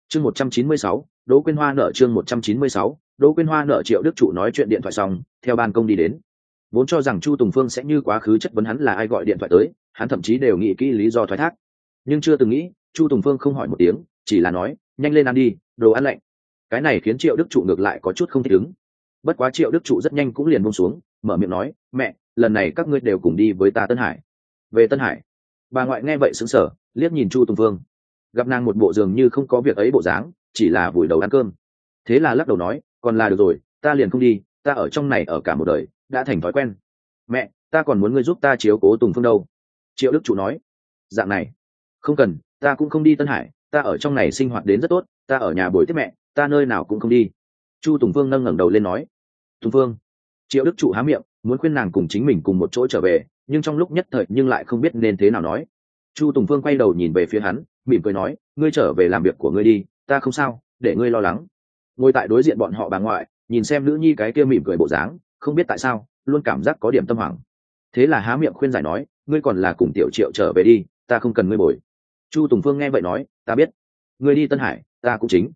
Chương 196, Đỗ Quyên Hoa nợ chương 196, Đỗ Quyên Hoa nợ. Triệu Đức Trụ nói chuyện điện thoại xong, theo ban công đi đến. Vốn cho rằng Chu Tùng Phương sẽ như quá khứ chất vấn hắn là ai gọi điện thoại tới, hắn thậm chí đều nghĩ kỹ lý do thoái thác. Nhưng chưa từng nghĩ, Chu Tùng Phương không hỏi một tiếng, chỉ là nói, nhanh lên ăn đi, đồ ăn lạnh. Cái này khiến Triệu Đức Trụ ngược lại có chút không thích ứng. Bất quá Triệu Đức Trụ rất nhanh cũng liền buông xuống, mở miệng nói, mẹ, lần này các ngươi đều cùng đi với ta Tân Hải. Về Tân Hải? Bà ngoại nghe vậy sững sờ, liếc nhìn Chu Tùng Phương, gặp nàng một bộ dường như không có việc ấy bộ dáng, chỉ là vùi đầu ăn cơm. Thế là lắc đầu nói, còn là được rồi, ta liền không đi, ta ở trong này ở cả một đời, đã thành thói quen. Mẹ, ta còn muốn ngươi giúp ta chiếu cố Tùng Phương đâu. Triệu Đức Trụ nói, dạng này, không cần, ta cũng không đi Tân Hải, ta ở trong này sinh hoạt đến rất tốt, ta ở nhà bồi tiếp mẹ, ta nơi nào cũng không đi. Chu Tùng Phương nâng ngẩng đầu lên nói. Tùng Phương. Triệu Đức Trụ há miệng muốn khuyên nàng cùng chính mình cùng một chỗ trở về, nhưng trong lúc nhất thời nhưng lại không biết nên thế nào nói. Chu Tùng Phương quay đầu nhìn về phía hắn, mỉm cười nói, ngươi trở về làm việc của ngươi đi, ta không sao, để ngươi lo lắng. Ngồi tại đối diện bọn họ bà ngoại, nhìn xem nữ nhi cái kia mỉm cười bộ dáng, không biết tại sao luôn cảm giác có điểm tâm hoảng. Thế là há miệng khuyên giải nói, ngươi còn là cùng Tiểu Triệu trở về đi, ta không cần ngươi bồi. Chu Tùng Phương nghe vậy nói, ta biết, ngươi đi Tân Hải, ta cũng chính.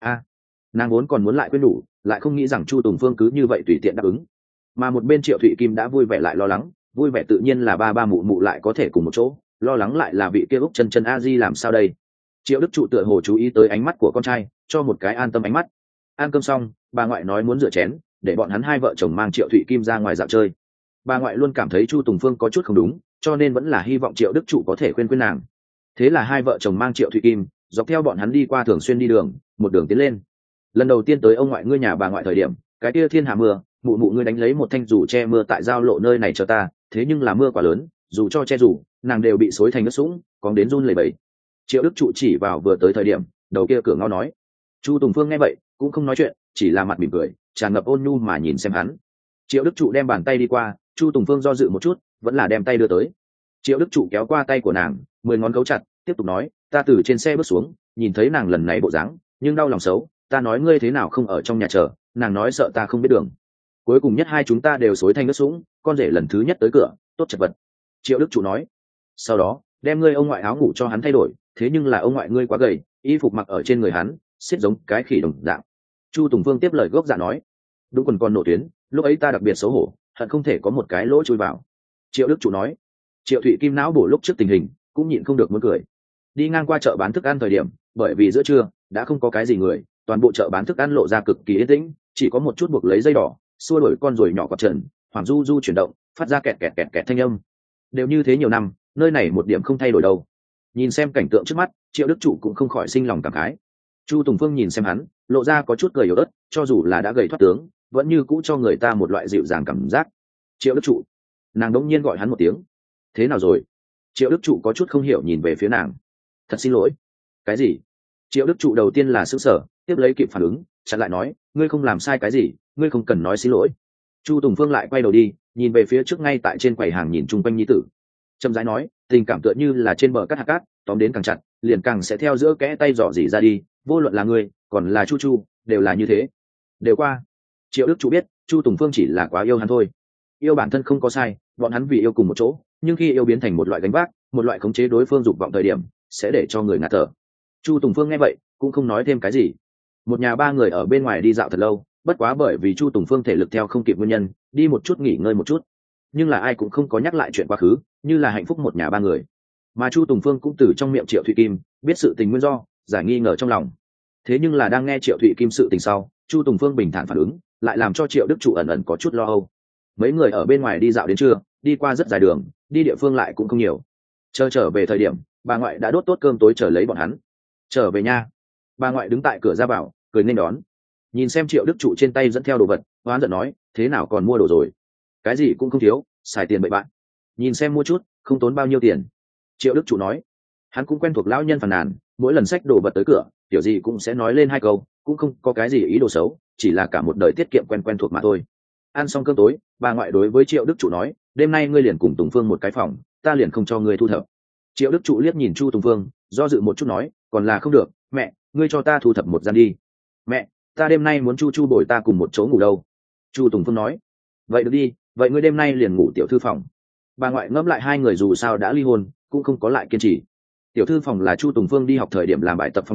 Nàng vốn còn muốn lại quên đủ, lại không nghĩ rằng Chu Tùng Phương cứ như vậy tùy tiện đáp ứng. Mà một bên Triệu Thụy Kim đã vui vẻ lại lo lắng, vui vẻ tự nhiên là ba ba mụ mụ lại có thể cùng một chỗ, lo lắng lại là vị kia Úc chân chân a di làm sao đây. Triệu Đức Trụ tựa hồ chú ý tới ánh mắt của con trai, cho một cái an tâm ánh mắt. Ăn cơm xong, bà ngoại nói muốn rửa chén, để bọn hắn hai vợ chồng mang Triệu Thụy Kim ra ngoài dạo chơi. Bà ngoại luôn cảm thấy Chu Tùng Phương có chút không đúng, cho nên vẫn là hy vọng Triệu Đức Trụ có thể khuyên nàng. Thế là hai vợ chồng mang Triệu Thụy Kim dọc theo bọn hắn đi qua thường xuyên đi đường, một đường tiến lên. Lần đầu tiên tới ông ngoại ngươi nhà bà ngoại thời điểm, cái kia thiên hà mưa, mụ mụ ngươi đánh lấy một thanh dù che mưa tại giao lộ nơi này cho ta, thế nhưng là mưa quá lớn, dù cho che dù, nàng đều bị xối thành nước sũng, còn đến run lẩy bẩy. Triệu Đức Trụ chỉ vào vừa tới thời điểm, đầu kia cửa ngõ nói. Chu Tùng Phương nghe vậy cũng không nói chuyện, chỉ là mặt mỉm cười, tràn ngập ôn nhu mà nhìn xem hắn. Triệu Đức Trụ đem bàn tay đi qua, Chu Tùng Phương do dự một chút, vẫn là đem tay đưa tới. Triệu Đức Trụ kéo qua tay của nàng, 10 ngón cấu chặt, tiếp tục nói, ta từ trên xe bước xuống, nhìn thấy nàng lần này bộ dáng, nhưng đau lòng xấu, ta nói ngươi thế nào không ở trong nhà chờ, nàng nói sợ ta không biết đường. Cuối cùng nhất hai chúng ta đều xối thành nước sũng, con rể lần thứ nhất tới cửa, tốt chật vật. Triệu Đức Trụ nói. Sau đó đem ngươi ông ngoại áo ngủ cho hắn thay đổi, thế nhưng là ông ngoại ngươi quá gầy, y phục mặc ở trên người hắn xiết giống cái khỉ đồng dạng. Chu Tùng Phương tiếp lời gốc dạ nói. Đúng quần con nổ tuyến, lúc ấy ta đặc biệt xấu hổ, hận không thể có một cái lỗ chui vào. Triệu Đức Trụ nói. Triệu Thụy Kim não bổ lúc trước tình hình cũng nhịn không được muốn cười. Đi ngang qua chợ bán thức ăn thời điểm, bởi vì giữa trưa đã không có cái gì người, toàn bộ chợ bán thức ăn lộ ra cực kỳ yên tĩnh, chỉ có một chút buộc lấy dây đỏ xua đuổi con ruồi nhỏ quạt trần, hoàng du du chuyển động, phát ra kẹt kẹt kẹt kẹt thanh âm. Đều như thế nhiều năm, nơi này một điểm không thay đổi đâu. Nhìn xem cảnh tượng trước mắt, Triệu Đức Trụ cũng không khỏi sinh lòng cảm khái. Chu Tùng Phương nhìn xem hắn, lộ ra có chút cười yếu ớt, cho dù là đã gầy thoát tướng, vẫn như cũ cho người ta một loại dịu dàng cảm giác. Triệu Đức Trụ. Nàng đống nhiên gọi hắn một tiếng. Thế nào rồi? Triệu Đức Trụ có chút không hiểu nhìn về phía nàng. Thật xin lỗi. Cái gì? Triệu Đức Trụ đầu tiên là sững sờ, tiếp lấy kịp phản ứng, chặn lại nói, ngươi không làm sai cái gì, ngươi không cần nói xin lỗi. Chu Tùng Phương lại quay đầu đi, nhìn về phía trước ngay tại trên quầy hàng nhìn chung quanh nhi tử, chậm rãi nói, tình cảm tựa như là trên bờ cát hạt cát, tóm đến càng chặt liền càng sẽ theo giữa kẽ tay dò dỉ ra đi, vô luận là ngươi còn là Chu Chu đều là như thế. Đều qua. Triệu Đức Trụ biết Chu Tùng Phương chỉ là quá yêu hắn thôi. Yêu bản thân không có sai, bọn hắn vì yêu cùng một chỗ, nhưng khi yêu biến thành một loại gánh vác, một loại khống chế đối phương dục vọng thời điểm, sẽ để cho người ngạt thở. Chu Tùng Phương nghe vậy cũng không nói thêm cái gì. Một nhà ba người ở bên ngoài đi dạo thật lâu, bất quá bởi vì Chu Tùng Phương thể lực theo không kịp nguyên nhân, đi một chút nghỉ ngơi một chút, nhưng là ai cũng không có nhắc lại chuyện quá khứ, như là hạnh phúc một nhà ba người. Mà Chu Tùng Phương cũng từ trong miệng Triệu Thụy Kim biết sự tình nguyên do, giải nghi ngờ trong lòng. Thế nhưng là đang nghe Triệu Thụy Kim sự tình sau, Chu Tùng Phương bình thản phản ứng, lại làm cho Triệu Đức Trụ ẩn ẩn có chút lo âu. Mấy người ở bên ngoài đi dạo đến trưa, đi qua rất dài đường, đi địa phương lại cũng không nhiều. Trở về thời điểm, bà ngoại đã đốt tốt cơm tối chờ lấy bọn hắn. Trở về nha. Bà ngoại đứng tại cửa ra vào, cười nên đón. Nhìn xem Triệu Đức Trụ trên tay dẫn theo đồ vật, hoán giận nói, thế nào còn mua đồ rồi? Cái gì cũng không thiếu, xài tiền bậy bạn. Nhìn xem mua chút, không tốn bao nhiêu tiền. Triệu Đức Trụ nói. Hắn cũng quen thuộc lão nhân phàn nàn, mỗi lần xách đồ vật tới cửa, kiểu gì cũng sẽ nói lên hai câu, cũng không có cái gì ý đồ xấu, chỉ là cả một đời tiết kiệm quen thuộc mà thôi. Ăn xong cơm tối, bà ngoại đối với Triệu Đức Trụ nói, đêm nay ngươi liền cùng Tùng Phương một cái phòng, ta liền không cho ngươi thu thập. Triệu Đức Trụ liếc nhìn Chu Tùng Phương, do dự một chút nói, còn là không được, mẹ, ngươi cho ta thu thập một gian đi. Mẹ, ta đêm nay muốn Chu Chu bồi ta cùng một chỗ ngủ đâu. Chu Tùng Phương nói, vậy được đi, vậy ngươi đêm nay liền ngủ tiểu thư phòng. Bà ngoại ngẫm lại hai người dù sao đã ly hôn, cũng không có lại kiên trì. Tiểu thư phòng là Chu Tùng Phương đi học thời điểm làm bài tập phòng nhỏ,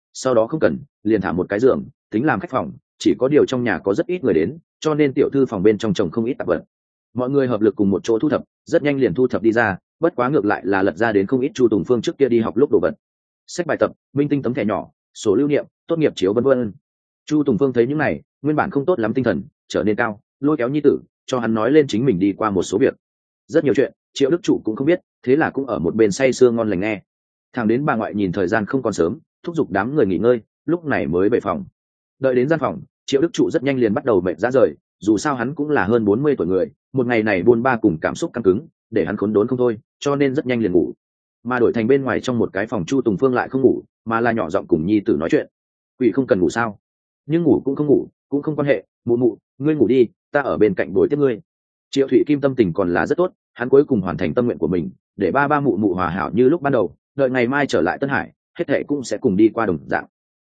sau đó không cần liền thả một cái giường tính làm khách phòng, chỉ có điều trong nhà có rất ít người đến, cho nên tiểu thư phòng bên trong chồng không ít tạp vật. Mọi người hợp lực cùng một chỗ thu thập, rất nhanh liền thu thập đi ra, bất quá ngược lại là lật ra đến không ít Chu Tùng Phương trước kia đi học lúc đồ vật, sách bài tập, minh tinh tấm thẻ nhỏ, sổ lưu niệm, tốt nghiệp chiếu vân vân. Chu Tùng Phương thấy những này nguyên bản không tốt lắm, tinh thần trở nên cao, lôi kéo nhi tử cho hắn nói lên chính mình đi qua một số việc, rất nhiều chuyện Triệu Đức Trụ cũng không biết, thế là cũng ở một bên say sưa ngon lành nghe. Thằng đến bà ngoại nhìn thời gian không còn sớm, thúc giục đám người nghỉ ngơi, lúc này mới về phòng. Đợi đến gian phòng, Triệu Đức Trụ rất nhanh liền bắt đầu mệt ra rời, dù sao hắn cũng là hơn 40 tuổi người, một ngày này buôn ba cùng cảm xúc căng cứng để hắn khốn đốn không thôi, cho nên rất nhanh liền ngủ. Mà đổi thành bên ngoài trong một cái phòng, Chu Tùng Phương lại không ngủ, mà là nhỏ giọng cùng nhi tử nói chuyện. Quỷ không cần ngủ sao? Nhưng ngủ cũng không ngủ cũng không quan hệ, mụ mụ ngươi ngủ đi, ta ở bên cạnh bồi tiếp ngươi. Triệu Thụy Kim tâm tình còn là rất tốt, hắn cuối cùng hoàn thành tâm nguyện của mình, để ba ba mụ mụ hòa hảo như lúc ban đầu, đợi ngày mai trở lại Tân Hải hết thệ cũng sẽ cùng đi qua đồng dạng.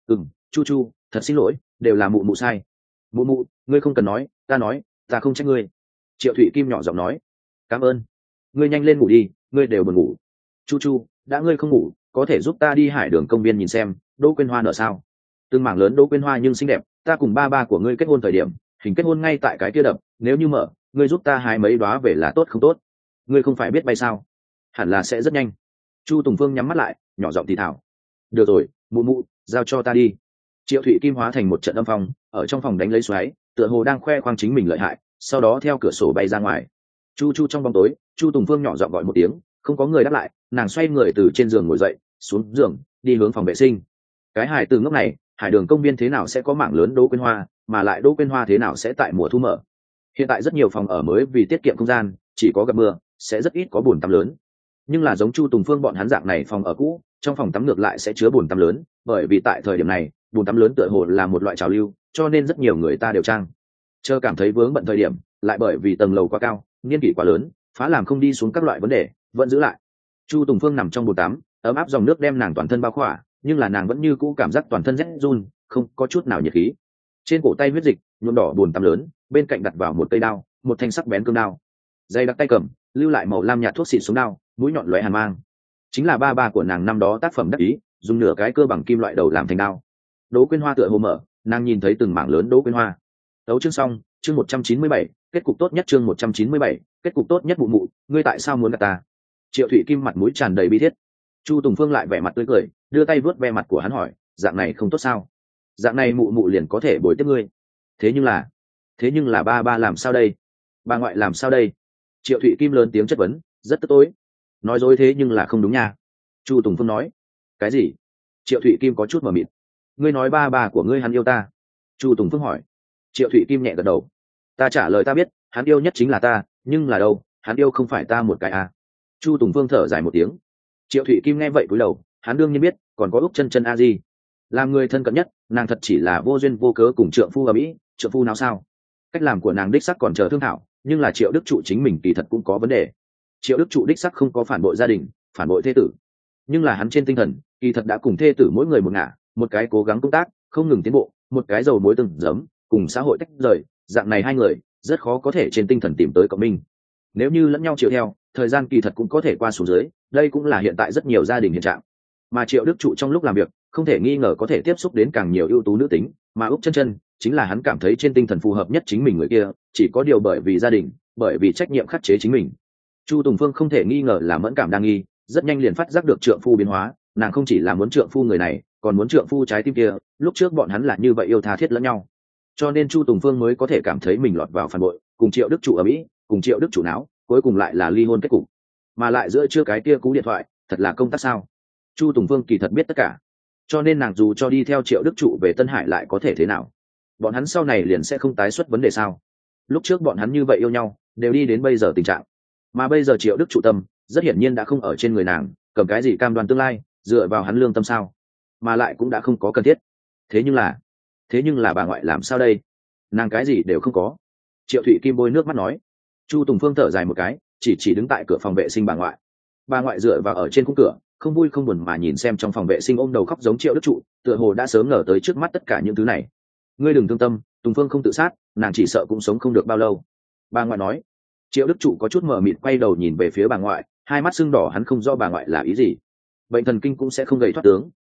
Chu Chu thật xin lỗi, đều là mụ mụ sai. Mụ mụ ngươi không cần nói, ta không trách ngươi. Triệu Thụy Kim nhỏ giọng nói. Cảm ơn. Ngươi nhanh lên ngủ đi, ngươi đều buồn ngủ. Chu Chu đã ngươi không ngủ, có thể giúp ta đi Hải Đường công viên nhìn xem Đỗ Quyên Hoa nở sao? Từng mảng lớn Đỗ Quyên Hoa nhưng xinh đẹp, ta cùng ba ba của ngươi kết hôn thời điểm hình kết hôn ngay tại cái kia đập, nếu như mở ngươi giúp ta hái mấy đóa về là tốt không tốt? Ngươi không phải biết bay sao? Hẳn là sẽ rất nhanh. Chu Tùng Phương nhắm mắt lại nhỏ giọng thì thảo. Được rồi mụ mụ, giao cho ta đi. Triệu Thụy Kim hóa thành một trận âm phong ở trong phòng đánh lấy xoáy, tựa hồ đang khoe khoang chính mình lợi hại, sau đó theo cửa sổ bay ra ngoài. Chu Chu trong bóng tối, Chu Tùng Phương nhỏ giọng gọi một tiếng, không có người đáp lại, nàng xoay người từ trên giường ngồi dậy, xuống giường đi hướng phòng vệ sinh. Cái hài từ ngốc này, Hải Đường công viên thế nào sẽ có mảng lớn Đỗ Quyên Hoa, mà lại Đỗ Quyên Hoa thế nào sẽ tại mùa thu mở? Hiện tại rất nhiều phòng ở mới vì tiết kiệm không gian, chỉ có gặp mưa sẽ rất ít có bồn tắm lớn, nhưng là giống Chu Tùng Phương bọn hắn dạng này phòng ở cũ, trong phòng tắm ngược lại sẽ chứa bồn tắm lớn, bởi vì tại thời điểm này bồn tắm lớn tựa hồ là một loại trào lưu, cho nên rất nhiều người ta đều trang. Chờ cảm thấy vướng bận thời điểm, lại bởi vì tầng lầu quá cao, niên kỷ quá lớn, phá làm không đi xuống các loại vấn đề, vẫn giữ lại. Chu Tùng Phương nằm trong bồn tắm, ấm áp dòng nước đem nàng toàn thân bao khỏa, nhưng là nàng vẫn như cũ cảm giác toàn thân rét run, không có chút nào nhiệt khí. Trên cổ tay huyết dịch nhuộm đỏ bồn tắm lớn, bên cạnh đặt vào một cây đao, một thanh sắc bén cương đao. Dây đặc tay cầm, lưu lại màu lam nhạt thuốc xịt xuống đao, mũi nhọn lóe hàn mang. Chính là ba ba của nàng năm đó tác phẩm đắc ý, dùng nửa cái cơ bằng kim loại đầu làm thành đao. Đỗ Quyên Hoa tựa hồ mở, nàng nhìn thấy từng mảng lớn Đỗ Quyên Hoa. Tấu chương xong, chương 197, kết cục tốt nhất, chương 197, kết cục tốt nhất. Mụ mụ, ngươi tại sao muốn gạt ta? Triệu Thụy Kim mặt mũi tràn đầy bi thiết. Chu Tùng Phương lại vẻ mặt tươi cười, đưa tay vớt ve mặt của hắn hỏi, dạng này không tốt sao? Dạng này mụ mụ liền có thể bồi tiếp ngươi. Thế nhưng là ba ba làm sao đây? Bà ngoại làm sao đây? Triệu Thụy Kim lớn tiếng chất vấn, rất tức tối. Nói dối thế nhưng là không đúng nha. Chu Tùng Phương nói. Cái gì? Triệu Thụy Kim có chút mờ mịt. Ngươi nói ba bà của ngươi hắn yêu ta? Chu Tùng Phương hỏi. Triệu Thụy Kim nhẹ gật đầu. Ta trả lời ta biết, hắn yêu nhất chính là ta, nhưng là đâu, hắn yêu không phải ta một cái à? Chu Tùng Phương thở dài một tiếng. Triệu Thụy Kim nghe vậy cúi đầu, hắn đương nhiên biết, còn có Úc Chân Chân a gì. Làm người thân cận nhất, nàng thật chỉ là vô duyên vô cớ cùng trượng phu ở mỹ, trượng phu nào sao? Cách làm của nàng đích sắc còn chờ thương thảo, nhưng là Triệu Đức Trụ chính mình kỳ thật cũng có vấn đề. Triệu Đức Trụ đích sắc không có phản bội gia đình, phản bội thê tử, nhưng là hắn trên tinh thần kỳ thật đã cùng thê tử mỗi người một ngả, một cái cố gắng công tác không ngừng tiến bộ, một cái dầu mối từng giấm cùng xã hội tách rời, dạng này hai người rất khó có thể trên tinh thần tìm tới cộng minh. Nếu như lẫn nhau chịu theo, thời gian kỳ thật cũng có thể qua xuống dưới, đây cũng là hiện tại rất nhiều gia đình hiện trạng. Mà Triệu Đức Trụ trong lúc làm việc không thể nghi ngờ có thể tiếp xúc đến càng nhiều ưu tú nữ tính, mà Úc Chân Chân chính là hắn cảm thấy trên tinh thần phù hợp nhất chính mình người kia, chỉ có điều bởi vì gia đình, bởi vì trách nhiệm khắc chế chính mình. Chu Tùng Phương không thể nghi ngờ là mẫn cảm đa nghi, rất nhanh liền phát giác được trượng phu biến hóa, nàng không chỉ là muốn trượng phu người này, còn muốn trượng phu trái tim kia, lúc trước bọn hắn là như vậy yêu tha thiết lẫn nhau. Cho nên Chu Tùng Phương mới có thể cảm thấy mình lọt vào phản bội, cùng Triệu Đức Trụ ở mỹ, cùng Triệu Đức Trụ não, cuối cùng lại là ly hôn kết cục. Mà lại giữa chưa cái kia cú điện thoại, thật là công tác sao? Chu Tùng Phương kỳ thật biết tất cả, cho nên nàng dù cho đi theo Triệu Đức Trụ về Tân Hải lại có thể thế nào? Bọn hắn sau này liền sẽ không tái xuất vấn đề sao? Lúc trước bọn hắn như vậy yêu nhau, đều đi đến bây giờ tình trạng, mà bây giờ Triệu Đức Trụ tâm rất hiển nhiên đã không ở trên người nàng, cầm cái gì cam đoan tương lai, dựa vào hắn lương tâm sao? Mà lại cũng đã không có cần thiết. Thế nhưng là bà ngoại làm sao đây? Nàng cái gì đều không có. Triệu Thụy Kim bôi nước mắt nói. Chu Tùng Phương thở dài một cái, chỉ đứng tại cửa phòng vệ sinh bà ngoại. Bà ngoại dựa vào ở trên khung cửa, không vui không buồn mà nhìn xem trong phòng vệ sinh ôm đầu khóc giống Triệu Đức Trụ, tựa hồ đã sớm ngờ tới trước mắt tất cả những thứ này. Ngươi đừng thương tâm, Tùng Phương không tự sát, nàng chỉ sợ cũng sống không được bao lâu. Bà ngoại nói. Triệu Đức Trụ có chút mờ mịt quay đầu nhìn về phía bà ngoại, hai mắt sưng đỏ, hắn không rõ bà ngoại là ý gì. Bệnh thần kinh cũng sẽ không gây thoát tướng,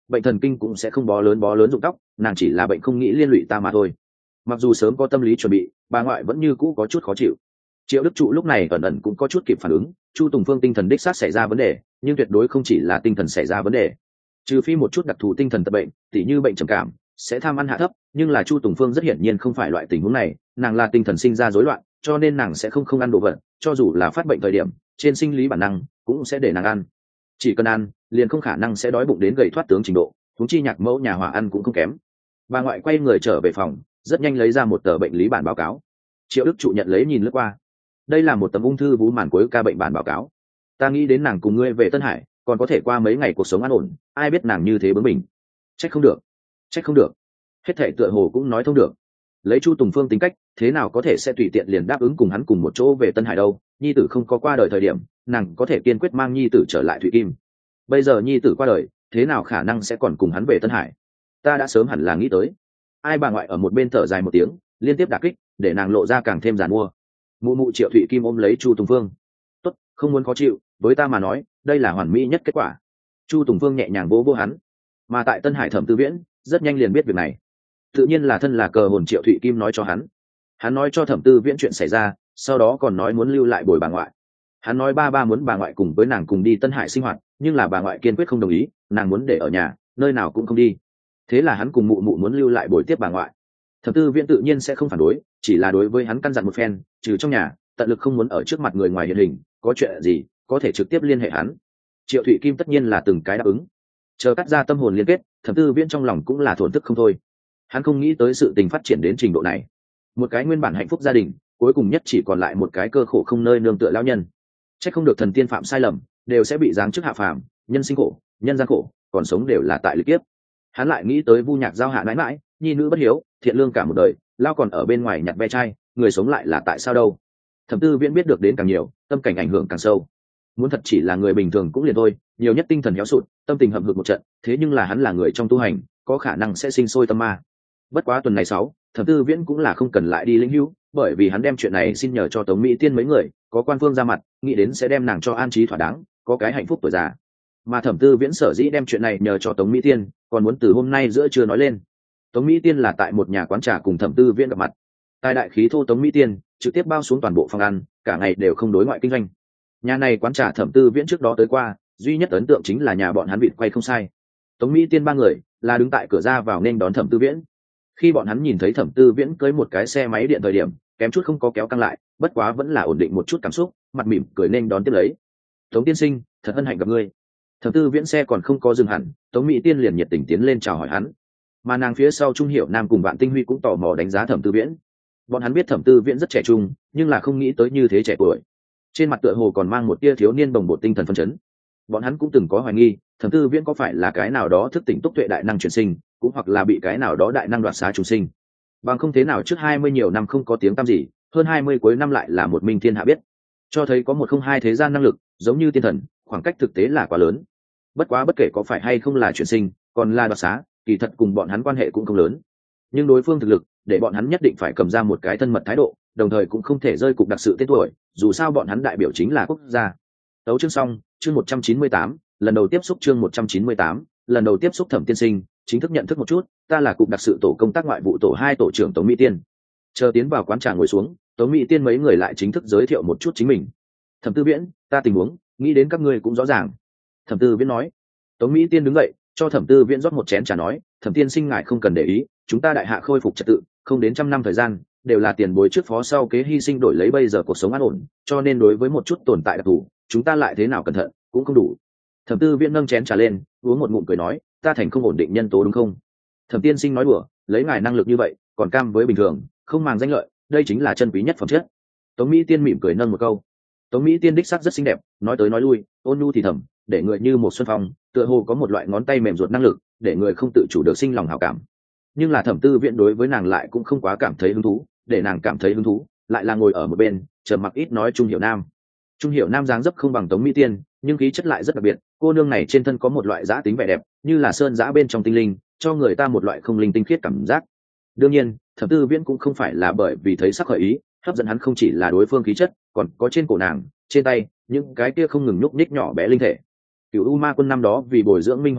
bệnh thần kinh cũng sẽ không bó lớn rụng tóc, nàng chỉ là bệnh không nghĩ liên lụy ta mà thôi. Mặc dù sớm có tâm lý chuẩn bị, bà ngoại vẫn như cũ có chút khó chịu. Triệu Đức Trụ lúc này ẩn ẩn cũng có chút kịp phản ứng, Chu Tùng Phương tinh thần đích xác xảy ra vấn đề, nhưng tuyệt đối không chỉ là tinh thần xảy ra vấn đề. Trừ phi một chút đặc thù tinh thần tật bệnh, tỉ như bệnh trầm cảm, sẽ tham ăn hạ thấp, nhưng là Chu Tùng Phương rất hiển nhiên không phải loại tình huống này, nàng là tinh thần sinh ra rối loạn, cho nên nàng sẽ không ăn đồ vật, cho dù là phát bệnh thời điểm, trên sinh lý bản năng cũng sẽ để nàng ăn. Chỉ cần ăn, liền không khả năng sẽ đói bụng đến gầy thoát tướng trình độ, huống chi Nhạc Mẫu nhà Hòa ăn cũng không kém. Bà ngoại quay người trở về phòng, rất nhanh lấy ra một tờ bệnh lý bản báo cáo. Triệu Đức Trụ nhận lấy nhìn lướt qua. Đây là một tấm ung thư vú màn cuối ca bệnh bản báo cáo. Ta nghĩ đến nàng cùng ngươi về Tân Hải, còn có thể qua mấy ngày cuộc sống an ổn, ai biết nàng như thế bướng bỉnh. Trách không được. Hết thảy tựa hồ cũng nói thông được. Lấy Chu Tùng Phương tính cách, thế nào có thể sẽ tùy tiện liền đáp ứng cùng hắn cùng một chỗ về Tân Hải đâu? Nhi tử không có qua đời thời điểm, nàng có thể kiên quyết mang nhi tử trở lại Thụy Kim. Bây giờ nhi tử qua đời, thế nào khả năng sẽ còn cùng hắn về Tân Hải? Ta đã sớm hẳn là nghĩ tới. Ai bà ngoại ở một bên thở dài một tiếng, liên tiếp đả kích, để nàng lộ ra càng thêm giàn mua. Mụ mụ Triệu Thụy Kim ôm lấy Chu Tùng Phương. Tốt, không muốn khó chịu, với ta mà nói, đây là hoàn mỹ nhất kết quả. Chu Tùng Phương nhẹ nhàng vỗ vỗ hắn. Mà tại Tân Hải Thẩm Tư Viễn rất nhanh liền biết việc này. Tự nhiên là thân là cờ hồn Triệu Thụy Kim nói cho hắn nói cho Thẩm Tư Viễn chuyện xảy ra, sau đó còn nói muốn lưu lại bồi bà ngoại. Hắn nói ba muốn bà ngoại cùng với nàng cùng đi Tân Hải sinh hoạt, nhưng là bà ngoại kiên quyết không đồng ý, nàng muốn để ở nhà, nơi nào cũng không đi. Thế là hắn cùng mụ mụ muốn lưu lại bồi tiếp bà ngoại. Thẩm Tư Viễn tự nhiên sẽ không phản đối, chỉ là đối với hắn căn dặn một phen, trừ trong nhà, tận lực không muốn ở trước mặt người ngoài hiện hình, có chuyện gì có thể trực tiếp liên hệ hắn. Triệu Thụy Kim tất nhiên là từng cái đáp ứng. Chờ cắt ra tâm hồn liên kết, Thẩm Tư Viễn trong lòng cũng là thổn thức không thôi. Hắn không nghĩ tới sự tình phát triển đến trình độ này. Một cái nguyên bản hạnh phúc gia đình, cuối cùng nhất chỉ còn lại một cái cơ khổ không nơi nương tựa lão nhân. Chắc không được thần tiên phạm sai lầm, đều sẽ bị giáng chức hạ phàm, nhân sinh khổ, nhân gian khổ, còn sống đều là tại lịch kiếp. Hắn lại nghĩ tới Vu Nhạc Giao hạ mãi mãi, nhi nữ bất hiếu, thiện lương cả một đời, lao còn ở bên ngoài nhặt ve chai, người sống lại là tại sao đâu? Thẩm Tư Viễn biết được đến càng nhiều, tâm cảnh ảnh hưởng càng sâu. Muốn thật chỉ là người bình thường cũng liền thôi, nhiều nhất tinh thần héo sụt, tâm tình hậm hực một trận, thế nhưng là hắn là người trong tu hành, có khả năng sẽ sinh sôi tâm ma. Bất quá tuần này 6, Thẩm Tư Viễn cũng là không cần lại đi lĩnh hữu, bởi vì hắn đem chuyện này xin nhờ cho Tống Mỹ Tiên mấy người, có quan phương ra mặt, nghĩ đến sẽ đem nàng cho an trí thỏa đáng, có cái hạnh phúc tuổi già. Mà Thẩm Tư Viễn sở dĩ đem chuyện này nhờ cho Tống Mỹ Tiên, còn muốn từ hôm nay giữa trưa nói lên. Tống Mỹ Tiên là tại một nhà quán trà cùng Thẩm Tư Viễn gặp mặt. Tài đại khí thô Tống Mỹ Tiên trực tiếp bao xuống toàn bộ phòng ăn, cả ngày đều không đối ngoại kinh doanh. Nhà này quán trà Thẩm Tư Viễn trước đó tới qua, duy nhất ấn tượng chính là nhà bọn hắn vịt quay không sai. Tống Mỹ Tiên ba người là đứng tại cửa ra vào nên đón Thẩm Tư Viễn. Khi bọn hắn nhìn thấy Thẩm Tư Viễn cưới một cái xe máy điện thời điểm, kém chút không có kéo căng lại, bất quá vẫn là ổn định một chút cảm xúc, mặt mỉm cười nên đón tiếp lấy. Tống tiên sinh, thật hân hạnh gặp ngươi. Thẩm Tư Viễn xe còn không có dừng hẳn, Tống Mỹ Tiên liền nhiệt tình tiến lên chào hỏi hắn. Mà nàng phía sau Trung Hiểu Nam cùng Vạn Tinh Huy cũng tò mò đánh giá Thẩm Tư Viễn. Bọn hắn biết Thẩm Tư Viễn rất trẻ trung, nhưng là không nghĩ tới như thế trẻ tuổi. Trên mặt tựa hồ còn mang một tia thiếu niên bồng bột tinh thần phấn chấn. Bọn hắn cũng từng có hoài nghi, Thẩm Tư Viễn có phải là cái nào đó thức tỉnh túc tuệ đại năng chuyển sinh, cũng hoặc là bị cái nào đó đại năng đoạt xá trùng sinh. Bằng không thế nào trước 20 nhiều năm không có tiếng tăm gì, hơn 20 cuối năm lại là một minh thiên hạ biết. Cho thấy có một không hai thế gian năng lực, giống như tiên thần, khoảng cách thực tế là quá lớn. Bất quá bất kể có phải hay không là chuyển sinh, còn là đoạt xá, kỳ thật cùng bọn hắn quan hệ cũng không lớn. Nhưng đối phương thực lực, để bọn hắn nhất định phải cầm ra một cái thân mật thái độ, đồng thời cũng không thể rơi cục đặc sự tên tuổi, dù sao bọn hắn đại biểu chính là quốc gia. Tấu chương xong, chương 198, lần đầu tiếp xúc chương 198, lần đầu tiếp xúc Thẩm tiên sinh, chính thức nhận thức một chút, ta là cục đặc sự tổ công tác ngoại vụ tổ 2 tổ trưởng Tống Mỹ Tiên. Chờ tiến vào quán trà ngồi xuống, Tống Mỹ Tiên mấy người lại chính thức giới thiệu một chút chính mình. Thẩm Tư Viễn, ta tình huống, nghĩ đến các ngươi cũng rõ ràng. Thẩm Tư Viễn nói. Tống Mỹ Tiên đứng dậy, cho Thẩm Tư Viễn rót một chén trà nói, Thẩm tiên sinh ngài không cần để ý, chúng ta đại hạ khôi phục trật tự, không đến 100 năm thời gian, đều là tiền bối trước phó sau kế hy sinh đổi lấy bây giờ cuộc sống an ổn, cho nên đối với một chút tồn tại đặc thù, chúng ta lại thế nào cẩn thận cũng không đủ. Thẩm Tư Viễn nâng chén trà lên, uống một ngụm cười nói, ta thành không ổn định nhân tố đúng không? Thẩm tiên sinh nói đùa, lấy ngài năng lực như vậy, còn cam với bình thường, không màng danh lợi, đây chính là chân quý nhất phẩm chất. Tống Mỹ Tiên mỉm cười nâng một câu. Tống Mỹ Tiên đích sắc rất xinh đẹp, nói tới nói lui, ôn nhu thì thầm, để người như một xuân phong, tựa hồ có một loại ngón tay mềm ruột năng lực, để người không tự chủ được sinh lòng hảo cảm. Nhưng là Thẩm Tư Viễn đối với nàng lại cũng không quá cảm thấy hứng thú, để nàng cảm thấy hứng thú, lại là ngồi ở một bên, trầm mặc ít nói Trung Hiểu Nam. Trung Hiểu Nam dáng dấp không bằng Tống Mỹ Tiên, nhưng khí chất lại rất đặc biệt, cô nương này trên thân có một loại dã tính vẻ đẹp, như là sơn dã bên trong tinh linh, cho người ta một loại không linh tinh khiết cảm giác. Đương nhiên, Thẩm Tư Viễn cũng không phải là bởi vì thấy sắc khởi ý, hấp dẫn hắn không chỉ là đối phương khí chất, còn có trên cổ nàng, trên tay, những cái kia không ngừng nhúc nhích nhỏ bé linh thể. Cửu U Ma Quân năm đó vì bồi dưỡng Minh Hỏa Hình,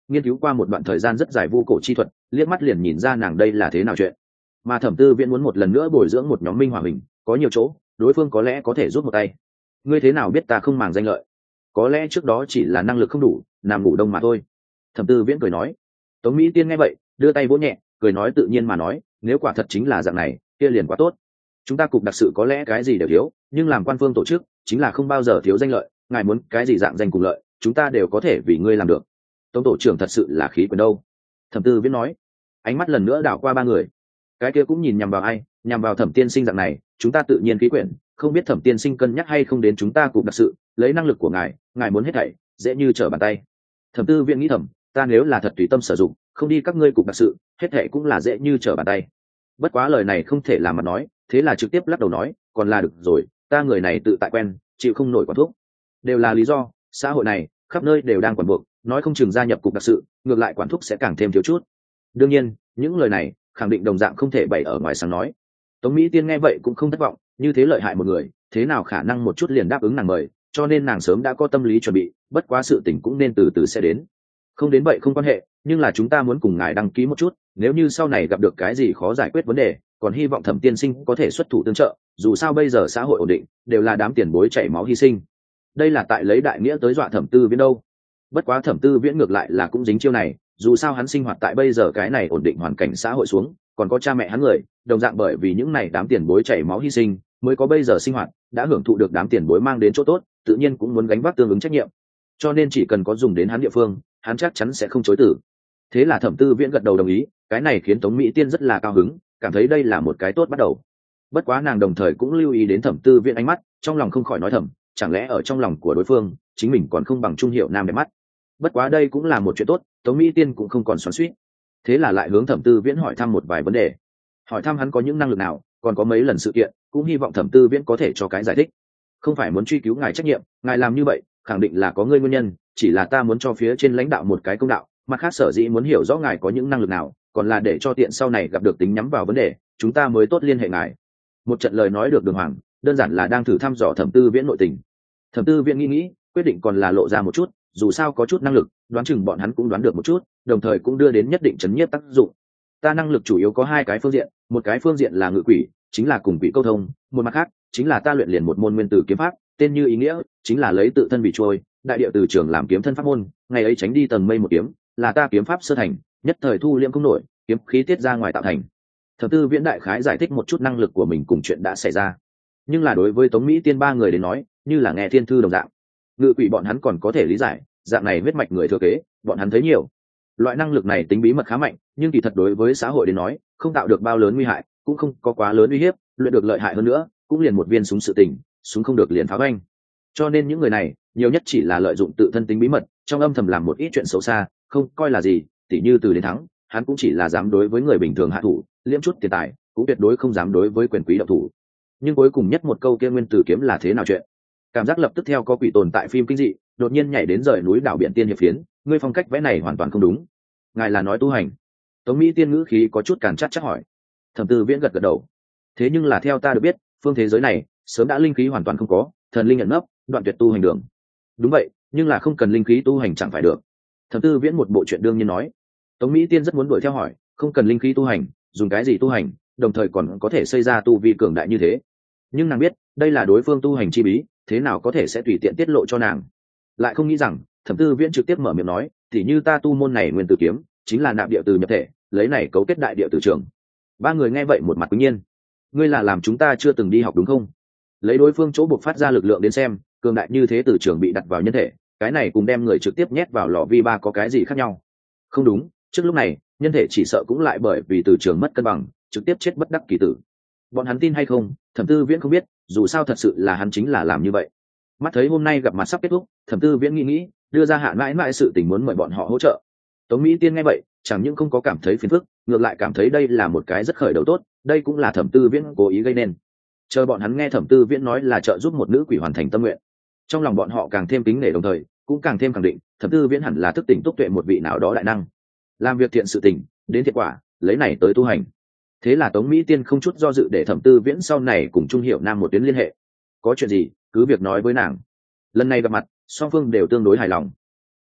nghiên cứu qua một đoạn thời gian rất dài vu cổ chi thuật, liếc mắt liền nhìn ra nàng đây là thế nào chuyện. Mà Thẩm Tư Viễn muốn một lần nữa bồi dưỡng một nhóm minh hỏa hình, có nhiều chỗ đối phương có lẽ có thể rút một tay. Ngươi thế nào biết ta không màng danh lợi? Có lẽ trước đó chỉ là năng lực không đủ, nằm ngủ đông mà thôi. Thẩm Tư Viễn cười nói. Tống Mỹ Tiên nghe vậy đưa tay vỗ nhẹ, cười nói tự nhiên mà nói, nếu quả thật chính là dạng này kia liền quá tốt. Chúng ta cục đặc sự có lẽ cái gì đều thiếu, nhưng làm quan phương tổ chức chính là không bao giờ thiếu danh lợi, ngài muốn cái gì dạng danh cùng lợi chúng ta đều có thể vì ngươi làm được. Tống tổ trưởng thật sự là khí quyền đâu. Thẩm Tư Viễn nói. Ánh mắt lần nữa đảo qua ba người, cái kia cũng nhìn nhằm vào ai, nhằm vào Thẩm tiên sinh dạng này chúng ta tự nhiên khí quyển, không biết Thẩm tiên sinh cân nhắc hay không đến chúng ta cục đặc sự, lấy năng lực của ngài muốn hết thảy dễ như trở bàn tay. Thẩm Tư Viễn nghĩ thầm, ta nếu là thật tùy tâm sử dụng, không đi các ngươi cục đặc sự, hết thảy cũng là dễ như trở bàn tay. Bất quá lời này không thể làm mà nói, thế là trực tiếp lắc đầu nói, còn là được rồi, ta người này tự tại quen, chịu không nổi quản thuốc. Đều là lý do, xã hội này khắp nơi đều đang quản buộc, nói không chừng gia nhập cục đặc sự, ngược lại quản thuốc sẽ càng thêm thiếu chút. Đương nhiên, những lời này khẳng định đồng dạng không thể bày ở ngoài sáng nói. Tống Mỹ Tiên nghe vậy cũng không thất vọng, như thế lợi hại một người, thế nào khả năng một chút liền đáp ứng nàng mời, cho nên nàng sớm đã có tâm lý chuẩn bị, bất quá sự tình cũng nên từ từ sẽ đến. Không đến vậy không quan hệ, nhưng là chúng ta muốn cùng ngài đăng ký một chút, nếu như sau này gặp được cái gì khó giải quyết vấn đề, còn hy vọng Thẩm tiên sinh có thể xuất thủ tương trợ, dù sao bây giờ xã hội ổn định, đều là đám tiền bối chảy máu hy sinh. Đây là tại lấy đại nghĩa tới dọa Thẩm Tư Viễn đâu. Bất quá Thẩm Tư Viễn ngược lại là cũng dính chiêu này, dù sao hắn sinh hoạt tại bây giờ cái này ổn định hoàn cảnh xã hội xuống, còn có cha mẹ hắn người, đồng dạng bởi vì những này đám tiền bối chảy máu hy sinh, mới có bây giờ sinh hoạt, đã hưởng thụ được đám tiền bối mang đến chỗ tốt, tự nhiên cũng muốn gánh vác tương ứng trách nhiệm. Cho nên chỉ cần có dùng đến hắn địa phương, hắn chắc chắn sẽ không chối từ. Thế là Thẩm Tư Viễn gật đầu đồng ý, cái này khiến Tống Mỹ Tiên rất là cao hứng, cảm thấy đây là một cái tốt bắt đầu. Bất quá nàng đồng thời cũng lưu ý đến Thẩm Tư Viễn ánh mắt, trong lòng không khỏi nói thầm, chẳng lẽ ở trong lòng của đối phương, chính mình còn không bằng Trung Hiệu Nam đẹp mắt. Bất quá đây cũng là một chuyện tốt, Tống Mỹ Tiên cũng không còn xoắn xuýt. Thế là lại hướng Thẩm Tư Viễn hỏi thăm một vài vấn đề, hỏi thăm hắn có những năng lực nào, còn có mấy lần sự kiện, cũng hy vọng Thẩm Tư Viễn có thể cho cái giải thích. Không phải muốn truy cứu ngài trách nhiệm, ngài làm như vậy khẳng định là có ngươi nguyên nhân, chỉ là ta muốn cho phía trên lãnh đạo một cái công đạo, mặt khác sở dĩ muốn hiểu rõ ngài có những năng lực nào, còn là để cho tiện sau này gặp được tính nhắm vào vấn đề, chúng ta mới tốt liên hệ ngài. Một trận lời nói được đường hoàng, đơn giản là đang thử thăm dò Thẩm Tư Viễn nội tình. Thẩm Tư Viễn nghĩ, quyết định còn là lộ ra một chút, dù sao có chút năng lực, đoán chừng bọn hắn cũng đoán được một chút, đồng thời cũng đưa đến nhất định chấn nhiếp tác dụng. Ta năng lực chủ yếu có hai cái phương diện, một cái phương diện là ngự quỷ, chính là cùng quỷ câu thông, một mặt khác chính là ta luyện liền một môn nguyên tử kiếm pháp, tên như ý nghĩa, chính là lấy tự thân bị trôi, đại địa từ trường làm kiếm thân pháp môn, ngày ấy tránh đi tầng mây một kiếm, là ta kiếm pháp sơ thành, nhất thời thu liễm không nổi, kiếm khí tiết ra ngoài tạo thành. Thẩm Tư Viễn đại khái giải thích một chút năng lực của mình cùng chuyện đã xảy ra, nhưng là đối với Tống Mỹ Tiên ba người đến nói, như là nghe thiên thư đồng dạng. Ngự quỷ bọn hắn còn có thể lý giải, dạng này huyết mạch người thừa kế, bọn hắn thấy nhiều. Loại năng lực này tính bí mật khá mạnh, nhưng kỳ thật đối với xã hội đến nói, không tạo được bao lớn nguy hại, cũng không có quá lớn uy hiếp, luyện được lợi hại hơn nữa, cũng liền một viên súng sự tình, súng không được liền phá banh. Cho nên những người này, nhiều nhất chỉ là lợi dụng tự thân tính bí mật, trong âm thầm làm một ít chuyện xấu xa, không coi là gì, tỉ như Từ đến thắng, hắn cũng chỉ là dám đối với người bình thường hạ thủ, liễm chút tiền tài, cũng tuyệt đối không dám đối với quyền quý động thủ. Nhưng cuối cùng nhất một câu kia nguyên tử kiếm là thế nào chuyện? Cảm giác lập tức theo có quỷ tồn tại phim kinh dị, đột nhiên nhảy đến rời núi đảo biển tiên hiệp phiến, ngươi phong cách vẽ này hoàn toàn không đúng. Ngài là nói tu hành? Tống Mỹ Tiên ngữ khí có chút càn chắc hỏi. Thẩm Tư Viễn gật gật đầu. Thế nhưng là theo ta được biết, phương thế giới này sớm đã linh khí hoàn toàn không có, thần linh ẩn nấp, đoạn tuyệt tu hành đường. Đúng vậy, nhưng là không cần linh khí tu hành chẳng phải được. Thẩm Tư Viễn một bộ chuyện đương nhiên nói. Tống Mỹ Tiên rất muốn đuổi theo hỏi, không cần linh khí tu hành, dùng cái gì tu hành, đồng thời còn có thể xây ra tu vi cường đại như thế. Nhưng nàng biết, đây là đối phương tu hành chi bí, thế nào có thể sẽ tùy tiện tiết lộ cho nàng. Lại không nghĩ rằng, Thẩm Tư Viễn trực tiếp mở miệng nói, thì như ta tu môn này nguyên tử kiếm, chính là nạp địa từ nhập thể, lấy này cấu kết đại địa từ trường. Ba người nghe vậy một mặt quý nhiên. Ngươi là làm chúng ta chưa từng đi học đúng không? Lấy đối phương chỗ buộc phát ra lực lượng đến xem, cường đại như thế từ trường bị đặt vào nhân thể, cái này cùng đem người trực tiếp nhét vào lò vi ba có cái gì khác nhau? Không đúng, trước lúc này, nhân thể chỉ sợ cũng lại bởi vì từ trường mất cân bằng, trực tiếp chết bất đắc kỳ tử. Bọn hắn tin hay không, Thẩm Tư Viễn không biết, dù sao thật sự là hắn chính là làm như vậy. Mắt thấy hôm nay gặp mặt sắp kết thúc, Thẩm Tư Viễn nghĩ, đưa ra hạn mãi mãi sự tình muốn mời bọn họ hỗ trợ. Tống Mỹ Tiên nghe vậy, chẳng những không có cảm thấy phiền phức, ngược lại cảm thấy đây là một cái rất khởi đầu tốt, đây cũng là Thẩm Tư Viễn cố ý gây nên. Chờ bọn hắn nghe Thẩm Tư Viễn nói là trợ giúp một nữ quỷ hoàn thành tâm nguyện, trong lòng bọn họ càng thêm kính nể, đồng thời cũng càng thêm khẳng định, Thẩm Tư Viễn hẳn là thức tỉnh túc tuệ một vị nào đó đại năng, làm việc thiện sự tình, đến thiện quả, lấy này tới tu hành. Thế là Tống Mỹ Tiên không chút do dự để Thẩm Tư Viễn sau này cùng Trung Hiệu Nam một tuyến liên hệ. Có chuyện gì, cứ việc nói với nàng. Lần này gặp mặt, song phương đều tương đối hài lòng.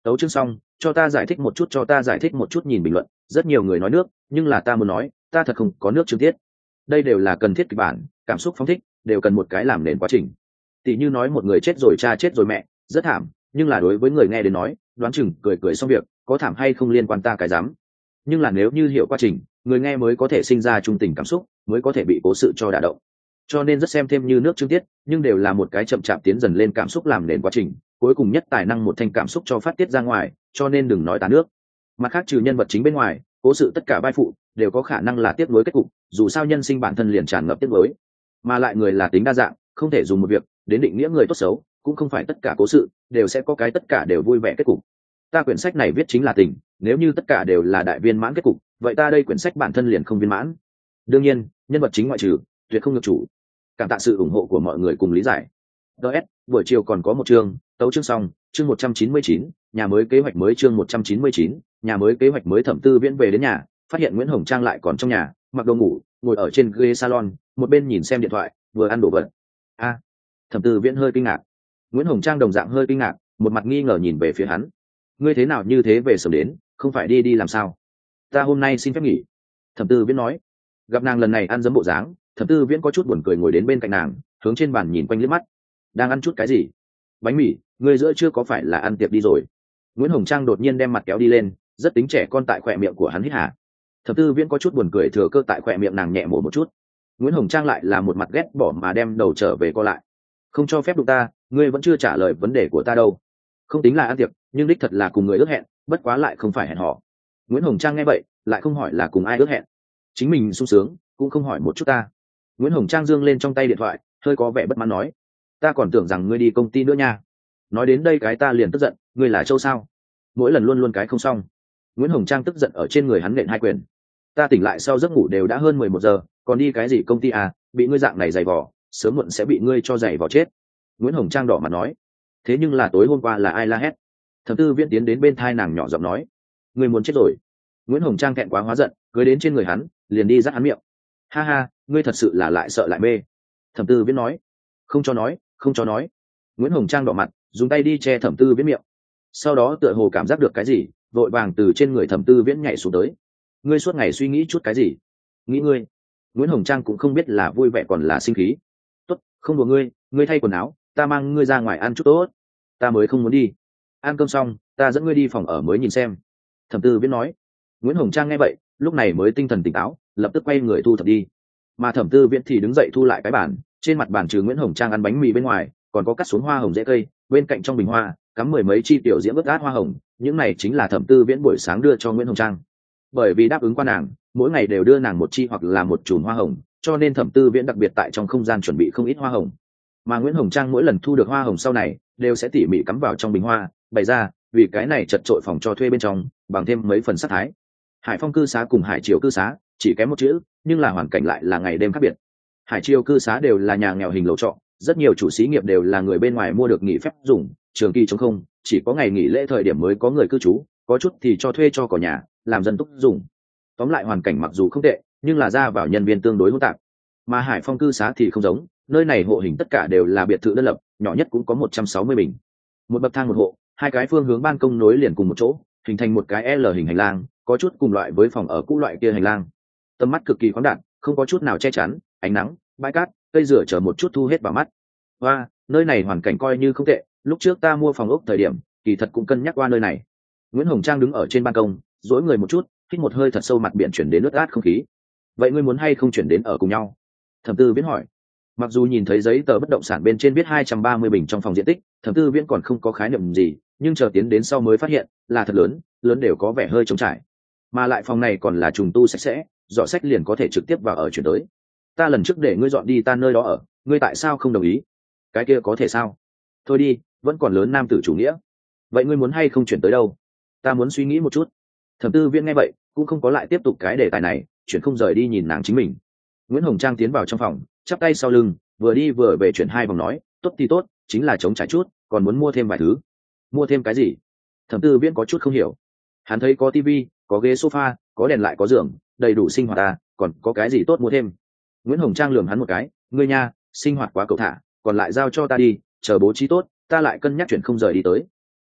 Tấu chương xong, cho ta giải thích một chút, cho ta giải thích một chút. Nhìn bình luận, rất nhiều người nói nước, nhưng là ta muốn nói, ta thật không có nước chương tiết. Đây đều là cần thiết kịch bản, cảm xúc phóng thích, đều cần một cái làm nền quá trình. Tỷ như nói một người chết rồi cha chết rồi mẹ, rất thảm, nhưng là đối với người nghe đến nói, đoán chừng cười cười xong việc, có thảm hay không liên quan ta cái dám. Nhưng là nếu như hiểu quá trình, người nghe mới có thể sinh ra trung tình cảm xúc, mới có thể bị cố sự cho đả động. Cho nên rất xem thêm như nước chương tiết, nhưng đều là một cái chậm chạp tiến dần lên cảm xúc làm nền quá trình, cuối cùng nhất tài năng một thanh cảm xúc cho phát tiết ra ngoài, cho nên đừng nói tán nước. Mặt khác trừ nhân vật chính bên ngoài, cố sự tất cả vai phụ đều có khả năng là tiếp nối kết cục, dù sao nhân sinh bản thân liền tràn ngập tiếp nối, mà lại người là tính đa dạng, không thể dùng một việc đến định nghĩa người tốt xấu, cũng không phải tất cả cố sự đều sẽ có cái tất cả đều vui vẻ kết cục. Ta quyển sách này viết chính là tình, nếu như tất cả đều là đại viên mãn kết cục, vậy ta đây quyển sách bản thân liền không viên mãn. Đương nhiên, nhân vật chính ngoại trừ, tuyệt không ngược chủ. Cảm tạ sự ủng hộ của mọi người cùng lý giải. DS, buổi chiều còn có một chương, tấu chương xong, chương 199, nhà mới kế hoạch mới chương 199, nhà mới kế hoạch mới. Thẩm Tư Viễn về đến nhà, phát hiện Nguyễn Hồng Trang lại còn trong nhà, mặc đồ ngủ, ngồi ở trên ghế salon, một bên nhìn xem điện thoại, vừa ăn đồ vật. A, Thẩm Tư Viễn hơi kinh ngạc. Nguyễn Hồng Trang đồng dạng hơi kinh ngạc, một mặt nghi ngờ nhìn về phía hắn. Ngươi thế nào như thế về sớm đến, không phải đi làm sao? Ta hôm nay xin phép nghỉ. Thẩm Tư Viễn nói. Gặp nàng lần này ăn dấm bộ dáng, Thẩm Tư Viễn có chút buồn cười ngồi đến bên cạnh nàng, hướng trên bàn nhìn quanh liếc mắt. Đang ăn chút cái gì? Bánh mì, ngươi giữa chưa có phải là ăn tiệc đi rồi? Nguyễn Hồng Trang đột nhiên đem mặt kéo đi lên, rất tính trẻ con tại khỏe miệng của hắn hít hà. Thẩm Tư Viễn có chút buồn cười thừa cơ tại khỏe miệng nàng nhẹ mổ một chút. Nguyễn Hồng Trang lại là một mặt ghét bỏ mà đem đầu trở về co lại. Không cho phép đụng ta, ngươi vẫn chưa trả lời vấn đề của ta đâu. Không tính là ăn tiệc, nhưng đích thật là cùng người ước hẹn, bất quá lại không phải hẹn hò. Nguyễn Hồng Trang nghe vậy, lại không hỏi là cùng ai ước hẹn. Chính mình sung sướng, cũng không hỏi một chút ta. Nguyễn Hồng Trang giương lên trong tay điện thoại, hơi có vẻ bất mãn nói. Ta còn tưởng rằng ngươi đi công ty nữa nha. Nói đến đây cái ta liền tức giận, ngươi là Châu sao? Mỗi lần luôn luôn cái không xong. Nguyễn Hồng Trang tức giận ở trên người hắn nện hai quyền. Ta tỉnh lại sau giấc ngủ đều đã hơn 11 giờ, còn đi cái gì công ty à, bị ngươi dạng này giày vò, sớm muộn sẽ bị ngươi cho giày vò chết. Nguyễn Hồng Trang đỏ mặt nói. Thế nhưng là tối hôm qua là ai la hét? Thẩm Tư Viễn tiến đến bên thai nàng nhỏ giọng nói. Ngươi muốn chết rồi. Nguyễn Hồng Trang thẹn quá hóa giận, cưới đến trên người hắn, liền đi dắt hắn miệng. Ha ha, ngươi thật sự là lại sợ lại mê. Thẩm Tư Viễn nói. Không cho nói, không cho nói. Nguyễn Hồng Trang đỏ mặt, dùng tay đi che Thẩm Tư Viễn miệng. Sau đó tựa hồ cảm giác được cái gì, vội vàng từ trên người Thẩm Tư Viễn nhảy xuống tới. Ngươi suốt ngày suy nghĩ chút cái gì? Nghĩ ngươi. Nguyễn Hồng Trang cũng không biết là vui vẻ còn là sinh khí. Tốt, không đùa ngươi, ngươi thay quần áo, ta mang ngươi ra ngoài ăn chút tốt. Ta mới không muốn đi. Ăn cơm xong, ta dẫn ngươi đi phòng ở mới nhìn xem. Thẩm Tư Viễn nói. Nguyễn Hồng Trang nghe vậy, lúc này mới tinh thần tỉnh táo, lập tức quay người thu thập đi. Mà Thẩm Tư Viễn thì đứng dậy thu lại cái bàn, trên mặt bàn trừ Nguyễn Hồng Trang ăn bánh mì bên ngoài, còn có cắt xuống hoa hồng dễ cây, bên cạnh trong bình hoa cắm mười mấy chi tiểu diễm ướt át hoa hồng, những này chính là Thẩm Tư Viễn buổi sáng đưa cho Nguyễn Hồng Trang. Bởi vì đáp ứng qua nàng, mỗi ngày đều đưa nàng một chi hoặc là một chùm hoa hồng, cho nên Thẩm Tư Viễn đặc biệt tại trong không gian chuẩn bị không ít hoa hồng. Mà Nguyễn Hồng Trang mỗi lần thu được hoa hồng sau này, đều sẽ tỉ mỉ cắm vào trong bình hoa, bày ra, vì cái này chật trội phòng cho thuê bên trong, bằng thêm mấy phần sắc thái. Hải Phong cư xá cùng Hải Triều cư xá chỉ kém một chữ, nhưng là hoàn cảnh lại là ngày đêm khác biệt. Hải Triều cư xá đều là nhà nghèo hình lầu trọ, rất nhiều chủ xí nghiệp đều là người bên ngoài mua được nghỉ phép dùng, trường kỳ trống không, chỉ có ngày nghỉ lễ thời điểm mới có người cư trú, có chút thì cho thuê cho cỏ nhà, làm dân túc dùng. Tóm lại hoàn cảnh mặc dù không tệ, nhưng là ra vào nhân viên tương đối hỗn tạp. Mà Hải Phong cư xá thì không giống, nơi này hộ hình tất cả đều là biệt thự đơn lập, nhỏ nhất cũng có 160 bình. Một bậc thang một hộ, hai cái phương hướng ban công nối liền cùng một chỗ, hình thành một cái L hình hành lang, có chút cùng loại với phòng ở cũ loại kia hành lang. Tầm mắt cực kỳ khoáng đạt, không có chút nào che chắn, ánh nắng, bãi cát, cây rửa chờ một chút thu hết vào mắt. Và nơi này hoàn cảnh coi như không tệ, lúc trước ta mua phòng ốc thời điểm, kỳ thật cũng cân nhắc qua nơi này. Nguyễn Hồng Trang đứng ở trên ban công, duỗi người một chút, hít một hơi thật sâu, mặt biển chuyển đến ướt át không khí. Vậy ngươi muốn hay không chuyển đến ở cùng nhau? Thẩm Tư Viễn hỏi. Mặc dù nhìn thấy giấy tờ bất động sản bên trên viết 230 bình trong phòng diện tích, Thẩm Tư Viễn còn không có khái niệm gì, nhưng chờ tiến đến sau mới phát hiện là thật lớn, lớn đều có vẻ hơi trống trải. Mà lại phòng này còn là trùng tu sạch sẽ, dọn sách liền có thể trực tiếp vào ở chuyển tới. Ta lần trước để ngươi dọn đi ta nơi đó ở, ngươi tại sao không đồng ý? Cái kia có thể sao? Thôi đi, vẫn còn lớn nam tử chủ nghĩa. Vậy ngươi muốn hay không chuyển tới đâu? Ta muốn suy nghĩ một chút. Thẩm Tư Viễn nghe vậy, cũng không có lại tiếp tục cái đề tài này, chuyển không rời đi nhìn nàng chính mình. Nguyễn Hồng Trang tiến vào trong phòng, chắp tay sau lưng, vừa đi vừa về chuyển hai vòng nói, tốt thì tốt, chính là chống trải chút, còn muốn mua thêm vài thứ. Mua thêm cái gì? Thẩm Tư Viễn có chút không hiểu. Hắn thấy có tivi, có ghế sofa, có đèn lại có giường, đầy đủ sinh hoạt ta, còn có cái gì tốt mua thêm? Nguyễn Hồng Trang lườm hắn một cái, ngươi nha, sinh hoạt quá cầu thả, còn lại giao cho ta đi, chờ bố trí tốt, ta lại cân nhắc chuyển không rời đi tới.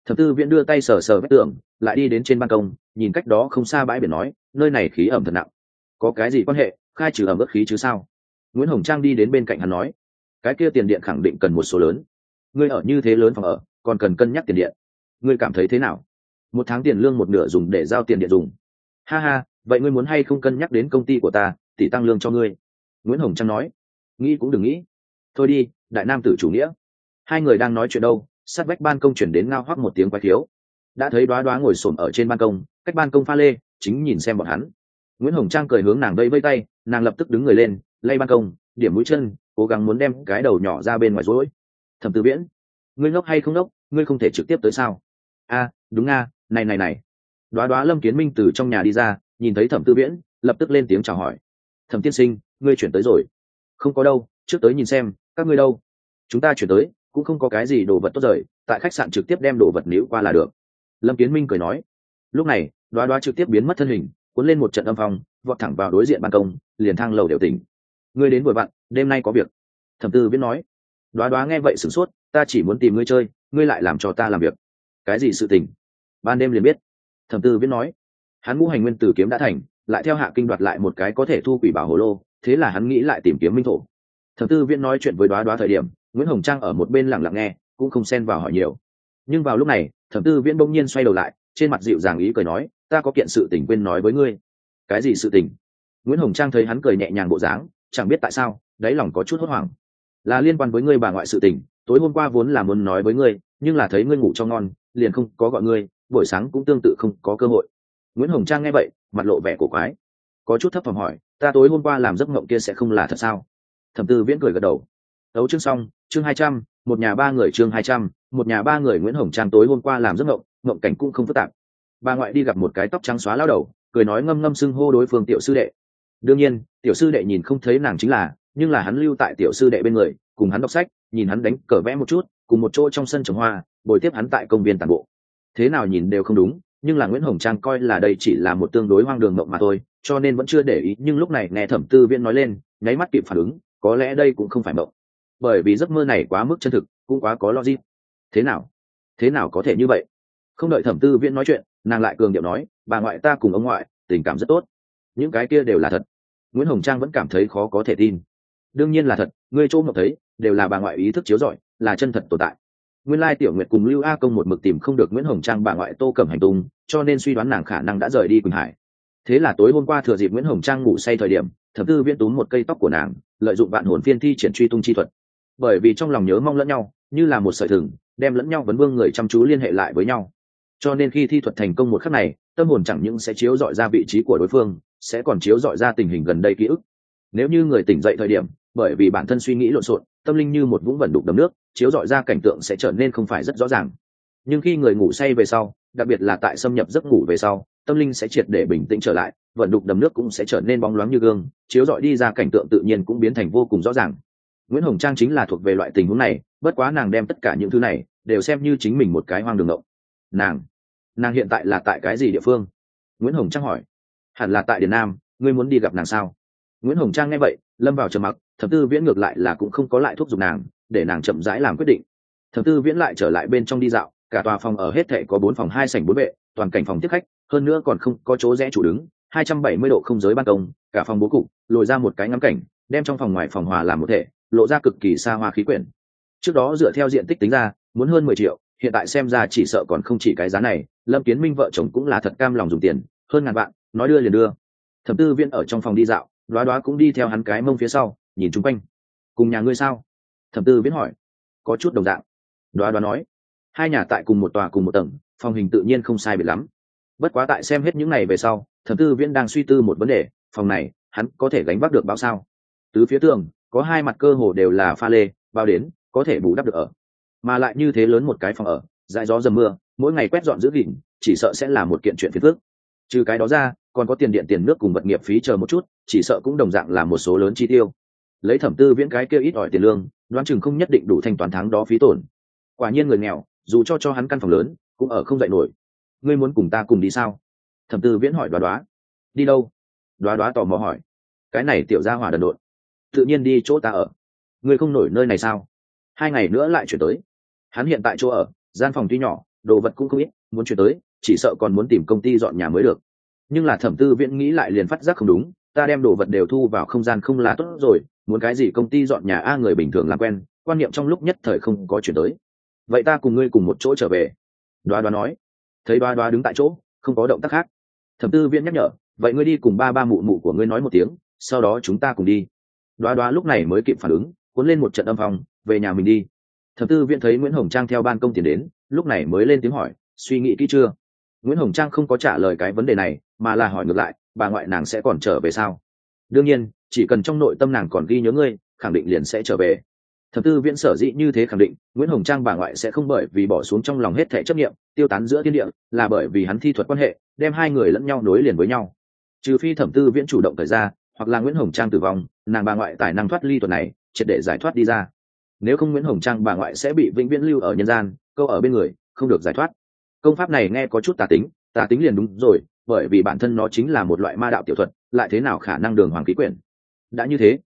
Thẩm Tư Viễn đưa tay sờ sờ vách tường, lại đi đến trên ban công, nhìn cách đó không xa bãi biển nói, nơi này khí ẩm thật nặng. Có cái gì quan hệ, khai trừ ẩm ướt khí chứ sao? Nguyễn Hồng Trang đi đến bên cạnh hắn nói, cái kia tiền điện khẳng định cần một số lớn. Ngươi ở như thế lớn phòng ở, còn cần cân nhắc tiền điện. Ngươi cảm thấy thế nào? Một tháng tiền lương một nửa dùng để giao tiền điện dùng. Ha ha, vậy ngươi muốn hay không cân nhắc đến công ty của ta, tỷ tăng lương cho ngươi? Nguyễn Hồng Trang nói, nghĩ cũng đừng nghĩ. Thôi đi, đại nam tử chủ nghĩa. Hai người đang nói chuyện đâu, sát vách ban công chuyển đến ngao hoắc một tiếng quái thiếu. Đã thấy Đoá Đoá ngồi xổm ở trên ban công, cách ban công pha lê, chính nhìn xem bọn hắn. Nguyễn Hồng Trang cười hướng nàng vây vây tay, nàng lập tức đứng người lên, lay ban công, điểm mũi chân, cố gắng muốn đem cái đầu nhỏ ra bên ngoài rối. Thẩm Tư Viễn, ngươi ngốc hay không ngốc, ngươi không thể trực tiếp tới sao? A, đúng a, này. Đoá Đoá Lâm Kiến Minh từ trong nhà đi ra, nhìn thấy Thẩm Tư Viễn, lập tức lên tiếng chào hỏi. Thẩm tiên sinh, ngươi chuyển tới rồi? Không có đâu, trước tới nhìn xem, các ngươi đâu? Chúng ta chuyển tới, cũng không có cái gì đồ vật tốt rời, tại khách sạn trực tiếp đem đồ vật níu qua là được. Lâm Kiến Minh cười nói. Lúc này, Đoá Đoá trực tiếp biến mất thân hình, cuốn lên một trận âm phong, vọt thẳng vào đối diện ban công, liền thang lầu đều tỉnh. Ngươi đến vội vặn, đêm nay có việc. Thẩm Tư Viễn nói. Đoá Đoá nghe vậy sửng sốt, ta chỉ muốn tìm ngươi chơi, ngươi lại làm cho ta làm việc. Cái gì sự tình? Ban đêm liền biết. Thẩm Tư Viễn nói. Hắn ngũ hành nguyên tử kiếm đã thành, lại theo Hạ Kinh đoạt lại một cái có thể thu quỷ bảo hồ lô, thế là hắn nghĩ lại tìm kiếm minh thổ. Thẩm Tư Viễn nói chuyện với Đoá Đoá thời điểm, Nguyễn Hồng Trang ở một bên lặng lặng nghe, cũng không xen vào hỏi nhiều. Nhưng vào lúc này, Thẩm Tư Viễn bỗng nhiên xoay đầu lại, trên mặt dịu dàng ý cười nói, ta có kiện sự tình quên nói với ngươi. Cái gì sự tình? Nguyễn Hồng Trang thấy hắn cười nhẹ nhàng bộ dáng, chẳng biết tại sao, đáy lòng có chút hốt hoảng. Là liên quan với ngươi bà ngoại sự tình, tối hôm qua vốn là muốn nói với ngươi, nhưng là thấy ngươi ngủ cho ngon, liền không có gọi ngươi, buổi sáng cũng tương tự không có cơ hội. Nguyễn Hồng Trang nghe vậy, mặt lộ vẻ cổ quái, có chút thấp thỏm hỏi, ta tối hôm qua làm giấc mộng kia sẽ không là thật sao? Thẩm Tư Viễn cười gật đầu. Đấu chương xong, chương 200, một nhà ba người chương 200, một nhà ba người. Nguyễn Hồng Trang tối hôm qua làm giấc mộng, mộng cảnh cũng không phức tạp. Bà ngoại đi gặp một cái tóc trắng xóa lão đầu, cười nói ngâm ngâm xưng hô đối phương tiểu sư đệ. Đương nhiên, tiểu sư đệ nhìn không thấy nàng chính là, nhưng là hắn lưu tại tiểu sư đệ bên người, cùng hắn đọc sách, nhìn hắn đánh cờ vẽ một chút, cùng một chỗ trong sân trồng hoa, bồi tiếp hắn tại công viên tản bộ. Thế nào nhìn đều không đúng, nhưng là Nguyễn Hồng Trang coi là đây chỉ là một tương đối hoang đường mộng mà thôi, cho nên vẫn chưa để ý. Nhưng lúc này nghe Thẩm Tư Viễn nói lên, nháy mắt kịp phản ứng, có lẽ đây cũng không phải mộng, bởi vì giấc mơ này quá mức chân thực, cũng quá có logic. Thế nào có thể như vậy? Không đợi Thẩm Tư Viễn nói chuyện, nàng lại cường điệu nói, bà ngoại ta cùng ông ngoại tình cảm rất tốt. Những cái kia đều là thật. Nguyễn Hồng Trang vẫn cảm thấy khó có thể tin. Đương nhiên là thật, ngươi chỗ mộng thấy đều là bà ngoại ý thức chiếu rọi, là chân thật tồn tại. Nguyên lai Tiểu Nguyệt cùng Lưu A Công một mực tìm không được Nguyễn Hồng Trang bà ngoại Tô Cẩm hành tung, cho nên suy đoán nàng khả năng đã rời đi Quỳnh Hải. Thế là tối hôm qua thừa dịp Nguyễn Hồng Trang ngủ say thời điểm, Thẩm Tư Viễn túm một cây tóc của nàng, lợi dụng vạn hồn phiên thi triển truy tung chi thuật. Bởi vì trong lòng nhớ mong lẫn nhau, như là một sợi thừng, đem lẫn nhau vấn vương người chăm chú liên hệ lại với nhau. Cho nên khi thi thuật thành công một khắc này, tâm hồn chẳng những sẽ chiếu dọi ra vị trí của đối phương, sẽ còn chiếu dọi ra tình hình gần đây ký ức. Nếu như người tỉnh dậy thời điểm, bởi vì bản thân suy nghĩ lộn xộn, tâm linh như một vũng vẩn đục đầm nước, chiếu dọi ra cảnh tượng sẽ trở nên không phải rất rõ ràng. Nhưng khi người ngủ say về sau, đặc biệt là tại xâm nhập giấc ngủ về sau, tâm linh sẽ triệt để bình tĩnh trở lại, vẩn đục đầm nước cũng sẽ trở nên bóng loáng như gương, chiếu dọi đi ra cảnh tượng tự nhiên cũng biến thành vô cùng rõ ràng. Nguyễn Hồng Trang chính là thuộc về loại tình huống này, bất quá nàng đem tất cả những thứ này đều xem như chính mình một cái hoang đường ngộng. Nàng hiện tại là tại cái gì địa phương? Nguyễn Hồng Trang hỏi. Hẳn là tại Điền Nam, ngươi muốn đi gặp nàng sao? Nguyễn Hồng Trang nghe vậy, lâm vào trầm mặc. Thẩm Tư Viễn ngược lại là cũng không có lại thúc giục nàng, để nàng chậm rãi làm quyết định. Thẩm Tư Viễn lại trở lại bên trong đi dạo, cả tòa phòng ở hết thệ có 4 phòng 2 sảnh 4 vệ, toàn cảnh phòng tiếp khách, hơn nữa còn không có chỗ rẽ chủ đứng, 270 độ không giới ban công, cả phòng bố cục lồi ra một cái ngắm cảnh, đem trong phòng ngoài phòng hòa làm một thể, lộ ra cực kỳ xa hoa khí quyển. Trước đó dựa theo diện tích tính ra, muốn hơn 10 triệu, hiện tại xem ra chỉ sợ còn không chỉ cái giá này. Lâm Kiến Minh vợ chồng cũng là thật cam lòng dùng tiền, hơn ngàn vạn, nói đưa liền đưa. Thẩm Tư Viễn ở trong phòng đi dạo, Đoá Đoá cũng đi theo hắn cái mông phía sau, nhìn chung quanh. Cùng nhà ngươi sao? Thẩm Tư Viễn hỏi. Có chút đồng dạng. Đoá Đoá nói. Hai nhà tại cùng một tòa cùng một tầng, phòng hình tự nhiên không sai biệt lắm. Bất quá tại xem hết những này về sau, Thẩm Tư Viễn đang suy tư một vấn đề, phòng này hắn có thể gánh vác được bao sao? Tứ phía tường có 2 mặt cơ hồ đều là pha lê, bao đến có thể bù đắp được ở. Mà lại như thế lớn một cái phòng ở, dãi gió dầm mưa, mỗi ngày quét dọn giữ gìn, chỉ sợ sẽ là một kiện chuyện phiền phức. Trừ cái đó ra, còn có tiền điện tiền nước cùng vật nghiệp phí chờ một chút, chỉ sợ cũng đồng dạng là một số lớn chi tiêu. Lấy Thẩm Tư Viễn cái kia ít ỏi tiền lương, đoán chừng không nhất định đủ thanh toán tháng đó phí tổn. Quả nhiên người nghèo, dù cho hắn căn phòng lớn, cũng ở không dậy nổi. Ngươi muốn cùng ta cùng đi sao? Thẩm Tư Viễn hỏi Đoá Đoá. Đi đâu? Đoá Đoá tò mò hỏi. Cái này tiểu gia hỏa đần độn, tự nhiên đi chỗ ta ở. Ngươi không nổi nơi này sao? 2 ngày nữa lại chuyển tới. Hắn hiện tại chỗ ở, gian phòng tuy nhỏ, đồ vật cũng không ít, muốn chuyển tới chỉ sợ còn muốn tìm công ty dọn nhà mới được. Nhưng là Thẩm Tư Viễn nghĩ lại liền phát giác không đúng, ta đem đồ vật đều thu vào không gian không là tốt rồi, muốn cái gì công ty dọn nhà a, người bình thường làm quen, quan niệm trong lúc nhất thời không có chuyển tới. Vậy ta cùng ngươi cùng một chỗ trở về. Đoá Đoá nói. Thấy Đoá Đoá đứng tại chỗ không có động tác khác, Thẩm Tư Viễn nhắc nhở, vậy ngươi đi cùng ba ba mụ mụ của ngươi nói một tiếng, sau đó chúng ta cùng đi. Đoá Đoá lúc này mới kịp phản ứng, cuốn lên một trận âm phong, về nhà mình đi. Thẩm Tư Viễn thấy Nguyễn Hồng Trang theo ban công tiền đến, lúc này mới lên tiếng hỏi, suy nghĩ kỹ chưa? Nguyễn Hồng Trang không có trả lời cái vấn đề này, mà là hỏi ngược lại, bà ngoại nàng sẽ còn trở về sao? Đương nhiên, chỉ cần trong nội tâm nàng còn ghi nhớ ngươi, khẳng định liền sẽ trở về. Thẩm Tư Viễn sở dĩ như thế khẳng định, Nguyễn Hồng Trang bà ngoại sẽ không bởi vì bỏ xuống trong lòng hết thảy chấp niệm, tiêu tán giữa thiên địa, là bởi vì hắn thi thuật quan hệ, đem hai người lẫn nhau nối liền với nhau. Trừ phi Thẩm Tư Viễn chủ động thời ra, hoặc là Nguyễn Hồng Trang tử vong, nàng bà ngoại tài năng thoát ly thuật này, triệt để giải thoát đi ra. Nếu không Nguyễn Hồng Trang bà ngoại sẽ bị vĩnh viễn lưu ở nhân gian, câu ở bên người, không được giải thoát. Công pháp này nghe có chút tà tính liền đúng rồi, bởi vì bản thân nó chính là một loại ma đạo tiểu thuật, lại thế nào khả năng đường hoàng ký quyển. Đã như thế,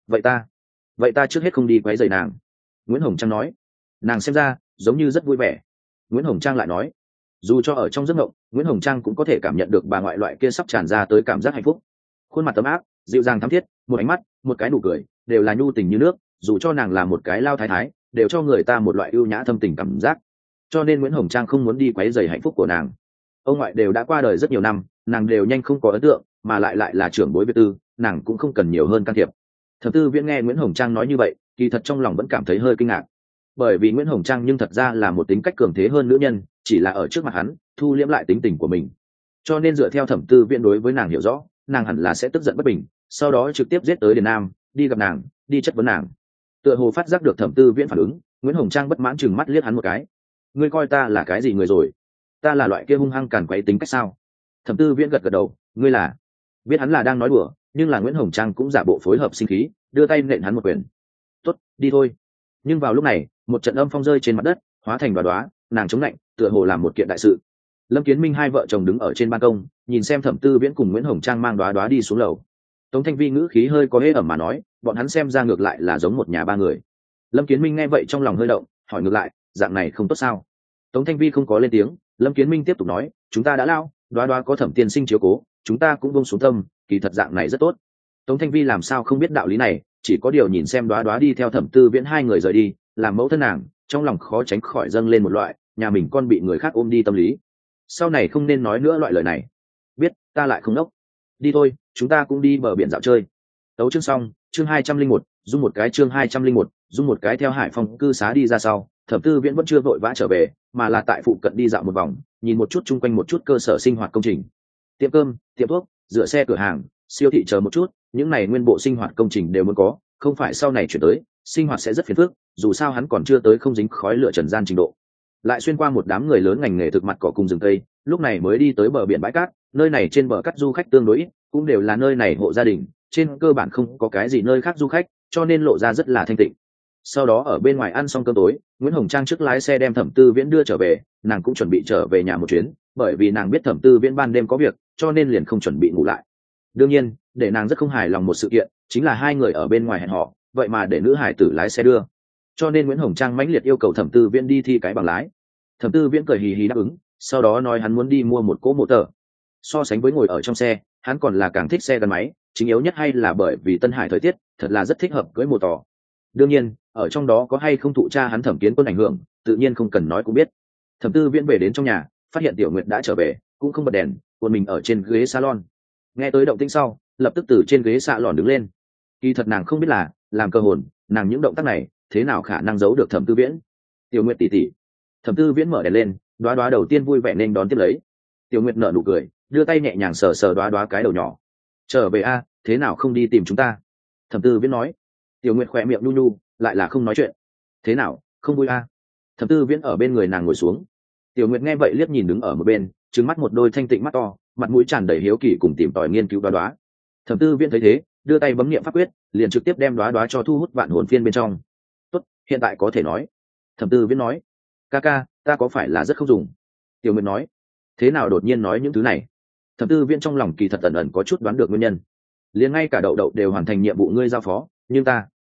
vậy ta trước hết không đi quấy rầy nàng. Nguyễn Hồng Trang nói. Nàng xem ra giống như rất vui vẻ. Nguyễn Hồng Trang lại nói, dù cho ở trong giấc mộng, Nguyễn Hồng Trang cũng có thể cảm nhận được bà ngoại loại kia sắp tràn ra tới cảm giác hạnh phúc. Khuôn mặt ấm áp, dịu dàng thắm thiết, một ánh mắt, một cái nụ cười, đều là nhu tình như nước, dù cho nàng là một cái lao thái thái, đều cho người ta một loại ưu nhã thâm tình cảm giác. Cho nên Nguyễn Hồng Trang không muốn đi quấy rầy hạnh phúc của nàng. Ông ngoại đều đã qua đời rất nhiều năm, nàng đều nhanh không có ấn tượng, mà lại là trưởng bối Việt Tư, nàng cũng không cần nhiều hơn can thiệp. Thẩm Tư Viễn nghe Nguyễn Hồng Trang nói như vậy, kỳ thật trong lòng vẫn cảm thấy hơi kinh ngạc, bởi vì Nguyễn Hồng Trang nhưng thật ra là một tính cách cường thế hơn nữ nhân, chỉ là ở trước mặt hắn thu liễm lại tính tình của mình. Cho nên dựa theo Thẩm Tư Viễn đối với nàng hiểu rõ, nàng hẳn là sẽ tức giận bất bình, sau đó trực tiếp giết tới Điền Nam, đi gặp nàng, đi chất vấn nàng. Tựa hồ phát giác được Thẩm Tư Viễn phản ứng, Nguyễn Hồng Trang bất mãn chừng mắt liếc hắn một cái. Ngươi coi ta là cái gì người rồi? Ta là loại kia hung hăng càn quấy tính cách sao? Thẩm Tư Viễn gật gật đầu, ngươi là. Biết hắn là đang nói đùa, nhưng là Nguyễn Hồng Trang cũng giả bộ phối hợp sinh khí, đưa tay nện hắn một quyền. Tốt, đi thôi. Nhưng vào lúc này, một trận âm phong rơi trên mặt đất, hóa thành Đoá Đoá, nàng chống lạnh, tựa hồ làm một kiện đại sự. Lâm Kiến Minh hai vợ chồng đứng ở trên ban công, nhìn xem Thẩm Tư Viễn cùng Nguyễn Hồng Trang mang Đoá Đoá đi xuống lầu. Tống Thanh Vi ngữ khí hơi có hễ ẩm mà nói, bọn hắn xem ra ngược lại là giống một nhà ba người. Lâm Kiến Minh nghe vậy trong lòng hơi động, hỏi ngược lại, dạng này không tốt sao? Tống Thanh Vi không có lên tiếng, Lâm Kiến Minh tiếp tục nói, chúng ta đã lao, Đoá Đoá có Thẩm tiên sinh chiếu cố, chúng ta cũng buông xuống tâm, kỳ thật dạng này rất tốt. Tống Thanh Vi làm sao không biết đạo lý này, chỉ có điều nhìn xem Đoá Đoá đi theo Thẩm Tư Viễn hai người rời đi, làm mẫu thân nàng trong lòng khó tránh khỏi dâng lên một loại nhà mình con bị người khác ôm đi tâm lý. Sau này không nên nói nữa loại lời này. Biết, ta lại không đốc. Đi thôi, chúng ta cũng đi bờ biển dạo chơi. Tấu chương xong, chương 201, dung một cái chương 201, dung một cái theo Hải Phòng cư xá đi ra sau, Thẩm Tư Viễn vẫn chưa vội vã trở về, mà là tại phụ cận đi dạo một vòng, nhìn một chút chung quanh một chút cơ sở sinh hoạt công trình, tiệm cơm, tiệm thuốc, rửa xe cửa hàng, siêu thị chờ một chút, những này nguyên bộ sinh hoạt công trình đều muốn có, không phải sau này chuyển tới, sinh hoạt sẽ rất phiền phức, dù sao hắn còn chưa tới không dính khói lửa trần gian trình độ. Lại xuyên qua một đám người lớn ngành nghề thực mặt cỏ cùng rừng cây, lúc này mới đi tới bờ biển bãi cát, nơi này trên bờ cát du khách tương đối ít, cũng đều là nơi này hộ gia đình, trên cơ bản không có cái gì nơi khác du khách, cho nên lộ ra rất là thanh tịnh. Sau đó ở bên ngoài ăn xong cơm tối, Nguyễn Hồng Trang trước lái xe đem Thẩm Tư Viễn đưa trở về, nàng cũng chuẩn bị trở về nhà một chuyến, bởi vì nàng biết Thẩm Tư Viễn ban đêm có việc, cho nên liền không chuẩn bị ngủ lại. Đương nhiên, để nàng rất không hài lòng một sự kiện, chính là hai người ở bên ngoài hẹn hò, vậy mà để nữ hải tử lái xe đưa. Cho nên Nguyễn Hồng Trang mãnh liệt yêu cầu Thẩm Tư Viễn đi thi cái bằng lái. Thẩm Tư Viễn cười hì hì đáp ứng, sau đó nói hắn muốn đi mua một cỗ mô tờ. So sánh với ngồi ở trong xe, hắn còn là càng thích xe gắn máy, chính yếu nhất hay là bởi vì Tân Hải thời tiết thật là rất thích hợp cưỡi mô tò. Đương nhiên, ở trong đó có hay không thụ cha hắn Thẩm Kiến Quân ảnh hưởng, tự nhiên không cần nói cũng biết. Thẩm Tư Viễn về đến trong nhà, phát hiện Tiểu Nguyệt đã trở về, cũng không bật đèn, cuộn mình ở trên ghế salon. Nghe tới động tĩnh sau, lập tức từ trên ghế salon đứng lên. Kỳ thật nàng không biết là, làm cơ hồn, nàng những động tác này, thế nào khả năng giấu được Thẩm Tư Viễn. Tiểu Nguyệt tỷ tỷ. Thẩm Tư Viễn mở đèn lên, Đoá Đoá đầu tiên vui vẻ nên đón tiếp lấy. Tiểu Nguyệt nở nụ cười, đưa tay nhẹ nhàng sờ sờ Đoá Đoá cái đầu nhỏ. Trở về a, thế nào không đi tìm chúng ta? Thẩm Tư Viễn nói. Tiểu Nguyệt khỏe miệng nhu nhu, lại là không nói chuyện. Thế nào, không vui a? Thẩm Tư Viễn ở bên người nàng ngồi xuống. Tiểu Nguyệt nghe vậy liếc nhìn đứng ở một bên, trừng mắt một đôi thanh tịnh mắt to, mặt mũi tràn đầy hiếu kỳ cùng tìm tòi nghiên cứu Đoá Đoá. Thẩm Tư Viễn thấy thế, đưa tay bấm niệm pháp quyết, liền trực tiếp đem Đoá Đoá cho thu hút vạn hồn phiên bên trong. Tốt, hiện tại có thể nói. Thẩm Tư Viễn nói. Ca ca, ta có phải là rất không dùng? Tiểu Nguyệt nói. Thế nào đột nhiên nói những thứ này? Thẩm Tư Viễn trong lòng kỳ thật ẩn ẩn có chút đoán được nguyên nhân. Liền ngay cả đậu đậu đều hoàn thành nhiệm vụ ngươi giao phó, nhưng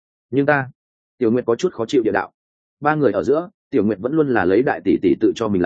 ta. Tiểu Nguyệt có chút khó chịu địa đạo. Ba người ở giữa, Tiểu Nguyệt vẫn luôn là lấy đại tỷ tỷ tự cho mình là,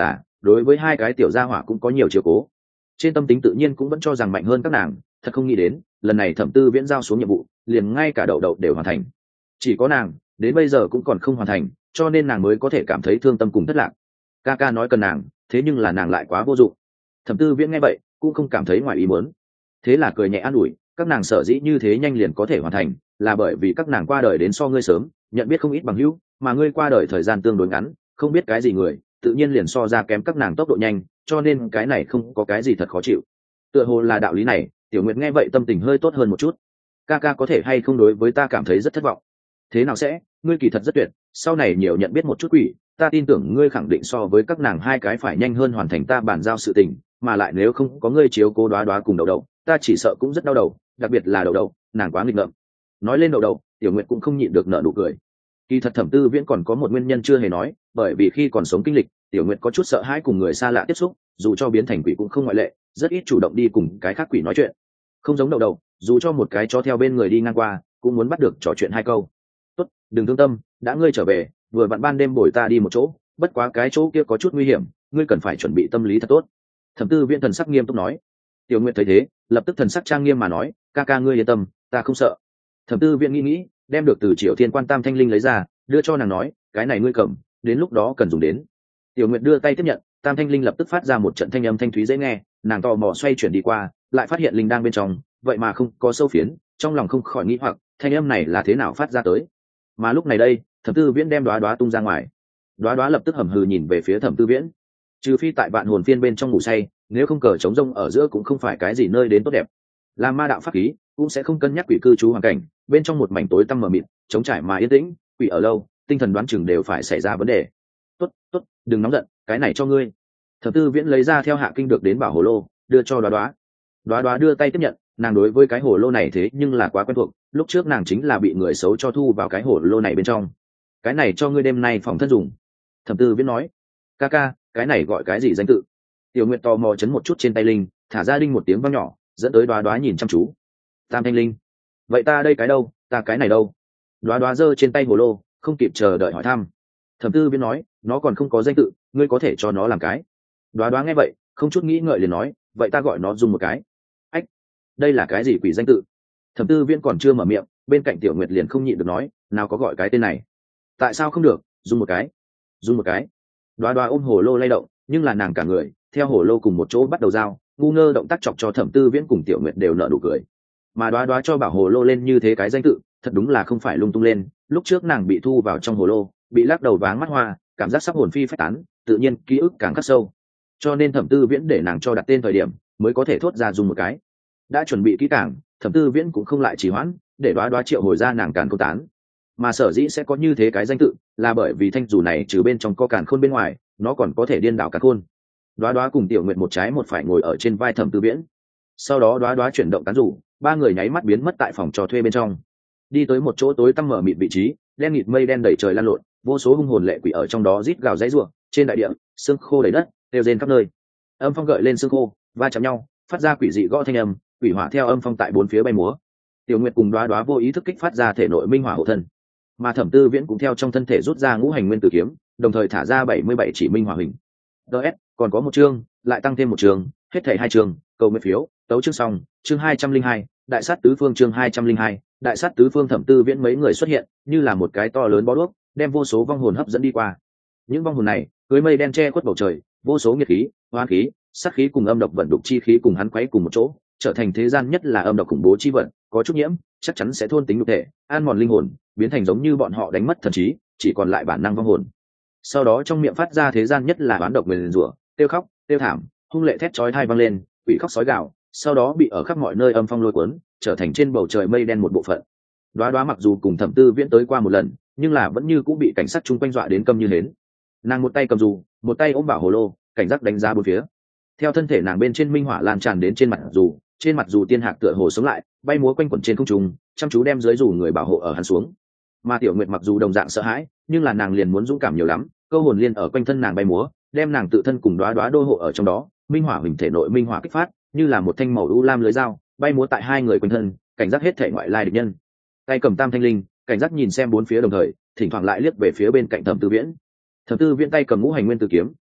đối với hai cái tiểu gia hỏa cũng có nhiều chiều cố. Trên tâm tính tự nhiên cũng vẫn cho rằng mạnh hơn các nàng, thật không nghĩ đến lần này Thẩm Tư Viễn giao xuống nhiệm vụ liền ngay cả đậu đậu đều hoàn thành, chỉ có nàng đến bây giờ cũng còn không hoàn thành, cho nên nàng mới có thể cảm thấy thương tâm cùng thất lạc. Ca ca nói cần nàng, thế nhưng là nàng lại quá vô dụng. Thẩm Tư Viễn nghe vậy cũng không cảm thấy ngoài ý muốn, thế là cười nhẹ an ủi, các nàng sở dĩ như thế nhanh liền có thể hoàn thành là bởi vì các nàng qua đời đến so ngươi sớm, nhận biết không ít bằng hữu, mà ngươi qua đời thời gian tương đối ngắn, không biết cái gì người tự nhiên liền so ra kém các nàng tốc độ nhanh, cho nên cái này không có cái gì thật khó chịu. Tựa hồ là đạo lý này, Tiểu Nguyệt nghe vậy tâm tình hơi tốt hơn một chút. Ca ca có thể hay không đối với ta cảm thấy rất thất vọng? Thế nào sẽ, ngươi kỳ thật rất tuyệt, sau này nhiều nhận biết một chút quỷ, ta tin tưởng ngươi khẳng định so với các nàng hai cái phải nhanh hơn hoàn thành ta bàn giao sự tình, mà lại nếu không có ngươi chiếu cố đoá đoá cùng đậu đậu, ta chỉ sợ cũng rất đau đầu, đặc biệt là đậu đậu, nàng quá nghịch ngợm. Nói lên đậu đậu, Tiểu Nguyệt cũng không nhịn được nở nụ cười. Kỳ thật Thẩm Tư Viễn còn có một nguyên nhân chưa hề nói, bởi vì khi còn sống kinh lịch, Tiểu Nguyệt có chút sợ hãi cùng người xa lạ tiếp xúc, dù cho biến thành quỷ cũng không ngoại lệ, rất ít chủ động đi cùng cái khác quỷ nói chuyện. Không giống đậu đậu, dù cho một cái chó theo bên người đi ngang qua, cũng muốn bắt được trò chuyện hai câu. Tốt, đừng thương tâm, đã ngươi trở về, vừa vặn ban đêm bồi ta đi một chỗ, bất quá cái chỗ kia có chút nguy hiểm, ngươi cần phải chuẩn bị tâm lý thật tốt. Thẩm Tư Viễn thần sắc nghiêm túc nói. Tiểu Nguyệt thấy thế, lập tức thần sắc trang nghiêm mà nói, ca ca ngươi yên tâm, ta không sợ. Thẩm Tư Viễn nghĩ, đem được từ Triều Thiên Quan Tam Thanh Linh lấy ra, đưa cho nàng nói, cái này ngươi cầm, đến lúc đó cần dùng đến. Tiểu Nguyệt đưa tay tiếp nhận, Tam Thanh Linh lập tức phát ra một trận thanh âm thanh thúy dễ nghe, nàng tò mò xoay chuyển đi qua, lại phát hiện linh đang bên trong, vậy mà không có sâu phiến, trong lòng không khỏi nghĩ hoặc, thanh âm này là thế nào phát ra tới. Mà lúc này đây, Thẩm Tư Viễn đem đoá đoá tung ra ngoài. Đoá đoá lập tức hầm hừ nhìn về phía Thẩm Tư Viễn. Trừ phi tại vạn hồn phiên bên trong ngủ say, nếu không cờ trống rông ở giữa cũng không phải cái gì nơi đến tốt đẹp. Làm ma đạo pháp khí, cũng sẽ không cân nhắc quỷ cư trú hoàn cảnh, bên trong một mảnh tối tăm mờ mịt, trống trải mà yên tĩnh, quỷ ở lâu, tinh thần đoán chừng đều phải xảy ra vấn đề. Tốt, tốt, đừng nóng giận, cái này cho ngươi. Thẩm Tư Viễn lấy ra theo hạ kinh được đến bảo hồ lô, đưa cho đoá đoá. Đoá đoá đưa tay tiếp nhận, nàng đối với cái hồ lô này thế nhưng là quá quen thuộc, lúc trước nàng chính là bị người xấu cho thu vào cái hồ lô này bên trong. Cái này cho ngươi đêm nay phòng thân dùng. Thẩm Tư Viễn nói. Ca ca, cái này gọi cái gì danh tự? Tiểu Nguyệt tò mò chấn một chút trên tay linh, thả ra đinh một tiếng vang nhỏ, dẫn tới đoá đoá nhìn chăm chú. Tam Thanh Linh. Vậy ta đây cái đâu, ta cái này đâu? Đoá đoá giơ trên tay hồ lô, không kịp chờ đợi hỏi thăm. Thẩm Tư Viễn nói, nó còn không có danh tự, ngươi có thể cho nó làm cái. Đoá đoá nghe vậy, không chút nghĩ ngợi liền nói, vậy ta gọi nó dùng một cái. Ách, đây là cái gì quỷ danh tự? Thẩm Tư Viễn còn chưa mở miệng, bên cạnh Tiểu Nguyệt liền không nhịn được nói, nào có gọi cái tên này. Tại sao không được, dùng một cái. Dùng một cái. Đoá đoá ôm hồ lô lay động, nhưng là nàng cả người theo hồ lô cùng một chỗ bắt đầu giao, ngu ngơ động tác chọc cho Thẩm Tư Viễn cùng Tiểu Nguyệt đều nở nụ cười. Mà đoá đoá cho bảo hồ lô lên như thế cái danh tự, thật đúng là không phải lung tung lên, lúc trước nàng bị thu vào trong hồ lô, bị lắc đầu váng mắt hoa, cảm giác sắp hồn phi phách tán, tự nhiên ký ức càng khắc sâu, cho nên Thẩm Tư Viễn để nàng cho đặt tên thời điểm mới có thể thốt ra dùng một cái. Đã chuẩn bị kỹ càng, Thẩm Tư Viễn cũng không lại trì hoãn, để đoá đoá triệu hồi ra nàng càn khôn tán. Mà sở dĩ sẽ có như thế cái danh tự là bởi vì thanh dù này trừ bên trong có càn khôn bên ngoài, nó còn có thể điên đảo càn khôn. Đoá đoá cùng Tiểu Nguyệt một trái một phải ngồi ở trên vai Thẩm Tư Viễn, sau đó đoá đoá chuyển động tán rủ, ba người nháy mắt biến mất tại phòng trò thuê bên trong, đi tới một chỗ tối tăm mở mịt vị trí, đen nghịt mây đen đầy trời lan lộn, vô số hung hồn lệ quỷ ở trong đó rít gào dãy rủa, trên đại địa xương khô đầy đất, đều rên khắp nơi. Âm phong gợi lên xương khô, va chạm nhau, phát ra quỷ dị gõ thanh âm, quỷ hỏa theo âm phong tại bốn phía bay múa. Tiểu Nguyệt cùng đoá đoá vô ý thức kích phát ra thể nội minh hỏa hộ thân, mà Thẩm Tư Viễn cũng theo trong thân thể rút ra ngũ hành nguyên tử kiếm, đồng thời thả ra 77 chỉ minh hỏa hình. DS, còn có một chương, lại tăng thêm một chương, hết thảy hai chương, cầu nguyện phiếu, tấu chương xong, chương 202, đại sát tứ phương chương 202, đại sát tứ phương. Thẩm Tư Viễn mấy người xuất hiện, như là một cái to lớn bó đuốc, đem vô số vong hồn hấp dẫn đi qua. Những vong hồn này, cưới mây đen che khuất bầu trời, vô số nghiệt khí, hoán khí, sát khí cùng âm độc vận đục chi khí cùng hắn quấy cùng một chỗ, trở thành thế gian nhất là âm độc khủng bố chi vận, có chút nhiễm, chắc chắn sẽ thôn tính nhục thể, an mòn linh hồn, biến thành giống như bọn họ đánh mất thần trí, chỉ còn lại bản năng vong hồn. Sau đó trong miệng phát ra thế gian nhất là oán độc nguyền rủa, tiêu khóc, tiêu thảm, hung lệ thét chói tai vang lên, quỷ khóc sói gào, sau đó bị ở khắp mọi nơi âm phong lôi cuốn, trở thành trên bầu trời mây đen một bộ phận. Đoá đoá mặc dù cùng Thẩm Tư Viễn tới qua một lần, nhưng là vẫn như cũng bị cảnh sát chung quanh dọa đến câm như hến. Nàng một tay cầm dù, một tay ôm bảo hồ lô, cảnh giác đánh giá bốn phía. Theo thân thể nàng bên trên minh hỏa lan tràn đến trên mặt dù, trên mặt dù tiên hạc tựa hồ sống lại, bay múa quanh quẩn trên không trung, chăm chú đem dưới dù người bảo hộ ở hắn xuống. Mà Tiểu Nguyệt mặc dù đồng dạng sợ hãi, nhưng là nàng liền muốn dũng cảm nhiều lắm, câu hồn liên ở quanh thân nàng bay múa, đem nàng tự thân cùng đoá đoá đô hộ ở trong đó, minh hỏa hình thể nội minh hỏa kích phát, như là một thanh màu u lam lưới dao, bay múa tại hai người quanh thân, cảnh giác hết thể ngoại lai địch nhân. Tay cầm Tam Thanh Linh, cảnh giác nhìn xem bốn phía đồng thời, thỉnh thoảng lại liếc về phía bên cạnh Thẩm Tư Viễn. Thẩm Tư Viễn tay cầm ngũ hành nguyên tử kiếm,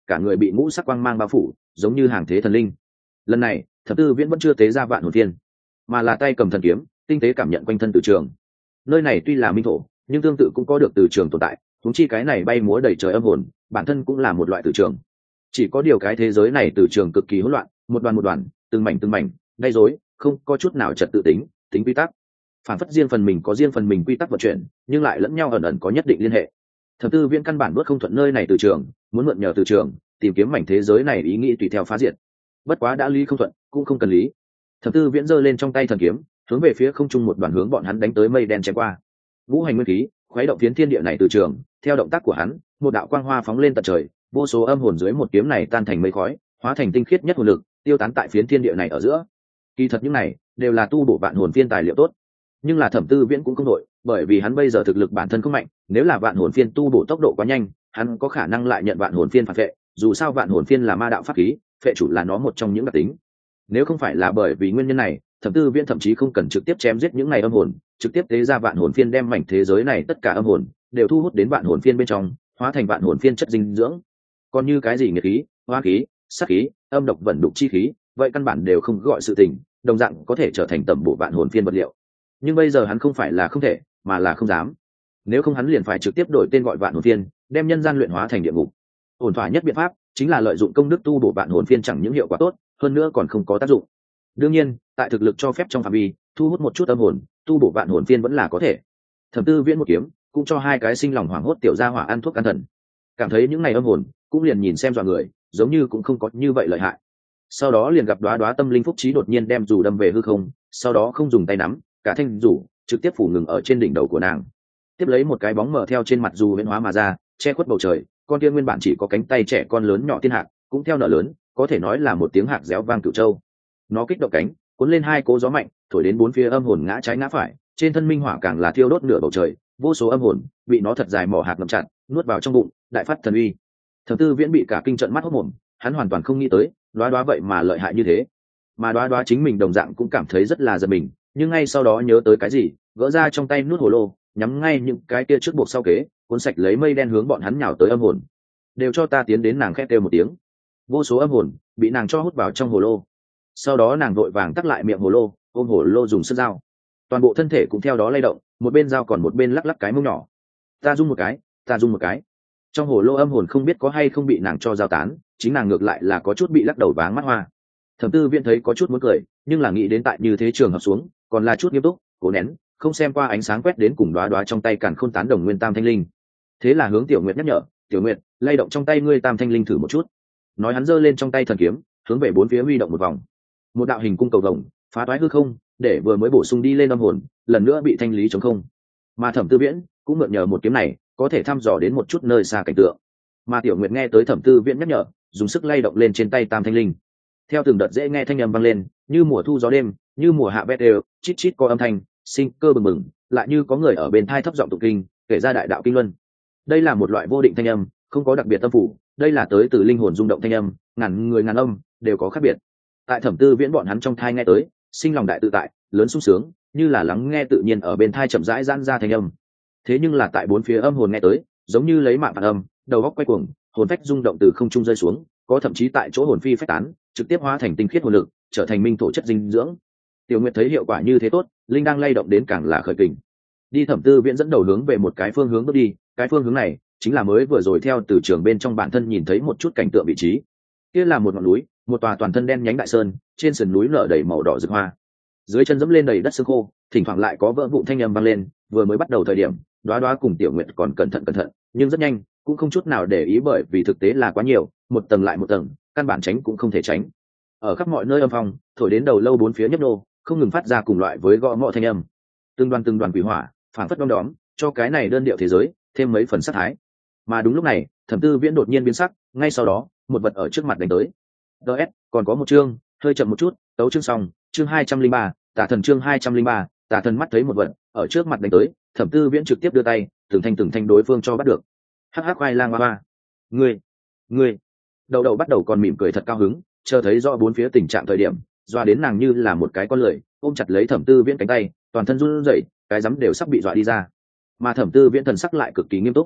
cả người bị ngũ sắc quang mang bao phủ, giống như hàng thế thần linh. Lần này Thẩm Tư Viễn vẫn chưa tế ra vạn hồn phiên, mà là tay cầm thần kiếm, tinh tế cảm nhận quanh thân từ trường. Nơi này tuy là minh thổ, nhưng tương tự cũng có được từ trường tồn tại, huống chi cái này bay múa đầy trời âm hồn bản thân cũng là một loại từ trường. Chỉ có điều cái thế giới này từ trường cực kỳ hỗn loạn, một đoàn, từng mảnh gây rối, không có chút nào trật tự tính quy tắc. Phản phất riêng phần mình có riêng phần mình quy tắc vận chuyển, nhưng lại lẫn nhau ẩn ẩn có nhất định liên hệ. Thẩm Tư Viễn căn bản bước không thuận nơi này từ trường, muốn mượn nhờ từ trường tìm kiếm mảnh thế giới này ý nghĩ tùy theo phá diệt. Bất quá đã lý không thuận, cũng không cần lý. Thẩm Tư Viễn giơ lên trong tay thần kiếm, hướng về phía không trung một đoàn hướng bọn hắn đánh tới mây đen chém qua. Vũ hành nguyên khí khuấy động phiến thiên địa này từ trường, theo động tác của hắn, một đạo quang hoa phóng lên tận trời, vô số âm hồn dưới một kiếm này tan thành mây khói, hóa thành tinh khiết nhất hồn lực, tiêu tán tại phiến thiên địa này ở giữa. Kỳ thật những này đều là tu bổ vạn hồn phiên tài liệu tốt, nhưng là Thẩm Tư Viễn cũng không đội, bởi vì hắn bây giờ thực lực bản thân không mạnh, nếu là vạn hồn phiên tu bổ tốc độ quá nhanh, hắn có khả năng lại nhận vạn hồn phiên phản vệ, dù sao vạn hồn phiên là ma đạo pháp khí, phệ chủ là nó một trong những đặc tính. Nếu không phải là bởi vì nguyên nhân này, Thẩm Tư Viễn thậm chí không cần trực tiếp chém giết những này âm hồn, trực tiếp tế ra vạn hồn phiên đem mảnh thế giới này tất cả âm hồn đều thu hút đến vạn hồn phiên bên trong, hóa thành vạn hồn phiên chất dinh dưỡng. Còn như cái gì nghiệt khí, hoa khí, sát khí, âm độc vận đục chi khí, vậy căn bản đều không gọi sự tình, đồng dạng có thể trở thành tầm bộ vạn hồn phiên vật liệu. Nhưng bây giờ hắn không phải là không thể, mà là không dám. Nếu không hắn liền phải trực tiếp đổi tên gọi vạn hồn phiên, đem nhân gian luyện hóa thành địa ngục. Ổn thỏa nhất biện pháp chính là lợi dụng công đức tu bổ vạn hồn phiên chẳng những hiệu quả tốt, hơn nữa còn không có tác dụng. Đương nhiên, tại thực lực cho phép trong phạm vi, thu hút một chút âm hồn, tu bổ vạn hồn phiên vẫn là có thể. Thẩm Tư Viễn một kiếm, cũng cho hai cái sinh lòng hoảng hốt tiểu gia hỏa ăn thuốc can thần. Cảm thấy những này âm hồn, cũng liền nhìn xem dọa người, giống như cũng không có như vậy lợi hại. Sau đó liền gặp đóa tâm linh phúc trí đột nhiên đem dù đâm về hư không, sau đó không dùng tay nắm, cả thanh dù trực tiếp phủ ngừng ở trên đỉnh đầu của nàng. Tiếp lấy một cái bóng mở theo trên mặt dù biến hóa mà ra, che khuất bầu trời, con kia nguyên bản chỉ có cánh tay trẻ con lớn nhỏ tiên hạc, cũng theo nở lớn, có thể nói là một tiếng hạc réo vang cửu châu. Nó kích động cánh, cuốn lên hai cỗ gió mạnh, thổi đến bốn phía âm hồn ngã trái ngã phải, trên thân minh hỏa càng là thiêu đốt nửa bầu trời, vô số âm hồn bị nó thật dài mỏ hạt ngậm chặt, nuốt vào trong bụng, đại phát thần uy. Thẩm Tư Viễn bị cả kinh trận mắt hốt mồm, hắn hoàn toàn không nghĩ tới, đóa vậy mà lợi hại như thế. Mà đóa chính mình đồng dạng cũng cảm thấy rất là giật mình, nhưng ngay sau đó nhớ tới cái gì, gỡ ra trong tay nút hồ lô, nhắm ngay những cái kia trước buộc sau kế, cuốn sạch lấy mây đen hướng bọn hắn nhào tới âm hồn. Đều cho ta tiến đến, nàng khét kêu một tiếng. Vô số âm hồn bị nàng cho hút vào trong hồ lô. Sau đó nàng vội vàng tắt lại miệng hồ lô, ôm hồ lô dùng sức dao. Toàn bộ thân thể cũng theo đó lay động, một bên dao còn một bên lắc lắc cái mông nhỏ. Ta rung một cái. Trong hồ lô âm hồn không biết có hay không bị nàng cho dao tán, chính nàng ngược lại là có chút bị lắc đầu váng mắt hoa. Thẩm Tư Viễn thấy có chút muốn cười, nhưng là nghĩ đến tại như thế trường hợp xuống, còn là chút nghiêm túc, cố nén, không xem qua ánh sáng quét đến cùng đóa trong tay càn khôn tán đồng nguyên tam thanh linh. Thế là hướng Tiểu Nguyệt nhắc nhở, Tiểu Nguyệt, lay động trong tay ngươi tam thanh linh thử một chút. Nói hắn giơ lên trong tay thần kiếm, hướng về bốn phía huy động một vòng. Một đạo hình cung cầu vồng phá toái hư không, để vừa mới bổ sung đi lên âm hồn lần nữa bị thanh lý trống không. Mà Thẩm Tư Viễn cũng mượn nhờ một kiếm này, có thể thăm dò đến một chút nơi xa cảnh tượng. Mà Tiểu Nguyệt nghe tới Thẩm Tư Viễn nhắc nhở, dùng sức lay động lên trên tay tam thanh linh. Theo từng đợt dễ nghe thanh âm vang lên, như mùa thu gió đêm, như mùa hạ bét đều, chít chít có âm thanh, sinh cơ bừng bừng, lại như có người ở bên thai thấp giọng tụng kinh, kể ra đại đạo kinh luân. Đây là một loại vô định thanh âm, không có đặc biệt tâm phủ, đây là tới từ linh hồn rung động thanh âm, ngàn người ngàn âm đều có khác biệt. Tại Thẩm Tư Viễn bọn hắn trong thai nghe tới, sinh lòng đại tự tại, lớn sung sướng, như là lắng nghe tự nhiên ở bên thai chậm rãi giãn ra thanh âm. Thế nhưng là tại bốn phía âm hồn nghe tới, giống như lấy mạng phản âm, đầu óc quay cuồng, hồn phách rung động từ không trung rơi xuống, có thậm chí tại chỗ hồn phi phách tán, trực tiếp hóa thành tinh khiết hồn lực, trở thành minh thổ chất dinh dưỡng. Tiểu Nguyệt thấy hiệu quả như thế tốt, linh đang lay động đến càng là khởi kình. Đi Thẩm Tư Viễn dẫn đầu hướng về một cái phương hướng bước đi, cái phương hướng này chính là mới vừa rồi theo từ trường bên trong bản thân nhìn thấy một chút cảnh tượng vị trí. Kia là một ngọn núi, một tòa toàn thân đen nhánh đại sơn, trên sườn núi nở đầy màu đỏ rực hoa. Dưới chân dẫm lên đầy đất sương khô, thỉnh thoảng lại có vỡ vụn thanh âm vang lên, vừa mới bắt đầu thời điểm, Đóa cùng Tiểu Nguyệt còn cẩn thận, nhưng rất nhanh, cũng không chút nào để ý bởi vì thực tế là quá nhiều, một tầng lại một tầng, căn bản tránh cũng không thể tránh. Ở khắp mọi nơi âm phong, thổi đến đầu lâu bốn phía nhấp nô, không ngừng phát ra cùng loại với gõ mọ thanh âm. Từng đoàn quỷ hỏa, phảng phất đom đóm, cho cái này đơn điệu thế giới thêm mấy phần sát thái. Mà đúng lúc này, Thẩm Tư Viễn đột nhiên biến sắc, ngay sau đó, một vật ở trước mặt đánh tới. DS, còn có một chương, hơi chậm một chút, tấu chương xong, chương 203, Tà thần chương 203, Tà thần mắt thấy một vật ở trước mặt đánh tới, Thẩm Tư Viễn trực tiếp đưa tay, từng thanh đối phương cho bắt được. Hắc hắc khoai lang ba. Ngươi. Đầu bắt đầu còn mỉm cười thật cao hứng, chờ thấy rõ bốn phía tình trạng thời điểm, doa đến nàng như là một cái con lười, ôm chặt lấy Thẩm Tư Viễn cánh tay, toàn thân run rẩy, cái rắm đều sắp bị dọa đi ra. Mà Thẩm Tư Viễn thần sắc lại cực kỳ nghiêm túc.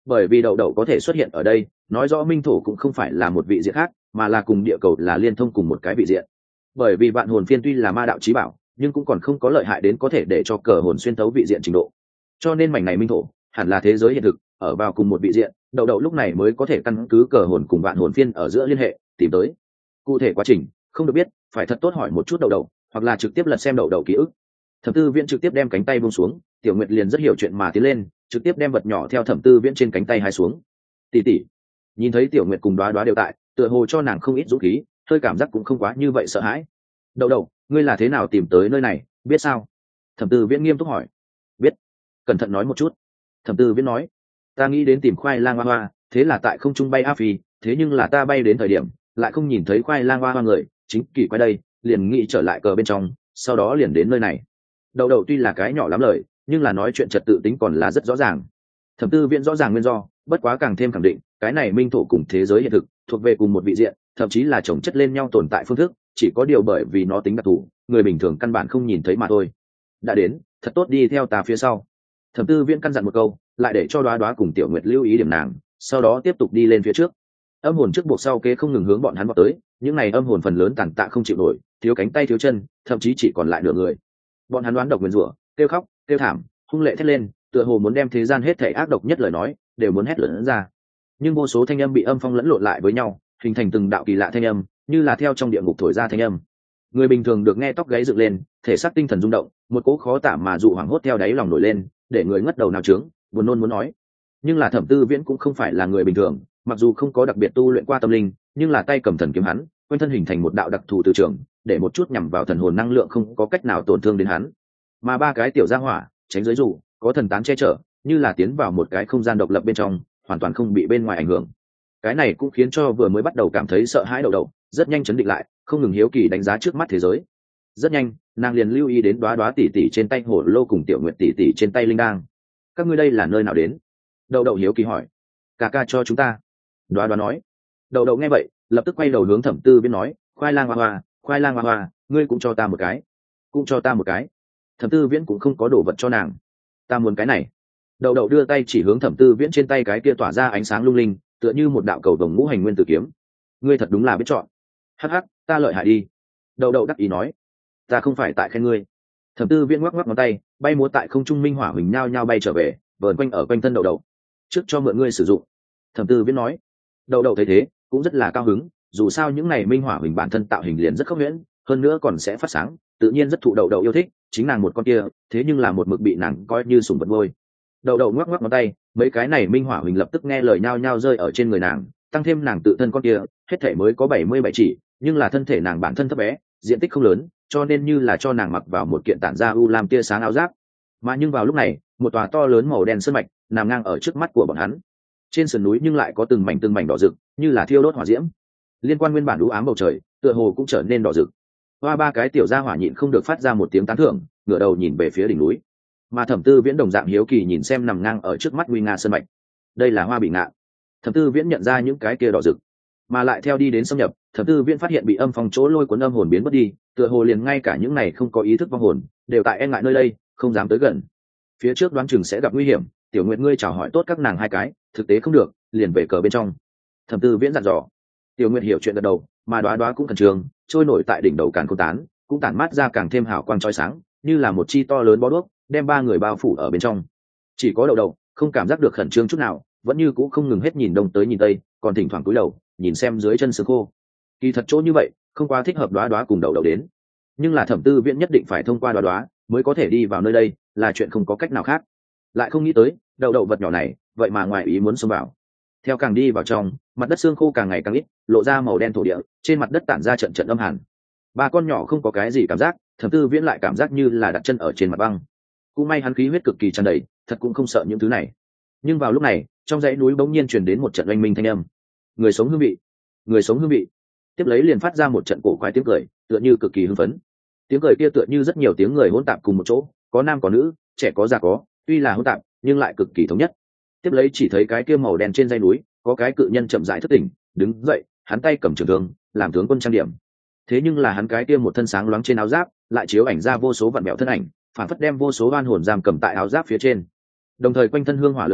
bởi vì đậu đậu có thể xuất hiện ở đây nói rõ minh thổ cũng không phải là một vị diện khác mà là cùng địa cầu là liên thông cùng một cái vị diện. Bởi vì vạn hồn phiên tuy là ma đạo chí bảo nhưng cũng còn không có lợi hại đến có thể để cho cờ hồn xuyên tấu vị diện trình độ, cho nên mảnh này minh thổ hẳn là thế giới hiện thực ở vào cùng một vị diện. Đậu đậu lúc này mới có thể căn cứ cờ hồn cùng vạn hồn phiên ở giữa liên hệ tìm tới. Cụ thể quá trình không được biết, phải thật tốt hỏi một chút đậu đậu hoặc là trực tiếp lật xem đậu đậu ký ức. Thẩm tư viễn trực tiếp đem cánh tay buông xuống, tiểu nguyệt liền rất hiểu chuyện mà tiến lên trực tiếp đem vật nhỏ theo thẩm tư viễn trên cánh tay hai xuống. Tỷ tỷ nhìn thấy tiểu nguyệt cùng đoá đoá đều tại, tựa hồ cho nàng không ít dũng khí, hơi cảm giác cũng không quá như vậy sợ hãi. Đậu đậu ngươi là thế nào tìm tới nơi này biết sao? Thẩm tư viễn nghiêm túc hỏi. Biết. Cẩn thận nói một chút. Thẩm tư viễn nói. Ta nghĩ đến tìm khoai lang hoa hoa, thế là tại không trung bay áp phi, thế nhưng là ta bay đến thời điểm lại không nhìn thấy khoai lang hoa hoa người, chính kỳ quay đây liền nghĩ trở lại cờ bên trong, sau đó liền đến nơi này. Đậu đậu tuy là cái nhỏ lắm lời nhưng là nói chuyện trật tự tính còn là rất rõ ràng. Thẩm tư viễn rõ ràng nguyên do, bất quá càng thêm khẳng định cái này minh thổ cùng thế giới hiện thực thuộc về cùng một vị diện, thậm chí là chồng chất lên nhau tồn tại phương thức, chỉ có điều bởi vì nó tính đặc thù người bình thường căn bản không nhìn thấy mà thôi. Đã đến, thật tốt đi theo ta phía sau. Thẩm tư viễn căn dặn một câu, lại để cho đoá đoá cùng tiểu nguyệt lưu ý điểm nàng, sau đó tiếp tục đi lên phía trước. Âm hồn trước buộc sau kế không ngừng hướng bọn hắn vào tới, những này âm hồn phần lớn tàn tạ không chịu nổi, thiếu cánh tay thiếu chân, thậm chí chỉ còn lại nửa người. Bọn hắn đoán độc nguyền rủa, kêu khóc kêu thảm, hung lệ thét lên, tựa hồ muốn đem thế gian hết thảy ác độc nhất lời nói đều muốn hét lớn ra. Nhưng vô số thanh âm bị âm phong lẫn lộn lại với nhau, hình thành từng đạo kỳ lạ thanh âm, như là theo trong địa ngục thổi ra thanh âm. Người bình thường được nghe tóc gáy dựng lên, thể xác tinh thần rung động, một cỗ khó tả mà dụ hoảng hốt theo đáy lòng nổi lên, để người ngất đầu nào trướng, buồn nôn muốn nói. Nhưng là Thẩm tư viễn cũng không phải là người bình thường, mặc dù không có đặc biệt tu luyện qua tâm linh, nhưng là tay cầm thần kiếm hắn quanh thân hình thành một đạo đặc thù từ trường, để một chút nhằm vào thần hồn năng lượng không có cách nào tổn thương đến hắn. Mà ba cái tiểu gia hỏa tránh dưới dù có thần tán che chở, như là tiến vào một cái không gian độc lập bên trong, hoàn toàn không bị bên ngoài ảnh hưởng. Cái này cũng khiến cho vừa mới bắt đầu cảm thấy sợ hãi đậu đậu rất nhanh chấn định lại, không ngừng hiếu kỳ đánh giá trước mắt thế giới. Rất nhanh nàng liền lưu ý đến đoá đoá tỷ tỷ trên tay hổ lô cùng tiểu nguyệt tỷ tỷ trên tay linh đang. Các ngươi đây là nơi nào đến? Đậu đậu hiếu kỳ hỏi. Ca ca cho chúng ta. Đoá đoá nói. Đậu đậu nghe vậy lập tức quay đầu hướng thẩm tư viễn nói, khoai lang hoa hoa, khoai lang hoa hoa, ngươi cũng cho ta một cái. Cũng cho ta một cái. Thẩm tư viễn cũng không có đồ vật cho nàng. Ta muốn cái này. Đậu đậu đưa tay chỉ hướng thẩm tư viễn trên tay cái kia tỏa ra ánh sáng lung linh, tựa như một đạo cầu vồng ngũ hành nguyên tử kiếm. Ngươi thật đúng là biết chọn. Hắc hắc, ta lợi hại đi. Đậu đậu đắc ý nói. Ta không phải tại khen ngươi. Thẩm tư viễn ngoắc ngoắc ngón tay, bay múa tại không trung minh hỏa huỳnh nhao nhao bay trở về, vờn quanh ở quanh thân đậu đậu. Trước cho mượn ngươi sử dụng. Thẩm tư viễn nói. Đậu đậu thấy thế cũng rất là cao hứng, dù sao những này minh hỏa huỳnh bản thân tạo hình liền rất khốc huyễn, hơn nữa còn sẽ phát sáng, tự nhiên rất thụ đậu đậu yêu thích. Chính nàng một con kia thế nhưng là một mực bị nàng coi như sủng vật nuôi. Đậu đậu ngoắc ngoắc ngón tay, mấy cái này minh hỏa huỳnh lập tức nghe lời nhao nhao rơi ở trên người nàng, tăng thêm nàng tự thân con kia hết thể mới có 77 chỉ, nhưng là thân thể nàng bản thân thấp bé, diện tích không lớn, cho nên như là cho nàng mặc vào một kiện tản ra u lam tia sáng áo giáp. Mà nhưng vào lúc này một tòa to lớn màu đen sơn mạch nằm ngang ở trước mắt của bọn hắn. Trên sườn núi nhưng lại có từng mảnh đỏ rực, như là thiêu đốt hỏa diễm. Liên quan nguyên bản u ám bầu trời tựa hồ cũng trở nên đỏ rực. Hoa ba cái tiểu gia hỏa nhịn không được phát ra một tiếng tán thưởng, ngửa đầu nhìn về phía đỉnh núi. Mà Thẩm tư viễn đồng dạng hiếu kỳ nhìn xem nằm ngang ở trước mắt nguy nga sơn mạch. Đây là hoa bị ngạn. Thẩm tư viễn nhận ra những cái kia đỏ rực, mà lại theo đi đến xâm nhập, Thẩm tư viễn phát hiện bị âm phong chỗ lôi cuốn âm hồn biến mất đi, tựa hồ liền ngay cả những này không có ý thức vong hồn đều tại e ngại nơi đây, không dám tới gần. Phía trước đoán chừng sẽ gặp nguy hiểm, tiểu nguyệt ngươi chào hỏi tốt các nàng hai cái, thực tế không được liền về cờ bên trong. Thẩm tư viễn dặn dò. Tiểu nguyệt hiểu chuyện gật đầu, mà đoá đoá cũng khẩn trương, trôi nổi tại đỉnh đầu càn khôn tán cũng tản mát ra càng thêm hào quang chói sáng, như là một chi to lớn bó đuốc đem ba người bao phủ ở bên trong. Chỉ có đậu đậu không cảm giác được khẩn trương chút nào, vẫn như cũ không ngừng hết nhìn đông tới nhìn tây, còn thỉnh thoảng cúi đầu nhìn xem dưới chân xương khô. Kỳ thật chỗ như vậy không quá thích hợp đoá đoá cùng đậu đậu đến, nhưng là Thẩm tư viễn nhất định phải thông qua đoá đoá mới có thể đi vào nơi đây, là chuyện không có cách nào khác. Lại không nghĩ tới đậu đậu vật nhỏ này vậy mà ngoài ý muốn xông vào. Theo càng đi vào trong, mặt đất xương khô càng ngày càng ít, lộ ra màu đen thổ địa, trên mặt đất tản ra trận trận âm hàn. Ba con nhỏ không có cái gì cảm giác, Thẩm tư viễn lại cảm giác như là đặt chân ở trên mặt băng. Cũng may hắn khí huyết cực kỳ tràn đầy, thật cũng không sợ những thứ này. Nhưng vào lúc này trong dãy núi bỗng nhiên truyền đến một trận oanh minh thanh âm. Người sống hương vị, người sống hương vị. Tiếp lấy liền phát ra một trận cổ quái tiếng cười, tựa như cực kỳ hưng phấn. Tiếng cười kia tựa như rất nhiều tiếng người hỗn tạp cùng một chỗ, có nam có nữ, trẻ có già có, tuy là hỗn tạp nhưng lại cực kỳ thống nhất. Tiếp lấy chỉ thấy cái kia màu đen trên dãy núi có cái cự nhân chậm rãi thức tỉnh, đứng dậy, hắn tay cầm trường thương làm tướng quân trang điểm. Thế nhưng là hắn cái kia một thân sáng loáng trên áo giáp lại chiếu ảnh ra vô số vặn mẹo thân ảnh, phản phất đem vô số oan hồn giam cầm tại áo giáp phía trên. Đồng thời quanh thân hương hỏa lượn lờ,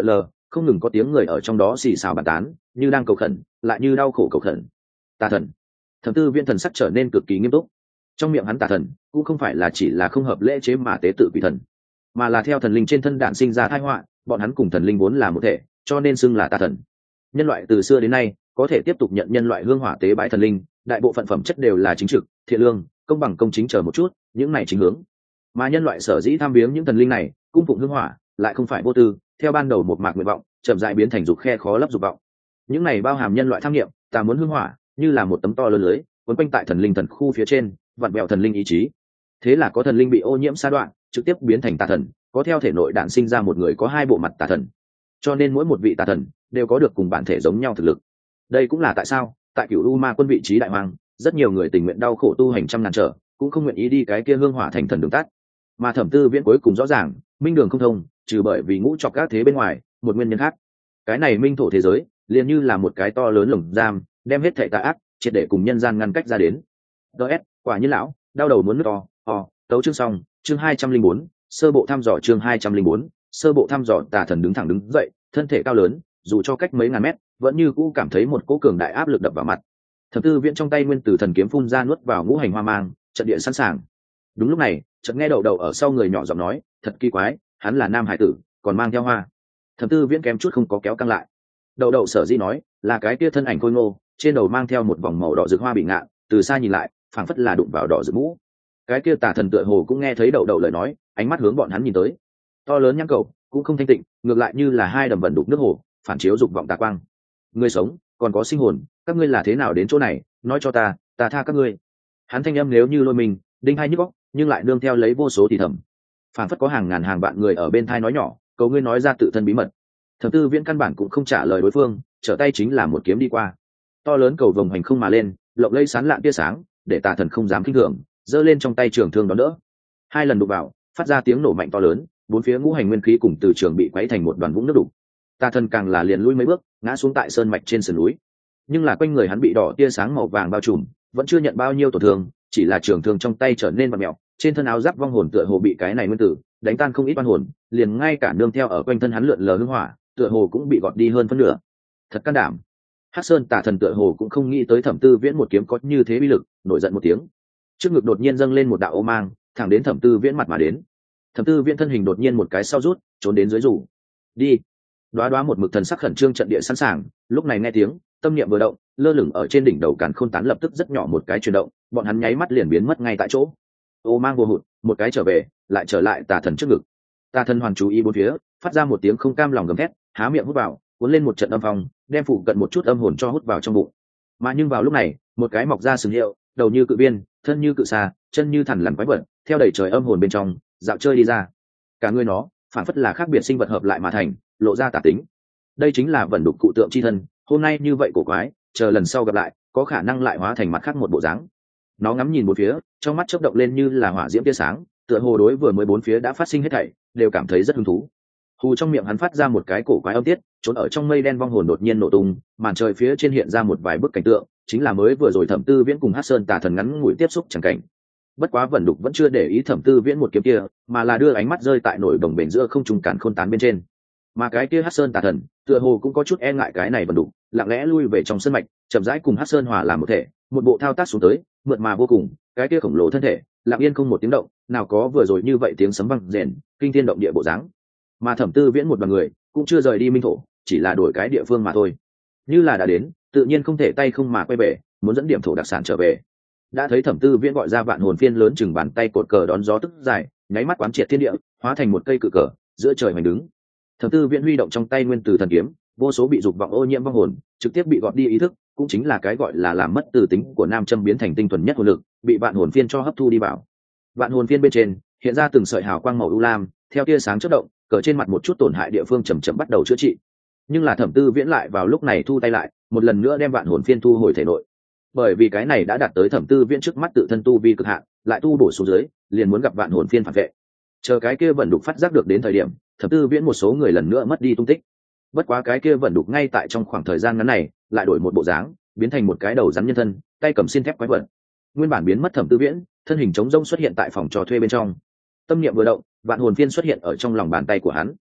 không ngừng có tiếng người ở trong đó xì xào bàn tán, như đang cầu khẩn lại như đau khổ cầu khẩn. Tà thần. Thẩm tư viễn thần sắc trở nên cực kỳ nghiêm túc. Trong miệng hắn tà thần cũng không phải là chỉ là không hợp lễ chế mà tế tự quỷ thần, mà là theo thần linh trên thân đản sinh ra tai họa, bọn hắn cùng thần linh vốn là một thể, cho nên xưng là tà thần. Nhân loại từ xưa đến nay có thể tiếp tục nhận nhân loại hương hỏa tế bái thần linh, đại bộ phận phẩm chất đều là chính trực, thiện lương, công bằng, công chính chờ một chút, những này chính hướng. Mà nhân loại sở dĩ tham viếng những thần linh này, cung phụng hương hỏa, lại không phải vô tư, theo ban đầu một mạc nguyện vọng, chậm rãi biến thành dục khe khó lấp dục vọng. Những này bao hàm nhân loại tham niệm, ta muốn hương hỏa, như là một tấm to lớn lưới, quấn quanh tại thần linh thần khu phía trên, vặn vẹo thần linh ý chí. Thế là có thần linh bị ô nhiễm sa đoạn, trực tiếp biến thành tà thần, có theo thể nội đản sinh ra một người có hai bộ mặt tà thần. Cho nên mỗi một vị tà thần đều có được cùng bản thể giống nhau thực lực. Đây cũng là tại sao tại Cửu U Ma Quân vị trí đại hoàng, rất nhiều người tình nguyện đau khổ tu hành trăm ngàn trở, cũng không nguyện ý đi cái kia hương hỏa thành thần đường tắt. Mà Thẩm Tư Viễn cuối cùng rõ ràng, minh đường không thông, trừ bởi vì ngũ trọc các thế bên ngoài, một nguyên nhân khác. Cái này minh thổ thế giới, liền như là một cái to lớn lồng giam, đem hết thảy tà ác triệt để cùng nhân gian ngăn cách ra đến. DS, quả nhiên lão, đau đầu muốn nước to. Tấu chương xong, chương 204, sơ bộ thăm dò chương 204, sơ bộ thăm dò. Tà thần đứng thẳng đứng dậy, thân thể cao lớn, dù cho cách mấy ngàn mét, vẫn như cũ cảm thấy một cỗ cường đại áp lực đập vào mặt. Thẩm Tư Viễn trong tay nguyên tử thần kiếm phun ra nuốt vào ngũ hành hoa mang, trận địa sẵn sàng. Đúng lúc này, chợt nghe đầu đầu ở sau người nhỏ giọng nói, thật kỳ quái, hắn là nam hải tử, còn mang theo hoa. Thẩm Tư Viễn kém chút không có kéo căng lại. Đầu đầu sở dĩ nói, là cái kia thân ảnh khôi ngô, trên đầu mang theo một vòng màu đỏ rực hoa bị ngạn, từ xa nhìn lại, phảng phất là đụng vào đỏ rực mũ. Cái kia tà thần tựa hồ cũng nghe thấy đầu đầu lời nói, ánh mắt hướng bọn hắn nhìn tới. To lớn nhãn cầu, cũng không thanh tịnh, ngược lại như là hai đầm vận đục nước hồ, phản chiếu dục vọng tà quang. Người sống, còn có sinh hồn, các ngươi là thế nào đến chỗ này, nói cho ta tha các ngươi. Hắn thanh âm nếu như lôi mình, đinh hai nhức óc, nhưng lại nương theo lấy vô số thì thầm. Phản phất có hàng ngàn hàng vạn người ở bên thai nói nhỏ, cầu ngươi nói ra tự thân bí mật. Thẩm Tư Viễn căn bản cũng không trả lời đối phương, trở tay chính là một kiếm đi qua. To lớn cầu vồng hành không mà lên, lộng lẫy sáng lạn tia sáng, để tà thần không dám kinh thường, giơ lên trong tay trường thương đón đỡ. Hai lần đụng vào, phát ra tiếng nổ mạnh to lớn, bốn phía ngũ hành nguyên khí cùng từ trường bị quấy thành một đoàn vũng nước đục. Tà thần càng là liền lui mấy bước, ngã xuống tại sơn mạch trên sườn núi. Nhưng là quanh người hắn bị đỏ tia sáng màu vàng bao trùm, vẫn chưa nhận bao nhiêu tổn thương, chỉ là trường thương trong tay trở nên vặn mèo, trên thân áo giáp vong hồn tựa hồ bị cái này nguyên tử đánh tan không ít oan hồn, liền ngay cả nương theo ở quanh thân hắn lượn lờ hương hỏa, tựa hồ cũng bị gọt đi hơn phân nửa. Thật can đảm. Hắc Sơn tà thần tựa hồ cũng không nghĩ tới Thẩm Tư Viễn một kiếm có như thế uy lực, nổi giận một tiếng. Trước ngực đột nhiên dâng lên một đạo ô mang, thẳng đến Thẩm Tư Viễn mặt mà đến. Thẩm Tư Viễn thân hình đột nhiên một cái sau rút, trốn đến dưới rủ. Đi. Đóa một mực thần sắc khẩn trương trận địa sẵn sàng, lúc này nghe tiếng, tâm niệm vừa động, lơ lửng ở trên đỉnh đầu Càn Khôn tán lập tức rất nhỏ một cái chuyển động, bọn hắn nháy mắt liền biến mất ngay tại chỗ. Ô mang vô hụt, một cái trở về, lại trở lại tà thần trước ngực. Tà thần hoàn chú ý bốn phía, phát ra một tiếng không cam lòng gầm thét, há miệng hút vào, cuốn lên một trận âm phong, đem phụ cận một chút âm hồn cho hút vào trong bụng. Mà nhưng vào lúc này, một cái mọc ra sừng hiệu, đầu như cự biên, thân như cự xà, chân như thằn lằn quái vật, theo đẩy trời âm hồn bên trong, dạo chơi đi ra. Cả người nó, phản phất là khác biệt sinh vật hợp lại mà thành, lộ ra tà tính. Đây chính là vận đục cụ tượng chi thân, hôm nay như vậy cổ quái, chờ lần sau gặp lại, có khả năng lại hóa thành mặt khác một bộ dáng. Nó ngắm nhìn bốn phía, trong mắt chớp động lên như là hỏa diễm tia sáng, tựa hồ đối vừa mới bốn phía đã phát sinh hết thảy, đều cảm thấy rất hứng thú. Hù trong miệng hắn phát ra một cái cổ quái âm tiết, trốn ở trong mây đen vong hồn đột nhiên nổ tung, màn trời phía trên hiện ra một vài bức cảnh tượng, chính là mới vừa rồi Thẩm Tư Viễn cùng Hắc Sơn tà thần ngắn ngủi tiếp xúc chẳng cảnh. Bất quá vận đục vẫn chưa để ý Thẩm Tư Viễn một kiếm kia, mà là đưa ánh mắt rơi tại nổi đồng bền giữa không trung Càn Khôn tán bên trên. Mà cái kia Hắc Sơn tà thần, tựa hồ cũng có chút e ngại cái này vận đục, lặng lẽ lui về trong sân mạch, chậm rãi cùng Hắc Sơn hòa làm một thể, một bộ thao tác xuống tới, mượt mà vô cùng, cái kia khổng lồ thân thể, lặng yên không một tiếng động, nào có vừa rồi như vậy tiếng sấm vang rền, kinh thiên động địa bộ dáng. Mà Thẩm Tư Viễn một đoàn người cũng chưa rời đi minh thổ, chỉ là đổi cái địa phương mà thôi. Như là đã đến, tự nhiên không thể tay không mà quay về, muốn dẫn điểm thổ đặc sản trở về. Đã thấy Thẩm Tư Viễn gọi ra vạn hồn phiên lớn chừng bàn tay cột cờ đón gió tức dài, nháy mắt quán triệt thiên địa, hóa thành một cây cự cờ, giữa trời hoành đứng. Thẩm Tư Viễn huy động trong tay nguyên tử thần kiếm, vô số bị dục vọng ô nhiễm vong hồn, trực tiếp bị gọt đi ý thức, cũng chính là cái gọi là làm mất từ tính của nam châm biến thành tinh thuần nhất hồn lực, bị vạn hồn phiên cho hấp thu đi vào. Vạn hồn phiên bên trên hiện ra từng sợi hào quang màu u lam, theo tia sáng chớp động, cờ trên mặt một chút tổn hại địa phương chậm chậm bắt đầu chữa trị. Nhưng là Thẩm Tư Viễn lại vào lúc này thu tay lại, một lần nữa đem vạn hồn phiên thu hồi thể nội. Bởi vì cái này đã đạt tới Thẩm Tư Viễn trước mắt tự thân tu vi cực hạn, lại tu bổ xuống dưới, liền muốn gặp vạn hồn phiên phản vệ. Chờ cái kia vận đục phát giác được đến thời điểm, Thẩm Tư Viễn một số người lần nữa mất đi tung tích. Bất quá cái kia vận đục ngay tại trong khoảng thời gian ngắn này, lại đổi một bộ dáng, biến thành một cái đầu rắn nhân thân, tay cầm xiên thép quái vật. Nguyên bản biến mất Thẩm Tư Viễn, thân hình trống rỗng xuất hiện tại phòng trò thuê bên trong. Tâm niệm vừa động, vạn hồn phiên xuất hiện ở trong lòng bàn tay của hắn.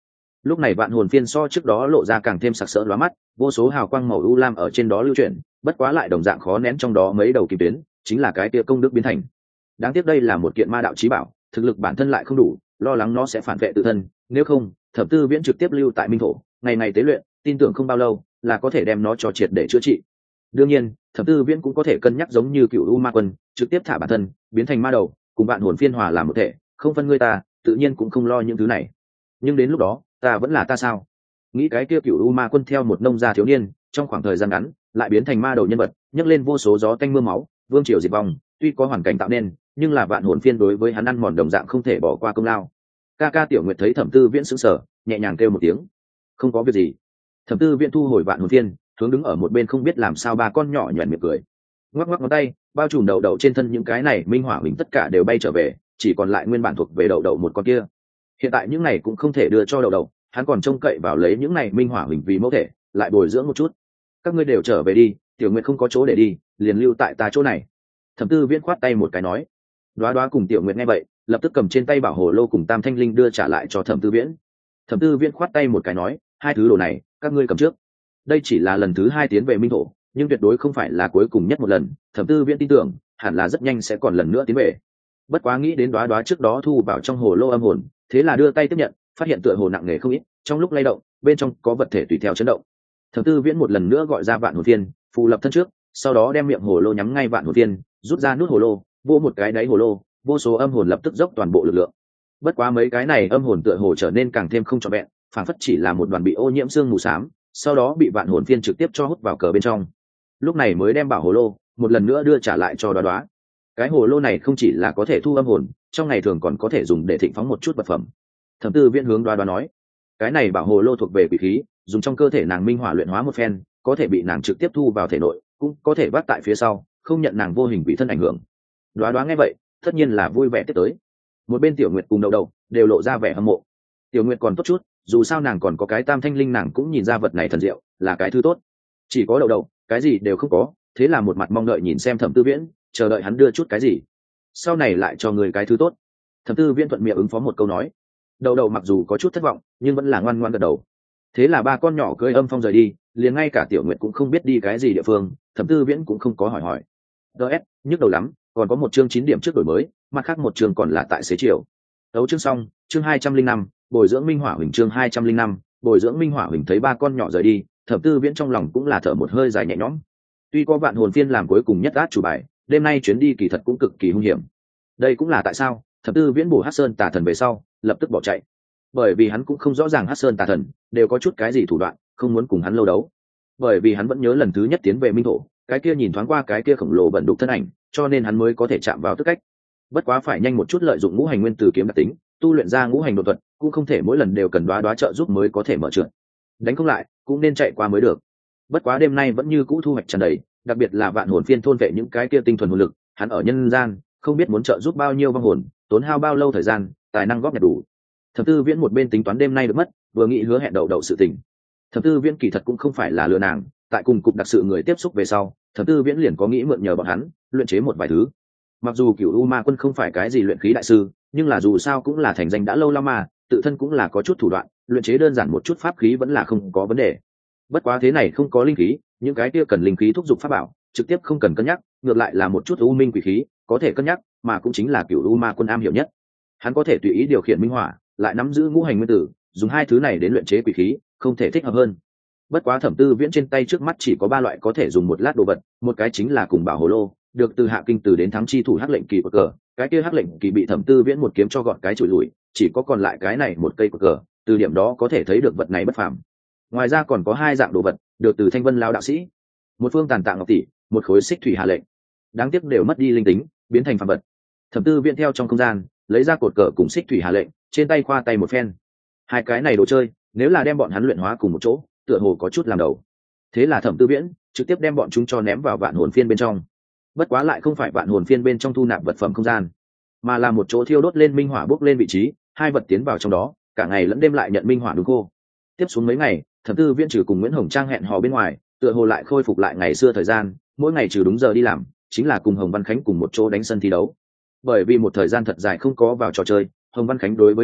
Lúc này vạn hồn phiên so trước đó lộ ra càng thêm sặc sỡ lóa mắt, vô số hào quang màu u lam ở trên đó lưu chuyển, bất quá lại đồng dạng khó nén trong đó mấy đầu kim tuyến, chính là cái kia công đức biến thành. Đáng tiếc đây là một kiện ma đạo chí bảo, thực lực bản thân lại không đủ, lo lắng nó sẽ phản vệ tự thân, nếu không Thẩm Tư Viễn trực tiếp lưu tại minh thổ, ngày ngày tế luyện, tin tưởng không bao lâu là có thể đem nó cho triệt để chữa trị. Đương nhiên Thẩm Tư Viễn cũng có thể cân nhắc giống như Cựu U Ma Quân, trực tiếp thả bản thân biến thành ma đầu, cùng vạn hồn phiên hòa làm một thể, không phân ngươi ta, tự nhiên cũng không lo những thứ này. Nhưng đến lúc đó ta vẫn là ta sao? Nghĩ cái kia Cựu U Ma Quân theo một nông gia thiếu niên, trong khoảng thời gian ngắn lại biến thành ma đầu nhân vật, nhấc lên vô số gió tanh mưa máu, vương triều diệt vong, tuy có hoàn cảnh tạo nên, nhưng là vạn hồn phiên đối với hắn ăn mòn đồng dạng không thể bỏ qua công lao. Ca ca Tiểu Nguyệt thấy Thẩm Tư Viễn sững sờ, nhẹ nhàng kêu một tiếng. Không có việc gì. Thẩm Tư Viễn thu hồi vạn hồn phiên, hướng đứng ở một bên không biết làm sao ba con nhỏ nhoẻn miệng cười, ngoắc ngoắc ngón tay, bao trùm đậu đậu trên thân những cái này minh hỏa hình tất cả đều bay trở về, chỉ còn lại nguyên bản thuộc về đậu đậu một con kia. Hiện tại những này cũng không thể đưa cho đậu đậu, hắn còn trông cậy vào lấy những này minh hỏa hình vì mẫu thể, lại bồi dưỡng một chút. Các ngươi đều trở về đi, Tiểu Nguyệt không có chỗ để đi, liền lưu tại ta chỗ này. Thẩm Tư Viễn khoát tay một cái nói. Đoá Đoá cùng Tiểu Nguyệt nghe vậy, lập tức cầm trên tay bảo hồ lô cùng Tam Thanh Linh đưa trả lại cho Thẩm Tư Viễn. Thẩm Tư Viễn khoát tay một cái nói, hai thứ đồ này các ngươi cầm trước. Đây chỉ là lần thứ 2 tiến về minh thổ, nhưng tuyệt đối không phải là cuối cùng nhất một lần. Thẩm Tư Viễn tin tưởng hẳn là rất nhanh sẽ còn lần nữa tiến về. Bất quá nghĩ đến Đoá Đoá trước đó thu vào trong hồ lô âm hồn, thế là đưa tay tiếp nhận, phát hiện tựa hồ nặng nề không ít, trong lúc lay động bên trong có vật thể tùy theo chấn động. Thẩm Tư Viễn một lần nữa gọi ra vạn hồn phiên, phù lập thân trước, sau đó đem miệng hồ lô nhắm ngay vạn hồn phiên, rút ra nút hồ lô, vỗ một cái đáy hồ lô, vô số âm hồn lập tức dốc toàn bộ lực lượng. Bất quá mấy cái này âm hồn tựa hồ trở nên càng thêm không trọn vẹn, phản phất chỉ là một đoàn bị ô nhiễm xương mù xám, sau đó bị vạn hồn phiên trực tiếp cho hút vào cờ bên trong. Lúc này mới đem bảo hồ lô một lần nữa đưa trả lại cho Đoá Đoá. Cái hồ lô này không chỉ là có thể thu âm hồn, trong ngày thường còn có thể dùng để thịnh phóng một chút vật phẩm. Thẩm Tư Viễn hướng Đoá Đoá nói, cái này bảo hồ lô thuộc về quỷ khí, dùng trong cơ thể nàng minh hỏa luyện hóa một phen, có thể bị nàng trực tiếp thu vào thể nội, cũng có thể vác tại phía sau, không nhận nàng vô hình bị thân ảnh hưởng. Đoá Đoá nghe vậy tất nhiên là vui vẻ tiếp tới. Một bên Tiểu Nguyệt cùng Đậu Đậu đều lộ ra vẻ hâm mộ. Tiểu Nguyệt còn tốt chút, dù sao nàng còn có cái Tam Thanh Linh, nàng cũng nhìn ra vật này thần diệu, là cái thứ tốt. Chỉ có Đậu Đậu cái gì đều không có, thế là một mặt mong đợi nhìn xem Thẩm Tư Viễn, chờ đợi hắn đưa chút cái gì, sau này lại cho người cái thứ tốt. Thẩm Tư Viễn thuận miệng ứng phó một câu nói. Đậu Đậu mặc dù có chút thất vọng, nhưng vẫn là ngoan ngoãn gật đầu. Thế là ba con nhỏ cưỡi âm phong rời đi, liền ngay cả Tiểu Nguyệt cũng không biết đi cái gì địa phương, Thẩm Tư Viễn cũng không có hỏi. DS nhức đầu lắm, còn có một chương 9 điểm trước đổi mới, mặt khác một chương còn là tại xế chiều. Đấu chương xong, chương 205, bồi dưỡng minh hỏa huỳnh, chương 205, bồi dưỡng minh hỏa huỳnh. Thấy ba con nhỏ rời đi, Thẩm Tư Viễn trong lòng cũng là thở một hơi dài nhẹ nhõm. Tuy có vạn hồn phiên làm cuối cùng nhất át chủ bài, đêm nay chuyến đi kỳ thật cũng cực kỳ hung hiểm. Đây cũng là tại sao Thẩm Tư Viễn bổ Hắc Sơn Tà Thần về sau lập tức bỏ chạy, bởi vì hắn cũng không rõ ràng Hắc Sơn Tà Thần đều có chút cái gì thủ đoạn, không muốn cùng hắn lâu đấu. Bởi vì hắn vẫn nhớ lần thứ nhất tiến về minh thổ, cái kia nhìn thoáng qua cái kia khổng lồ bẩn đục thân ảnh, cho nên hắn mới có thể chạm vào tư cách. Bất quá phải nhanh một chút lợi dụng ngũ hành nguyên tử kiếm đặc tính, tu luyện ra ngũ hành đột thuật, cũng không thể mỗi lần đều cần Đoá Đoá trợ giúp mới có thể mở trượt. Đánh không lại cũng nên chạy qua mới được. Bất quá đêm nay vẫn như cũ thu hoạch tràn đầy, đặc biệt là vạn hồn phiên thôn vệ những cái kia tinh thuần hồn lực, hắn ở nhân gian không biết muốn trợ giúp bao nhiêu vong hồn, tốn hao bao lâu thời gian, tài năng góp nhặt đủ. Thẩm Tư Viễn một bên tính toán đêm nay được mất, vừa nghĩ hứa hẹn Đậu Đậu sự tình. Thẩm Tư Viễn kỳ thật cũng không phải là lừa nàng, tại cùng cục đặc sự người tiếp xúc về sau, Thẩm Tư Viễn liền có nghĩ mượn nhờ bọn hắn luyện chế một vài thứ. Mặc dù Cửu U Ma Quân không phải cái gì luyện khí đại sư, nhưng là dù sao cũng là thành danh đã lâu lắm mà, tự thân cũng là có chút thủ đoạn, luyện chế đơn giản một chút pháp khí vẫn là không có vấn đề. Bất quá thế này không có linh khí, những cái kia cần linh khí thúc giục pháp bảo, trực tiếp không cần cân nhắc, ngược lại là một chút u minh quỷ khí có thể cân nhắc, mà cũng chính là Cửu U Ma Quân am hiểu nhất. Hắn có thể tùy ý điều khiển minh hỏa, lại nắm giữ ngũ hành nguyên tử, dùng hai thứ này đến luyện chế quỷ khí, không thể thích hợp hơn. Bất quá Thẩm Tư Viễn trên tay trước mắt chỉ có 3 loại có thể dùng một lát đồ vật, một cái chính là cùng bảo hồ lô, được từ Hạ Kinh Từ đến thắng chi thủ hắc lệnh kỳ của cờ, cái kia hắc lệnh kỳ bị Thẩm Tư Viễn một kiếm cho gọn cái chùi lùi, chỉ có còn lại cái này một cây của cờ, từ điểm đó có thể thấy được vật này bất phàm. Ngoài ra còn có 2 dạng đồ vật, được từ Thanh Vân lão đạo sĩ, một phương tàn tạng ngọc tỷ, một khối xích thủy hà lệnh. Đáng tiếc đều mất đi linh tính, biến thành phàm vật. Thẩm Tư Viễn theo trong không gian lấy ra cột cờ cùng xích thủy hà lệnh, trên tay khoa tay một phen. Hai cái này đồ chơi, nếu là đem bọn hắn luyện hóa cùng một chỗ, tựa hồ có chút làm đầu. Thế là Thẩm Tư Viễn trực tiếp đem bọn chúng cho ném vào vạn hồn phiên bên trong. Bất quá lại không phải vạn hồn phiên bên trong thu nạp vật phẩm không gian, mà là một chỗ thiêu đốt lên minh hỏa bốc lên vị trí, hai vật tiến vào trong đó, cả ngày lẫn đêm lại nhận minh hỏa đúng khô. Tiếp xuống mấy ngày, Thẩm Tư Viễn trừ cùng Nguyễn Hồng Trang hẹn hò bên ngoài, tựa hồ lại khôi phục lại ngày xưa thời gian, mỗi ngày trừ đúng giờ đi làm, chính là cùng Hồng Văn Khánh cùng một chỗ đánh sân thi đấu. Bởi vì một thời gian thật dài không có vào trò chơi, Hồng Văn Khánh đối với này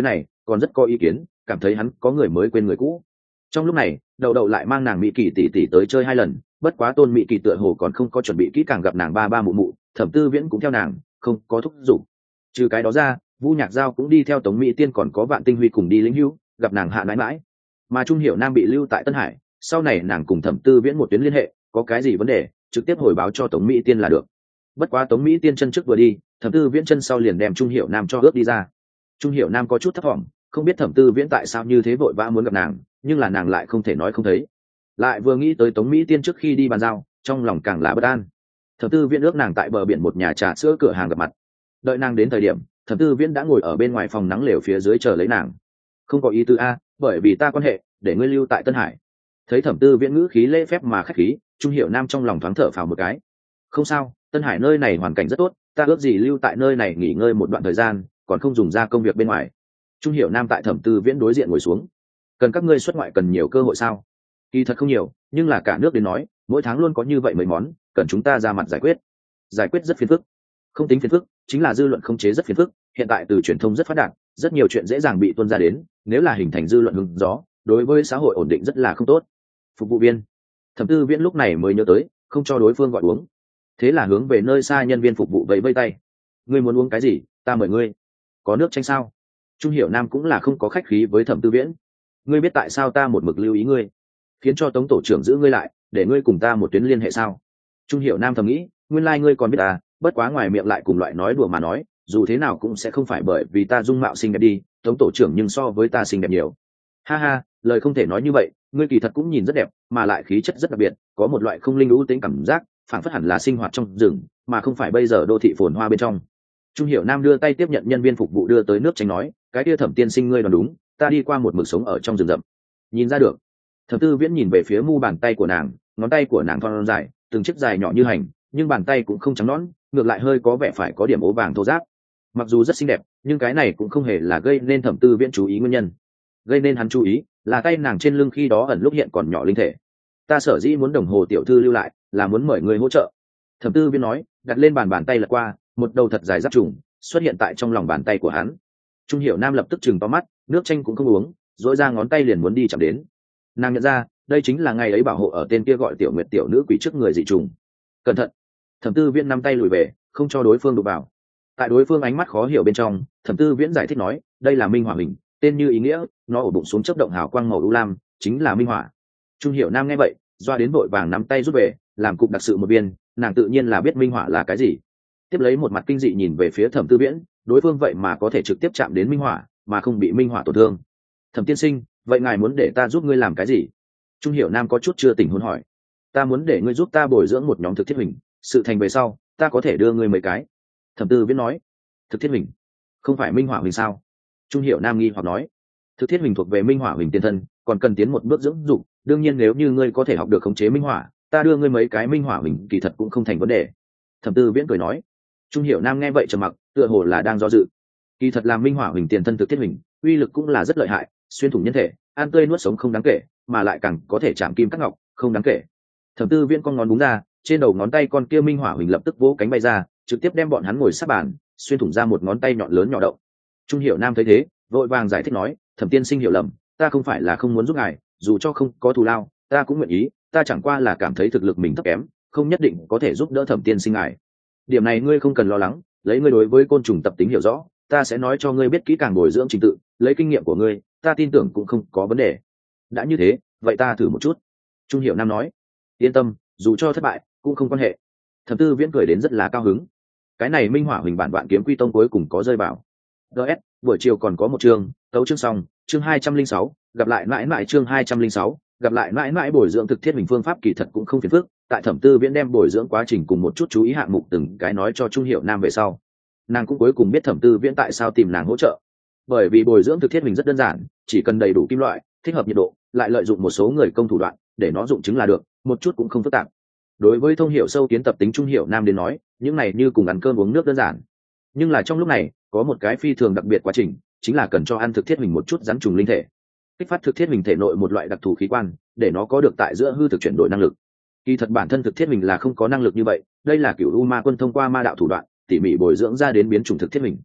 còn rất có ý kiến, cảm thấy hắn có người mới quên người cũ. Trong lúc này đậu đậu lại mang nàng mỹ kỳ tỷ tỷ tới chơi 2 lần, bất quá tôn mỹ kỳ tựa hồ còn không có chuẩn bị kỹ càng gặp nàng ba ba mụ mụ, Thẩm Tư Viễn cũng theo nàng, không có thúc giục. Trừ cái đó ra, Vu Nhạc Giao cũng đi theo Tống Mỹ Tiên, còn có Vạn Tinh Huy cùng đi lĩnh hữu gặp nàng hạ mãi mãi. Mà Trung Hiểu Nam bị lưu tại Tân Hải, sau này nàng cùng Thẩm Tư Viễn một tuyến liên hệ, có cái gì vấn đề trực tiếp hồi báo cho Tống Mỹ Tiên là được. Bất quá Tống Mỹ Tiên chân trước vừa đi, Thẩm Tư Viễn chân sau liền đem Trung Hiểu Nam cho ướp đi ra. Trung Hiểu Nam có chút thất vọng, không biết Thẩm Tư Viễn tại sao như thế vội vã muốn gặp nàng, nhưng là nàng lại không thể nói không thấy. Lại vừa nghĩ tới Tống Mỹ Tiên trước khi đi bàn giao, trong lòng càng là bất an. Thẩm Tư Viễn ước nàng tại bờ biển một nhà trà sữa cửa hàng gặp mặt. Đợi nàng đến thời điểm, Thẩm Tư Viễn đã ngồi ở bên ngoài phòng nắng lều phía dưới chờ lấy nàng. Không có ý tứ a, bởi vì ta quan hệ, để ngươi lưu tại Tân Hải. Thấy Thẩm Tư Viễn ngữ khí lễ phép mà khách khí, Trung Hiểu Nam trong lòng thoáng thở phào một cái. Không sao, Tân Hải nơi này hoàn cảnh rất tốt, ta ước gì lưu tại nơi này nghỉ ngơi một đoạn thời gian, còn không dùng ra công việc bên ngoài. Trung Hiểu Nam tại Thẩm Tư Viễn đối diện ngồi xuống. Cần các ngươi xuất ngoại cần nhiều cơ hội sao? Kỳ thật không nhiều, nhưng là cả nước đến nói, mỗi tháng luôn có như vậy mấy món, cần chúng ta ra mặt giải quyết. Giải quyết rất phiền phức. Không tính phiền phức, chính là dư luận khống chế rất phiền phức, hiện tại từ truyền thông rất phát đạt, rất nhiều chuyện dễ dàng bị tuôn ra đến, nếu là hình thành dư luận hứng gió, đối với xã hội ổn định rất là không tốt. Phục vụ viên. Thẩm Tư Viễn lúc này mới nhớ tới, không cho đối phương gọi uống. Thế là hướng về nơi xa nhân viên phục vụ vẫy vẫy tay. Ngươi muốn uống cái gì, ta mời ngươi. Có nước chanh sao? Trung Hiểu Nam cũng là không có khách khí với Thẩm Tư Viễn. Ngươi biết tại sao ta một mực lưu ý ngươi, khiến cho Tống tổ trưởng giữ ngươi lại, để ngươi cùng ta một tuyến liên hệ sao? Trung Hiểu Nam thầm nghĩ, nguyên lai ngươi còn biết ta, bất quá ngoài miệng lại cùng loại nói đùa mà nói, dù thế nào cũng sẽ không phải bởi vì ta dung mạo xinh đẹp đi, Tống tổ trưởng nhưng so với ta xinh đẹp nhiều. Ha ha, lời không thể nói như vậy, ngươi kỳ thật cũng nhìn rất đẹp, mà lại khí chất rất đặc biệt, có một loại không linh ưu tính cảm giác, phản phất hẳn là sinh hoạt trong rừng, mà không phải bây giờ đô thị phồn hoa bên trong. Trung Hiểu Nam đưa tay tiếp nhận nhân viên phục vụ đưa tới nước chanh nói, cái kia Thẩm tiên sinh ngươi đoán đúng, ta đi qua một mực sống ở trong rừng rậm. Nhìn ra được. Thẩm Tư Viễn nhìn về phía mu bàn tay của nàng, ngón tay của nàng thon dài, từng chiếc dài nhỏ như hành, nhưng bàn tay cũng không trắng nõn, ngược lại hơi có vẻ phải có điểm ố vàng thô ráp. Mặc dù rất xinh đẹp, nhưng cái này cũng không hề là gây nên Thẩm Tư Viễn chú ý nguyên nhân. Gây nên hắn chú ý là tay nàng trên lưng khi đó ẩn lúc hiện còn nhỏ linh thể. Ta sở dĩ muốn đồng hồ tiểu thư lưu lại, là muốn mời người hỗ trợ. Thẩm Tư Viễn nói, đặt lên bàn tay lật qua, một đầu thật dài giáp trùng xuất hiện tại trong lòng bàn tay của hắn. Trung Hiểu Nam lập tức chừng to mắt, nước chanh cũng không uống, dỗi ra ngón tay liền muốn đi chạm đến. Nàng nhận ra, đây chính là ngày ấy bảo hộ ở tên kia gọi Tiểu Nguyệt tiểu nữ quỷ trước người dị trùng. Cẩn thận. Thẩm Tư Viễn nắm tay lùi về, không cho đối phương đụng vào. Tại đối phương ánh mắt khó hiểu bên trong, Thẩm Tư Viễn giải thích nói, đây là minh hỏa hình, tên như ý nghĩa, nó ổ bụng xuống chớp động hào quang màu u lam, chính là minh hỏa. Trung Hiểu Nam nghe vậy, doa đến vội vàng nắm tay rút về, làm cục đặc sự một viên, nàng tự nhiên là biết minh hỏa là cái gì. Tiếp lấy một mặt kinh dị nhìn về phía Thẩm Tư Viễn, đối phương vậy mà có thể trực tiếp chạm đến minh hỏa, mà không bị minh hỏa tổn thương. Thẩm tiên sinh, vậy ngài muốn để ta giúp ngươi làm cái gì? Trung Hiểu Nam có chút chưa tỉnh hồn hỏi. Ta muốn để ngươi giúp ta bồi dưỡng một nhóm thực thiết hình, sự thành về sau, ta có thể đưa ngươi mấy cái. Thẩm Tư Viễn nói. Thực thiết hình? Không phải minh hỏa hình sao? Trung Hiểu Nam nghi hoặc nói. Thực thiết hình thuộc về minh hỏa hình tiền thân, còn cần tiến một bước dưỡng dục, đương nhiên nếu như ngươi có thể học được khống chế minh hỏa, ta đưa ngươi mấy cái minh hỏa hình kỳ thật cũng không thành vấn đề. Thẩm Tư Viễn cười nói. Trung Hiểu Nam nghe vậy trầm mặc, tựa hồ là đang do dự. Kỳ thật làm minh hỏa hình tiền thân thực thiết hình, uy lực cũng là rất lợi hại, xuyên thủng nhân thể, ăn tươi nuốt sống không đáng kể, mà lại càng có thể chạm kim cắt ngọc, không đáng kể. Thẩm Tư Viễn con ngón búng ra, trên đầu ngón tay con kia minh hỏa hình lập tức vỗ cánh bay ra, trực tiếp đem bọn hắn ngồi sát bàn, xuyên thủng ra một ngón tay nhọn lớn nhỏ động. Trung Hiểu Nam thấy thế, vội vàng giải thích nói, Thẩm tiên sinh hiểu lầm, ta không phải là không muốn giúp ngài, dù cho không có thù lao, ta cũng nguyện ý, ta chẳng qua là cảm thấy thực lực mình thấp kém, không nhất định có thể giúp đỡ Thẩm tiên sinh ngài. Điểm này ngươi không cần lo lắng, lấy ngươi đối với côn trùng tập tính hiểu rõ, ta sẽ nói cho ngươi biết kỹ càng bồi dưỡng trình tự, lấy kinh nghiệm của ngươi, ta tin tưởng cũng không có vấn đề. Đã như thế, vậy ta thử một chút. Trung Hiểu Nam nói. Yên tâm, dù cho thất bại cũng không quan hệ. Thẩm Tư Viễn cười đến rất là cao hứng. Cái này minh hỏa hình bản Vạn Kiếm Quy Tông cuối cùng có rơi vào. DS, buổi chiều còn có một chương, tấu chương xong, chương 206, gặp lại mãi mãi chương 206, gặp lại mãi mãi bồi dưỡng thực thiết hình phương pháp kỳ thật cũng không phiền phức. Tại Thẩm Tư Viễn đem bồi dưỡng quá trình cùng một chút chú ý hạng mục từng cái nói cho Trung Hiểu Nam về sau, nàng cũng cuối cùng biết Thẩm Tư Viễn tại sao tìm nàng hỗ trợ. Bởi vì bồi dưỡng thực thiết hình rất đơn giản, chỉ cần đầy đủ kim loại, thích hợp nhiệt độ, lại lợi dụng một số người công thủ đoạn để nó dụng chứng là được, một chút cũng không phức tạp. Đối với thông hiểu sâu kiến tập tính Trung Hiểu Nam đến nói, những này như cùng ăn cơm uống nước đơn giản. Nhưng là trong lúc này có một cái phi thường đặc biệt quá trình, chính là cần cho ăn thực thiết hình một chút rắn trùng linh thể, kích phát thực thiết hình thể nội một loại đặc thù khí quan, để nó có được tại giữa hư thực chuyển đổi năng lực. Kỳ thật bản thân thực thiết hình là không có năng lực như vậy, đây là Cửu U Ma Quân thông qua ma đạo thủ đoạn tỉ mỉ bồi dưỡng ra đến biến chủng thực thiết hình.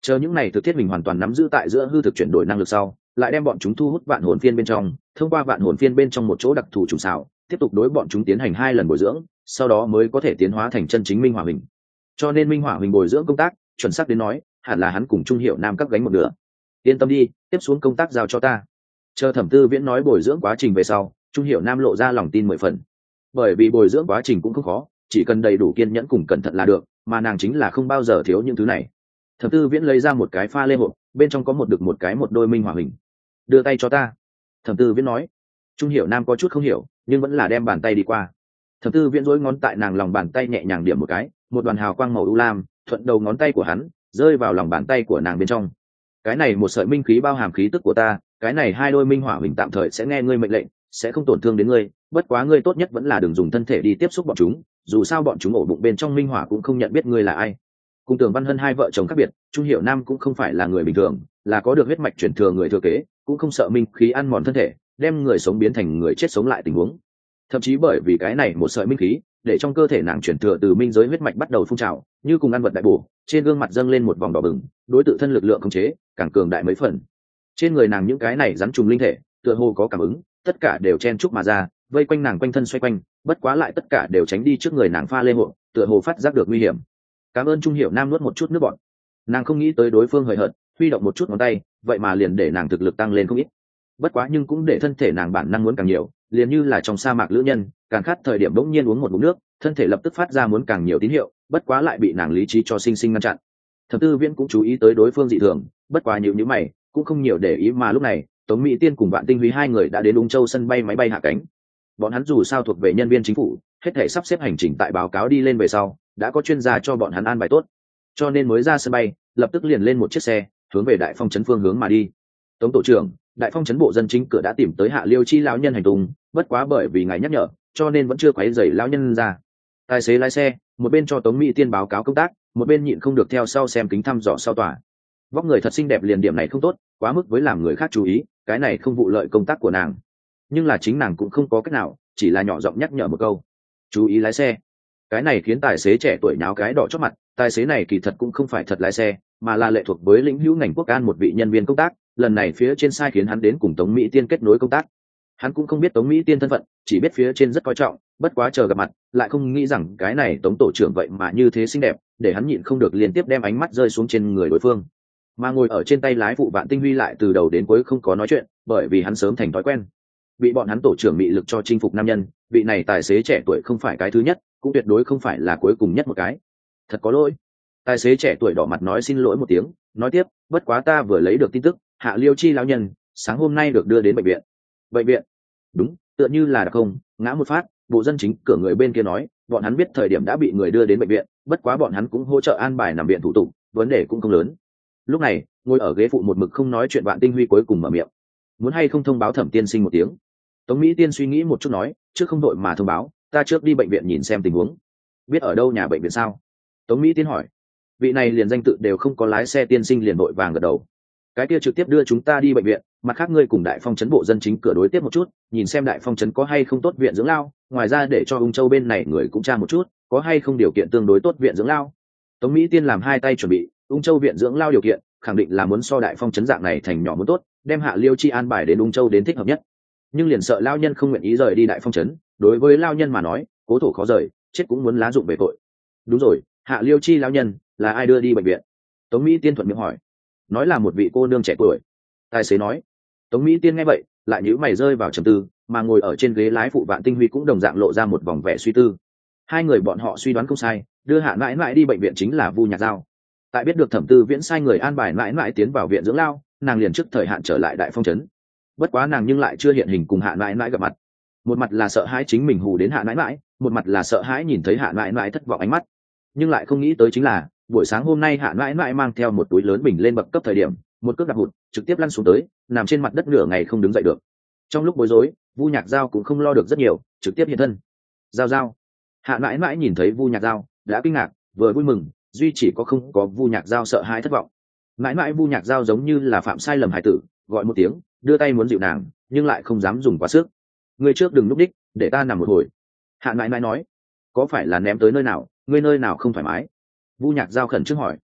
Chờ những này thực thiết mình hoàn toàn nắm giữ tại giữa hư thực chuyển đổi năng lực sau, lại đem bọn chúng thu hút vạn hồn phiên bên trong, thông qua vạn hồn phiên bên trong một chỗ đặc thù trùng xảo, tiếp tục đối bọn chúng tiến hành 2 lần bồi dưỡng, sau đó mới có thể tiến hóa thành chân chính minh hỏa hình. Cho nên minh hỏa hình bồi dưỡng công tác, chuẩn xác đến nói, hẳn là hắn cùng Trung Hiệu Nam các gánh một nửa. Yên tâm đi, tiếp xuống công tác giao cho ta. Chờ Thẩm Tư Viễn nói bồi dưỡng quá trình về sau, Trung Hiệu Nam lộ ra lòng tin 10 phần. Bởi vì bồi dưỡng quá trình cũng không khó, chỉ cần đầy đủ kiên nhẫn cùng cẩn thận là được, mà nàng chính là không bao giờ thiếu những thứ này. Thẩm Tư Viễn lấy ra một cái pha lê hộp, bên trong có một đôi minh hỏa hình. Đưa tay cho ta. Thẩm Tư Viễn nói. Trung Hiểu Nam có chút không hiểu, nhưng vẫn là đem bàn tay đi qua. Thẩm Tư Viễn duỗi ngón tại nàng lòng bàn tay nhẹ nhàng điểm một cái, một đoàn hào quang màu u lam thuận đầu ngón tay của hắn rơi vào lòng bàn tay của nàng bên trong. Cái này một sợi minh khí bao hàm khí tức của ta, cái này 2 đôi minh hỏa hình tạm thời sẽ nghe ngươi mệnh lệnh, sẽ không tổn thương đến ngươi, bất quá ngươi tốt nhất vẫn là đừng dùng thân thể đi tiếp xúc bọn chúng, dù sao bọn chúng ổ bụng bên trong minh hỏa cũng không nhận biết ngươi là ai. Cùng Tường Văn Hân hai vợ chồng khác biệt, Trung Hiểu Nam cũng không phải là người bình thường, là có được huyết mạch truyền thừa người thừa kế, cũng không sợ minh khí ăn mòn thân thể, đem người sống biến thành người chết sống lại tình huống. Thậm chí bởi vì cái này một sợi minh khí, để trong cơ thể nàng truyền thừa từ minh giới huyết mạch bắt đầu phun trào, như cùng ăn vật đại bổ, trên gương mặt dâng lên một vòng đỏ bừng, đối tự thân lực lượng khống chế càng cường đại mấy phần. Trên người nàng những cái này rắn trùng linh thể, tựa hồ có cảm ứng, tất cả đều chen chúc mà ra, vây quanh nàng quanh thân xoay quanh, bất quá lại tất cả đều tránh đi trước người nàng pha lê hộ, tựa hồ phát giác được nguy hiểm. Cảm ơn. Trung Hiểu Nam nuốt một chút nước bọt. Nàng không nghĩ tới đối phương hời hợt, huy động một chút ngón tay, vậy mà liền để nàng thực lực tăng lên không ít. Bất quá nhưng cũng để thân thể nàng bản năng muốn càng nhiều, liền như là trong sa mạc lữ nhân, càng khát thời điểm bỗng nhiên uống một ngụm nước, thân thể lập tức phát ra muốn càng nhiều tín hiệu, bất quá lại bị nàng lý trí cho sinh sinh ngăn chặn. Thẩm Tư Viễn cũng chú ý tới đối phương dị thường, bất quá nhíu mày, cũng không nhiều để ý, mà lúc này, Tống Mỹ Tiên cùng Vạn Tinh Huy hai người đã đến Ung Châu sân bay máy bay hạ cánh. Bọn hắn dù sao thuộc về nhân viên chính phủ, hết thể sắp xếp hành trình tại báo cáo đi lên về sau, đã có chuyên gia cho bọn hắn an bài tốt, cho nên mới ra sân bay, lập tức liền lên một chiếc xe, hướng về Đại Phong trấn phương hướng mà đi. Tống tổ trưởng, Đại Phong trấn bộ dân chính cửa đã tìm tới Hạ Liêu Chi lão nhân hành tung, bất quá bởi vì ngài nhắc nhở, cho nên vẫn chưa quấy rầy lão nhân ra. Tài xế lái xe, một bên cho Tống Mỹ Tiên báo cáo công tác, một bên nhịn không được theo sau xem kính thăm dò sau tòa. Vóc người thật xinh đẹp, liền điểm này không tốt, quá mức với làm người khác chú ý, cái này không vụ lợi công tác của nàng. Nhưng là chính nàng cũng không có cách nào, chỉ là nhỏ giọng nhắc nhở một câu, chú ý lái xe. Cái này khiến tài xế trẻ tuổi nháo cái đỏ chót mặt. Tài xế này kỳ thật cũng không phải thật lái xe, mà là lệ thuộc với lĩnh hữu ngành quốc an một vị nhân viên công tác, lần này phía trên sai khiến hắn đến cùng Tống Mỹ Tiên kết nối công tác. Hắn cũng không biết Tống Mỹ Tiên thân phận, chỉ biết phía trên rất coi trọng, bất quá chờ gặp mặt lại không nghĩ rằng cái này Tống tổ trưởng vậy mà như thế xinh đẹp, để hắn nhịn không được liên tiếp đem ánh mắt rơi xuống trên người đối phương. Mà ngồi ở trên tay lái phụ Vạn Tinh Huy lại từ đầu đến cuối không có nói chuyện, bởi vì hắn sớm thành thói quen. Bị bọn hắn tổ trưởng mị lực cho chinh phục nam nhân, vị này tài xế trẻ tuổi không phải cái thứ nhất, cũng tuyệt đối không phải là cuối cùng nhất một cái. Thật có lỗi. Tài xế trẻ tuổi đỏ mặt nói xin lỗi một tiếng, nói tiếp, bất quá ta vừa lấy được tin tức, Hạ Liêu Chi lão nhân sáng hôm nay được đưa đến bệnh viện. Bệnh viện? Đúng, tựa như là đặc không, ngã một phát, bộ dân chính cửa người bên kia nói, bọn hắn biết thời điểm đã bị người đưa đến bệnh viện, bất quá bọn hắn cũng hỗ trợ an bài nằm viện thủ tục, vấn đề cũng không lớn. Lúc này, ngồi ở ghế phụ một mực không nói chuyện Vạn Tinh Huy cuối cùng mở miệng, muốn hay không thông báo Thẩm tiên sinh một tiếng. Tống Mỹ Tiên suy nghĩ một chút nói, trước không đội mà thông báo, ta trước đi bệnh viện nhìn xem tình huống. Biết ở đâu nhà bệnh viện sao? Tống Mỹ Tiên hỏi. Vị này liền danh tự đều không có lái xe tiên sinh liền vội vàng gật đầu. Cái kia trực tiếp đưa chúng ta đi bệnh viện, mặt khác ngươi cùng Đại Phong trấn bộ dân chính cửa đối tiếp một chút, nhìn xem Đại Phong trấn có hay không tốt viện dưỡng lao, ngoài ra để cho Ung Châu bên này người cũng tra một chút, có hay không điều kiện tương đối tốt viện dưỡng lao. Tống Mỹ Tiên làm hai tay chuẩn bị, Ung Châu viện dưỡng lao điều kiện, khẳng định là muốn so Đại Phong trấn dạng này thành nhỏ muốn tốt, đem Hạ Liêu Chi an bài đến Ung Châu đến thích hợp nhất. Nhưng liền sợ lao nhân không nguyện ý rời đi Đại Phong trấn, đối với lao nhân mà nói, cố thổ khó rời, chết cũng muốn lá dụng về tội. Đúng rồi, Hạ Liêu Chi lao nhân là ai đưa đi bệnh viện? Tống Mỹ Tiên thuận miệng hỏi. Nói là một vị cô nương trẻ tuổi. Tài xế nói. Tống Mỹ Tiên nghe vậy, lại nhíu mày rơi vào trầm tư, mà ngồi ở trên ghế lái phụ Vạn Tinh Huy cũng đồng dạng lộ ra một vòng vẻ suy tư. Hai người bọn họ suy đoán không sai, đưa Hạ mãi mãi đi bệnh viện chính là Vu Nhạc Giao. Tại biết được Thẩm Tư Viễn sai người an bài mãi mãi tiến vào viện dưỡng lao, nàng liền trước thời hạn trở lại Đại Phong trấn. Bất quá nàng nhưng lại chưa hiện hình cùng Hạ mãi mãi gặp mặt. Một mặt là sợ hãi chính mình hù đến Hạ mãi mãi, một mặt là sợ hãi nhìn thấy Hạ mãi mãi thất vọng ánh mắt. Nhưng lại không nghĩ tới chính là buổi sáng hôm nay Hạ mãi mãi mang theo một túi lớn bình lên bậc cấp thời điểm, một cước đạp hụt trực tiếp lăn xuống tới, nằm trên mặt đất nửa ngày không đứng dậy được. Trong lúc bối rối, Vu Nhạc Giao cũng không lo được rất nhiều, trực tiếp hiện thân. Giao Giao. Hạ mãi mãi nhìn thấy Vu Nhạc Giao đã kinh ngạc, vừa vui mừng, duy chỉ có không có Vu Nhạc Giao sợ hãi thất vọng. Mãi mãi Vu Nhạc Giao giống như là phạm sai lầm hải tử, gọi một tiếng, đưa tay muốn dịu nàng, nhưng lại không dám dùng quá sức. Ngươi trước đừng núp đích, để ta nằm một hồi. Hạ mãi mãi nói. Có phải là ném tới nơi nào, ngươi nơi nào không thoải mái? Vu Nhạc Giao khẩn trước hỏi.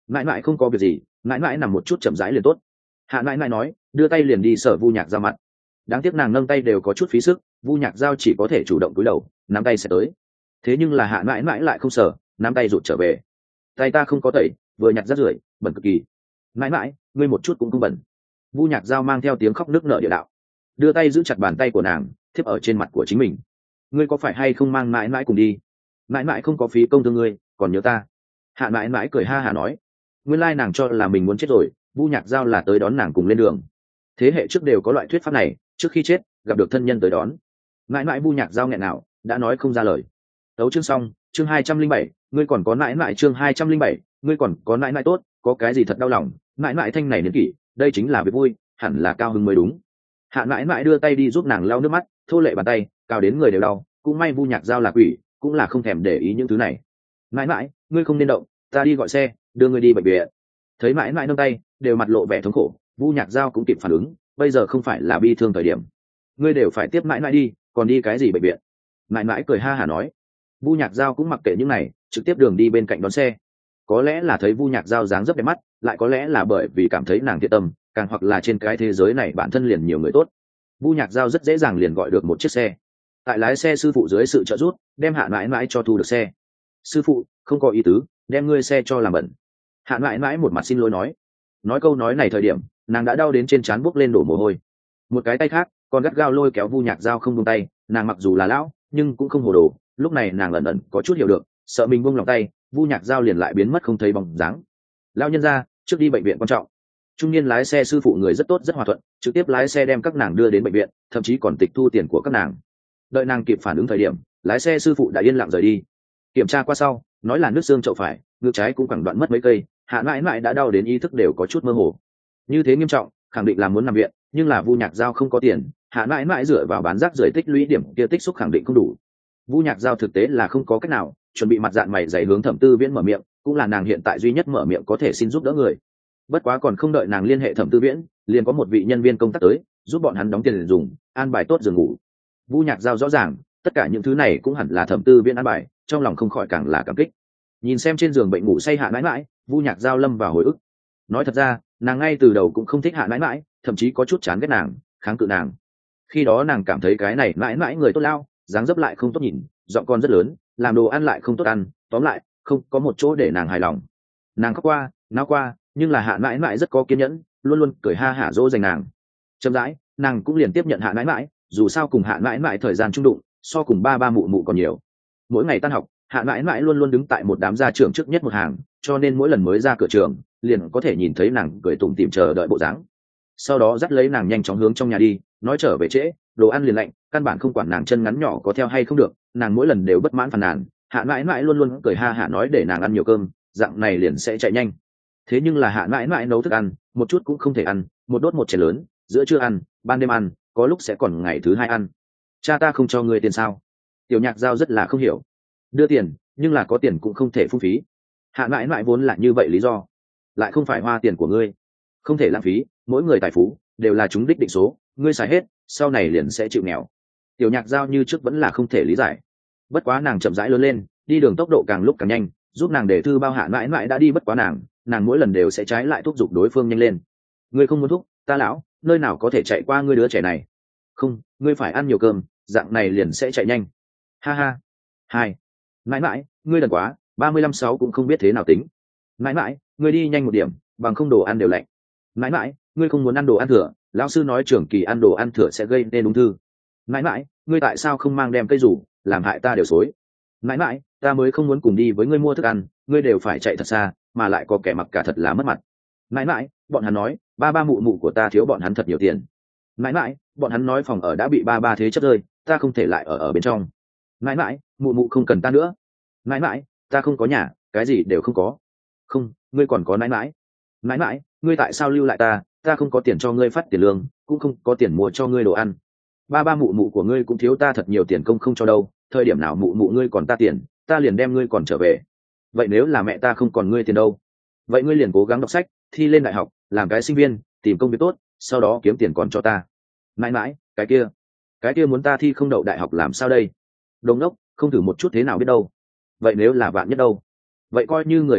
mãi mãi không có việc gì, mãi mãi nằm một chút chậm rãi liền tốt. Hạ mãi mãi nói, đưa tay liền đi sở Vu Nhạc Giao mặt. Đáng tiếc nàng nâng tay đều có chút phí sức, Vu Nhạc Giao chỉ có thể chủ động cúi đầu, nắm tay sẽ tới. Thế nhưng là Hạ mãi mãi lại không sở, nắm tay rụt trở về. Tay ta không có tẩy, vừa nhặt rác rưởi, bẩn cực kỳ. Mãi mãi, ngươi một chút cũng không bẩn. Vu Nhạc Giao mang theo tiếng khóc nức nở địa đạo, đưa tay giữ chặt bàn tay của nàng, thiếp ở trên mặt của chính mình. Ngươi có phải hay không mang mãi mãi cùng đi? Mãi mãi không có phí công thương ngươi, còn nhớ ta. Hạ mãi mãi cười ha hả nói, nguyên lai nàng cho là mình muốn chết rồi. Vu Nhạc Giao là tới đón nàng cùng lên đường. Thế hệ trước đều có loại thuyết pháp này, trước khi chết gặp được thân nhân tới đón. Mãi mãi Vu Nhạc Giao nghẹn nào đã nói không ra lời. Tấu chương xong, chương 207, ngươi còn có mãi mãi, chương 207, ngươi còn có mãi mãi tốt, có cái gì thật đau lòng, mãi mãi thanh này niên kỷ, đây chính là việc vui, hẳn là cao hứng mới đúng. Hạ mãi mãi đưa tay đi giúp nàng lau nước mắt, thô lệ bàn tay cao đến người đều đau, cũng may Vu Nhạc Giao là quỷ, cũng là không thèm để ý những thứ này. Mãi mãi, ngươi không nên động, ta đi gọi xe đưa ngươi đi bệnh viện. Thấy mãi mãi nâng tay đều mặt lộ vẻ thống khổ, Vu Nhạc Giao cũng kịp phản ứng, bây giờ không phải là bi thương thời điểm, ngươi đều phải tiếp mãi mãi đi, còn đi cái gì bệnh viện? Mãi mãi cười ha hả nói. Vu Nhạc Giao cũng mặc kệ những này, trực tiếp đường đi bên cạnh đón xe. Có lẽ là thấy Vu Nhạc Giao dáng dấp đẹp mắt, lại có lẽ là bởi vì cảm thấy nàng thiện tâm, càng hoặc là trên cái thế giới này bản thân liền nhiều người tốt. Vu Nhạc Giao rất dễ dàng liền gọi được một chiếc xe. Tại lái xe sư phụ dưới sự trợ giúp, đem Hạ mãi mãi cho thu được xe. Sư phụ, không có ý tứ, đem ngươi xe cho làm bẩn. Hạ mãi mãi một mặt xin lỗi nói câu nói này thời điểm, nàng đã đau đến trên trán bốc lên đổ mồ hôi. Một cái tay khác còn gắt gao lôi kéo Vu Nhạc Giao không buông tay, nàng mặc dù là lão nhưng cũng không hồ đồ, lúc này nàng ẩn ẩn có chút hiểu được, sợ mình buông lòng tay, Vu Nhạc Giao liền lại biến mất không thấy bóng dáng. Lão nhân gia, trước đi bệnh viện quan trọng. Trung niên lái xe sư phụ người rất tốt rất hòa thuận, trực tiếp lái xe đem các nàng đưa đến bệnh viện, thậm chí còn tịch thu tiền của các nàng. Đợi nàng kịp phản ứng thời điểm, lái xe sư phụ đã yên lặng rời đi. Kiểm tra qua sau, nói là nước xương chậu phải, ngực trái cũng quẳng đoạn mất mấy cây, Hạ mãi mãi đã đau đến ý thức đều có chút mơ hồ. Như thế nghiêm trọng, khẳng định là muốn nằm viện, nhưng là Vu Nhạc Giao không có tiền, Hạ mãi mãi dựa vào bán rác rưởi tích lũy điểm kia tích xúc khẳng định không đủ. Vu Nhạc Giao thực tế là không có cách nào, chuẩn bị mặt dạng mày dày hướng Thẩm Tư Viễn mở miệng, cũng là nàng hiện tại duy nhất mở miệng có thể xin giúp đỡ người. Bất quá còn không đợi nàng liên hệ Thẩm Tư Viễn, liền có một vị nhân viên công tác tới, giúp bọn hắn đóng tiền dùng, an bài tốt giường ngủ. Vu Nhạc Giao rõ ràng, tất cả những thứ này cũng hẳn là Thẩm Tư Viễn an bài, trong lòng không khỏi càng là cảm kích. Nhìn xem trên giường bệnh ngủ say Hạ mãi mãi, Vu Nhạc Giao lâm vào hồi ức. Nói thật ra, nàng ngay từ đầu cũng không thích Hạ mãi mãi, thậm chí có chút chán ghét nàng, kháng cự nàng. Khi đó nàng cảm thấy cái này mãi mãi người tốt lao, dáng dấp lại không tốt nhìn, giọng con rất lớn, làm đồ ăn lại không tốt ăn, tóm lại không có một chỗ để nàng hài lòng. Nàng khóc qua náo qua, nhưng là Hạ mãi mãi rất có kiên nhẫn, luôn luôn cười ha hả dỗ dành nàng. Chậm rãi nàng cũng liền tiếp nhận Hạ mãi mãi, dù sao cùng Hạ mãi mãi thời gian chung đụng so cùng ba mụ mụ còn nhiều. Mỗi ngày tan học, Hạ mãi mãi luôn luôn đứng tại một đám gia trưởng trước nhất một hàng, cho nên mỗi lần mới ra cửa trường liền có thể nhìn thấy nàng cười tủm tỉm chờ đợi bộ dáng. Sau đó dắt lấy nàng nhanh chóng hướng trong nhà đi, nói trở về trễ đồ ăn liền lạnh, căn bản không quản nàng chân ngắn nhỏ có theo hay không được, nàng mỗi lần đều bất mãn phàn nàn. Hạ mãi mãi luôn luôn cười ha hả nói để nàng ăn nhiều cơm, dạng này liền sẽ chạy nhanh. Thế nhưng là Hạ mãi mãi nấu thức ăn một chút cũng không thể ăn, một đốt một chén lớn, giữa trưa ăn, ban đêm ăn, có lúc sẽ còn ngày thứ hai ăn. Cha ta không cho ngươi tiền sao? Tiểu Nhạc Giao rất là không hiểu. Đưa tiền, nhưng là có tiền cũng không thể phung phí. Hạ mãi mãi vốn là như vậy lý do, lại không phải hoa tiền của ngươi, không thể lãng phí, mỗi người tài phú đều là chúng đích định số, ngươi xài hết sau này liền sẽ chịu nghèo. Tiểu Nhạc Giao như trước vẫn là không thể lý giải. Bất quá nàng chậm rãi lớn lên, đi đường tốc độ càng lúc càng nhanh, giúp nàng để thư bao Hạ mãi mãi đã đi bất quá nàng mỗi lần đều sẽ trái lại thúc giục đối phương nhanh lên. Ngươi không muốn thúc, ta lão nơi nào có thể chạy qua ngươi đứa trẻ này. Không, ngươi phải ăn nhiều cơm, dạng này liền sẽ chạy nhanh. Ha ha. Hai. Mãi mãi, ngươi đần quá, 35-6 cũng không biết thế nào tính. Mãi mãi, ngươi đi nhanh một điểm, bằng không đồ ăn đều lạnh. Mãi mãi, ngươi không muốn ăn đồ ăn thừa, lão sư nói trường kỳ ăn đồ ăn thừa sẽ gây nên ung thư. Mãi mãi, ngươi tại sao không mang đem cây rủ, làm hại ta đều xối. Mãi mãi, ta mới không muốn cùng đi với ngươi mua thức ăn, ngươi đều phải chạy thật xa, mà lại có kẻ mặc cả thật là mất mặt. Mãi mãi, bọn hắn nói ba mụ mụ của ta thiếu bọn hắn thật nhiều tiền. Mãi mãi, bọn hắn nói phòng ở đã bị ba thế chấp rơi, ta không thể lại ở bên trong. Mãi mãi, mụ mụ không cần ta nữa. Mãi mãi, ta không có nhà, cái gì đều không có. Không, ngươi còn có mãi mãi. Mãi mãi, ngươi tại sao lưu lại ta không có tiền cho ngươi phát tiền lương, cũng không có tiền mua cho ngươi đồ ăn. Ba mụ mụ của ngươi cũng thiếu ta thật nhiều tiền công không cho đâu, thời điểm nào mụ mụ ngươi còn ta tiền, ta liền đem ngươi còn trở về. Vậy nếu là mẹ ta không còn ngươi tiền đâu? Vậy ngươi liền cố gắng đọc sách, thi lên đại học, làm cái sinh viên, tìm công việc tốt, sau đó kiếm tiền còn cho ta. Mãi mãi, cái kia muốn ta thi không đậu đại học làm sao đây? Đồng đốc, không thử một chút thế nào biết đâu. Vậy nếu là vạn nhất đâu? Vậy coi như người tốt đi,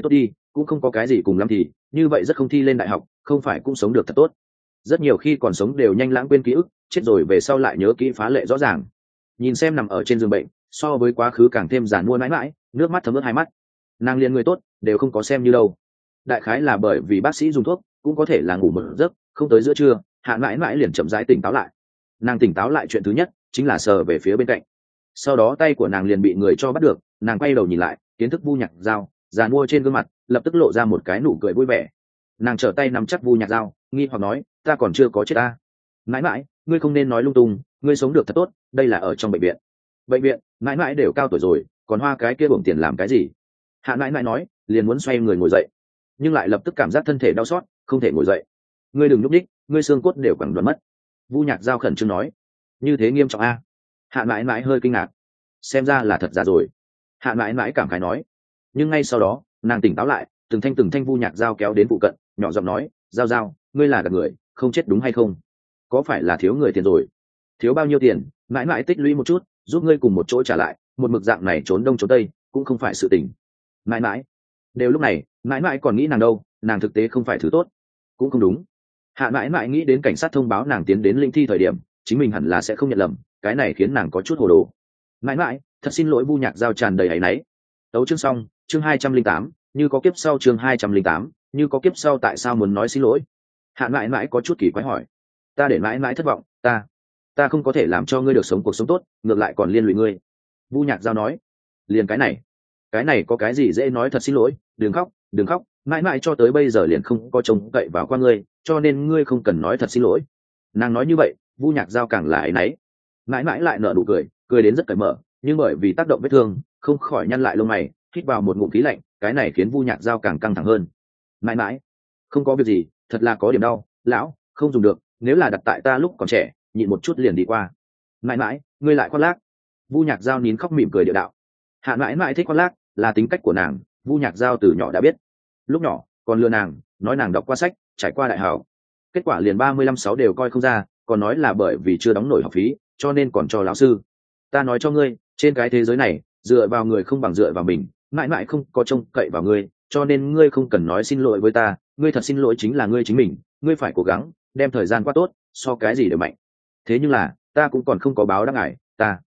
cũng không có cái gì cùng lắm thì như vậy rất không thi lên đại học không phải cũng sống được thật tốt. Rất nhiều khi còn sống đều nhanh lãng quên ký ức, chết rồi về sau lại nhớ kỹ phá lệ rõ ràng. Nhìn xem nằm ở trên giường bệnh so với quá khứ càng thêm giàn mua mãi mãi, nước mắt thấm ướt hai mắt. Nàng liền người tốt đều không có xem như đâu. Đại khái là bởi vì bác sĩ dùng thuốc, cũng có thể là ngủ một giấc không tới giữa trưa, Hạn mãi mãi liền chậm rãi tỉnh táo lại. Nàng tỉnh táo lại chuyện thứ nhất chính là sờ về phía bên cạnh, sau đó tay của nàng liền bị người cho bắt được. Nàng quay đầu nhìn lại, kiến thức Vu Nhạc Dao giàn mua trên gương mặt lập tức lộ ra một cái nụ cười vui vẻ. Nàng trở tay nắm chắc Vu Nhạc Dao, nghi hoặc nói, ta còn chưa có chết ta. Mãi mãi, ngươi không nên nói lung tung, ngươi sống được thật tốt, đây là ở trong bệnh viện. Bệnh viện, mãi mãi đều cao tuổi rồi, còn hoa cái kia bổng tiền làm cái gì? Hạn mãi mãi nói, liền muốn xoay người ngồi dậy, nhưng lại lập tức cảm giác thân thể đau xót, không thể ngồi dậy. Ngươi đừng nhúc nhích, ngươi xương cốt đều quẳng đoán mất. Vu Nhạc Dao khẩn trương nói, như thế nghiêm trọng a? Hạn mãi mãi hơi kinh ngạc, xem ra là thật giả rồi. Hạn mãi mãi cảm khái nói, nhưng ngay sau đó nàng tỉnh táo lại, từng thanh Vu Nhạc Dao kéo đến phụ cận, nhỏ giọng nói, Dao Dao, ngươi là gạt người, không chết đúng hay không? Có phải là thiếu người tiền rồi? Thiếu bao nhiêu tiền? Mãi mãi tích lũy một chút, giúp ngươi cùng một chỗ trả lại, một mực dạng này trốn đông trốn tây cũng không phải sự tình. Mãi mãi, đều lúc này mãi mãi còn nghĩ nàng đâu, nàng thực tế không phải thứ tốt. Cũng không đúng. Hạ mãi mãi nghĩ đến cảnh sát thông báo nàng tiến đến linh thi thời điểm chính mình hẳn là sẽ không nhận lầm, cái này khiến nàng có chút hồ đồ. Mãi mãi thật xin lỗi. Vu Nhạc Dao tràn đầy áy náy. Tấu chương xong, chương 208, như có kiếp sau. Chương 208, như có kiếp sau. Tại sao muốn nói xin lỗi? Hạ mãi mãi có chút kỳ quái hỏi. Ta để mãi mãi thất vọng, ta không có thể làm cho ngươi được sống cuộc sống tốt, ngược lại còn liên lụy ngươi. Vu Nhạc Dao nói. Liền cái này có cái gì dễ nói, thật xin lỗi, đừng khóc, mãi mãi cho tới bây giờ liền không có trông cậy vào qua ngươi, cho nên ngươi không cần nói thật xin lỗi. Nàng nói như vậy, Vu Nhạc Dao càng là áy náy. Mãi mãi lại nở nụ cười đến rất cởi mở, nhưng bởi vì tác động vết thương không khỏi nhăn lại lông mày, hít vào một ngụm khí lạnh, cái này khiến Vu Nhạc Dao càng căng thẳng hơn. Mãi mãi, không có việc gì, thật là có điểm đau, lão, không dùng được, nếu là đặt tại ta lúc còn trẻ, nhịn một chút liền đi qua. Mãi mãi, ngươi lại khoác lác. Vu Nhạc Dao nín khóc mỉm cười địa đạo. Hạ mãi mãi thích khoác lác, là tính cách của nàng, Vu Nhạc Dao từ nhỏ đã biết. Lúc nhỏ còn lừa nàng, nói nàng đọc qua sách, trải qua đại học, kết quả liền 35-6 đều coi không ra, còn nói là bởi vì chưa đóng nổi học phí cho nên còn cho lão sư. Ta nói cho ngươi, trên cái thế giới này dựa vào người không bằng dựa vào mình, mãi mãi không có trông cậy vào ngươi, cho nên ngươi không cần nói xin lỗi với ta, ngươi thật xin lỗi chính là ngươi chính mình, ngươi phải cố gắng đem thời gian qua tốt, so cái gì đều mạnh. Thế nhưng là ta cũng còn không có báo đáp ngài,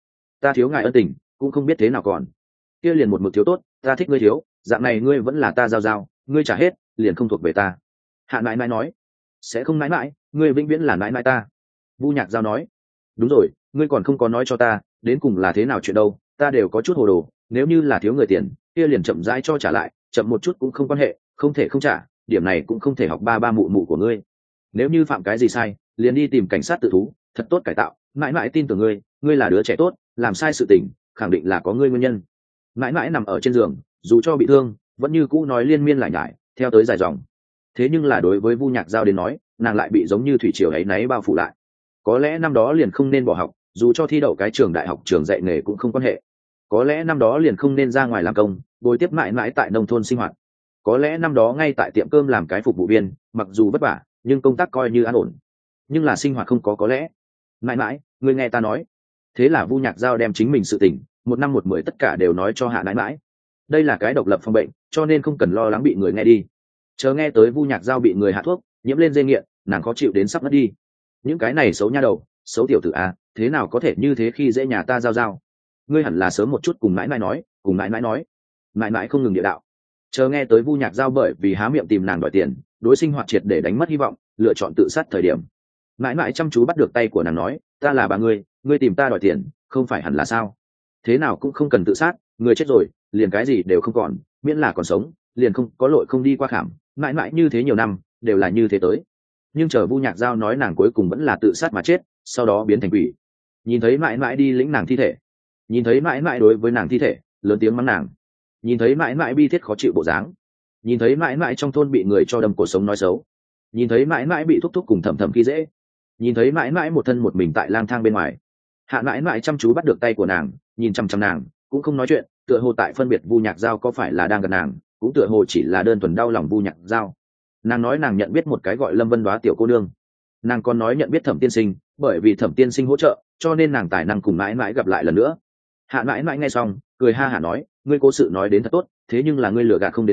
ta thiếu ngài ân tình, cũng không biết thế nào còn. Kia liền một mực thiếu tốt, ta thích ngươi thiếu, dạng này ngươi vẫn là ta Giao, ngươi trả hết liền không thuộc về ta. Hạn mãi mãi nói. Sẽ không mãi mãi, ngươi vĩnh viễn là mãi mãi ta. Vu Nhạc Dao nói. Đúng rồi, ngươi còn không có nói cho ta đến cùng là thế nào chuyện đâu, ta đều có chút hồ đồ. Nếu như là thiếu người tiền kia liền chậm rãi cho trả lại, chậm một chút cũng không quan hệ, không thể không trả, điểm này cũng không thể học ba mụ mụ của ngươi. Nếu như phạm cái gì sai liền đi tìm cảnh sát tự thú, thật tốt cải tạo. Mãi mãi tin tưởng ngươi là đứa trẻ tốt, làm sai sự tình khẳng định là có ngươi nguyên nhân. Mãi mãi nằm ở trên giường, dù cho bị thương vẫn như cũ nói liên miên lại nhải theo tới dài dòng. Thế nhưng là đối với Vu Nhạc Dao đến nói, nàng lại bị giống như thủy triều ấy náy bao phủ lại. Có lẽ năm đó liền không nên bỏ học, dù cho thi đậu cái trường đại học trường dạy nghề cũng không quan hệ. Có lẽ năm đó liền không nên ra ngoài làm công, bồi tiếp mãi mãi tại nông thôn sinh hoạt. Có lẽ năm đó ngay tại tiệm cơm làm cái phục vụ viên, mặc dù vất vả nhưng công tác coi như an ổn. Nhưng là sinh hoạt không có lẽ. Mãi mãi, ngươi nghe ta nói. Thế là Vu Nhạc Dao đem chính mình sự tình một năm một mười tất cả đều nói cho Hạ mãi mãi. Đây là cái độc lập phòng bệnh, cho nên không cần lo lắng bị người nghe đi. Chờ nghe tới Vu Nhạc Dao bị người hạ thuốc nhiễm lên dây nghiện, nàng khó chịu đến sắp mất đi. Những cái này xấu nha đầu, xấu tiểu tử à, thế nào có thể như thế khi dễ nhà ta Giao. Ngươi hẳn là sớm một chút cùng mãi mãi nói. Mãi mãi không ngừng địa đạo. Chờ nghe tới Vu Nhạc Dao bởi vì há miệng tìm nàng đòi tiền, đối sinh hoạt triệt để đánh mất hy vọng, lựa chọn tự sát thời điểm, mãi mãi chăm chú bắt được tay của nàng nói, ta là bà ngươi tìm ta đòi tiền không phải hẳn là sao? Thế nào cũng không cần tự sát, người chết rồi liền cái gì đều không còn, miễn là còn sống liền không có lỗi không đi qua khảm. Mãi mãi như thế nhiều năm đều là như thế tới, nhưng chờ Vu Nhạc Dao nói nàng cuối cùng vẫn là tự sát mà chết, sau đó biến thành quỷ. Nhìn thấy mãi mãi đi lĩnh nàng thi thể, nhìn thấy mãi mãi đối với nàng thi thể lớn tiếng mắng nàng, nhìn thấy mãi mãi bi thiết khó chịu bộ dáng, nhìn thấy mãi mãi trong thôn bị người cho đâm cổ sống nói xấu, nhìn thấy mãi mãi bị thúc thúc cùng thầm thầm khi dễ, nhìn thấy mãi mãi một thân một mình tại lang thang bên ngoài. Hạ mãi mãi chăm chú bắt được tay của nàng, nhìn chăm chăm nàng cũng không nói chuyện, tựa hồ tại phân biệt Vu Nhạc Dao có phải là đang gần nàng, cũng tựa hồ chỉ là đơn thuần đau lòng Vu Nhạc Dao. Nàng nói nàng nhận biết một cái gọi Lâm Vân Đoá tiểu cô nương, nàng còn nói nhận biết Thẩm tiên sinh, bởi vì Thẩm tiên sinh hỗ trợ cho nên nàng tài năng cùng mãi mãi gặp lại lần nữa. Hạ mãi mãi nghe xong cười ha hả nói, ngươi cố sự nói đến thật tốt, thế nhưng là ngươi lừa gạt không đến ta,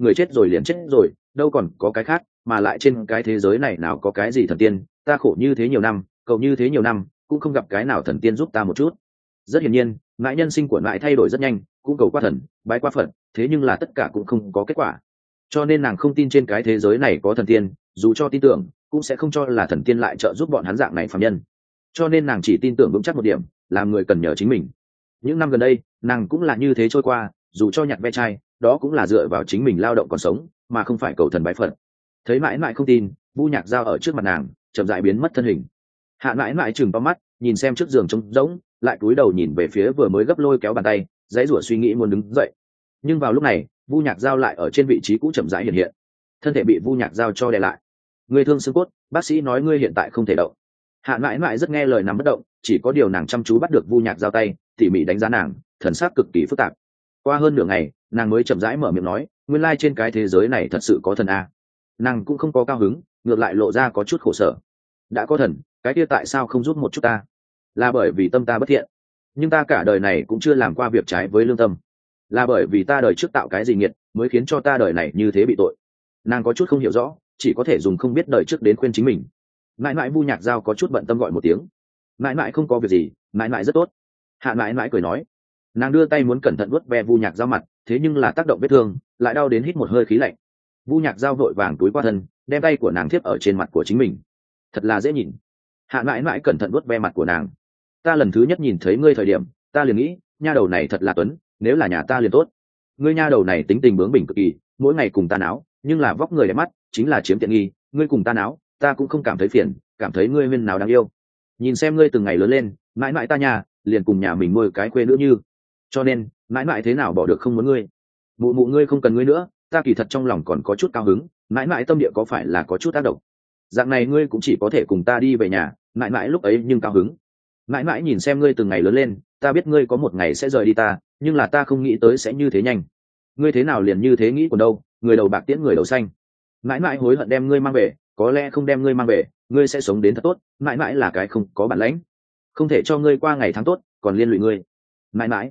người chết rồi liền chết rồi, đâu còn có cái khác, mà lại trên cái thế giới này nào có cái gì thần tiên, ta khổ như thế nhiều năm, cầu như thế nhiều năm, cũng không gặp cái nào thần tiên giúp ta một chút. Rất hiển nhiên, mãi nhân sinh của mãi thay đổi rất nhanh, cũng cầu qua thần, bái qua Phật, thế nhưng là tất cả cũng không có kết quả. Cho nên nàng không tin trên cái thế giới này có thần tiên, dù cho tin tưởng, cũng sẽ không cho là thần tiên lại trợ giúp bọn hắn dạng này phàm nhân. Cho nên nàng chỉ tin tưởng vững chắc một điểm, làm người cần nhờ chính mình. Những năm gần đây, nàng cũng là như thế trôi qua, dù cho nhặt ve chai, đó cũng là dựa vào chính mình lao động còn sống, mà không phải cầu thần bái Phật. Thấy mãi mãi không tin, Vu Nhạc Giao ở trước mặt nàng chậm rãi biến mất thân hình. Hạ mãi mãi chừng to mắt, nhìn xem trước giường trống rỗng, lại cúi đầu nhìn về phía vừa mới gấp lôi kéo bàn tay, dãy rủa suy nghĩ muốn đứng dậy. Nhưng vào lúc này, Vu Nhạc Giao lại ở trên vị trí cũ chậm rãi hiện hiện, thân thể bị Vu Nhạc Giao cho đè lại. Ngươi thương xương cốt, bác sĩ nói ngươi hiện tại không thể động. Hạ mãi mãi rất nghe lời nằm bất động, chỉ có điều nàng chăm chú bắt được Vu Nhạc Giao tay, tỉ mỉ đánh giá nàng, thần sắc cực kỳ phức tạp. Qua hơn nửa ngày, nàng mới chậm rãi mở miệng nói, nguyên lai trên cái thế giới này thật sự có thần a. Nàng cũng không có cao hứng, ngược lại lộ ra có chút khổ sở. Đã có thần, cái kia tại sao không giúp một chút ta? Là bởi vì tâm ta bất thiện, nhưng ta cả đời này cũng chưa làm qua việc trái với lương tâm. Là bởi vì ta đời trước tạo cái gì nghiệt, mới khiến cho ta đời này như thế bị tội. Nàng có chút không hiểu rõ, chỉ có thể dùng không biết đời trước đến khuyên chính mình. Mãi mãi Vu Nhạc Giao có chút bận tâm gọi một tiếng. Mãi mãi không có việc gì, mãi mãi rất tốt. Hạ mãi mãi cười nói. Nàng đưa tay muốn cẩn thận vuốt ve Vu Nhạc Giao mặt, thế nhưng là tác động vết thương, lại đau đến hít một hơi khí lạnh. Vu Nhạc Giao vội vàng túi qua thân, đem tay của nàng thiếp ở trên mặt của chính mình. Thật là dễ nhìn. Hạ mãi mãi cẩn thận vuốt ve mặt của nàng. Ta lần thứ nhất nhìn thấy ngươi thời điểm, ta liền nghĩ, nha đầu này thật là tuấn, nếu là nhà ta liền tốt. Ngươi nha đầu này tính tình bướng bỉnh cực kỳ, mỗi ngày cùng ta náo, nhưng là vóc người đẹp mắt, chính là chiếm tiện nghi. Ngươi cùng ta náo, ta cũng không cảm thấy phiền, cảm thấy ngươi huyên nào đáng yêu. Nhìn xem ngươi từng ngày lớn lên, mãi mãi ta nhà liền cùng nhà mình nuôi cái khuê nữa như. Cho nên mãi mãi thế nào bỏ được không muốn ngươi. Mụ mụ ngươi không cần ngươi nữa, ta kỳ thật trong lòng còn có chút cao hứng, mãi mãi tâm địa có phải là có chút tác động. Dạng này ngươi cũng chỉ có thể cùng ta đi về nhà, mãi mãi lúc ấy nhưng cao hứng. Mãi mãi nhìn xem ngươi từng ngày lớn lên, ta biết ngươi có một ngày sẽ rời đi ta, nhưng là ta không nghĩ tới sẽ như thế nhanh. Ngươi thế nào liền như thế nghĩ còn đâu, người đầu bạc tiễn người đầu xanh. Mãi mãi hối hận đem ngươi mang về, có lẽ không đem ngươi mang về, ngươi sẽ sống đến thật tốt. Mãi mãi là cái không có bản lãnh, không thể cho ngươi qua ngày tháng tốt, còn liên lụy ngươi. Mãi mãi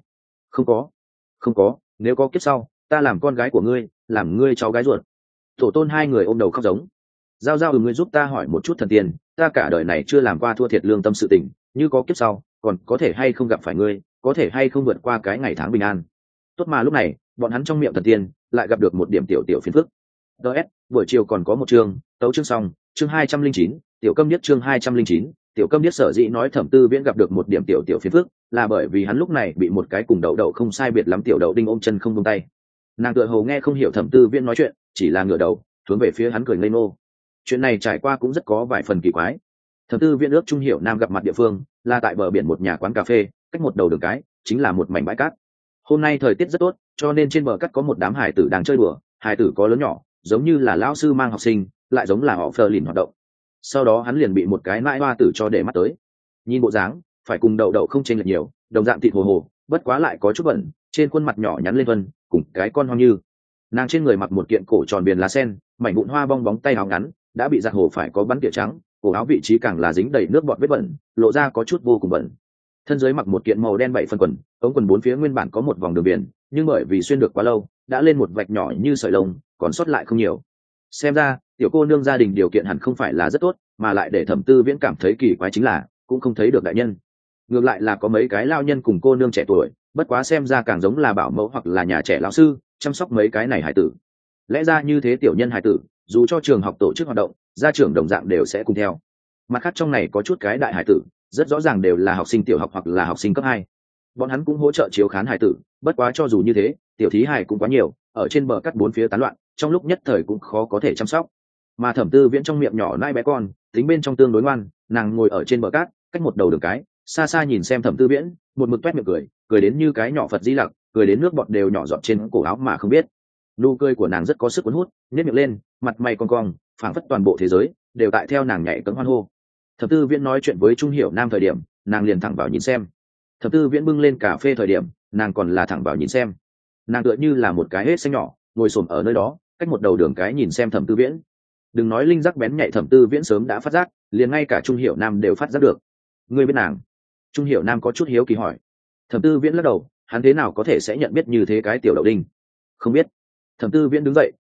không có, nếu có kiếp sau, ta làm con gái của ngươi, làm ngươi cháu gái ruột. Tổ tôn hai người ôm đầu khóc giống. Giao giao, ngươi giúp ta hỏi một chút thần tiên, ta cả đời này chưa làm qua thua thiệt lương tâm sự tình, như có kiếp sau, còn có thể hay không gặp phải ngươi, có thể hay không vượt qua cái ngày tháng bình an. Tốt mà lúc này, bọn hắn trong miệng thần tiên lại gặp được một điểm tiểu tiểu phiền phức. DS, buổi chiều còn có một chương, tấu chương xong, chương 209, tiểu câm điếc chương 209, tiểu câm điếc sở dĩ nói Thẩm Tư Viễn gặp được một điểm tiểu tiểu phiền phức, là bởi vì hắn lúc này bị một cái cùng đậu đậu không sai biệt lắm tiểu đậu đinh ôm chân không buông tay. Nàng tựa hồ nghe không hiểu Thẩm Tư Viễn nói chuyện, chỉ là ngửa đầu hướng về phía hắn cười ngây ngô. Chuyện này trải qua cũng rất có vài phần kỳ quái. Thẩm Tư Viễn ước Trung Hiểu Nam gặp mặt địa phương là tại bờ biển một nhà quán cà phê, cách một đầu đường cái chính là một mảnh bãi cát. Hôm nay thời tiết rất tốt, cho nên trên bờ cát có một đám hải tử đang chơi đùa, hải tử có lớn nhỏ, giống như là lão sư mang học sinh, lại giống là họ phờ lìn hoạt động. Sau đó hắn liền bị một cái nãi hoa tử cho để mắt tới. Nhìn bộ dáng phải cùng đậu đậu không chênh lệch nhiều, đồng dạng thịt hồ hồ, bất quá lại có chút bẩn, trên khuôn mặt nhỏ nhắn lên vân cùng cái con hoang như. Nàng trên người mặc một kiện cổ tròn viền lá sen, mảnh vụn hoa bong bóng tay áo ngắn đã bị giặt hồ phải có bắn tỉa trắng, cổ áo vị trí càng là dính đầy nước bọt vết bẩn, lộ ra có chút vô cùng bẩn. Thân dưới mặc một kiện màu đen 7 phần quần, ống quần bốn phía nguyên bản có một vòng đường viền, nhưng bởi vì xuyên được quá lâu, đã lên một vạch nhỏ như sợi lông, còn sót lại không nhiều. Xem ra tiểu cô nương gia đình điều kiện hẳn không phải là rất tốt, mà lại để Thẩm Tư Viễn cảm thấy kỳ quái chính là cũng không thấy được đại nhân, ngược lại là có mấy cái lao nhân cùng cô nương trẻ tuổi, bất quá xem ra càng giống là bảo mẫu hoặc là nhà trẻ lão sư chăm sóc mấy cái này hải tử. Lẽ ra như thế tiểu nhân hải tử, dù cho trường học tổ chức hoạt động, gia trưởng đồng dạng đều sẽ cùng theo. Mặt khác trong này có chút cái đại hải tử, rất rõ ràng đều là học sinh tiểu học hoặc là học sinh cấp 2. Bọn hắn cũng hỗ trợ chiếu khán hải tử, bất quá cho dù như thế, tiểu thí hải cũng quá nhiều, ở trên bờ cát bốn phía tán loạn, trong lúc nhất thời cũng khó có thể chăm sóc. Mà Thẩm Tư Viễn trong miệng nhỏ nai bé con, tính bên trong tương đối ngoan, nàng ngồi ở trên bờ cát, cách một đầu đường cái, xa xa nhìn xem Thẩm Tư Viễn, một mực toét miệng cười, cười đến như cái nhỏ Phật Di Lặc, cười đến nước bọt đều nhỏ giọt trên cổ áo mà không biết. Nụ cười của nàng rất có sức cuốn hút, nhếch miệng lên, mặt mày cong cong, phảng phất toàn bộ thế giới đều tại theo nàng nhảy cẫng hoan hô. Thẩm Tư Viễn nói chuyện với Trung Hiểu Nam thời điểm, nàng liền thẳng vào nhìn xem. Thẩm Tư Viễn bưng lên cà phê thời điểm, nàng còn là thẳng vào nhìn xem. Nàng tựa như là một cái hết xanh nhỏ, ngồi xổm ở nơi đó, cách một đầu đường cái nhìn xem Thẩm Tư Viễn. Đừng nói linh giác bén nhạy Thẩm Tư Viễn sớm đã phát giác, liền ngay cả Trung Hiểu Nam đều phát giác được. Ngươi biết nàng? Trung Hiểu Nam có chút hiếu kỳ hỏi. Thẩm Tư Viễn lắc đầu, hắn thế nào có thể sẽ nhận biết như thế cái tiểu đậu đinh? Không biết. Thẩm Tư Viễn đứng dậy,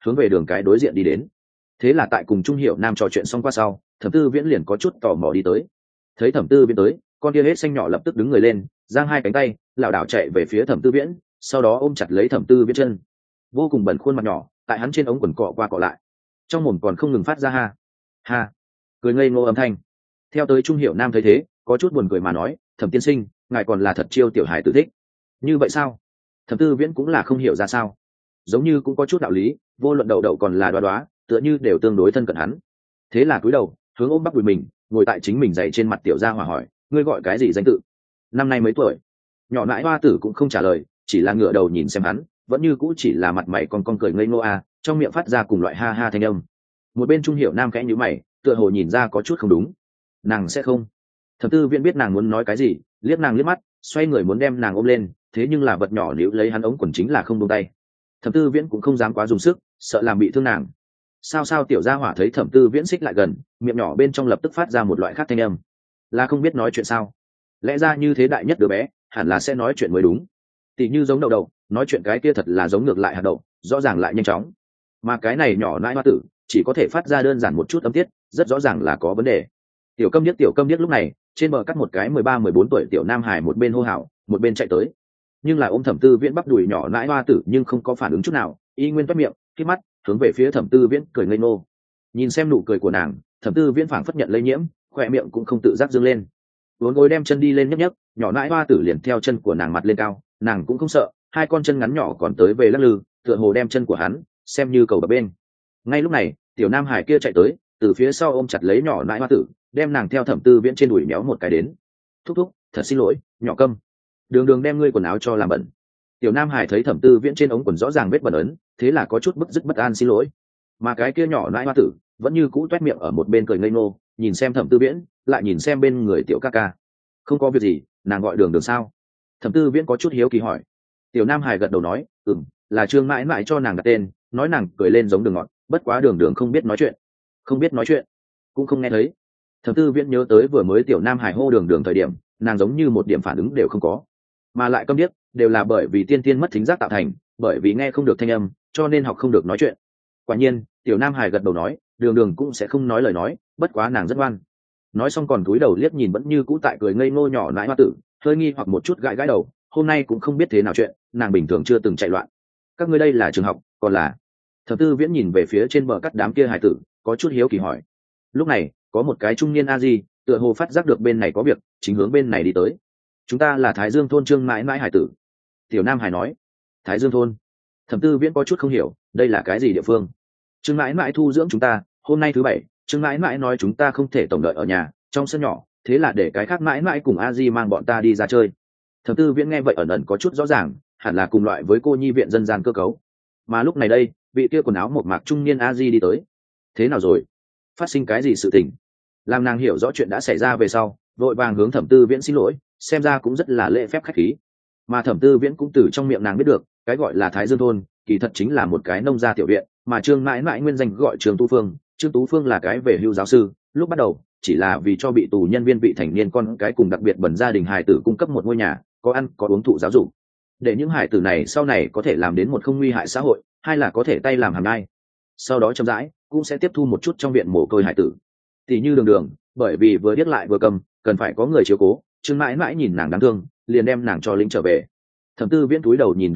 hướng về đường cái đối diện đi đến. Thế là tại cùng Trung Hiểu Nam trò chuyện xong qua sau, Thẩm Tư Viễn liền có chút tò mò đi tới. Thấy Thẩm Tư Viễn tới, con kia hết xanh nhỏ lập tức đứng người lên, giang hai cánh tay, lảo đảo chạy về phía Thẩm Tư Viễn, sau đó ôm chặt lấy Thẩm Tư Viễn chân. Vô cùng bẩn khuôn mặt nhỏ, tại hắn trên ống quần cọ qua cọ lại, trong mồm còn không ngừng phát ra ha ha cười ngây ngô âm thanh. Theo tới Trung Hiểu Nam thấy thế, có chút buồn cười mà nói, Thẩm tiên sinh, ngài còn là thật chiêu tiểu hài tử thích. Như vậy sao? Thẩm Tư Viễn cũng là không hiểu ra sao, giống như cũng có chút đạo lý, vô luận đậu đậu còn là đoá đoá, tựa như đều tương đối thân cận hắn. Thế là cúi đầu hướng ôm bắp đùi mình, ngồi tại chính mình dậy trên mặt tiểu gia hỏa hỏi, ngươi gọi cái gì danh tự? Năm nay mấy tuổi? Nhỏ nãi hoa tử cũng không trả lời, chỉ là ngửa đầu nhìn xem hắn, vẫn như cũ chỉ là mặt mày còn cười ngây ngô à, trong miệng phát ra cùng loại ha ha thanh âm. Một bên Trung Hiểu Nam khẽ nhíu mày, tựa hồ nhìn ra có chút không đúng. Nàng sẽ không? Thẩm Tư Viễn biết nàng muốn nói cái gì, liếc nàng liếc mắt, xoay người muốn đem nàng ôm lên, thế nhưng là vật nhỏ níu lấy hắn ống quần chính là không buông tay. Thẩm Tư Viễn cũng không dám quá dùng sức, sợ làm bị thương nàng. Sao tiểu gia hỏa thấy Thẩm Tư Viễn xích lại gần, miệng nhỏ bên trong lập tức phát ra một loại khác thanh âm. Là không biết nói chuyện sao? Lẽ ra như thế đại nhất đứa bé, hẳn là sẽ nói chuyện mới đúng. Tỷ như giống đậu đậu, nói chuyện cái kia thật là giống ngược lại hạt đậu, rõ ràng lại nhanh chóng. Mà cái này nhỏ nãi hoa tử, chỉ có thể phát ra đơn giản một chút âm tiết, rất rõ ràng là có vấn đề. Tiểu Câm Điếc lúc này, trên bờ cắt một cái 13-14 tuổi tiểu nam hải một bên hô hào, một bên chạy tới. Nhưng là ôm Thẩm Tư Viễn bắp đùi nhỏ nãi hoa tử nhưng không có phản ứng chút nào, y nguyên toét miệng, khép mắt, hướng về phía Thẩm Tư Viễn cười ngây ngô. Nhìn xem nụ cười của nàng, Thẩm Tư Viễn phảng phất nhận lây nhiễm, khỏe miệng cũng không tự giác dương lên. Vốn gối đem chân đi lên nhấc nhấc, nhỏ nãi hoa tử liền theo chân của nàng mặt lên cao, nàng cũng không sợ, hai con chân ngắn nhỏ còn tới về lắc lư, tựa hồ đem chân của hắn xem như cầu bập bên. Ngay lúc này, tiểu nam hải kia chạy tới, từ phía sau ôm chặt lấy nhỏ nãi hoa tử, đem nàng theo Thẩm Tư Viễn trên đùi méo một cái đến. Thúc, thật xin lỗi, nhỏ Câm. Đường đem ngươi quần áo cho làm bẩn. Tiểu nam hải thấy Thẩm Tư Viễn trên ống quần rõ ràng vết bẩn ấn, thế là có chút bức dứt bất an xin lỗi. Mà cái kia nhỏ nãi hoa tử vẫn như cũ toét miệng ở một bên cười ngây ngô, nhìn xem Thẩm Tư Viễn, lại nhìn xem bên người tiểu ca ca. Không có việc gì, nàng gọi đường sao? Thẩm Tư Viễn có chút hiếu kỳ hỏi. Tiểu nam hải gật đầu nói, là Trương mãi mãi cho nàng đặt tên, nói nàng cười lên giống đường ngọt, bất quá đường không biết nói chuyện. Không biết nói chuyện, cũng không nghe thấy. Thẩm Tư Viễn nhớ tới vừa mới tiểu nam hải hô đường thời điểm, nàng giống như một điểm phản ứng đều không có, mà lại câm điếc đều là bởi vì tiên mất thính giác tạo thành, bởi vì nghe không được thanh âm cho nên học không được nói chuyện. Quả nhiên tiểu nam hải gật đầu nói, đường cũng sẽ không nói lời nói, bất quá nàng rất ngoan. Nói xong còn cúi đầu liếc nhìn vẫn như cũ tại cười ngây ngô nhỏ nãi hoa tử, hơi nghi hoặc một chút gãi đầu, hôm nay cũng không biết thế nào chuyện, nàng bình thường chưa từng chạy loạn. Các ngươi đây là trường học còn là? Thẩm Tư Viễn nhìn về phía trên bờ cắt đám kia hải tử, có chút hiếu kỳ hỏi. Lúc này có một cái trung niên a di tựa hồ phát giác được bên này có việc, chính hướng bên này đi tới. Chúng ta là Thái Dương thôn Trương mãi mãi hải tử. Tiểu nam hải nói. Thái Dương thôn? Thẩm Tư Viễn có chút không hiểu, đây là cái gì địa phương? Trương mãi mãi thu dưỡng chúng ta, hôm nay thứ bảy, Trương mãi mãi nói chúng ta không thể tổng đợi ở nhà trong sân nhỏ, thế là để cái khác mãi mãi cùng a di mang bọn ta đi ra chơi. Thẩm Tư Viễn nghe vậy ẩn có chút rõ ràng, hẳn là cùng loại với cô nhi viện dân gian cơ cấu. Mà lúc này đây, vị kia quần áo một mạc trung niên a di đi tới. Thế nào rồi? Phát sinh cái gì sự tình? Làm nàng hiểu rõ chuyện đã xảy ra về sau, vội vàng hướng Thẩm Tư Viễn xin lỗi, xem ra cũng rất là lễ phép khách khí. Mà Thẩm Tư Viễn cũng từ trong miệng nàng biết được, cái gọi là Thái Dương thôn kỳ thật chính là một cái nông gia tiểu viện, mà Trương mãi mãi nguyên danh gọi Trương Tú Phương. Trương Tú Phương là cái về hưu giáo sư, lúc bắt đầu chỉ là vì cho bị tù nhân viên vị thành niên con cái cùng đặc biệt bẩn gia đình hài tử cung cấp một ngôi nhà, có ăn có uống thụ giáo dục, để những hài tử này sau này có thể làm đến một không nguy hại xã hội, hay là có thể tay làm hàm nhai. Sau đó chậm rãi cũng sẽ tiếp thu một chút trong viện mồ côi hài tử, tỷ như đường, bởi vì vừa điếc lại vừa cầm, cần phải có người chiếu cố. Trương mãi mãi nhìn nàng đáng thương, liền đem nàng cho lĩnh trở về. Thẩm Tư Viễn cúi đầu nhìn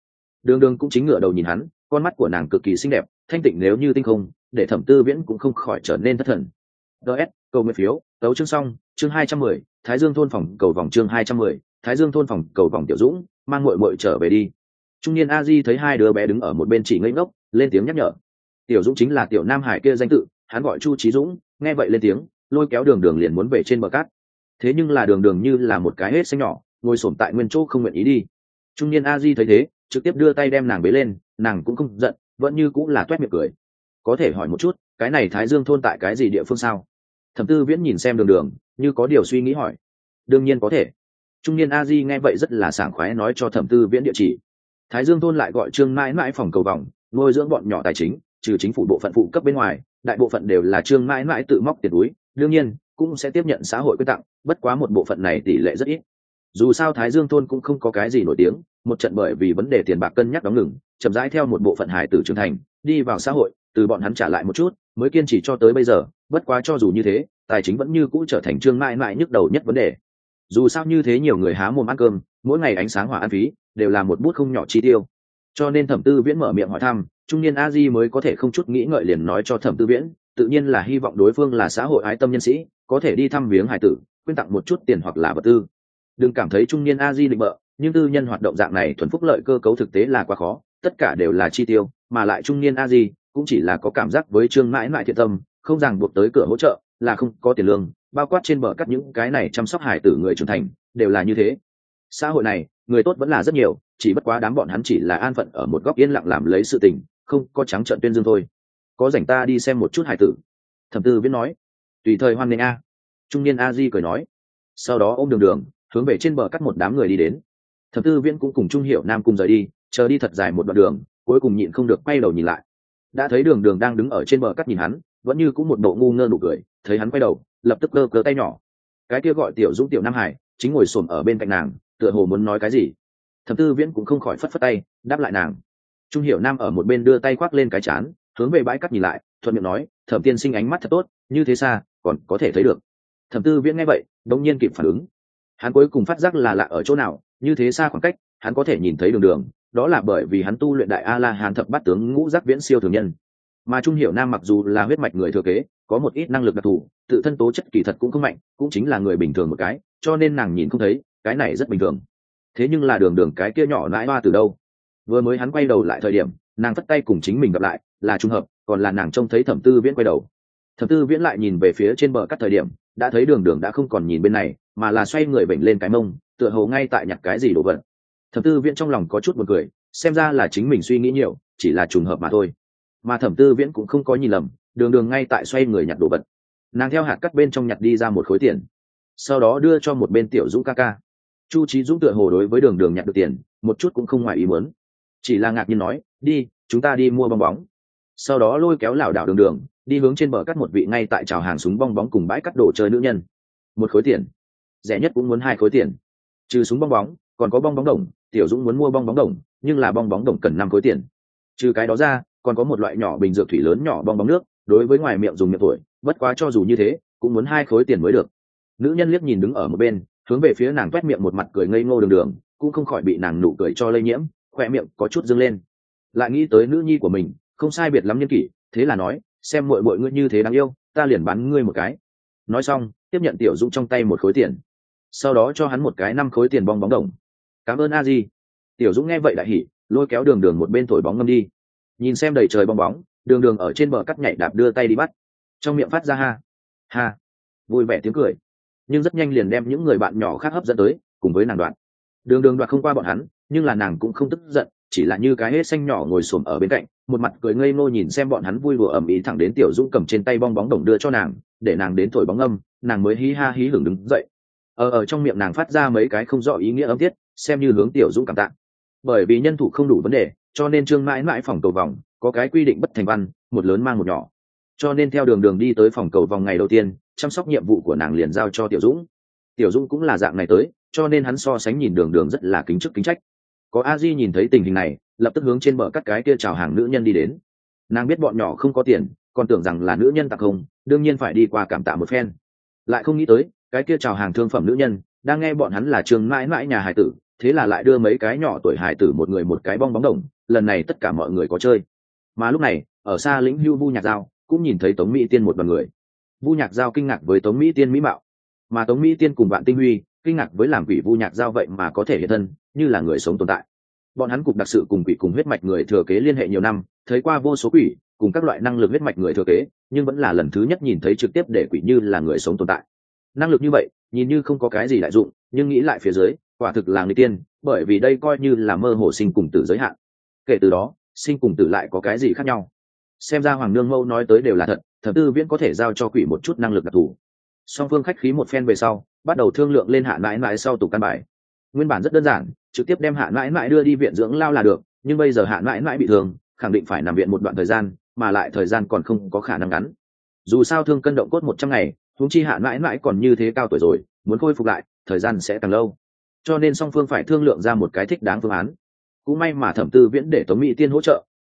đường cũng chính ngửa đầu nhìn hắn, con mắt của nàng cực kỳ xinh đẹp, thanh tịnh nếu như tinh không, để Thẩm Tư Viễn cũng không khỏi trở nên thất thần. DS cầu nguyện phiếu, tấu chương xong, chương 210, Thái Dương thôn phòng cầu vòng chương 210, Thái Dương thôn phòng cầu vòng Tiểu Dũng, mang muội trở về đi. Trung niên a di thấy hai đứa bé đứng ở một bên chỉ ngây ngốc, lên tiếng nhắc nhở. Tiểu Dũng chính là tiểu nam hải kia danh tự, hắn gọi Chu Chí Dũng, nghe vậy lên tiếng, lôi kéo đường liền muốn về trên bờ cát. Thế nhưng là đường như là một cái hết xanh nhỏ, ngồi xổm tại nguyên chỗ không nguyện ý đi. Trung niên a di thấy thế, trực tiếp đưa tay đem nàng bế lên, nàng cũng không giận, vẫn như cũng là toét miệng cười. Có thể hỏi một chút, cái này Thái Dương thôn tại cái gì địa phương sao? Thẩm Tư Viễn nhìn xem đường như có điều suy nghĩ hỏi. Đương nhiên có thể. Trung niên a di nghe vậy rất là sảng khoái nói cho Thẩm Tư Viễn địa chỉ. Thái Dương thôn lại gọi Trương mãi mãi phòng cầu vòng, nuôi dưỡng bọn nhỏ tài chính, trừ chính phủ bộ phận phụ cấp bên ngoài, đại bộ phận đều là Trương mãi mãi tự móc tiền túi, đương nhiên cũng sẽ tiếp nhận xã hội quyên tặng, bất quá một bộ phận này tỷ lệ rất ít. Dù sao Thái Dương thôn cũng không có cái gì nổi tiếng, một trận bởi vì vấn đề tiền bạc cân nhắc đóng ngừng, chậm rãi theo một bộ phận hải tử trưởng thành, đi vào xã hội từ bọn hắn trả lại một chút mới kiên trì cho tới bây giờ. Bất quá cho dù như thế, tài chính vẫn như cũ trở thành Trương mãi mãi nhức đầu nhất vấn đề. Dù sao như thế nhiều người há mồm ăn cơm, mỗi ngày ánh sáng hỏa ăn phí đều là một bút không nhỏ chi tiêu. Cho nên Thẩm Tư Viễn mở miệng hỏi thăm, trung niên a di mới có thể không chút nghĩ ngợi liền nói cho Thẩm Tư Viễn, tự nhiên là hy vọng đối phương là xã hội ái tâm nhân sĩ, có thể đi thăm viếng hải tử, quyên tặng một chút tiền hoặc là vật tư. Đừng cảm thấy trung niên a di định bợ, nhưng tư nhân hoạt động dạng này thuần phúc lợi cơ cấu thực tế là quá khó, tất cả đều là chi tiêu, mà lại trung niên a di cũng chỉ là có cảm giác với Trương mãi mãi thiện tâm, không ràng buộc tới cửa hỗ trợ, là không có tiền lương, bao quát trên bờ cắt những cái này chăm sóc hải tử người trưởng thành đều là như thế. Xã hội này người tốt vẫn là rất nhiều, chỉ bất quá đám bọn hắn chỉ là an phận ở một góc yên lặng làm lấy sự tình, không có trắng trợn tuyên dương thôi. Có rảnh ta đi xem một chút hải tử. Thẩm Tư Viễn nói. Tùy thời hoan nghênh a. Trung niên a di cười nói. Sau đó ôm đường đường hướng về trên bờ cắt một đám người đi đến. Thẩm Tư Viễn cũng cùng Trung Hiểu Nam cùng rời đi, chờ đi thật dài một đoạn đường, cuối cùng nhịn không được quay đầu nhìn lại. Đã thấy đường đường đang đứng ở trên bờ cắt nhìn hắn, vẫn như cũng một bộ ngu ngơ nụ cười, thấy hắn quay đầu lập tức cơ tay nhỏ. Cái kia gọi Tiểu Dũng Tiểu Nam Hải chính ngồi xổm ở bên cạnh nàng, tựa hồ muốn nói cái gì. Thẩm Tư Viễn cũng không khỏi phất phất tay đáp lại nàng. Trung Hiểu Nam ở một bên đưa tay khoác lên cái chán, hướng về bãi cắt nhìn lại, thuận miệng nói, Thẩm tiên sinh ánh mắt thật tốt, như thế xa còn có thể thấy được. Thẩm Tư Viễn nghe vậy đột nhiên kịp phản ứng. Hắn cuối cùng phát giác là lạ ở chỗ nào, như thế xa khoảng cách hắn có thể nhìn thấy đường đường, đó là bởi vì hắn tu luyện đại a la hán thập bát tướng ngũ giác viễn siêu thường nhân. Mà Trung Hiểu Nam mặc dù là huyết mạch người thừa kế, có một ít năng lực đặc thù, tự thân tố chất kỳ thật cũng không mạnh, cũng chính là người bình thường một cái, cho nên nàng nhìn không thấy, cái này rất bình thường. Thế nhưng là đường đường cái kia nhỏ nãi hoa từ đâu? Vừa mới hắn quay đầu lại thời điểm, nàng phất tay cùng chính mình gặp lại, là trùng hợp, còn là nàng trông thấy Thẩm Tư Viễn quay đầu. Thẩm Tư Viễn lại nhìn về phía trên bờ cắt thời điểm, đã thấy đường đường đã không còn nhìn bên này, mà là xoay người vểnh lên cái mông, tựa hồ ngay tại nhặt cái gì đồ vật. Thẩm Tư Viễn trong lòng có chút buồn cười, xem ra là chính mình suy nghĩ nhiều, chỉ là trùng hợp mà thôi. Mà Thẩm Tư Viễn cũng không có nhìn lầm, đường đường ngay tại xoay người nhặt đồ vật. Nàng theo hạt cắt bên trong nhặt đi ra một khối tiền, sau đó đưa cho một bên Tiểu Dũng ca ca. Chu Chí Dũng tựa hồ đối với đường đường nhặt được tiền một chút cũng không ngoài ý muốn, chỉ là ngạc nhiên nói, đi chúng ta đi mua bong bóng. Sau đó lôi kéo lảo đảo đường đường đi hướng trên bờ cắt một vị ngay tại chào hàng súng bong bóng cùng bãi cắt đồ chơi nữ nhân. Một khối tiền, rẻ nhất cũng muốn 2 khối tiền. Trừ súng bong bóng còn có bong bóng đồng, Tiểu Dũng muốn mua bong bóng đồng, nhưng là bong bóng đồng cần 5 khối tiền. Trừ cái đó ra còn có một loại nhỏ bình dược thủy lớn nhỏ bong bóng nước, đối với ngoài miệng dùng miệng tuổi, bất quá cho dù như thế cũng muốn 2 khối tiền mới được. Nữ nhân liếc nhìn đứng ở một bên, hướng về phía nàng toét miệng một mặt cười ngây ngô đường đường, cũng không khỏi bị nàng nụ cười cho lây nhiễm, khoe miệng có chút dâng lên. Lại nghĩ tới nữ nhi của mình không sai biệt lắm niên kỷ, thế là nói, xem muội muội ngươi như thế đáng yêu, ta liền bán ngươi một cái. Nói xong tiếp nhận Tiểu Dũng trong tay 1 khối tiền, sau đó cho hắn một cái 5 khối tiền bong bóng đồng. Cảm ơn a di. Tiểu Dũng nghe vậy đại hỉ, lôi kéo đường đường một bên thổi bóng ngâm đi. Nhìn xem đầy trời bong bóng, đường đường ở trên bờ cắt nhảy đạp đưa tay đi bắt, trong miệng phát ra ha ha vui vẻ tiếng cười, nhưng rất nhanh liền đem những người bạn nhỏ khác hấp dẫn tới, cùng với nàng đoạn. Đường đường đoạt không qua bọn hắn, nhưng là nàng cũng không tức giận, chỉ là như cái hết xanh nhỏ ngồi xổm ở bên cạnh, một mặt cười ngây ngô nhìn xem bọn hắn vui đùa ầm ĩ, thẳng đến Tiểu Dũng cầm trên tay bong bóng đồng đưa cho nàng, để nàng đến thổi bóng âm, nàng mới hí ha hí hưởng đứng dậy. Ở trong miệng nàng phát ra mấy cái không rõ ý nghĩa âm tiết, xem như hướng Tiểu Dũng cảm tạ. Bởi vì nhân thủ không đủ vấn đề, cho nên Trương mãi mãi phòng cầu vòng có cái quy định bất thành văn, một lớn mang một nhỏ. Cho nên theo đường đường đi tới phòng cầu vòng ngày đầu tiên, chăm sóc nhiệm vụ của nàng liền giao cho Tiểu Dũng. Tiểu Dũng cũng là dạng này tới, cho nên hắn so sánh nhìn đường đường rất là kính chức kính trách. Có a di nhìn thấy tình hình này, lập tức hướng trên bờ cắt cái kia chào hàng nữ nhân đi đến. Nàng biết bọn nhỏ không có tiền, còn tưởng rằng là nữ nhân tặng không, đương nhiên phải đi qua cảm tạ một phen. Lại không nghĩ tới cái kia chào hàng thương phẩm nữ nhân đang nghe bọn hắn là Trương mãi mãi nhà hải tử, thế là lại đưa mấy cái nhỏ tuổi hải tử một người một cái bong bóng đồng. Lần này tất cả mọi người có chơi. Mà lúc này ở xa lĩnh hưu Vu Nhạc Giao cũng nhìn thấy Tống Mỹ Tiên một đoàn người. Vu Nhạc Giao kinh ngạc với Tống Mỹ Tiên mỹ mạo, mà Tống Mỹ Tiên cùng Vạn Tinh Huy kinh ngạc với làm quỷ Vu Nhạc Giao vậy mà có thể hiện thân như là người sống tồn tại. Bọn hắn cục đặc sự cùng quỷ cùng huyết mạch người thừa kế liên hệ nhiều năm, thấy qua vô số quỷ cùng các loại năng lực huyết mạch người thừa kế, nhưng vẫn là lần thứ nhất nhìn thấy trực tiếp để quỷ như là người sống tồn tại. Năng lực như vậy nhìn như không có cái gì đại dụng, nhưng nghĩ lại phía dưới quả thực là người tiên, bởi vì đây coi như là mơ hồ sinh cùng tử giới hạn. Kể từ đó sinh cùng tử lại có cái gì khác nhau? Xem ra Hoàng Nương Mâu nói tới đều là thật, Thẩm Tư Viễn có thể giao cho quỷ một chút năng lực đặc thù. Song phương khách khí một phen về sau, bắt đầu thương lượng lên Hạ mãi mãi sau tục căn bài. Nguyên bản rất đơn giản, trực tiếp đem Hạ mãi mãi đưa đi viện dưỡng lao là được, nhưng bây giờ Hạ mãi mãi bị thương, khẳng định phải nằm viện một đoạn thời gian, mà lại thời gian còn không có khả năng ngắn. Dù sao thương cân động cốt 100 ngày, huống chi Hạ mãi mãi còn như thế cao tuổi rồi, muốn khôi phục lại, thời gian sẽ càng lâu. Cho nên song phương phải thương lượng ra một cái thích đáng phương án. Cũng may mà Thẩm Tư Viễn để Tống Mỹ Tiên hỗ trợ,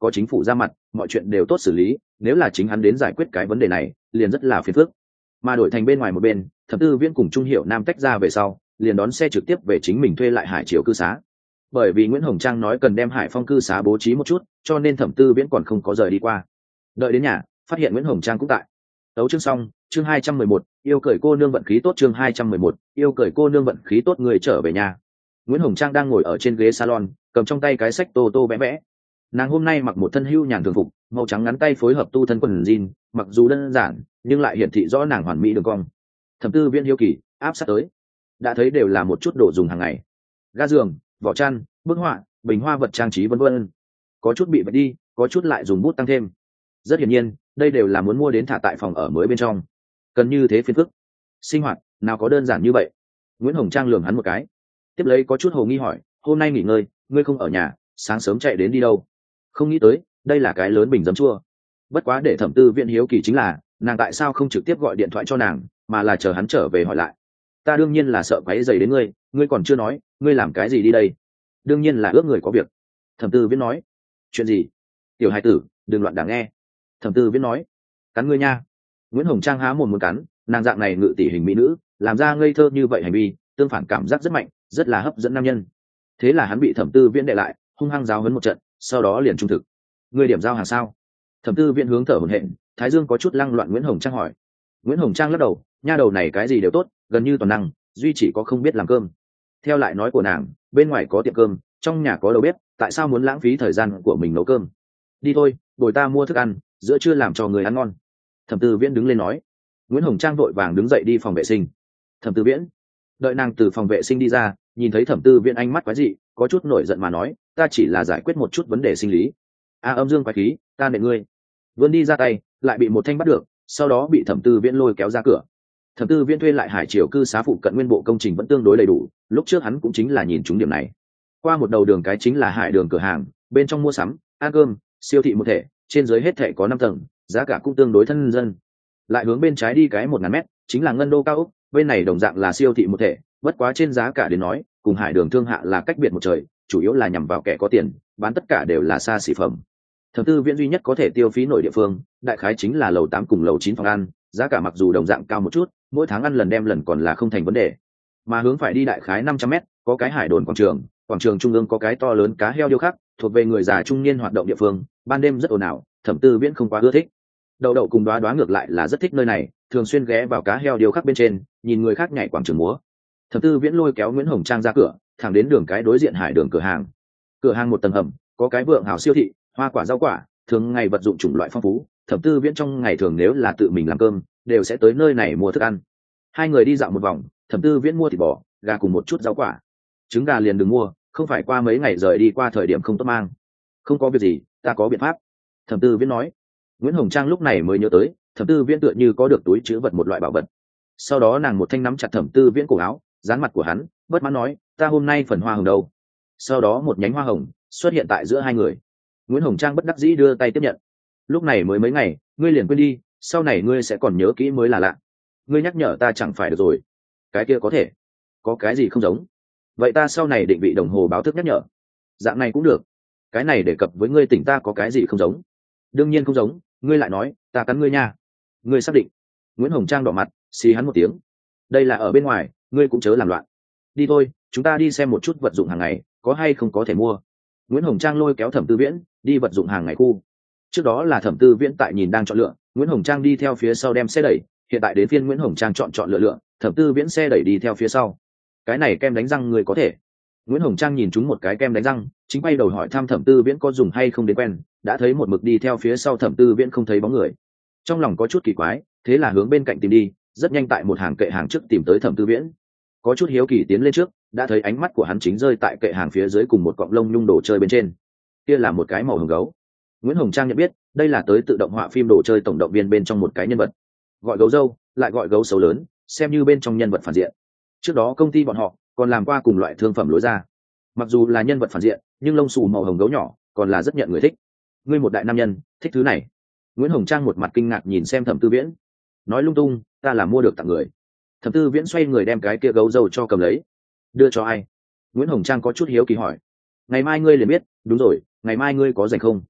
có chính phủ ra mặt mọi chuyện đều tốt xử lý, nếu là chính hắn đến giải quyết cái vấn đề này liền rất là phiền phức. Mà đổi thành bên ngoài một bên, Thẩm Tư Viễn cùng Trung Hiểu Nam tách ra về sau liền đón xe trực tiếp về chính mình thuê lại Hải Triều cư xá. Bởi vì Nguyễn Hồng Trang nói cần đem Hải Phong cư xá bố trí một chút, cho nên Thẩm Tư Viễn còn không có rời đi qua. Đợi đến nhà phát hiện Nguyễn Hồng Trang cũng tại. Tấu chương xong, chương 211, yêu cởi cô nương vận khí tốt, chương 211, yêu cởi cô nương vận khí tốt, người trở về nhà. Nguyễn Hồng Trang đang ngồi ở trên ghế salon, cầm trong tay cái sách tô tô vẽ vẽ. Nàng hôm nay mặc một thân hưu nhàn thường phục, màu trắng ngắn tay phối hợp tu thân quần jean, mặc dù đơn giản, nhưng lại hiển thị rõ nàng hoàn mỹ đường cong. Thẩm Tư Viễn hiếu kỳ áp sát tới, đã thấy đều là một chút đồ dùng hàng ngày, ga giường, vỏ chăn, bức họa, bình hoa vật trang trí vân vân. Có chút bị vạch đi, có chút lại dùng bút tăng thêm. Rất hiển nhiên, đây đều là muốn mua đến thả tại phòng ở mới bên trong. Cần như thế phiền phức. Sinh hoạt nào có đơn giản như vậy. Nguyễn Hồng Trang lườm hắn một cái, tiếp lấy có chút hồ nghi hỏi, hôm nay nghỉ ngơi, ngươi không ở nhà, sáng sớm chạy đến đi đâu? Không nghĩ tới, đây là cái lớn bình giấm chua. Bất quá để Thẩm Tư Viễn hiếu kỳ chính là, nàng tại sao không trực tiếp gọi điện thoại cho nàng, mà là chờ hắn trở về hỏi lại. Ta đương nhiên là sợ quấy rầy đến ngươi, ngươi còn chưa nói, ngươi làm cái gì đi đây? Đương nhiên là ước người có việc. Thẩm Tư Viễn nói. Chuyện gì? Tiểu hài tử, đừng loạn đáng nghe. Thẩm Tư Viễn nói. Cắn ngươi nha. Nguyễn Hồng Trang há mồm muốn cắn, nàng dạng này ngự tỷ hình mỹ nữ, làm ra ngây thơ như vậy hành vi, tương phản cảm giác rất mạnh, rất là hấp dẫn nam nhân. Thế là hắn bị Thẩm Tư Viễn đệ lại, hung hăng giáo huấn một trận, sau đó liền trung thực. Ngươi điểm giao hàng sao? Thẩm Tư Viễn hướng thở hổn hển, thái dương có chút lăng loạn. Nguyễn Hồng Trang hỏi. Nguyễn Hồng Trang lắc đầu, nha đầu này cái gì đều tốt, gần như toàn năng, duy chỉ có không biết làm cơm. Theo lại nói của nàng, bên ngoài có tiệm cơm, trong nhà có đầu bếp, tại sao muốn lãng phí thời gian của mình nấu cơm? Đi thôi, bồi ta mua thức ăn, giữa trưa làm cho người ăn ngon. Thẩm Tư Viễn đứng lên nói. Nguyễn Hồng Trang vội vàng đứng dậy đi phòng vệ sinh. Thẩm Tư Viễn đợi nàng từ phòng vệ sinh đi ra, nhìn thấy Thẩm Tư Viễn ánh mắt quái dị, có chút nổi giận mà nói, ta chỉ là giải quyết một chút vấn đề sinh lý. Âm dương quái khí, ta nệ ngươi. Vươn đi ra tay, lại bị một thanh bắt được, sau đó bị Thẩm Tư Viễn lôi kéo ra cửa. Thẩm Tư Viễn thuê lại Hải Triều cư xá phụ cận nguyên bộ công trình vẫn tương đối đầy đủ, lúc trước hắn cũng chính là nhìn trúng điểm này. Qua một đầu đường cái chính là Hải Đường cửa hàng, bên trong mua sắm, ăn cơm, siêu thị một thể, trên dưới hết thể có 5 tầng, giá cả cũng tương đối thân dân. Lại hướng bên trái đi cái 1000m, chính là Ngân Đô cao ốc, bên này đồng dạng là siêu thị một thể, bất quá trên giá cả đến nói, cùng Hải Đường thương hạ là cách biệt một trời, chủ yếu là nhằm vào kẻ có tiền, bán tất cả đều là xa xỉ phẩm. Thẩm Tư Viễn duy nhất có thể tiêu phí nội địa phương, đại khái chính là lầu 8 cùng lầu 9 phòng ăn, giá cả mặc dù đồng dạng cao một chút, mỗi tháng ăn lần đem lần còn là không thành vấn đề. Mà hướng phải đi đại khái 500m, có cái Hải Đồn quảng trường trung ương có cái to lớn cá heo điêu khắc, thuộc về người già trung niên hoạt động địa phương, ban đêm rất ồn ào, Thẩm Tư Viễn không quá ưa thích. Đậu đậu cùng đoá đoá ngược lại là rất thích nơi này, thường xuyên ghé vào cá heo điêu khắc bên trên, nhìn người khác nhảy quảng trường múa. Thẩm Tư Viễn lôi kéo Nguyễn Hồng Trang ra cửa, thẳng đến đường cái đối diện Hải Đường cửa hàng. Cửa hàng một tầng hầm, có cái vượng hào siêu thị, hoa quả rau quả, thường ngày vật dụng chủng loại phong phú. Thẩm Tư Viễn trong ngày thường nếu là tự mình làm cơm, đều sẽ tới nơi này mua thức ăn. Hai người đi dạo một vòng, Thẩm Tư Viễn mua thịt bò, gà cùng một chút rau quả. Trứng gà liền đừng mua, không phải qua mấy ngày rời đi qua thời điểm không tốt mang. Không có việc gì, ta có biện pháp. Thẩm Tư Viễn nói. Nguyễn Hồng Trang lúc này mới nhớ tới, Thẩm Tư Viễn tựa như có được túi chứa vật một loại bảo vật. Sau đó nàng một thanh nắm chặt Thẩm Tư Viễn cổ áo, dán mặt của hắn, bất mãn nói, ta hôm nay phần hoa hồng đâu? Sau đó một nhánh hoa hồng xuất hiện tại giữa hai người. Nguyễn Hồng Trang bất đắc dĩ đưa tay tiếp nhận. Lúc này mới mấy ngày, ngươi liền quên đi, sau này ngươi sẽ còn nhớ kỹ mới là lạ. Ngươi nhắc nhở ta chẳng phải được rồi. Cái kia có thể. Có cái gì không giống? Vậy ta sau này định vị đồng hồ báo thức nhắc nhở. Dạng này cũng được. Cái này đề cập với ngươi tỉnh ta có cái gì không giống? Đương nhiên không giống, ngươi lại nói, ta cắn ngươi nha. Ngươi xác định. Nguyễn Hồng Trang đỏ mặt, xì hắn một tiếng. Đây là ở bên ngoài, ngươi cũng chớ làm loạn. Đi thôi, chúng ta đi xem một chút vật dụng hàng ngày, có hay không có thể mua. Nguyễn Hồng Trang lôi kéo Thẩm Tư Viễn đi vật dụng hàng ngày khu. Trước đó là Thẩm Tư Viễn tại nhìn đang chọn lựa, Nguyễn Hồng Trang đi theo phía sau đem xe đẩy, hiện tại đến phiên Nguyễn Hồng Trang chọn lựa, Thẩm Tư Viễn xe đẩy đi theo phía sau. Cái này kem đánh răng người có thể. Nguyễn Hồng Trang nhìn chúng một cái kem đánh răng, chính quay đầu hỏi thăm Thẩm Tư Viễn có dùng hay không đến quen, đã thấy một mực đi theo phía sau Thẩm Tư Viễn không thấy bóng người. Trong lòng có chút kỳ quái, thế là hướng bên cạnh tìm đi, rất nhanh tại một hàng kệ hàng trước tìm tới Thẩm Tư Viễn. Có chút hiếu kỳ tiến lên trước, đã thấy ánh mắt của hắn chính rơi tại kệ hàng phía dưới cùng một cọng lông nhung đồ chơi bên trên. Kia là một cái màu hồng gấu. Nguyễn Hồng Trang nhận biết, đây là tới tự động họa phim đồ chơi tổng động viên bên trong một cái nhân vật, gọi gấu dâu, lại gọi gấu xấu lớn, xem như bên trong nhân vật phản diện. Trước đó công ty bọn họ còn làm qua cùng loại thương phẩm lối ra. Mặc dù là nhân vật phản diện, nhưng lông xù màu hồng gấu nhỏ còn là rất nhận người thích. Ngươi một đại nam nhân, thích thứ này? Nguyễn Hồng Trang một mặt kinh ngạc nhìn xem Thẩm Tư Viễn, nói lung tung, ta là mua được tặng người. Thẩm Tư Viễn xoay người đem cái kia gấu dâu cho cầm lấy. Đưa cho ai? Nguyễn Hồng Trang có chút hiếu kỳ hỏi. Ngày mai ngươi liền biết. Đúng rồi, ngày mai ngươi có rảnh không?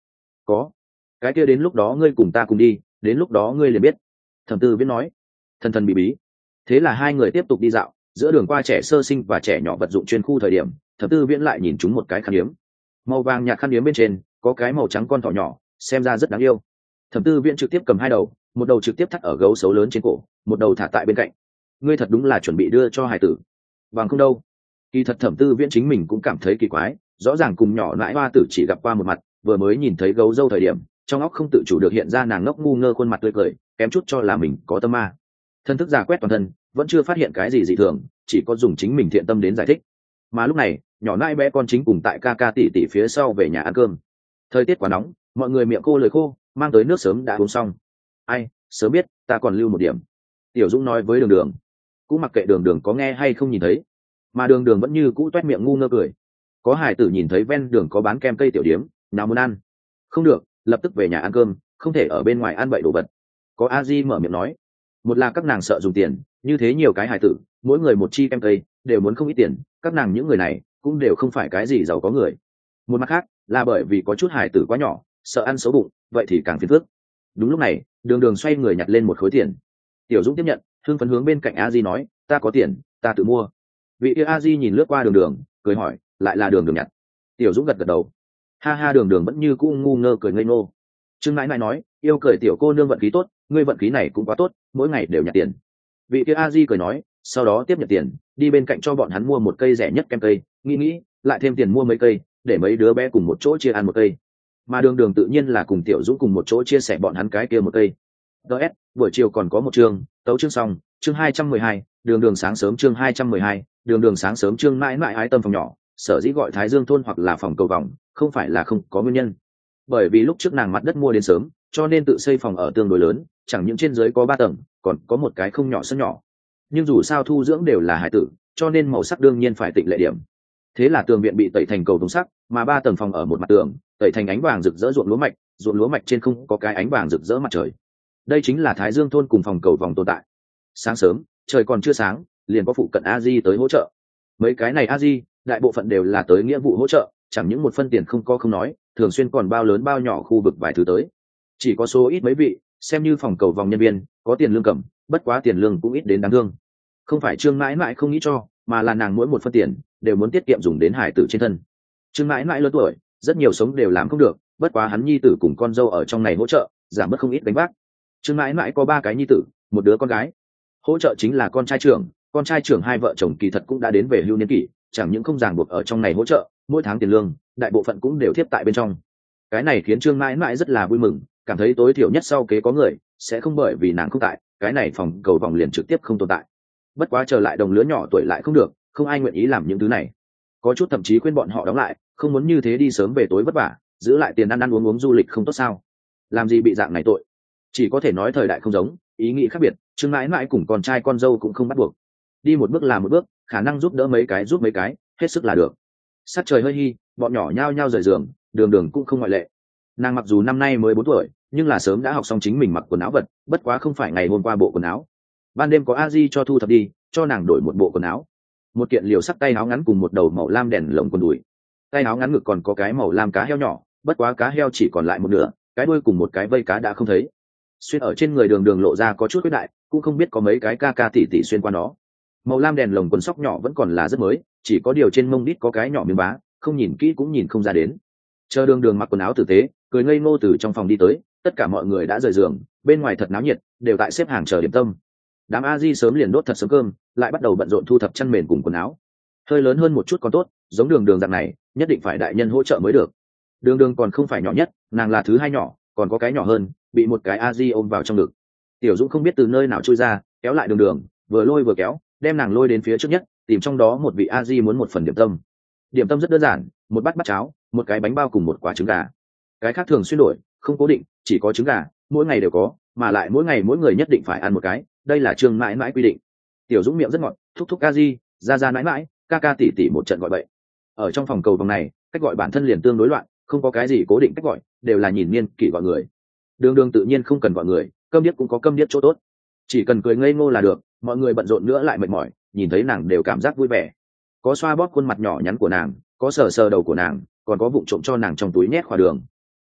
có. Cái kia đến lúc đó ngươi cùng ta cùng đi, đến lúc đó ngươi liền biết. Thẩm Tư Viễn nói. Thần thần bí bí. Thế là hai người tiếp tục đi dạo, giữa đường qua trẻ sơ sinh và trẻ nhỏ vật dụng chuyên khu thời điểm, Thẩm Tư Viễn lại nhìn chúng một cái khăn yếm. Màu vàng nhạt khăn yếm bên trên có cái màu trắng con thỏ nhỏ, xem ra rất đáng yêu. Thẩm Tư Viễn trực tiếp cầm hai đầu, một đầu trực tiếp thắt ở gấu xấu lớn trên cổ, một đầu thả tại bên cạnh. Ngươi thật đúng là chuẩn bị đưa cho hải tử. Bằng không đâu. Kỳ thật Thẩm Tư Viễn chính mình cũng cảm thấy kỳ quái, rõ ràng cùng nhỏ nãi hoa tử chỉ gặp qua một mặt, vừa mới nhìn thấy gấu dâu thời điểm, trong óc không tự chủ được hiện ra nàng ngốc ngu ngơ khuôn mặt tươi cười, kém chút cho là mình có tâm ma. Thân thức giả quét toàn thân, vẫn chưa phát hiện cái gì dị thường, chỉ có dùng chính mình thiện tâm đến giải thích. Mà lúc này, nhỏ nãi bé con chính cùng tại ca ca tỷ tỷ phía sau về nhà ăn cơm. Thời tiết quá nóng, mọi người miệng khô lời khô, mang tới nước sớm đã uống xong. Ai, sớm biết, ta còn lưu một điểm. Tiểu Dũng nói với Đường Đường. Cũng mặc kệ Đường Đường có nghe hay không nhìn thấy, mà Đường Đường vẫn như cũ toét miệng ngu ngơ cười. Có hải tử nhìn thấy ven đường có bán kem cây tiểu điếm, nào muốn ăn. Không được, lập tức về nhà ăn cơm, không thể ở bên ngoài ăn bậy đồ vật. Có a di mở miệng nói. Một là các nàng sợ dùng tiền, như thế nhiều cái hải tử, mỗi người một chi kem cây, đều muốn không ít tiền, các nàng những người này cũng đều không phải cái gì giàu có người. Một mặt khác là bởi vì có chút hải tử quá nhỏ, sợ ăn xấu bụng, vậy thì càng phiền phức. Đúng lúc này, Đường Đường xoay người nhặt lên một khối tiền. Tiểu Dũng tiếp nhận, hưng phấn hướng bên cạnh a di nói, ta có tiền, ta tự mua. Vị kia a di nhìn lướt qua Đường Đường, cười hỏi, lại là Đường Đường nhặt. Tiểu Dũng gật gật đầu. Ha ha, Đường Đường vẫn như cũ ngu ngơ cười ngây ngô. Trương Nãi Nãi nói, yêu cười tiểu cô nương vận khí tốt, ngươi vận khí này cũng quá tốt, mỗi ngày đều nhặt tiền. Vị kia a di cười nói, sau đó tiếp nhận tiền, đi bên cạnh cho bọn hắn mua một cây rẻ nhất kem cây, nghĩ lại thêm tiền mua mấy cây, để mấy đứa bé cùng một chỗ chia ăn một cây. Mà Đường Đường tự nhiên là cùng Tiểu Dũng cùng một chỗ chia sẻ bọn hắn cái kia một cây. DS, buổi chiều còn có một chương, tấu chương xong, chương 212, Đường Đường sáng sớm chương 212, Đường Đường sáng sớm chương mãi mãi ái tâm phòng nhỏ, sở dĩ gọi Thái Dương thôn hoặc là phòng cầu vòng, không phải là không có nguyên nhân. Bởi vì lúc trước nàng mặt đất mua đến sớm, cho nên tự xây phòng ở tương đối lớn, chẳng những trên dưới có 3 tầng, còn có một cái không nhỏ sân nhỏ. Nhưng dù sao thu dưỡng đều là hải tử, cho nên màu sắc đương nhiên phải tịnh lệ điểm. Thế là tường viện bị tẩy thành cầu tông sắc, mà 3 tầng phòng ở một mặt tường, tẩy thành ánh vàng rực rỡ ruộng lúa mạch trên không có cái ánh vàng rực rỡ mặt trời. Đây chính là Thái Dương thôn cùng phòng cầu vòng tồn tại. Sáng sớm, trời còn chưa sáng, liền có phụ cận a di tới hỗ trợ. Mấy cái này a di, đại bộ phận đều là tới nghĩa vụ hỗ trợ, chẳng những một phân tiền không có không nói, thường xuyên còn bao lớn bao nhỏ khu vực vài thứ tới. Chỉ có số ít mấy vị, xem như phòng cầu vòng nhân viên, có tiền lương cầm, bất quá tiền lương cũng ít đến đáng thương. Không phải Trương Mãi Mãi không nghĩ cho, mà là nàng mỗi một phân tiền đều muốn tiết kiệm dùng đến hải tử trên thân. Trương Mãi Mãi lớn tuổi, rất nhiều sống đều làm không được, bất quá hắn nhi tử cùng con dâu ở trong này hỗ trợ, giảm bớt không ít gánh vác. Trương Mãi Mãi có 3 cái nhi tử, một đứa con gái. Hỗ trợ chính là con trai trưởng hai vợ chồng kỳ thật cũng đã đến về hưu niên kỷ, chẳng những không ràng buộc ở trong này hỗ trợ, mỗi tháng tiền lương, đại bộ phận cũng đều tiếp tại bên trong. Cái này khiến Trương Mãi Mãi rất là vui mừng, cảm thấy tối thiểu nhất sau kế có người, sẽ không bởi vì nàng không tại, cái này phòng cầu vòng liền trực tiếp không tồn tại. Bất quá trở lại đồng lứa nhỏ tuổi lại không được, không ai nguyện ý làm những thứ này. Có chút thậm chí khuyên bọn họ đóng lại, không muốn như thế đi sớm về tối vất vả, giữ lại tiền ăn uống du lịch không tốt sao? Làm gì bị dạng này tội? Chỉ có thể nói thời đại không giống, ý nghĩ khác biệt, Trương Mãi Mãi cùng con trai con dâu cũng không bắt buộc. Đi một bước là một bước, khả năng giúp đỡ mấy cái giúp mấy cái, hết sức là được. Sát trời hơi hi, bọn nhỏ nhao nhao rời giường, Đường Đường cũng không ngoại lệ. Nàng mặc dù năm nay mới 4 tuổi, nhưng là sớm đã học xong chính mình mặc quần áo vật, bất quá không phải ngày hôm qua bộ quần áo. Ban đêm có a di cho thu thập đi, cho nàng đổi một bộ quần áo. Một kiện liều sắc tay áo ngắn cùng một đầu màu lam đèn lồng quần đùi. Tay áo ngắn ngực còn có cái màu lam cá heo nhỏ, bất quá cá heo chỉ còn lại một nửa, cái đuôi cùng một cái vây cá đã không thấy. Xuyên ở trên người Đường Đường lộ ra có chút khuyết đại, cũng không biết có mấy cái ca tỷ tỷ xuyên qua nó. Màu lam đèn lồng quần sóc nhỏ vẫn còn là rất mới, chỉ có điều trên mông đít có cái nhỏ miếng bá, không nhìn kỹ cũng nhìn không ra đến. Chờ Đường Đường mặc quần áo tử tế, cười ngây ngô từ trong phòng đi tới, tất cả mọi người đã rời giường, bên ngoài thật náo nhiệt, đều tại xếp hàng chờ điểm tâm. Đám a di sớm liền đốt thật sớm cơm, lại bắt đầu bận rộn thu thập chăn mền cùng quần áo. Hơi lớn hơn một chút còn tốt, giống Đường Đường dạng này, nhất định phải đại nhân hỗ trợ mới được. Đường Đường còn không phải nhỏ nhất, nàng là thứ hai nhỏ, còn có cái nhỏ hơn, bị một cái a di ôm vào trong ngực. Tiểu Dũng không biết từ nơi nào chui ra, kéo lại Đường Đường, vừa lôi vừa kéo, đem nàng lôi đến phía trước nhất, tìm trong đó một vị a di muốn một phần điểm tâm. Điểm tâm rất đơn giản, một bát cháo, một cái bánh bao cùng một quả trứng gà. Cái khác thường xuyên đổi, không cố định, chỉ có trứng gà, mỗi ngày đều có, mà lại mỗi ngày mỗi người nhất định phải ăn một cái, đây là Trương Mãi Mãi quy định. Tiểu Dũng miệng rất ngọt, thúc thúc a di, ra mãi mãi, ca tỷ tỷ một trận gọi bậy. Ở trong phòng cầu vòng này, cách gọi bản thân liền tương đối loạn, không có cái gì cố định cách gọi, đều là nhìn niên kỷ gọi người. Đường Đường tự nhiên không cần gọi người, câm điếc cũng có câm điếc chỗ tốt, chỉ cần cười ngây ngô là được. Mọi người bận rộn nữa lại mệt mỏi, nhìn thấy nàng đều cảm giác vui vẻ. Có xoa bóp khuôn mặt nhỏ nhắn của nàng, có sờ sờ đầu của nàng, còn có vụng trộm cho nàng trong túi nhét khoa đường.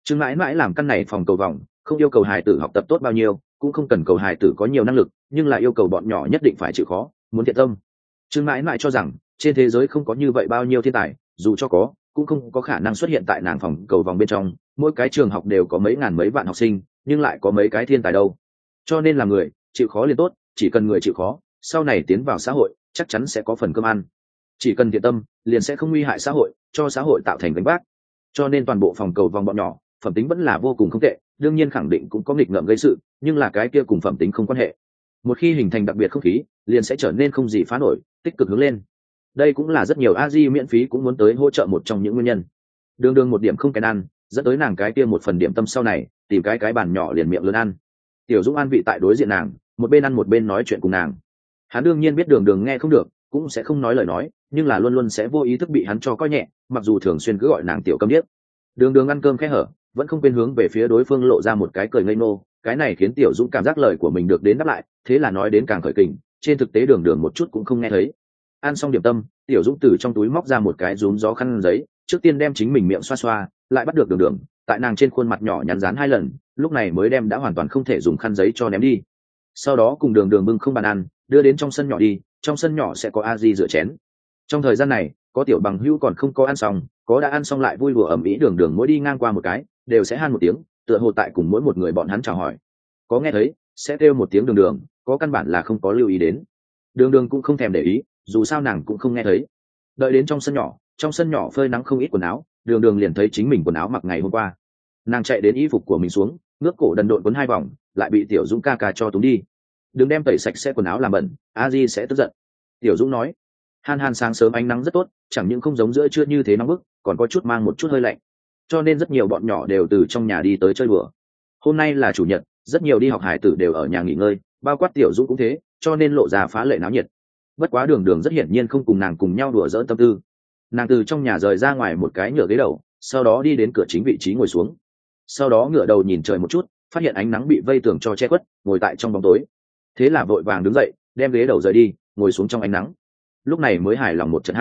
Trương mãi mãi làm căn này phòng cầu vòng, không yêu cầu hài tử học tập tốt bao nhiêu, cũng không cần cầu hài tử có nhiều năng lực, nhưng là yêu cầu bọn nhỏ nhất định phải chịu khó, muốn thiện tâm. Trương mãi mãi cho rằng trên thế giới không có như vậy bao nhiêu thiên tài, dù cho có cũng không có khả năng xuất hiện tại nàng phòng cầu vòng bên trong. Mỗi cái trường học đều có mấy ngàn mấy vạn học sinh, nhưng lại có mấy cái thiên tài đâu. Cho nên là người chịu khó liền tốt, chỉ cần người chịu khó, sau này tiến vào xã hội chắc chắn sẽ có phần cơm ăn. Chỉ cần thiện tâm liền sẽ không nguy hại xã hội, cho xã hội tạo thành gánh vác. Cho nên toàn bộ phòng cầu vòng bọn nhỏ phẩm tính vẫn là vô cùng không tệ, đương nhiên khẳng định cũng có nghịch ngợm gây sự, nhưng là cái kia cùng phẩm tính không quan hệ. Một khi hình thành đặc biệt không khí, liền sẽ trở nên không gì phá nổi, tích cực hướng lên. Đây cũng là rất nhiều a di miễn phí cũng muốn tới hỗ trợ một trong những nguyên nhân. Đường đường một điểm không kén ăn, dẫn tới nàng cái kia một phần điểm tâm sau này, tìm cái bàn nhỏ liền miệng lớn ăn. Tiểu Dũng an vị tại đối diện nàng, một bên ăn một bên nói chuyện cùng nàng. Hắn đương nhiên biết đường đường nghe không được, cũng sẽ không nói lời nói, nhưng là luôn luôn sẽ vô ý thức bị hắn cho coi nhẹ, mặc dù thường xuyên cứ gọi nàng tiểu câm điếc. Đường đường ăn cơm khẽ hở, vẫn không quên hướng về phía đối phương lộ ra một cái cười ngây ngô, cái này khiến Tiểu Dũng cảm giác lời của mình được đến đáp lại, thế là nói đến càng khởi kình, trên thực tế đường đường một chút cũng không nghe thấy. Ăn xong điểm tâm, Tiểu Dũng từ trong túi móc ra một cái rúm gió khăn giấy, trước tiên đem chính mình miệng xoa xoa, lại bắt được đường đường, tại nàng trên khuôn mặt nhỏ nhắn dán 2 lần, lúc này mới đem đã hoàn toàn không thể dùng khăn giấy cho ném đi. Sau đó cùng đường đường bưng không bàn ăn, đưa đến trong sân nhỏ đi, trong sân nhỏ sẽ có a di rửa chén. Trong thời gian này, có tiểu bằng hữu còn không có ăn xong, có đã ăn xong lại vui đùa ầm ĩ, đường đường mỗi đi ngang qua một cái đều sẽ han một tiếng, tựa hồ tại cùng mỗi một người bọn hắn chào hỏi. Có nghe thấy sẽ kêu một tiếng đường đường, có căn bản là không có lưu ý đến. Đường đường cũng không thèm để ý, dù sao nàng cũng không nghe thấy. Đợi đến trong sân nhỏ phơi nắng không ít quần áo, đường đường liền thấy chính mình quần áo mặc ngày hôm qua. Nàng chạy đến y phục của mình xuống, ngước cổ đần độn quấn 2 vòng, lại bị Tiểu Dũng ca ca cho túm đi. Đừng đem tẩy sạch sẽ quần áo làm bẩn, a di sẽ tức giận. Tiểu Dũng nói. Han sáng sớm ánh nắng rất tốt, chẳng những không giống giữa trưa như thế nóng bức, còn có chút mang một chút hơi lạnh, cho nên rất nhiều bọn nhỏ đều từ trong nhà đi tới chơi đùa. Hôm nay là chủ nhật, rất nhiều đi học hải tử đều ở nhà nghỉ ngơi, bao quát Tiểu Dũng cũng thế, cho nên lộ ra phá lệ náo nhiệt. Bất quá đường đường rất hiển nhiên không cùng nàng cùng nhau đùa giỡn tâm tư. Nàng từ trong nhà rời ra ngoài một cái nhựa ghế đầu, sau đó đi đến cửa chính vị trí ngồi xuống. Sau đó ngửa đầu nhìn trời một chút, phát hiện ánh nắng bị vây tường cho che khuất, ngồi tại trong bóng tối. Thế là vội vàng đứng dậy, đem ghế đầu rời đi, ngồi xuống trong ánh nắng. Lúc này mới hài lòng một trận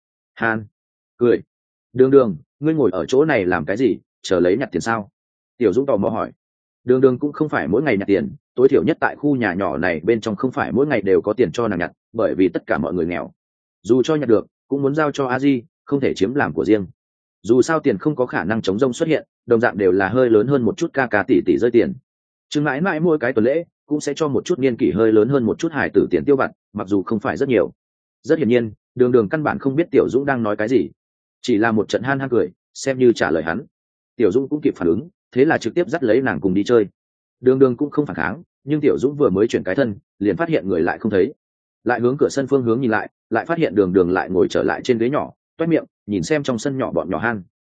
han cười. Đường đường, ngươi ngồi ở chỗ này làm cái gì, chờ lấy nhặt tiền sao? Tiểu Dũng tò mò hỏi. Đường đường cũng không phải mỗi ngày nhặt tiền, tối thiểu nhất tại khu nhà nhỏ này bên trong không phải mỗi ngày đều có tiền cho nàng nhặt, bởi vì tất cả mọi người nghèo, dù cho nhặt được cũng muốn giao cho a di, không thể chiếm làm của riêng. Dù sao tiền không có khả năng chống rông xuất hiện, đồng dạng đều là hơi lớn hơn một chút ca ca tỷ tỷ rơi tiền. Trương mãi mãi mỗi cái tuần lễ cũng sẽ cho một chút niên kỷ hơi lớn hơn một chút hài tử tiền tiêu vặt, mặc dù không phải rất nhiều. Rất hiển nhiên đường đường căn bản không biết Tiểu Dũng đang nói cái gì, chỉ là một trận han cười, xem như trả lời hắn. Tiểu Dũng cũng kịp phản ứng, thế là trực tiếp dắt lấy nàng cùng đi chơi. Đường đường cũng không phản kháng, nhưng Tiểu Dũng vừa mới chuyển cái thân liền phát hiện người lại không thấy, lại hướng cửa sân phương hướng nhìn lại, lại phát hiện đường đường lại ngồi trở lại trên ghế nhỏ, toét miệng nhìn xem trong sân nhỏ bọn nhỏ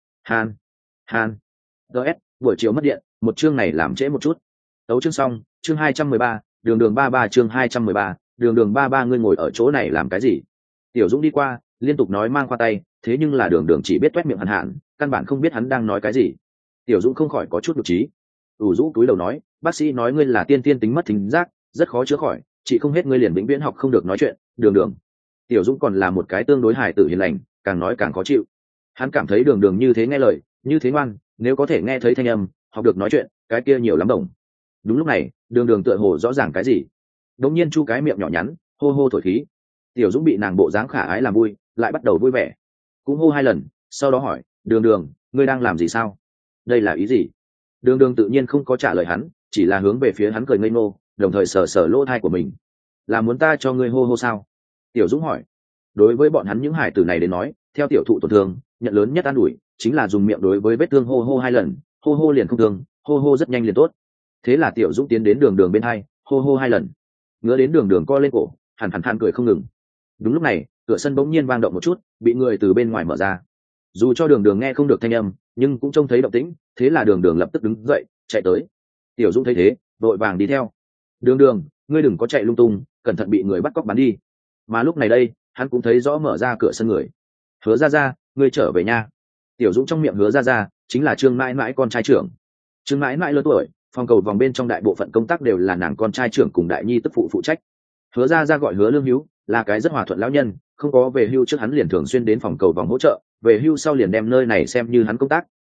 han ds buổi chiều mất điện, một chương này làm trễ một chút. Tấu chương xong, chương 213, đường đường 33, chương 213, đường đường 33, ngươi ngồi ở chỗ này làm cái gì? Tiểu Dũng đi qua, liên tục nói mang khoa tay, thế nhưng là đường đường chỉ biết toét miệng hàn hạn, căn bản không biết hắn đang nói cái gì. Tiểu Dũng không khỏi có chút nhục trí, ủ rũ túi đầu nói, bác sĩ nói ngươi là tiên tiên tính mất thính giác, rất khó chữa khỏi, chị không hết ngươi liền vĩnh viễn học không được nói chuyện. Đường đường. Tiểu Dũng còn là một cái tương đối hài tử hiền lành, càng nói càng khó chịu. Hắn cảm thấy đường đường như thế nghe lời, như thế ngoan, nếu có thể nghe thấy thanh âm, học được nói chuyện, cái kia nhiều lắm đồng. Đúng lúc này, đường đường tựa hồ rõ ràng cái gì, đột nhiên chu cái miệng nhỏ nhắn, hô hô thổi khí. Tiểu Dũng bị nàng bộ dáng khả ái làm vui, lại bắt đầu vui vẻ, cũng hô 2 lần, sau đó hỏi, đường đường, ngươi đang làm gì sao? Đây là ý gì? Đường đường tự nhiên không có trả lời hắn, chỉ là hướng về phía hắn cười ngây ngô, đồng thời sờ sờ lỗ thai của mình. Là muốn ta cho ngươi hô hô sao? Tiểu Dũng hỏi. Đối với bọn hắn những hải tử này đến nói, theo tiểu thụ tổn thương, nhận lớn nhất an ủi chính là dùng miệng đối với vết thương hô hô 2 lần, hô hô liền không thương, hô hô rất nhanh liền tốt. Thế là Tiểu Dũng tiến đến đường đường bên hai, hô hô 2 lần. Ngứa đến đường đường co lên cổ, hằn cười không ngừng. Đúng lúc này, cửa sân bỗng nhiên vang động một chút, bị người từ bên ngoài mở ra. Dù cho đường đường nghe không được thanh âm, nhưng cũng trông thấy động tĩnh, thế là đường đường lập tức đứng dậy, chạy tới. Tiểu Dũng thấy thế, vội vàng đi theo. Đường đường, ngươi đừng có chạy lung tung, cẩn thận bị người bắt cóc bắn đi. Mà lúc này đây, hắn cũng thấy rõ mở ra cửa sân người. Hứa ra, ngươi trở về nha. Tiểu Dũng trong miệng Hứa ra chính là Trương mãi mãi con trai trưởng. Trương mãi mãi lớn tuổi, phòng cầu vòng bên trong đại bộ phận công tác đều là nàng con trai trưởng cùng đại nhi tức phụ phụ trách. Hứa ra gọi Hứa Lương Hữu, là cái rất hòa thuận lão nhân, không có về hưu trước hắn liền thường xuyên đến phòng cầu vòng hỗ trợ, về hưu sau liền đem nơi này xem như hắn công tác,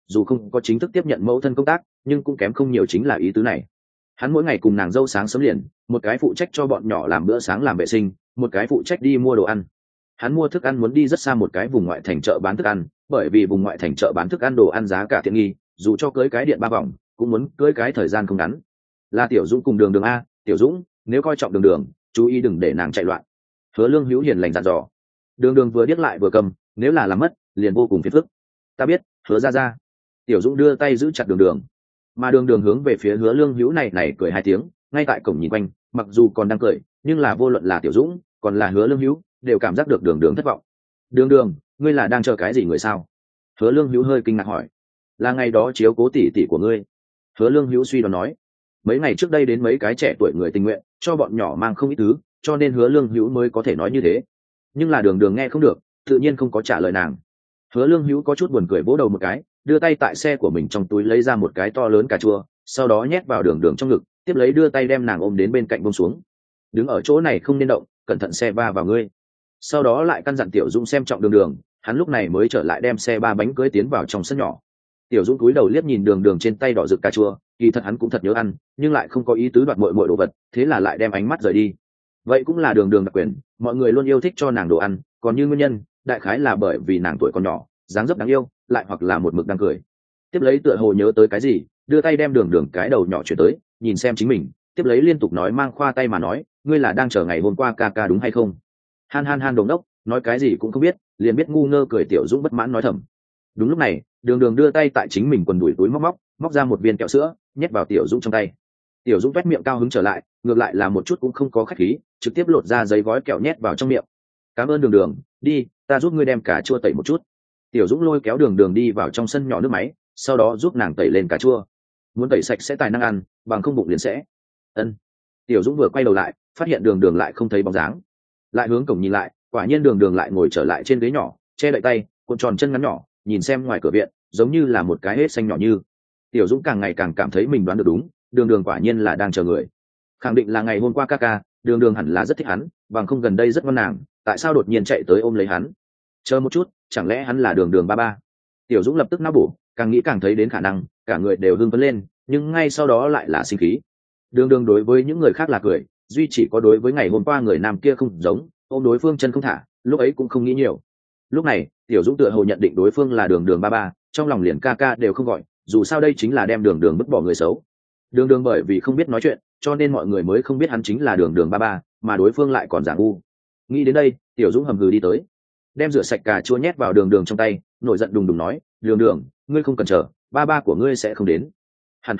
dù không có chính thức tiếp nhận mẫu thân công tác nhưng cũng kém không nhiều, chính là ý tứ này. Hắn mỗi ngày cùng nàng dâu sáng sớm liền, một cái phụ trách cho bọn nhỏ làm bữa sáng làm vệ sinh, một cái phụ trách đi mua đồ ăn. Hắn mua thức ăn muốn đi rất xa một cái vùng ngoại thành chợ bán thức ăn, bởi vì vùng ngoại thành chợ bán thức ăn đồ ăn giá cả tiện nghi, dù cho cưới cái điện 3 vòng cũng muốn cưới cái thời gian không ngắn. Là Tiểu Dũng cùng Đường Đường a, Tiểu Dũng, nếu coi trọng Đường Đường, chú ý đừng để nàng chạy loạn. Hứa Lương hữu hiền lành dặn dò. Đường Đường vừa điếc lại vừa cầm, nếu là làm mất liền vô cùng phiền phức. Ta biết, Hứa ra. Tiểu Dũng đưa tay giữ chặt Đường Đường, mà Đường Đường hướng về phía Hứa Lương hữu này cười 2 tiếng, ngay tại cổng nhìn quanh, mặc dù còn đang cười nhưng là vô luận là Tiểu Dũng còn là Hứa Lương hữu đều cảm giác được Đường Đường thất vọng. Đường Đường, ngươi là đang chờ cái gì người sao? Hứa Lương hữu hơi kinh ngạc hỏi. Là ngày đó chiếu cố tỷ tỷ của ngươi. Hứa Lương hữu suy đoán nói. Mấy ngày trước đây đến mấy cái trẻ tuổi người tình nguyện cho bọn nhỏ mang không ít thứ, cho nên Hứa Lương hữu mới có thể nói như thế. Nhưng là Đường Đường nghe không được, tự nhiên không có trả lời nàng. Hứa Lương hữu có chút buồn cười vỗ đầu một cái, đưa tay tại xe của mình trong túi lấy ra một cái to lớn cà chua, sau đó nhét vào Đường Đường trong ngực, tiếp lấy đưa tay đem nàng ôm đến bên cạnh buông xuống. Đứng ở chỗ này không nên động, cẩn thận xe va vào ngươi. Sau đó lại căn dặn Tiểu Dũng xem trọng Đường Đường, hắn lúc này mới trở lại đem xe 3 bánh cưới tiến vào trong sân nhỏ. Tiểu Dũng cúi đầu liếc nhìn Đường Đường trên tay đỏ rực cà chua, kỳ thật hắn cũng thật nhớ ăn, nhưng lại không có ý tứ đoạt mọi đồ vật, thế là lại đem ánh mắt rời đi. Vậy cũng là Đường Đường đặc quyền, mọi người luôn yêu thích cho nàng đồ ăn, còn như nguyên nhân, đại khái là bởi vì nàng tuổi còn nhỏ, dáng dấp đáng yêu, lại hoặc là một mực đang cười. Tiếp lấy tựa hồ nhớ tới cái gì, đưa tay đem Đường Đường cái đầu nhỏ chuyển tới, nhìn xem chính mình, tiếp lấy liên tục nói mang khoa tay mà nói, ngươi là đang chờ ngày hôm qua ca ca đúng hay không? Han đồng đốc, nói cái gì cũng không biết, liền biết ngu ngơ cười. Tiểu Dũng bất mãn nói thầm. Đúng lúc này, Đường Đường đưa tay tại chính mình quần đùi túi móc ra một viên kẹo sữa, nhét vào Tiểu Dũng trong tay. Tiểu Dũng toét miệng cao hứng trở lại, ngược lại là một chút cũng không có khách khí, trực tiếp lột ra giấy gói kẹo nhét vào trong miệng. Cảm ơn Đường Đường, đi, ta giúp ngươi đem cà chua tẩy một chút. Tiểu Dũng lôi kéo Đường Đường đi vào trong sân nhỏ nước máy, sau đó giúp nàng tẩy lên cà chua. Muốn tẩy sạch sẽ tài năng ăn, bằng không bụng liền sẽ. Ân. Tiểu Dũng vừa quay đầu lại, phát hiện Đường Đường lại không thấy bóng dáng, lại hướng cổng nhìn lại, quả nhiên Đường Đường lại ngồi trở lại trên ghế nhỏ, che đậy tay, cuộn tròn chân ngắn nhỏ, nhìn xem ngoài cửa viện, giống như là một cái hết xanh nhỏ như. Tiểu Dũng càng ngày càng cảm thấy mình đoán được đúng, Đường Đường quả nhiên là đang chờ người, khẳng định là ngày hôm qua ca ca. Đường Đường hẳn là rất thích hắn, bằng không gần đây rất ngoan nàng, tại sao đột nhiên chạy tới ôm lấy hắn? Chờ một chút, chẳng lẽ hắn là Đường Đường ba? Tiểu Dũng lập tức não bổ, càng nghĩ càng thấy đến khả năng, cả người đều hưng phấn lên, nhưng ngay sau đó lại là sinh khí. Đường Đường đối với những người khác là cười, duy chỉ có đối với ngày hôm qua người nam kia không giống, ôm đối phương chân không thả, lúc ấy cũng không nghĩ nhiều. Lúc này Tiểu Dũng tựa hồ nhận định đối phương là Đường Đường ba, trong lòng liền ca ca đều không gọi, dù sao đây chính là đem Đường Đường vứt bỏ người xấu. Đường Đường bởi vì không biết nói chuyện, cho nên mọi người mới không biết hắn chính là Đường Đường ba, mà đối phương lại còn giả ngu. Nghĩ đến đây, Tiểu Dũng hầm hừ đi tới, đem rửa sạch cà chua nhét vào Đường Đường trong tay, nổi giận đùng đùng nói, Đường Đường, ngươi không cần chờ, ba của ngươi sẽ không đến. Hẳn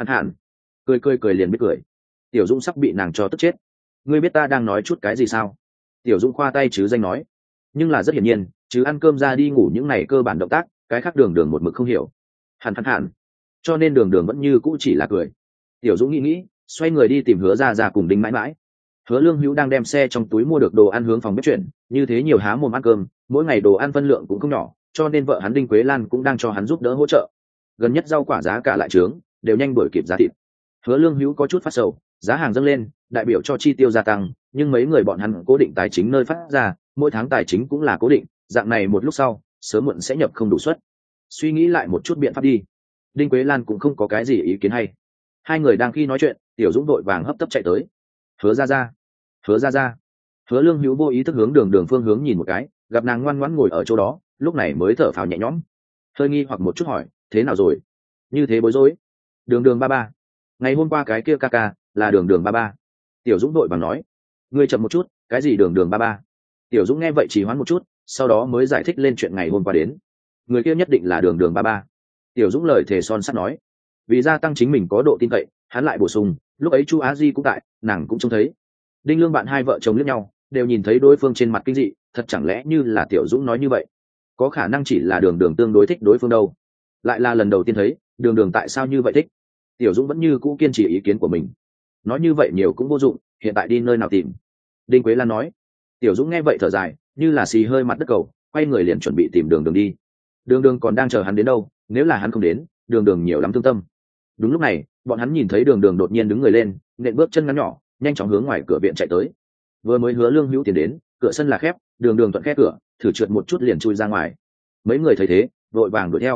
cười liền biết cười. Tiểu Dũng sắp bị nàng cho tức chết. Ngươi biết ta đang nói chút cái gì sao? Tiểu Dũng khoa tay chứ danh nói. Nhưng là rất hiển nhiên, chứ ăn cơm ra đi ngủ những này cơ bản động tác, cái khác Đường Đường một mực không hiểu. Hẳn cho nên Đường Đường vẫn như cũ chỉ là cười. Tiểu Dũng nghĩ, xoay người đi tìm Hứa ra cùng Đinh mãi mãi. Hứa Lương hữu đang đem xe trong túi mua được đồ ăn hướng phòng bếp chuyển, như thế nhiều há mồm ăn cơm, mỗi ngày đồ ăn phân lượng cũng không nhỏ, cho nên vợ hắn Đinh Quế Lan cũng đang cho hắn giúp đỡ hỗ trợ. Gần nhất rau quả giá cả lại trướng, đều nhanh đuổi kịp giá thịt. Hứa Lương hữu có chút phát sầu, giá hàng dâng lên, đại biểu cho chi tiêu gia tăng, nhưng mấy người bọn hắn cố định tài chính nơi phát ra, mỗi tháng tài chính cũng là cố định, dạng này một lúc sau, sớm muộn sẽ nhập không đủ suất. Suy nghĩ lại một chút biện pháp đi. Đinh Quế Lan cũng không có cái gì ý kiến hay. Hai người đang khi nói chuyện, Tiểu Dũng vội vàng hấp tấp chạy tới. Hứa ra. Hứa Lương hữu vô ý thức hướng Đường Đường phương hướng nhìn một cái, gặp nàng ngoan ngoãn ngồi ở chỗ đó, lúc này mới thở phào nhẹ nhõm. Hơi nghi hoặc một chút hỏi, thế nào rồi? Như thế bối rối. Đường Đường ba. Ngày hôm qua cái kia ca ca là Đường Đường ba. Tiểu Dũng đội bằng nói. Ngươi chậm một chút, cái gì Đường Đường ba? Tiểu Dũng nghe vậy trì hoãn một chút, sau đó mới giải thích lên chuyện ngày hôm qua đến. Người kia nhất định là Đường Đường ba. Tiểu Dũng lời thề son sắt nói. Vì gia tăng chính mình có độ tin cậy, hắn lại bổ sung, lúc ấy Chu Á Di cũng tại, nàng cũng trông thấy. Đinh Lương bạn hai vợ chồng liếc nhau, đều nhìn thấy đối phương trên mặt kinh dị, thật chẳng lẽ như là Tiểu Dũng nói như vậy? Có khả năng chỉ là Đường Đường tương đối thích đối phương đâu. Lại là lần đầu tiên thấy, Đường Đường tại sao như vậy thích? Tiểu Dũng vẫn như cũ kiên trì ý kiến của mình. Nói như vậy nhiều cũng vô dụng, hiện tại đi nơi nào tìm? Đinh Quế Lan nói. Tiểu Dũng nghe vậy thở dài, như là xì hơi mặt đất cầu, quay người liền chuẩn bị tìm Đường Đường đi. Đường Đường còn đang chờ hắn đến đâu, nếu là hắn không đến, Đường Đường nhiều lắm thương tâm. Đúng lúc này, bọn hắn nhìn thấy Đường Đường đột nhiên đứng người lên, nện bước chân ngắn nhỏ, nhanh chóng hướng ngoài cửa viện chạy tới. Vừa mới Hứa Lương hữu tiến đến, cửa sân là khép, Đường Đường thuận khe cửa, thử trượt một chút liền chui ra ngoài. Mấy người thấy thế, vội vàng đuổi theo.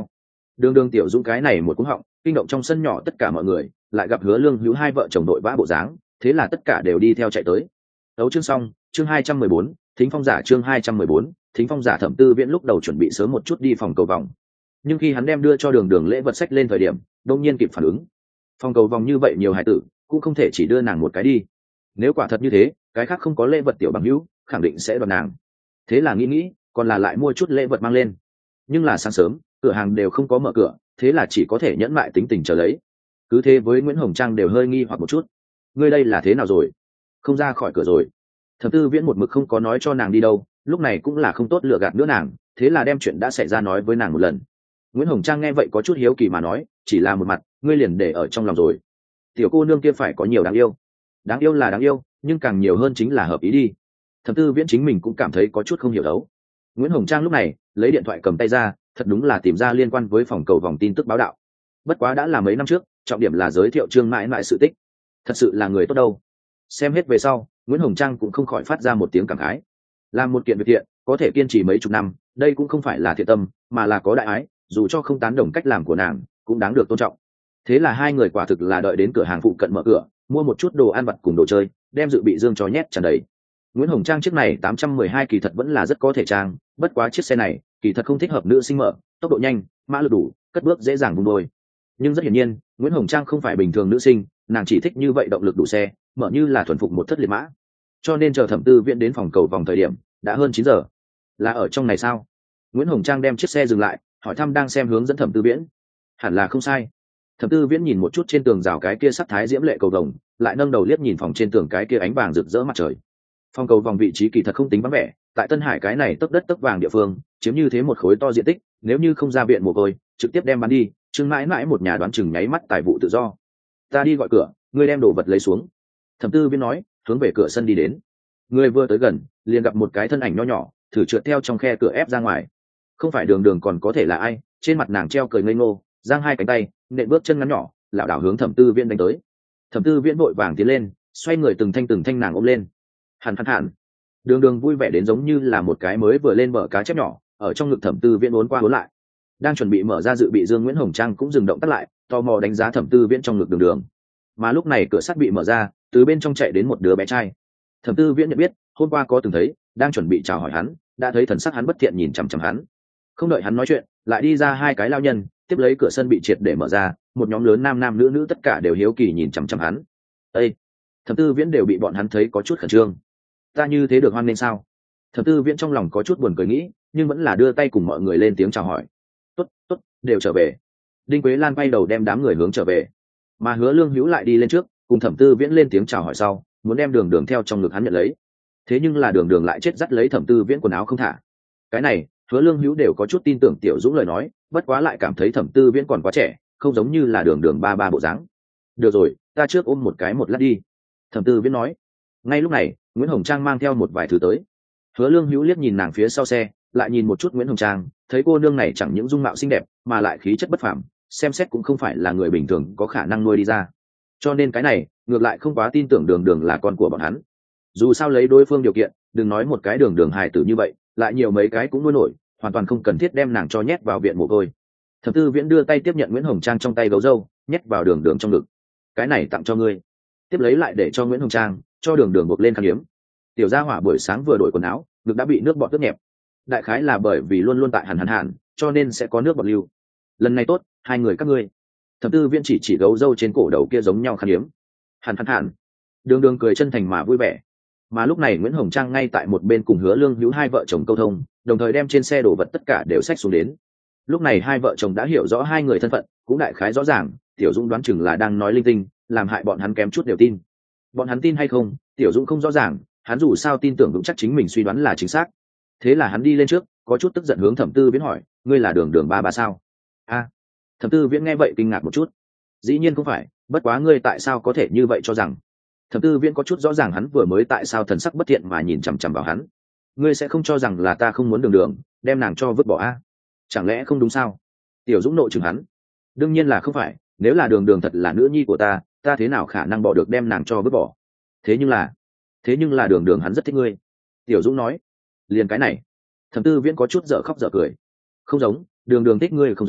Đường đường tiểu dũng cái này một cú họng kinh động trong sân nhỏ tất cả mọi người, lại gặp Hứa Lương Hữu hai vợ chồng đội vã bộ dáng, thế là tất cả đều đi theo chạy tới. Tấu chương xong, chương 214, Thính Phong giả chương 214, Thính Phong giả. Thẩm Tư Viễn lúc đầu chuẩn bị sớm một chút đi phòng cầu vòng, nhưng khi hắn đem đưa cho đường đường lễ vật sách lên thời điểm, đông nhiên kịp phản ứng. Phòng cầu vòng như vậy nhiều hải tử, cũng không thể chỉ đưa nàng một cái đi. Nếu quả thật như thế, cái khác không có lễ vật tiểu bằng hữu, khẳng định sẽ đoạt nàng. Thế là nghĩ, còn là lại mua chút lễ vật mang lên. Nhưng là sáng sớm, cửa hàng đều không có mở cửa, thế là chỉ có thể nhẫn mại tính tình chờ lấy. Cứ thế với Nguyễn Hồng Trang đều hơi nghi hoặc một chút. Ngươi đây là thế nào rồi? Không ra khỏi cửa rồi? Thẩm Tư Viễn một mực không có nói cho nàng đi đâu, lúc này cũng là không tốt lựa gạt nữa nàng, thế là đem chuyện đã xảy ra nói với nàng một lần. Nguyễn Hồng Trang nghe vậy có chút hiếu kỳ mà nói, chỉ là một mặt, ngươi liền để ở trong lòng rồi. Tiểu cô nương kia phải có nhiều đáng yêu. Đáng yêu là đáng yêu, nhưng càng nhiều hơn chính là hợp ý đi. Thẩm Tư Viễn chính mình cũng cảm thấy có chút không hiểu đấu. Nguyễn Hồng Trang lúc này lấy điện thoại cầm tay ra, thật đúng là tìm ra liên quan với phòng cầu vòng tin tức báo đạo. Bất quá đã là mấy năm trước, trọng điểm là giới thiệu Trương Mãi Mãi sự tích. Thật sự là người tốt đâu. Xem hết về sau, Nguyễn Hồng Trang cũng không khỏi phát ra một tiếng cảm khái. Làm một kiện việc thiện, có thể kiên trì mấy chục năm, đây cũng không phải là thiện tâm, mà là có đại ái, dù cho không tán đồng cách làm của nàng, cũng đáng được tôn trọng. Thế là hai người quả thực là đợi đến cửa hàng phụ cận mở cửa, mua một chút đồ ăn vặt cùng đồ chơi, đem dự bị dương cho nhét tràn đầy. Nguyễn Hồng Trang chiếc này 812 kỳ thật vẫn là rất có thể trang, bất quá chiếc xe này kỳ thật không thích hợp nữ sinh mở, tốc độ nhanh, mã lực đủ, cất bước dễ dàng vung đôi. Nhưng rất hiển nhiên, Nguyễn Hồng Trang không phải bình thường nữ sinh, nàng chỉ thích như vậy động lực đủ xe, mở như là thuần phục một thất liệt mã. Cho nên chờ Thẩm Tư Viễn đến phòng cầu vòng thời điểm, đã hơn 9 giờ. Là ở trong này sao? Nguyễn Hồng Trang đem chiếc xe dừng lại, hỏi thăm đang xem hướng dẫn Thẩm Tư Viễn. Hẳn là không sai. Thẩm Tư Viễn nhìn một chút trên tường rào cái kia sắc thái diễm lệ cầu vồng, lại nâng đầu liếc nhìn phòng trên tường cái kia ánh vàng rực rỡ mặt trời. Phòng cầu vòng vị trí kỳ thật không tính vắng vẻ, tại Tân Hải cái này tấc đất tấc vàng địa phương, chiếm như thế một khối to diện tích, nếu như không ra viện mồ côi, trực tiếp đem bán đi, Trương Mãi Mãi một nhà đoán chừng nháy mắt tài vụ tự do. Ta đi gọi cửa, ngươi đem đồ vật lấy xuống. Thẩm Tư Viễn nói, hướng về cửa sân đi đến. Người vừa tới gần, liền gặp một cái thân ảnh nho nhỏ, thử trượt theo trong khe cửa ép ra ngoài. Không phải đường đường còn có thể là ai? Trên mặt nàng treo cười ngây ngô, giang hai cánh tay, nện bước chân ngắn nhỏ, lảo đảo hướng Thẩm Tư Viễn đánh tới. Thẩm Tư Viễn vội vàng tiến lên, xoay người từng thanh nàng ôm lên. Hẳn. Đường đường vui vẻ đến giống như là một cái mới vừa lên bờ cá chép nhỏ, ở trong ngực Thẩm Tư Viễn uốn qua uốn lại. Đang chuẩn bị mở ra dự bị dương Nguyễn Hồng Trang cũng dừng động tắt lại, tò mò đánh giá Thẩm Tư Viễn trong ngực đường đường. Mà lúc này cửa sắt bị mở ra, từ bên trong chạy đến một đứa bé trai. Thẩm Tư Viễn nhận biết, hôm qua có từng thấy, đang chuẩn bị chào hỏi hắn, đã thấy thần sắc hắn bất thiện nhìn chằm chằm hắn. Không đợi hắn nói chuyện, lại đi ra hai cái lao nhân, tiếp lấy cửa sân bị triệt để mở ra, một nhóm lớn nam nữ tất cả đều hiếu kỳ nhìn chằm chằm hắn. Ê! Thẩm Tư Viễn đều bị bọn hắn thấy có chút khẩn trương. Ta như thế được hoan nên sao? Thẩm Tư Viễn trong lòng có chút buồn cười nghĩ, nhưng vẫn là đưa tay cùng mọi người lên tiếng chào hỏi. Tốt, đều trở về. Đinh Quế Lan bay đầu đem đám người hướng trở về, mà Hứa Lương Hữu lại đi lên trước, cùng Thẩm Tư Viễn lên tiếng chào hỏi sau, muốn đem đường đường theo trong ngực hắn nhận lấy. Thế nhưng là đường đường lại chết dắt lấy Thẩm Tư Viễn quần áo không thả. Cái này, Hứa Lương Hữu đều có chút tin tưởng Tiểu Dũng lời nói, bất quá lại cảm thấy Thẩm Tư Viễn còn quá trẻ, không giống như là đường đường ba bộ dáng. Được rồi, ta trước ôm một cái một lát đi. Thẩm Tư Viễn nói. Ngay lúc này, Nguyễn Hồng Trang mang theo một vài thứ tới. Hứa Lương Hữu liếc nhìn nàng phía sau xe, lại nhìn một chút Nguyễn Hồng Trang, thấy cô nương này chẳng những dung mạo xinh đẹp, mà lại khí chất bất phàm, xem xét cũng không phải là người bình thường có khả năng nuôi đi ra. Cho nên cái này, ngược lại không quá tin tưởng đường đường là con của bọn hắn. Dù sao lấy đối phương điều kiện, đừng nói một cái đường đường hài tử như vậy, lại nhiều mấy cái cũng nuôi nổi, hoàn toàn không cần thiết đem nàng cho nhét vào viện mồ côi. Thẩm Tư Viễn đưa tay tiếp nhận Nguyễn Hồng Trang trong tay gấu dâu, nhét vào đường đường trong ngực. Cái này tặng cho ngươi. Tiếp lấy lại để cho Nguyễn Hồng Trang, cho đường đường buộc lên khăn yếm. Tiểu gia hỏa buổi sáng vừa đổi quần áo, ngực đã bị nước bọt ướt nhẹp. Đại khái là bởi vì luôn luôn tại hàn, cho nên sẽ có nước bọt lưu. Lần này tốt, hai người các ngươi. Thẩm Tư Viễn chỉ gấu dâu trên cổ đầu kia giống nhau khăn yếm. Hàn. Đường đường cười chân thành mà vui vẻ. Mà lúc này Nguyễn Hồng Trang ngay tại một bên cùng Hứa Lương Hữu hai vợ chồng câu thông, đồng thời đem trên xe đồ vật tất cả đều xách xuống đến. Lúc này hai vợ chồng đã hiểu rõ hai người thân phận, cũng đại khái rõ ràng, Tiểu Dũng đoán chừng là đang nói linh tinh, làm hại bọn hắn kém chút đều tin. Bọn hắn tin hay không, Tiểu Dũng không rõ ràng, hắn dù sao tin tưởng vững chắc chính mình suy đoán là chính xác. Thế là hắn đi lên trước, có chút tức giận hướng Thẩm Tư Viễn hỏi, ngươi là đường đường ba sao? A. Thẩm Tư Viễn nghe vậy kinh ngạc một chút. Dĩ nhiên không phải, bất quá ngươi tại sao có thể như vậy cho rằng? Thẩm Tư Viễn có chút rõ ràng hắn vừa mới tại sao thần sắc bất thiện mà nhìn chằm chằm vào hắn. Ngươi sẽ không cho rằng là ta không muốn đường đường, đem nàng cho vứt bỏ a? Chẳng lẽ không đúng sao? Tiểu Dũng nội chừng hắn. Đương nhiên là không phải, nếu là đường đường thật là nữ nhi của ta thế nào khả năng bỏ được đem nàng cho vứt bỏ? Thế nhưng là đường đường hắn rất thích ngươi. Tiểu Dũng nói. Liền cái này. Thẩm Tư Viễn có chút dở khóc dở cười. Không giống, đường đường thích ngươi không giống,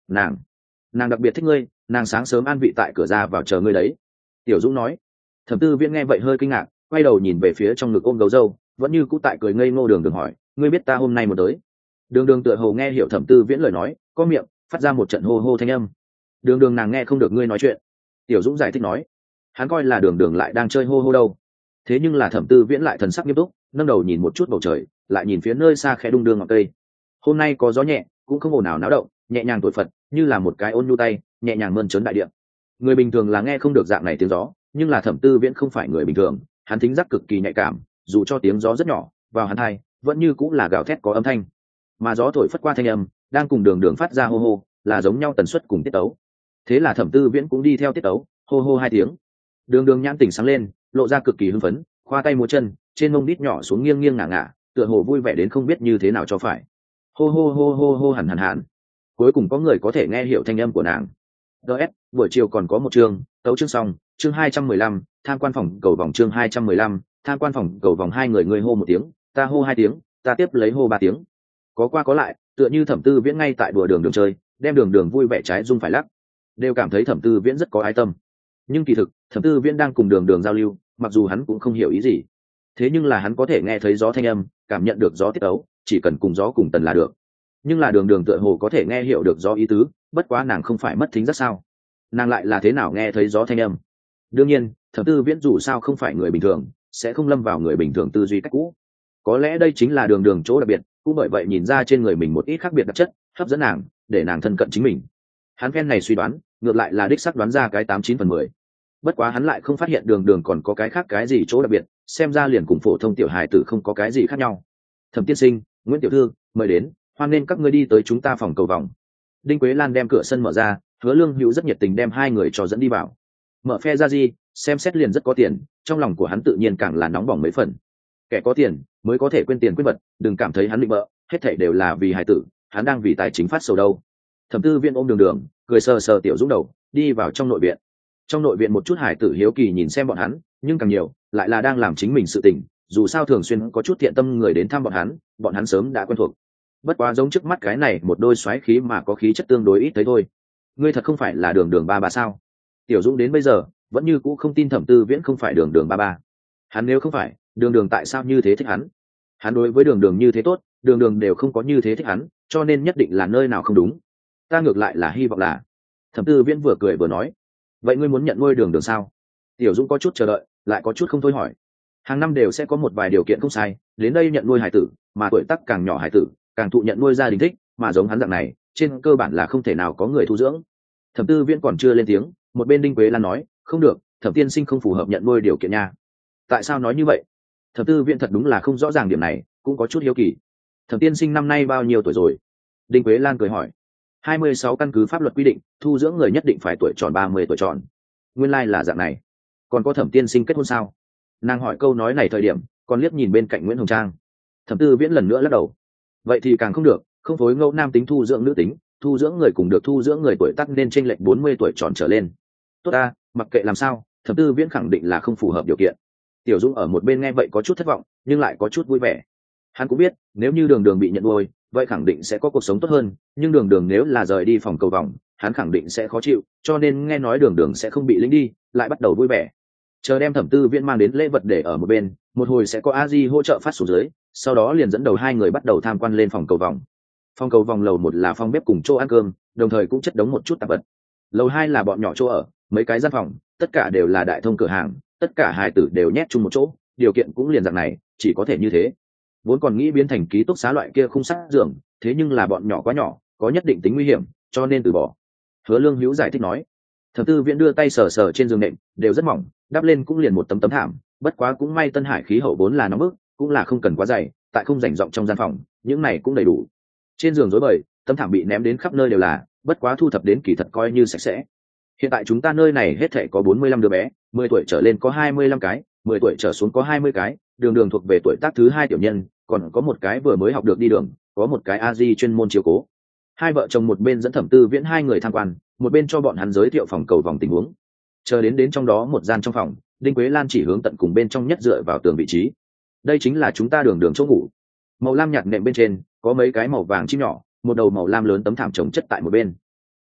Nàng đặc biệt thích ngươi, nàng sáng sớm an vị tại cửa ra vào chờ ngươi đấy. Tiểu Dũng nói. Thẩm Tư Viễn nghe vậy hơi kinh ngạc, quay đầu nhìn về phía trong ngực ôm gấu dâu, vẫn như cũ tại cười ngây ngô. Đường hỏi, ngươi biết ta hôm nay một tới? Đường tựa hồ nghe hiểu Thẩm Tư Viễn lời nói, có miệng phát ra một trận hô hô thanh âm. Đường nàng nghe không được ngươi nói chuyện. Tiểu Dũng giải thích nói. Hắn coi là đường lại đang chơi hô hô đâu. Thế nhưng là Thẩm Tư Viễn lại thần sắc nghiêm túc, nâng đầu nhìn một chút bầu trời, lại nhìn phía nơi xa khẽ đung đưa ngọn cây. Hôm nay có gió nhẹ, cũng không ồn ào náo động, nhẹ nhàng thổi phật, như là một cái ôn nhu tay nhẹ nhàng mơn trớn đại địa. Người bình thường là nghe không được dạng này tiếng gió, nhưng là Thẩm Tư Viễn không phải người bình thường, hắn thính giác cực kỳ nhạy cảm, dù cho tiếng gió rất nhỏ vào hắn tai vẫn như cũng là gào thét có âm thanh, mà gió thổi phất qua thanh âm đang cùng đường phát ra hô hô là giống nhau tần suất cùng tiết tấu. Thế là Thẩm Tư Viễn cũng đi theo tiết tấu hô hô hai tiếng. Đường nhãn tỉnh sáng lên, lộ ra cực kỳ hưng phấn, khoa tay múa chân, trên mông đít nhỏ xuống nghiêng nghiêng ngả ngả, tựa hồ vui vẻ đến không biết như thế nào cho phải. Hô hô hô hô hô hẳn hẳn hẳn. Cuối cùng có người có thể nghe hiểu thanh âm của nàng. DS, buổi chiều còn có một chương, tấu chương xong, chương 215, tham quan phòng cầu vòng chương 215, tham quan phòng cầu vòng. Hai người ngươi hô một tiếng, ta hô hai tiếng, ta tiếp lấy hô ba tiếng. Có qua có lại, tựa như Thẩm Tư Viễn ngay tại đùa đường chơi, đem đường vui vẻ trái rung phải lắc. Đều cảm thấy Thẩm Tư Viễn rất có ái tâm. Nhưng kỳ thực, Thẩm Tư Viễn đang cùng đường giao lưu, mặc dù hắn cũng không hiểu ý gì. Thế nhưng là hắn có thể nghe thấy gió thanh âm, cảm nhận được gió tiết tấu, chỉ cần cùng gió cùng tần là được. Nhưng là đường tựa hồ có thể nghe hiểu được gió ý tứ, bất quá nàng không phải mất thính rất sao? Nàng lại là thế nào nghe thấy gió thanh âm? Đương nhiên, Thẩm Tư Viễn dù sao không phải người bình thường, sẽ không lâm vào người bình thường tư duy cách cũ. Có lẽ đây chính là đường chỗ đặc biệt, cũng bởi vậy nhìn ra trên người mình một ít khác biệt đặc chất, hấp dẫn nàng, để nàng thân cận chính mình. Hắn phen này suy đoán, ngược lại là đích xác đoán ra cái 89/10. Bất quá hắn lại không phát hiện đường còn có cái khác cái gì chỗ đặc biệt, xem ra liền cùng phổ thông tiểu hài tử không có cái gì khác nhau. Thẩm tiên sinh, Nguyễn tiểu thư, mời đến, hoan nên các ngươi đi tới chúng ta phòng cầu vòng. Đinh Quế Lan đem cửa sân mở ra, Hứa Lương Hữu rất nhiệt tình đem hai người cho dẫn đi vào. Mở phe ra gì, xem xét liền rất có tiền, trong lòng của hắn tự nhiên càng là nóng bỏng mấy phần. Kẻ có tiền mới có thể quên tiền quên vật, đừng cảm thấy hắn định bợ, hết thảy đều là vì hài tử, hắn đang vì tài chính phát sầu đâu. Thẩm Tư Viễn ôm đường, cười sờ sờ Tiểu Dũng đầu, đi vào trong nội viện. Trong nội viện một chút hài tử hiếu kỳ nhìn xem bọn hắn, nhưng càng nhiều lại là đang làm chính mình sự tình, dù sao thường xuyên có chút thiện tâm người đến thăm bọn hắn sớm đã quen thuộc. Bất quá giống trước mắt cái này một đôi xoáy khí mà có khí chất tương đối ít thấy thôi. Ngươi thật không phải là đường ba sao? Tiểu Dũng đến bây giờ vẫn như cũ không tin Thẩm Tư Viễn không phải đường ba. Hắn nếu không phải đường tại sao như thế thích hắn? Hắn đối với đường như thế tốt, đường đều không có như thế thích hắn, cho nên nhất định là nơi nào không đúng. Ta ngược lại là hy vọng là. Thẩm Tư Viễn vừa cười vừa nói, vậy ngươi muốn nhận nuôi đường sao? Tiểu Dũng có chút chờ đợi, lại có chút không thôi hỏi. Hàng năm đều sẽ có một vài điều kiện không sai đến đây nhận nuôi hải tử, mà tuổi tác càng nhỏ hải tử càng thụ nhận nuôi gia đình thích, mà giống hắn dạng này trên cơ bản là không thể nào có người thu dưỡng. Thẩm Tư Viễn còn chưa lên tiếng, một bên Đinh Quế Lan nói, không được, Thẩm tiên sinh không phù hợp nhận nuôi điều kiện nha. Tại sao nói như vậy? Thẩm Tư Viễn thật đúng là không rõ ràng điểm này, cũng có chút hiếu kỳ. Thẩm tiên sinh năm nay bao nhiêu tuổi rồi? Đinh Quế Lan cười hỏi. 26, căn cứ pháp luật quy định thu dưỡng người nhất định phải tuổi tròn 30 tuổi tròn. Nguyên lai là dạng này. Còn có Thẩm tiên sinh kết hôn sao? Nàng hỏi câu nói này thời điểm còn liếc nhìn bên cạnh Nguyễn Hồng Trang. Thẩm Tư Viễn lần nữa lắc đầu. Vậy thì càng không được, không phối ngẫu nam tính thu dưỡng nữ tính, thu dưỡng người cùng được thu dưỡng người tuổi tác nên chênh lệch 40 tuổi tròn trở lên. Tốt ta, mặc kệ làm sao, Thẩm Tư Viễn khẳng định là không phù hợp điều kiện. Tiểu Dũng ở một bên nghe vậy có chút thất vọng, nhưng lại có chút vui vẻ. Hắn cũng biết, nếu như đường bị nhận nuôi, vậy khẳng định sẽ có cuộc sống tốt hơn, nhưng đường nếu là rời đi phòng cầu vòng, hắn khẳng định sẽ khó chịu, cho nên nghe nói đường sẽ không bị lính đi, lại bắt đầu vui vẻ. Chờ đem Thẩm Tư Viễn mang đến lễ vật để ở một bên, một hồi sẽ có A-di hỗ trợ phát xuống dưới, sau đó liền dẫn đầu hai người bắt đầu tham quan lên phòng cầu vòng. Phòng cầu vòng lầu 1 là phòng bếp cùng chỗ ăn cơm, đồng thời cũng chất đống một chút tạp vật. Lầu 2 là bọn nhỏ chỗ ở, mấy cái gian phòng, tất cả đều là đại thông cửa hàng, tất cả hài tử đều nhét chung một chỗ, điều kiện cũng liền dạng này, chỉ có thể như thế. Vốn còn nghĩ biến thành ký túc xá loại kia khung sắt giường, thế nhưng là bọn nhỏ quá nhỏ, có nhất định tính nguy hiểm, cho nên từ bỏ. Hứa Lương Hữu giải thích nói. Thẩm Tư Viễn đưa tay sờ sờ trên giường nệm, đều rất mỏng, đắp lên cũng liền một tấm thảm, bất quá cũng may Tân Hải khí hậu vốn là nóng bức, cũng là không cần quá dày, tại không rảnh rộng trong gian phòng, những này cũng đầy đủ. Trên giường rối bời, tấm thảm bị ném đến khắp nơi đều là, bất quá thu thập đến kỳ thật coi như sạch sẽ. Hiện tại chúng ta nơi này hết thảy có 45 đứa bé, 10 tuổi trở lên có 25 cái, 10 tuổi trở xuống có 20 cái, đường thuộc về tuổi tác thứ 2 tiểu nhân, còn có một cái vừa mới học được đi đường, có một cái A-di chuyên môn chiếu cố. Hai vợ chồng một bên dẫn Thẩm Tư Viễn hai người tham quan, một bên cho bọn hắn giới thiệu phòng cầu vòng tình huống. Chờ đến trong đó một gian trong phòng, Đinh Quế Lan chỉ hướng tận cùng bên trong nhất dựa vào tường vị trí. Đây chính là chúng ta đường chỗ ngủ. Màu lam nhạt nệm bên trên có mấy cái màu vàng chim nhỏ, một đầu màu lam lớn tấm thảm chồng chất tại một bên.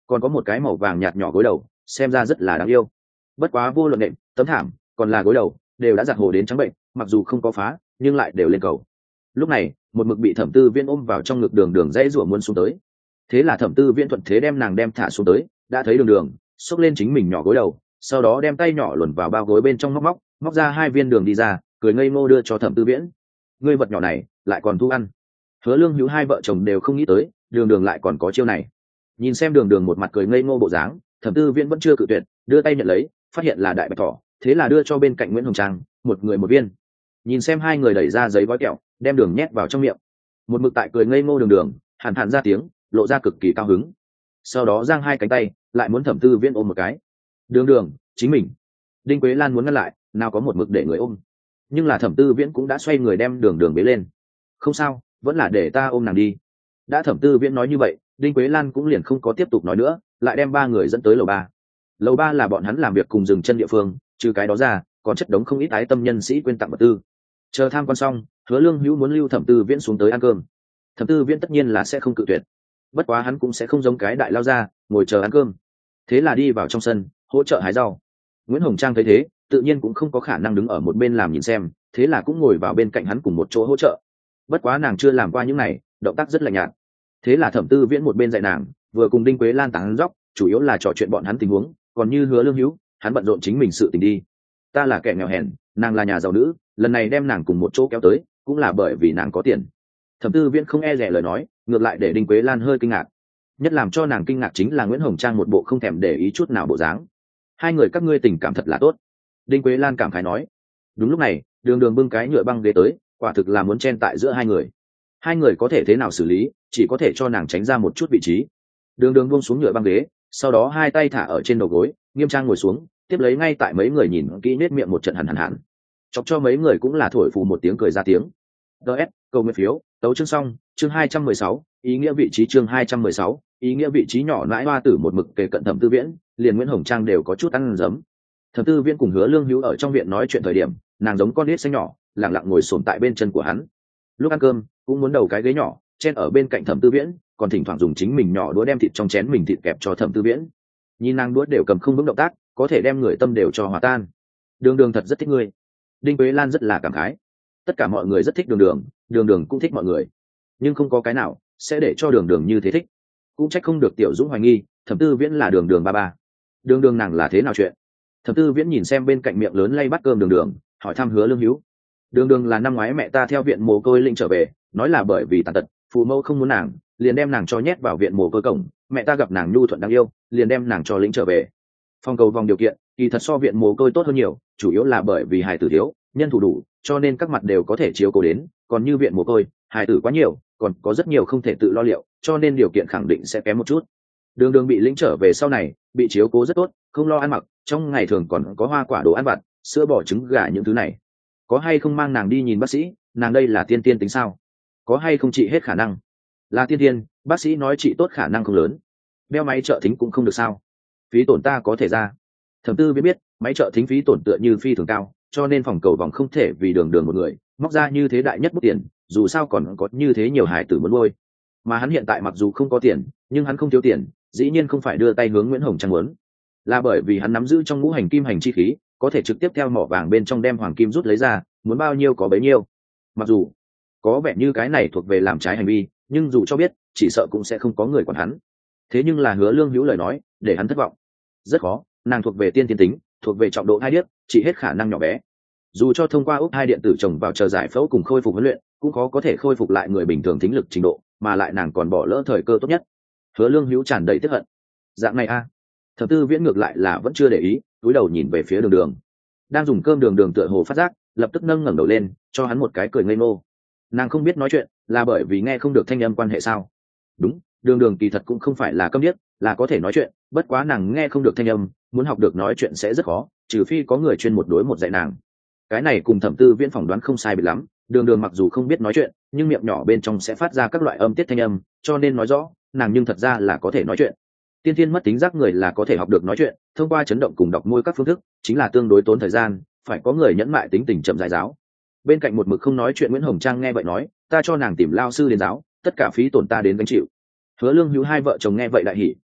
còn có một cái màu vàng nhạt nhỏ gối đầu, xem ra rất là đáng yêu. Bất quá vô luận nệm, tấm thảm, còn là gối đầu, đều đã giặt hồ đến trắng bệnh, mặc dù không có phá, nhưng lại đều lên cầu. Lúc này, một mực bị Thẩm Tư Viễn ôm vào trong ngực Đường Đường dãy rủa muốn xuống tới. Thế là Thẩm Tư Viễn thuận thế đem nàng đem thả xuống tới, đã thấy Đường Đường xốc lên chính mình nhỏ gối đầu, sau đó đem tay nhỏ luồn vào bao gối bên trong móc ra 2 viên đường đi ra, cười ngây ngô đưa cho Thẩm Tư Viễn. Ngươi vật nhỏ này lại còn thu ăn. Hứa Lương Hữu hai vợ chồng đều không nghĩ tới, Đường Đường lại còn có chiêu này. Nhìn xem Đường Đường một mặt cười ngây ngô bộ dáng, Thẩm Tư Viễn vẫn chưa cự tuyệt, đưa tay nhận lấy, phát hiện là đại bạch thỏ, thế là đưa cho bên cạnh Nguyễn Hồng Trang, một người một viên. Nhìn xem hai người đẩy ra giấy gói kẹo, đem đường nhét vào trong miệng. Một mực tại cười ngây ngô Đường Đường hàn hàn ra tiếng, lộ ra cực kỳ cao hứng. Sau đó giang hai cánh tay, lại muốn Thẩm Tư Viễn ôm một cái. Đường Đường, chính mình. Đinh Quế Lan muốn ngăn lại, nào có một mực để người ôm. Nhưng là Thẩm Tư Viễn cũng đã xoay người đem Đường Đường bế lên. Không sao, vẫn là để ta ôm nàng đi. Đã Thẩm Tư Viễn nói như vậy, Đinh Quế Lan cũng liền không có tiếp tục nói nữa, lại đem 3 người dẫn tới lầu 3. Lầu 3 là bọn hắn làm việc cùng dừng chân địa phương, trừ cái đó ra, còn chất đống không ít ái tâm nhân sĩ quyên tặng vật tư. Chờ tham quan xong, Hứa Lương Hữu muốn lưu Thẩm Tư Viễn xuống tới ăn cơm. Thẩm Tư Viễn tất nhiên là sẽ không cự tuyệt. Bất quá hắn cũng sẽ không giống cái đại lao ra, ngồi chờ ăn cơm. Thế là đi vào trong sân, hỗ trợ hái rau. Nguyễn Hồng Trang thấy thế, tự nhiên cũng không có khả năng đứng ở một bên làm nhìn xem, thế là cũng ngồi vào bên cạnh hắn cùng một chỗ hỗ trợ. Bất quá nàng chưa làm qua những này, động tác rất là nhạt. Thế là Thẩm Tư Viễn một bên dạy nàng, vừa cùng Đinh Quế Lan tán dóc, chủ yếu là trò chuyện bọn hắn tình huống, còn như Hứa Lương Hữu, hắn bận rộn chính mình sự tình đi. Ta là kẻ nghèo hèn, nàng là nhà giàu nữ, lần này đem nàng cùng một chỗ kéo tới, cũng là bởi vì nàng có tiền. Thẩm Tư Viễn không e dè lời nói, ngược lại để Đinh Quế Lan hơi kinh ngạc. Nhất làm cho nàng kinh ngạc chính là Nguyễn Hồng Trang một bộ không thèm để ý chút nào bộ dáng. Hai người các ngươi tình cảm thật là tốt. Đinh Quế Lan cảm khái nói. Đúng lúc này, Đường Đường bưng cái nhựa băng ghế tới, quả thực là muốn chen tại giữa hai người. Hai người có thể thế nào xử lý, chỉ có thể cho nàng tránh ra một chút vị trí. Đường Đường buông xuống nhựa băng ghế, sau đó hai tay thả ở trên đầu gối, nghiêm trang ngồi xuống, tiếp lấy ngay tại mấy người nhìn kỹ nết miệng một trận hẳn, chọc cho mấy người cũng là thổi phù một tiếng cười ra tiếng. DS, cầu nguyện phiếu, tấu chương xong, chương 216, ý nghĩa vị trí chương 216, ý nghĩa vị trí nhỏ nãi hoa tử một mực kề cận Thẩm Tư Viễn, liền Nguyễn Hồng Trang đều có chút ăn dấm. Thẩm Tư Viễn cùng Hứa Lương Hữu ở trong viện nói chuyện thời điểm, nàng giống con nít xanh nhỏ, lặng lặng ngồi xổm tại bên chân của hắn. Lúc ăn cơm, cũng muốn đầu cái ghế nhỏ, chen ở bên cạnh Thẩm Tư Viễn, còn thỉnh thoảng dùng chính mình nhỏ đũa đem thịt trong chén mình thịt kẹp cho Thẩm Tư Viễn. Nhìn nàng đũa đều cầm không vững động tác, có thể đem người tâm đều cho hòa tan. Đường Đường thật rất thích ngươi. Đinh Quế Lan rất là cảm khái. Tất cả mọi người rất thích Đường Đường, Đường Đường cũng thích mọi người, nhưng không có cái nào sẽ để cho Đường Đường như thế thích. Cũng trách không được Tiểu Dũng hoài nghi Thẩm Tư Viễn là Đường Đường ba ba. Đường Đường nàng là thế nào chuyện? Thẩm Tư Viễn nhìn xem bên cạnh miệng lớn lay bắt cơm Đường Đường, hỏi thăm Hứa Lương Hữu. Đường Đường là năm ngoái mẹ ta theo viện mồ côi lĩnh trở về, nói là bởi vì tàn tật, phụ mẫu không muốn nàng, liền đem nàng cho nhét vào viện mồ côi cổng. Mẹ ta gặp nàng nhu thuận đáng yêu, liền đem nàng cho lĩnh trở về. Phong cầu vòng điều kiện kỳ thật so viện mồ côi tốt hơn nhiều, chủ yếu là bởi vì hài tử thiếu, nhân thủ đủ, cho nên các mặt đều có thể chiếu cố đến. Còn như viện mồ côi, hài tử quá nhiều, còn có rất nhiều không thể tự lo liệu, cho nên điều kiện khẳng định sẽ kém một chút. Đường Đường bị lĩnh trở về sau này, bị chiếu cố rất tốt, không lo ăn mặc, trong ngày thường còn có hoa quả đồ ăn vặt, sữa bò trứng gà những thứ này. Có hay không mang nàng đi nhìn bác sĩ, nàng đây là tiên tiên tính sao? Có hay không trị hết khả năng? Là tiên tiên, bác sĩ nói trị tốt khả năng không lớn. Đeo máy trợ thính cũng không được sao? Phí tổn ta có thể ra. Thẩm Tư biết máy trợ thính phí tổn tựa như phi thường cao, cho nên phòng cầu vòng không thể vì Đường Đường một người móc ra như thế đại nhất bút tiền, dù sao còn có như thế nhiều hài tử muốn nuôi. Mà hắn hiện tại mặc dù không có tiền, nhưng hắn không thiếu tiền, dĩ nhiên không phải đưa tay hướng Nguyễn Hồng Trang muốn, là bởi vì hắn nắm giữ trong ngũ hành kim hành chi khí, có thể trực tiếp theo mỏ vàng bên trong đem hoàng kim rút lấy ra, muốn bao nhiêu có bấy nhiêu. Mặc dù có vẻ như cái này thuộc về làm trái hành vi, nhưng dù cho biết, chỉ sợ cũng sẽ không có người quản hắn. Thế nhưng là Hứa Lương Hữu lời nói để hắn thất vọng. Rất khó, nàng thuộc về tiên tiên tính, thuộc về trọng độ hai điếc, chỉ hết khả năng nhỏ bé. Dù cho thông qua úp hai điện tử trồng vào chờ giải phẫu cùng khôi phục huấn luyện, cũng khó có thể khôi phục lại người bình thường thính lực trình độ, mà lại nàng còn bỏ lỡ thời cơ tốt nhất. Hứa Lương Hữu tràn đầy tức hận. Dạng này a? Thẩm Tư Viễn ngược lại là vẫn chưa để ý, cúi đầu nhìn về phía Đường Đường. Đang dùng cơm Đường Đường tựa hồ phát giác, lập tức nâng ngẩng đầu lên, cho hắn một cái cười ngây ngô. Nàng không biết nói chuyện, là bởi vì nghe không được thanh âm quan hệ sao? Đúng, Đường Đường kỳ thật cũng không phải là câm điếc, là có thể nói chuyện, bất quá nàng nghe không được thanh âm, muốn học được nói chuyện sẽ rất khó, trừ phi có người chuyên một đối một dạy nàng. Cái này cùng Thẩm Tư Viễn phỏng đoán không sai biệt lắm, Đường Đường mặc dù không biết nói chuyện, nhưng miệng nhỏ bên trong sẽ phát ra các loại âm tiết thanh âm, cho nên nói rõ, nàng nhưng thật ra là có thể nói chuyện. Tiên thiên mất tính giác người là có thể học được nói chuyện, thông qua chấn động cùng đọc môi các phương thức, chính là tương đối tốn thời gian, phải có người nhẫn mại tính tình chậm rãi giáo. Bên cạnh một mực không nói chuyện Nguyễn Hồng Trang nghe vậy nói, ta cho nàng tìm lao sư đến giáo, tất cả phí tổn ta đến gánh chịu. Hứa Lương Hữu hai vợ chồng nghe vậy đại hỉ,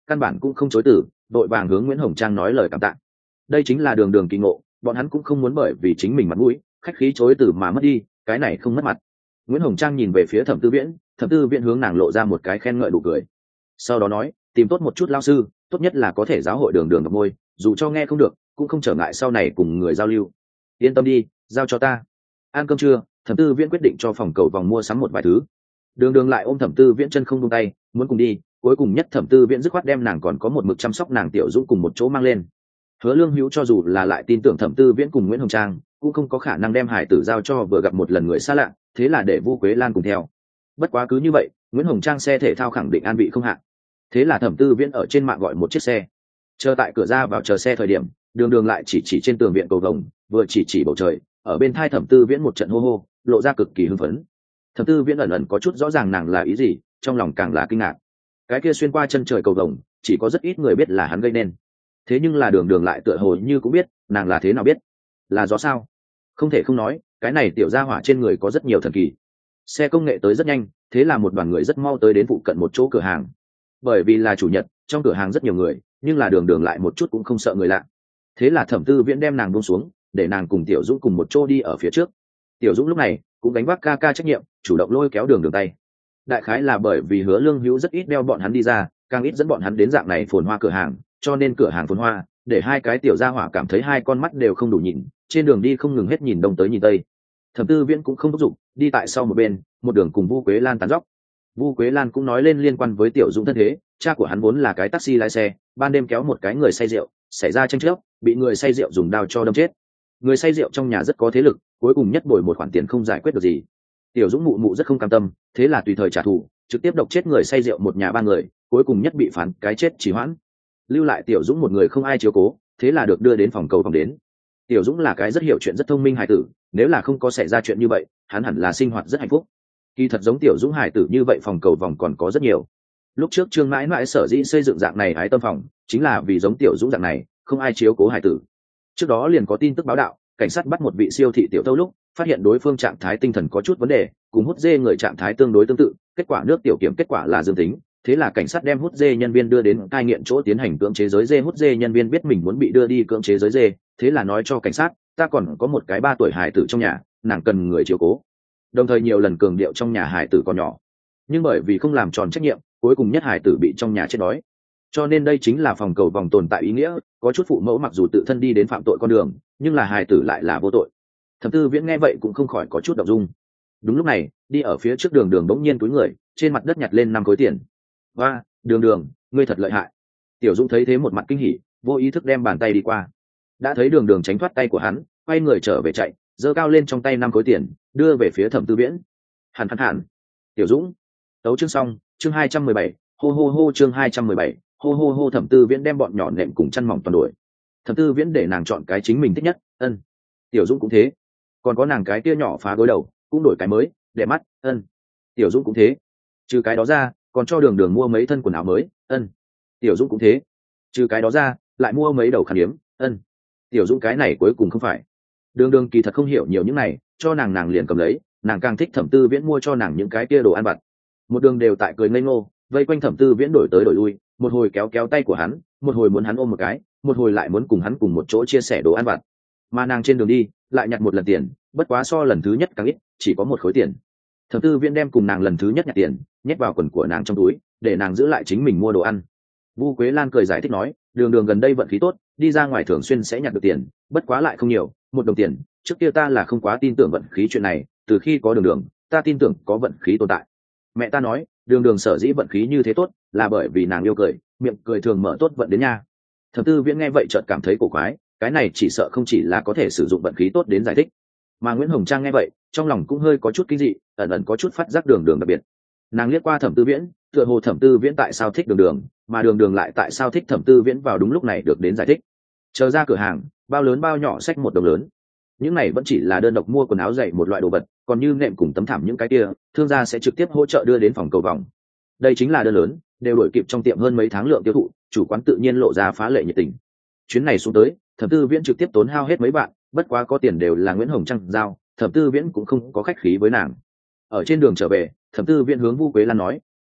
căn bản cũng không chối từ, đội vàng hướng Nguyễn Hồng Trang nói lời cảm tạ. Đây chính là đường đường kỳ ngộ, bọn hắn cũng không muốn bởi vì chính mình mặt mũi khách khí chối từ mà mất đi, cái này không mất mặt. Nguyễn Hồng Trang nhìn về phía Thẩm Tư Viễn, Thẩm Tư Viễn hướng nàng lộ ra một cái khen ngợi đủ cười, sau đó nói, tìm tốt một chút lao sư, tốt nhất là có thể giáo hội đường đường ngọc môi, dù cho nghe không được cũng không trở ngại sau này cùng người giao lưu. Yên tâm đi, giao cho ta. Ăn cơm trưa, Thẩm Tư Viễn quyết định cho phòng cầu vòng mua sắm một vài thứ. Đường đường lại ôm Thẩm Tư Viễn chân không buông tay, muốn cùng đi. Cuối cùng nhất Thẩm Tư Viễn dứt khoát đem nàng còn có một mực chăm sóc nàng Tiểu Dũng cùng một chỗ mang lên. Hứa Lương Hữu cho dù là lại tin tưởng Thẩm Tư Viễn cùng Nguyễn Hồng Trang, cũng không có khả năng đem hải tử giao cho vừa gặp một lần người xa lạ, thế là để Vu Quế Lan cùng theo. Bất quá cứ như vậy, Nguyễn Hồng Trang xe thể thao khẳng định an vị không hạn. Thế là Thẩm Tư Viễn ở trên mạng gọi một chiếc xe. Chờ tại cửa ra vào chờ xe thời điểm, đường đường lại chỉ trên tường viện cầu vồng, vừa chỉ bầu trời, ở bên thai Thẩm Tư Viễn một trận hô hô, lộ ra cực kỳ hưng phấn. Thẩm Tư Viễn ẩn ẩn có chút rõ ràng nàng là ý gì, trong lòng càng là kinh ngạc. Cái kia xuyên qua chân trời cầu vồng, chỉ có rất ít người biết là hắn gây nên. Thế nhưng là đường đường lại tựa hồ như cũng biết, nàng là thế nào biết? Là gió sao? Không thể không nói, cái này tiểu gia hỏa trên người có rất nhiều thần kỳ. Xe công nghệ tới rất nhanh, thế là một đoàn người rất mau tới đến phụ cận một chỗ cửa hàng. Bởi vì là chủ nhật, trong cửa hàng rất nhiều người, nhưng là đường đường lại một chút cũng không sợ người lạ. Thế là Thẩm Tư Viễn đem nàng buông xuống, để nàng cùng Tiểu Dũng cùng một chỗ đi ở phía trước. Tiểu Dũng lúc này cũng gánh vác ca trách nhiệm, chủ động lôi kéo đường đường tay. Đại khái là bởi vì Hứa Lương Hữu rất ít đeo bọn hắn đi ra, càng ít dẫn bọn hắn đến dạng này phồn hoa cửa hàng, cho nên cửa hàng phồn hoa để hai cái tiểu gia hỏa cảm thấy hai con mắt đều không đủ nhìn, trên đường đi không ngừng hết nhìn đông tới nhìn tây. Thẩm Tư Viễn cũng không thúc giục, đi tại sau một bên, một đường cùng Vu Quế Lan tán dóc. Vu Quế Lan cũng nói lên liên quan với Tiểu Dũng thân thế, cha của hắn vốn là cái taxi lái xe, ban đêm kéo một cái người say rượu, xảy ra tranh chấp, bị người say rượu dùng đao cho đâm chết. Người say rượu trong nhà rất có thế lực, cuối cùng nhất bồi một khoản tiền không giải quyết được gì. Tiểu Dũng mụ mụ rất không cam tâm, thế là tùy thời trả thù, trực tiếp độc chết người say rượu một nhà ba người, cuối cùng nhất bị phán cái chết trì hoãn. Lưu lại Tiểu Dũng một người không ai chiếu cố, thế là được đưa đến phòng cầu vòng đến. Tiểu Dũng là cái rất hiểu chuyện rất thông minh hài tử, nếu là không có xảy ra chuyện như vậy, hắn hẳn là sinh hoạt rất hạnh phúc. Kỳ thật giống Tiểu Dũng hài tử như vậy phòng cầu vòng còn có rất nhiều. Lúc trước Trương mãi mãi sở dĩ xây dựng dạng này hái tâm phòng, chính là vì giống Tiểu Dũng dạng này, không ai chiếu cố hài tử. Trước đó liền có tin tức báo đạo, cảnh sát bắt một vị siêu thị tiểu thâu lúc, phát hiện đối phương trạng thái tinh thần có chút vấn đề, cùng hút dê người trạng thái tương đối tương tự, kết quả nước tiểu kiểm kết quả là dương tính. Thế là cảnh sát đem hút dê nhân viên đưa đến cai nghiện chỗ tiến hành cưỡng chế giới dê. Hút dê nhân viên biết mình muốn bị đưa đi cưỡng chế giới dê, thế là nói cho cảnh sát, ta còn có một cái 3 tuổi hài tử trong nhà, nàng cần người chiếu cố. Đồng thời nhiều lần cường điệu trong nhà hài tử còn nhỏ, nhưng bởi vì không làm tròn trách nhiệm, cuối cùng nhất hài tử bị trong nhà chết đói. Cho nên đây chính là phòng cầu vòng tồn tại ý nghĩa, có chút phụ mẫu mặc dù tự thân đi đến phạm tội con đường, nhưng là hài tử lại là vô tội. Thẩm Tư Viễn nghe vậy cũng không khỏi có chút động dung. Đúng lúc này, đi ở phía trước đường đường bỗng nhiên túi người, trên mặt đất nhặt lên 5 khối tiền. Và, đường đường, ngươi thật lợi hại. Tiểu Dũng thấy thế một mặt kinh hỉ, vô ý thức đem bàn tay đi qua. Đã thấy đường đường tránh thoát tay của hắn, quay người trở về chạy, giơ cao lên trong tay 5 khối tiền, đưa về phía Thẩm Tư Viễn. Hẳn. Tiểu Dũng. Tấu chương xong, chương 217, hô hô hô chương 217, hô hô hô. Thẩm Tư Viễn đem bọn nhỏ nệm cùng chăn mỏng toàn đuổi. Thẩm Tư Viễn để nàng chọn cái chính mình thích nhất, ân. Tiểu Dũng cũng thế. Còn có nàng cái kia nhỏ phá gối đầu, cũng đổi cái mới, đẹp mắt, ân. Tiểu Dũng cũng thế. Trừ cái đó ra, còn cho đường đường mua mấy thân quần áo mới, ân. Tiểu Dũng cũng thế. Trừ cái đó ra, lại mua mấy đầu khăn yếm, ân. Tiểu Dũng cái này cuối cùng không phải. Đường đường kỳ thật không hiểu nhiều những này, cho nàng liền cầm lấy, nàng càng thích Thẩm Tư Viễn mua cho nàng những cái kia đồ ăn vặt. Một đường đều tại cười ngây ngô, vây quanh Thẩm Tư Viễn đổi tới đổi lui, một hồi kéo kéo tay của hắn, một hồi muốn hắn ôm một cái, một hồi lại muốn cùng hắn cùng một chỗ chia sẻ đồ ăn vặt. Mà nàng trên đường đi lại nhặt một lần tiền, bất quá so lần thứ nhất càng ít, chỉ có 1 khối tiền. Thẩm Tư Viễn đem cùng nàng lần thứ nhất nhặt tiền nhét vào quần của nàng trong túi, để nàng giữ lại chính mình mua đồ ăn. Vu Quế Lan cười giải thích nói, đường đường gần đây vận khí tốt, đi ra ngoài thường xuyên sẽ nhặt được tiền, bất quá lại không nhiều, 1 đồng tiền. Trước kia ta là không quá tin tưởng vận khí chuyện này, từ khi có đường đường, ta tin tưởng có vận khí tồn tại. Mẹ ta nói, đường đường sở dĩ vận khí như thế tốt, là bởi vì nàng yêu cười, miệng cười thường mở tốt vận đến nha. Thẩm Tư Viễn nghe vậy chợt cảm thấy cổ quái, cái này chỉ sợ không chỉ là có thể sử dụng vận khí tốt đến giải thích. Mà Nguyễn Hồng Trang nghe vậy, trong lòng cũng hơi có chút kinh dị, ẩn ẩn có chút phát giác đường đường đặc biệt. Nàng liếc qua Thẩm Tư Viễn, tựa hồ Thẩm Tư Viễn tại sao thích đường đường, mà đường đường lại tại sao thích Thẩm Tư Viễn vào đúng lúc này được đến giải thích. Chờ ra cửa hàng, bao lớn bao nhỏ xách một đồng lớn. Những này vẫn chỉ là đơn độc mua quần áo giày một loại đồ vật, còn như nệm cùng tấm thảm những cái kia, thương gia sẽ trực tiếp hỗ trợ đưa đến phòng cầu vòng. Đây chính là đơn lớn, đều đổi kịp trong tiệm hơn mấy tháng lượng tiêu thụ, chủ quán tự nhiên lộ ra phá lệ nhiệt tình. Chuyến này xuống tới, Thẩm Tư Viễn trực tiếp tốn hao hết mấy bạn, bất quá có tiền đều là Nguyễn Hồng Trang giao, Thẩm Tư Viễn cũng không có khách khí với nàng. Ở trên đường trở về, Thẩm Tư Viễn hướng Vu Quế Lan nói,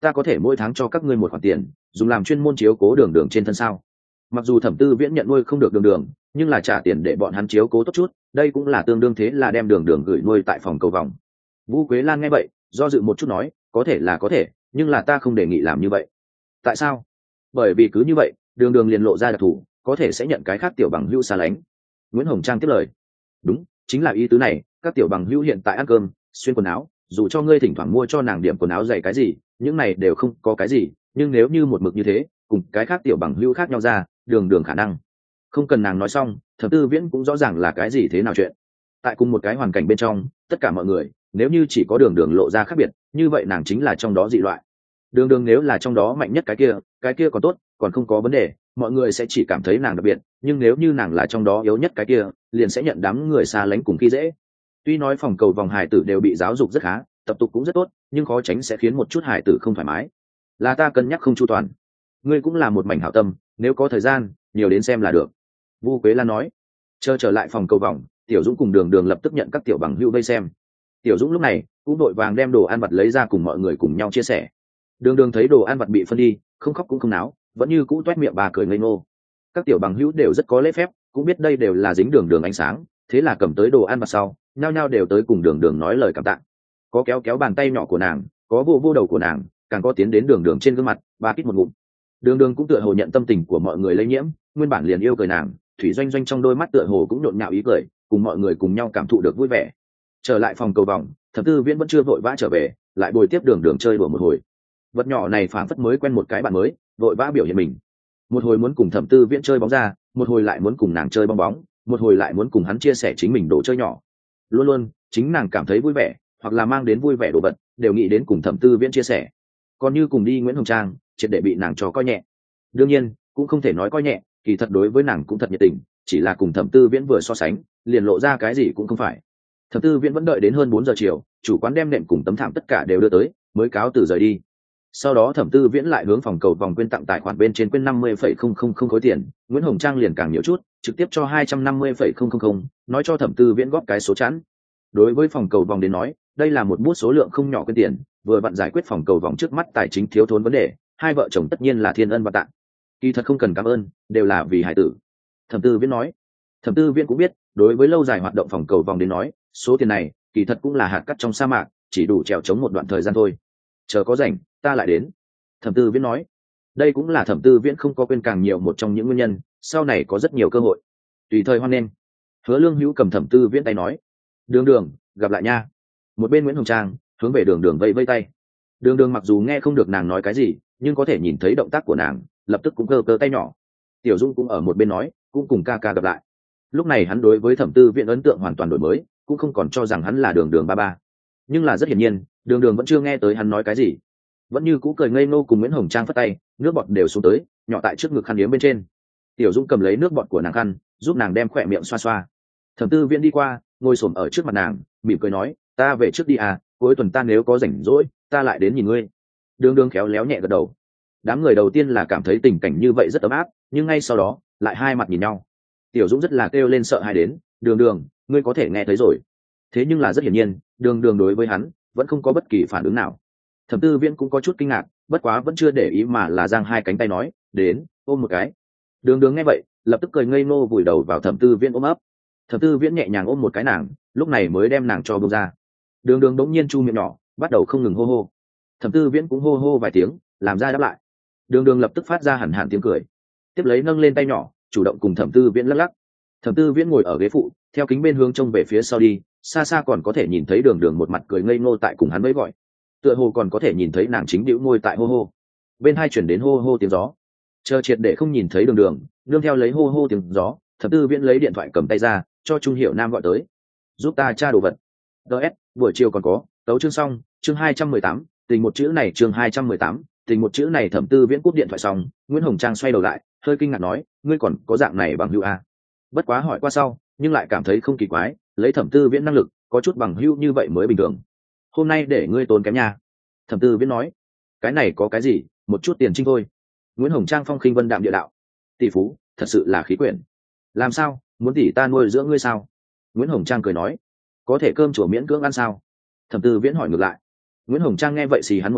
ta có thể mỗi tháng cho các ngươi một khoản tiền dùng làm chuyên môn chiếu cố đường đường trên thân sao? Mặc dù thẩm tư viễn nhận nuôi không được đường đường, nhưng là trả tiền để bọn hắn chiếu cố tốt chút, đây cũng là tương đương thế là đem đường đường gửi nuôi tại phòng cầu vòng. Vũ Quế Lan nghe vậy do dự một chút nói, có thể là có thể, nhưng là ta không đề nghị làm như vậy. Tại sao? Bởi vì cứ như vậy đường đường liền lộ ra đặc thù, có thể sẽ nhận cái khác tiểu bằng hữu xa lánh. Nguyễn Hồng Trang tiếp lời. Đúng, chính là ý tứ này, các tiểu bằng hữu hiện tại ăn cơm xuyên quần áo, dù cho ngươi thỉnh thoảng mua cho nàng điểm quần áo dày cái gì, những này đều không có cái gì, nhưng nếu như một mực như thế cùng cái khác tiểu bằng hữu khác nhau ra, đường đường khả năng. Không cần nàng nói xong, thẩm tư viễn cũng rõ ràng là cái gì thế nào chuyện. Tại cùng một cái hoàn cảnh bên trong, tất cả mọi người nếu như chỉ có đường đường lộ ra khác biệt, như vậy nàng chính là trong đó dị loại. Đường đường nếu là trong đó mạnh nhất cái kia còn tốt, còn không có vấn đề, mọi người sẽ chỉ cảm thấy nàng đặc biệt, nhưng nếu như nàng là trong đó yếu nhất cái kia, liền sẽ nhận đám người xa lánh cùng khi dễ. Tuy nói phòng cầu vòng hài tử đều bị giáo dục rất khá, tập tục cũng rất tốt, nhưng khó tránh sẽ khiến một chút hài tử không thoải mái. Là ta cân nhắc không chu toàn. Ngươi cũng là một mảnh hảo tâm, nếu có thời gian nhiều đến xem là được. Vu Quế Lan nói. Chờ trở lại phòng cầu vòng, Tiểu Dũng cùng đường đường lập tức nhận các tiểu bằng hữu vây xem. Tiểu Dũng lúc này cũng vội vàng đem đồ ăn vặt lấy ra cùng mọi người cùng nhau chia sẻ. Đường đường thấy đồ ăn vặt bị phân đi, không khóc cũng không náo, vẫn như cũ toét miệng bà cười ngây ngô. Các tiểu bằng hữu đều rất có lễ phép, cũng biết đây đều là dính đường đường ánh sáng, thế là cầm tới đồ ăn vặt sau, nhao nhao đều tới cùng đường đường nói lời cảm tạ. Có kéo kéo bàn tay nhỏ của nàng, có vô vô đầu của nàng, càng có tiến đến đường đường trên gương mặt, ba kít một ngụm. Đường đường cũng tựa hồ nhận tâm tình của mọi người lây nhiễm, nguyên bản liền yêu cười nàng, thủy doanh doanh trong đôi mắt tựa hồ cũng nhộn nhạo ý cười, cùng mọi người cùng nhau cảm thụ được vui vẻ. Trở lại phòng cầu vòng, thẩm tư viễn vẫn chưa vội vã trở về, lại bồi tiếp đường đường chơi đùa một hồi. Vật nhỏ này phảng phất mới quen một cái bạn mới, vội vã biểu hiện mình. Một hồi muốn cùng thẩm tư viễn chơi bóng ra, một hồi lại muốn cùng nàng chơi bong bóng, một hồi lại muốn cùng hắn chia sẻ chính mình đồ chơi nhỏ. Luôn luôn chính nàng cảm thấy vui vẻ hoặc là mang đến vui vẻ đồ vật đều nghĩ đến cùng thẩm tư viễn chia sẻ. Còn như cùng đi Nguyễn Hồng Trang, triệt để bị nàng cho coi nhẹ. Đương nhiên cũng không thể nói coi nhẹ, kỳ thật đối với nàng cũng thật nhiệt tình, chỉ là cùng thẩm tư viễn vừa so sánh liền lộ ra cái gì cũng không phải. Thẩm tư viễn vẫn đợi đến hơn 4 giờ chiều, chủ quán đem nệm cùng tấm thảm tất cả đều đưa tới mới cáo từ rời đi. Sau đó thẩm tư viễn lại hướng phòng cầu vòng quyên tặng tài khoản bên trên quyên 50,000 khối tiền, Nguyễn Hồng Trang liền càng nhiều chút, trực tiếp cho 250,000, nói cho thẩm tư viễn góp cái số chẵn. Đối với phòng cầu vòng đến nói, đây là một bút số lượng không nhỏ quyên tiền, vừa vặn giải quyết phòng cầu vòng trước mắt tài chính thiếu thốn vấn đề, hai vợ chồng tất nhiên là thiên ân và tạng. Kỳ thật không cần cảm ơn, đều là vì hải tử. Thẩm tư viễn nói. Thẩm tư viễn cũng biết, đối với lâu dài hoạt động phòng cầu vòng đến nói, số tiền này kỳ thật cũng là hạt cát trong sa mạc, chỉ đủ trèo chống một đoạn thời gian thôi. Chờ có rảnh ta lại đến. Thẩm tư viễn nói. Đây cũng là thẩm tư viễn không có quên càng nhiều một trong những nguyên nhân, sau này có rất nhiều cơ hội, tùy thời hoan nghênh. Hứa Lương Hữu cầm thẩm tư viễn tay nói, đường đường gặp lại nha. Một bên Nguyễn Hồng Trang hướng về đường đường vẫy vẫy tay. Đường đường mặc dù nghe không được nàng nói cái gì, nhưng có thể nhìn thấy động tác của nàng, lập tức cũng cơ cơ tay nhỏ. Tiểu Dung cũng ở một bên nói, cũng cùng ca ca gặp lại. Lúc này hắn đối với thẩm tư viễn ấn tượng hoàn toàn đổi mới, cũng không còn cho rằng hắn là đường đường ba ba. Nhưng là rất hiển nhiên, đường đường vẫn chưa nghe tới hắn nói cái gì, vẫn như cũ cười ngây ngô cùng Nguyễn Hồng Trang phất tay, nước bọt đều xuống tới, nhỏ tại trước ngực khăn yếm bên trên. Tiểu Dung cầm lấy nước bọt của nàng khăn, giúp nàng đem khỏe miệng xoa xoa. Thẩm tư viễn đi qua, ngồi xổm ở trước mặt nàng, mỉm cười nói, ta về trước đi à, cuối tuần ta nếu có rảnh rỗi ta lại đến nhìn ngươi. Đường đường khéo léo nhẹ gật đầu. Đám người đầu tiên là cảm thấy tình cảnh như vậy rất ấm áp, nhưng ngay sau đó lại hai mặt nhìn nhau. Tiểu Dũng rất là kêu lên sợ hãi đến, đường đường ngươi có thể nghe thấy rồi. Thế nhưng là rất hiển nhiên, đường đường đối với hắn vẫn không có bất kỳ phản ứng nào. Thẩm tư viễn cũng có chút kinh ngạc, bất quá vẫn chưa để ý mà là giang hai cánh tay nói, đến ôm một cái. Đường đường nghe vậy lập tức cười ngây ngô vùi đầu vào thẩm tư viễn ôm ấp. Thẩm tư viễn nhẹ nhàng ôm một cái nàng, lúc này mới đem nàng cho buông ra. Đường đường đống nhiên chu miệng nhỏ, bắt đầu không ngừng hô hô. Thẩm tư viễn cũng hô hô vài tiếng, làm ra đáp lại. Đường đường lập tức phát ra hẳn hẳn tiếng cười, tiếp lấy nâng lên tay nhỏ, chủ động cùng thẩm tư viễn lắc lắc. Thẩm tư viễn ngồi ở ghế phụ, theo kính bên hướng trông về phía sau đi, xa xa còn có thể nhìn thấy đường đường một mặt cười ngây ngô tại cùng hắn với gọi, tựa hồ còn có thể nhìn thấy nàng chính bĩu môi tại hô hô. Bên hai chuyển đến hô hô tiếng gió. Chờ triệt để không nhìn thấy đường đường, nương theo lấy hô hô tiếng gió, thẩm tư viễn lấy điện thoại cầm tay ra, cho Trung Hiểu Nam gọi tới, giúp ta tra đồ vật. DS, buổi chiều còn có tấu chương xong, chương 218, tình một chữ này, chương 218, tình một chữ này. Thẩm tư viễn cúp điện thoại xong, Nguyễn Hồng Trang xoay đầu lại, hơi kinh ngạc nói, ngươi còn có dạng này bằng hữu à? Bất quá hỏi qua sau, nhưng lại cảm thấy không kỳ quái, lấy thẩm tư viễn năng lực, có chút bằng hữu như vậy mới bình thường. Hôm nay để ngươi tốn kém nha. Thẩm tư viễn nói, cái này có cái gì, một chút tiền trinh thôi. Nguyễn Hồng Trang phong khinh vân đạm địa đạo, tỷ phú thật sự là khí quyển. Làm sao, muốn tỷ ta nuôi dưỡng ngươi sao? Nguyễn Hồng Trang cười nói, có thể cơm chùa miễn cưỡng ăn sao? Thẩm tư viễn hỏi ngược lại. Nguyễn Hồng Trang nghe vậy xì hắn một tiếng,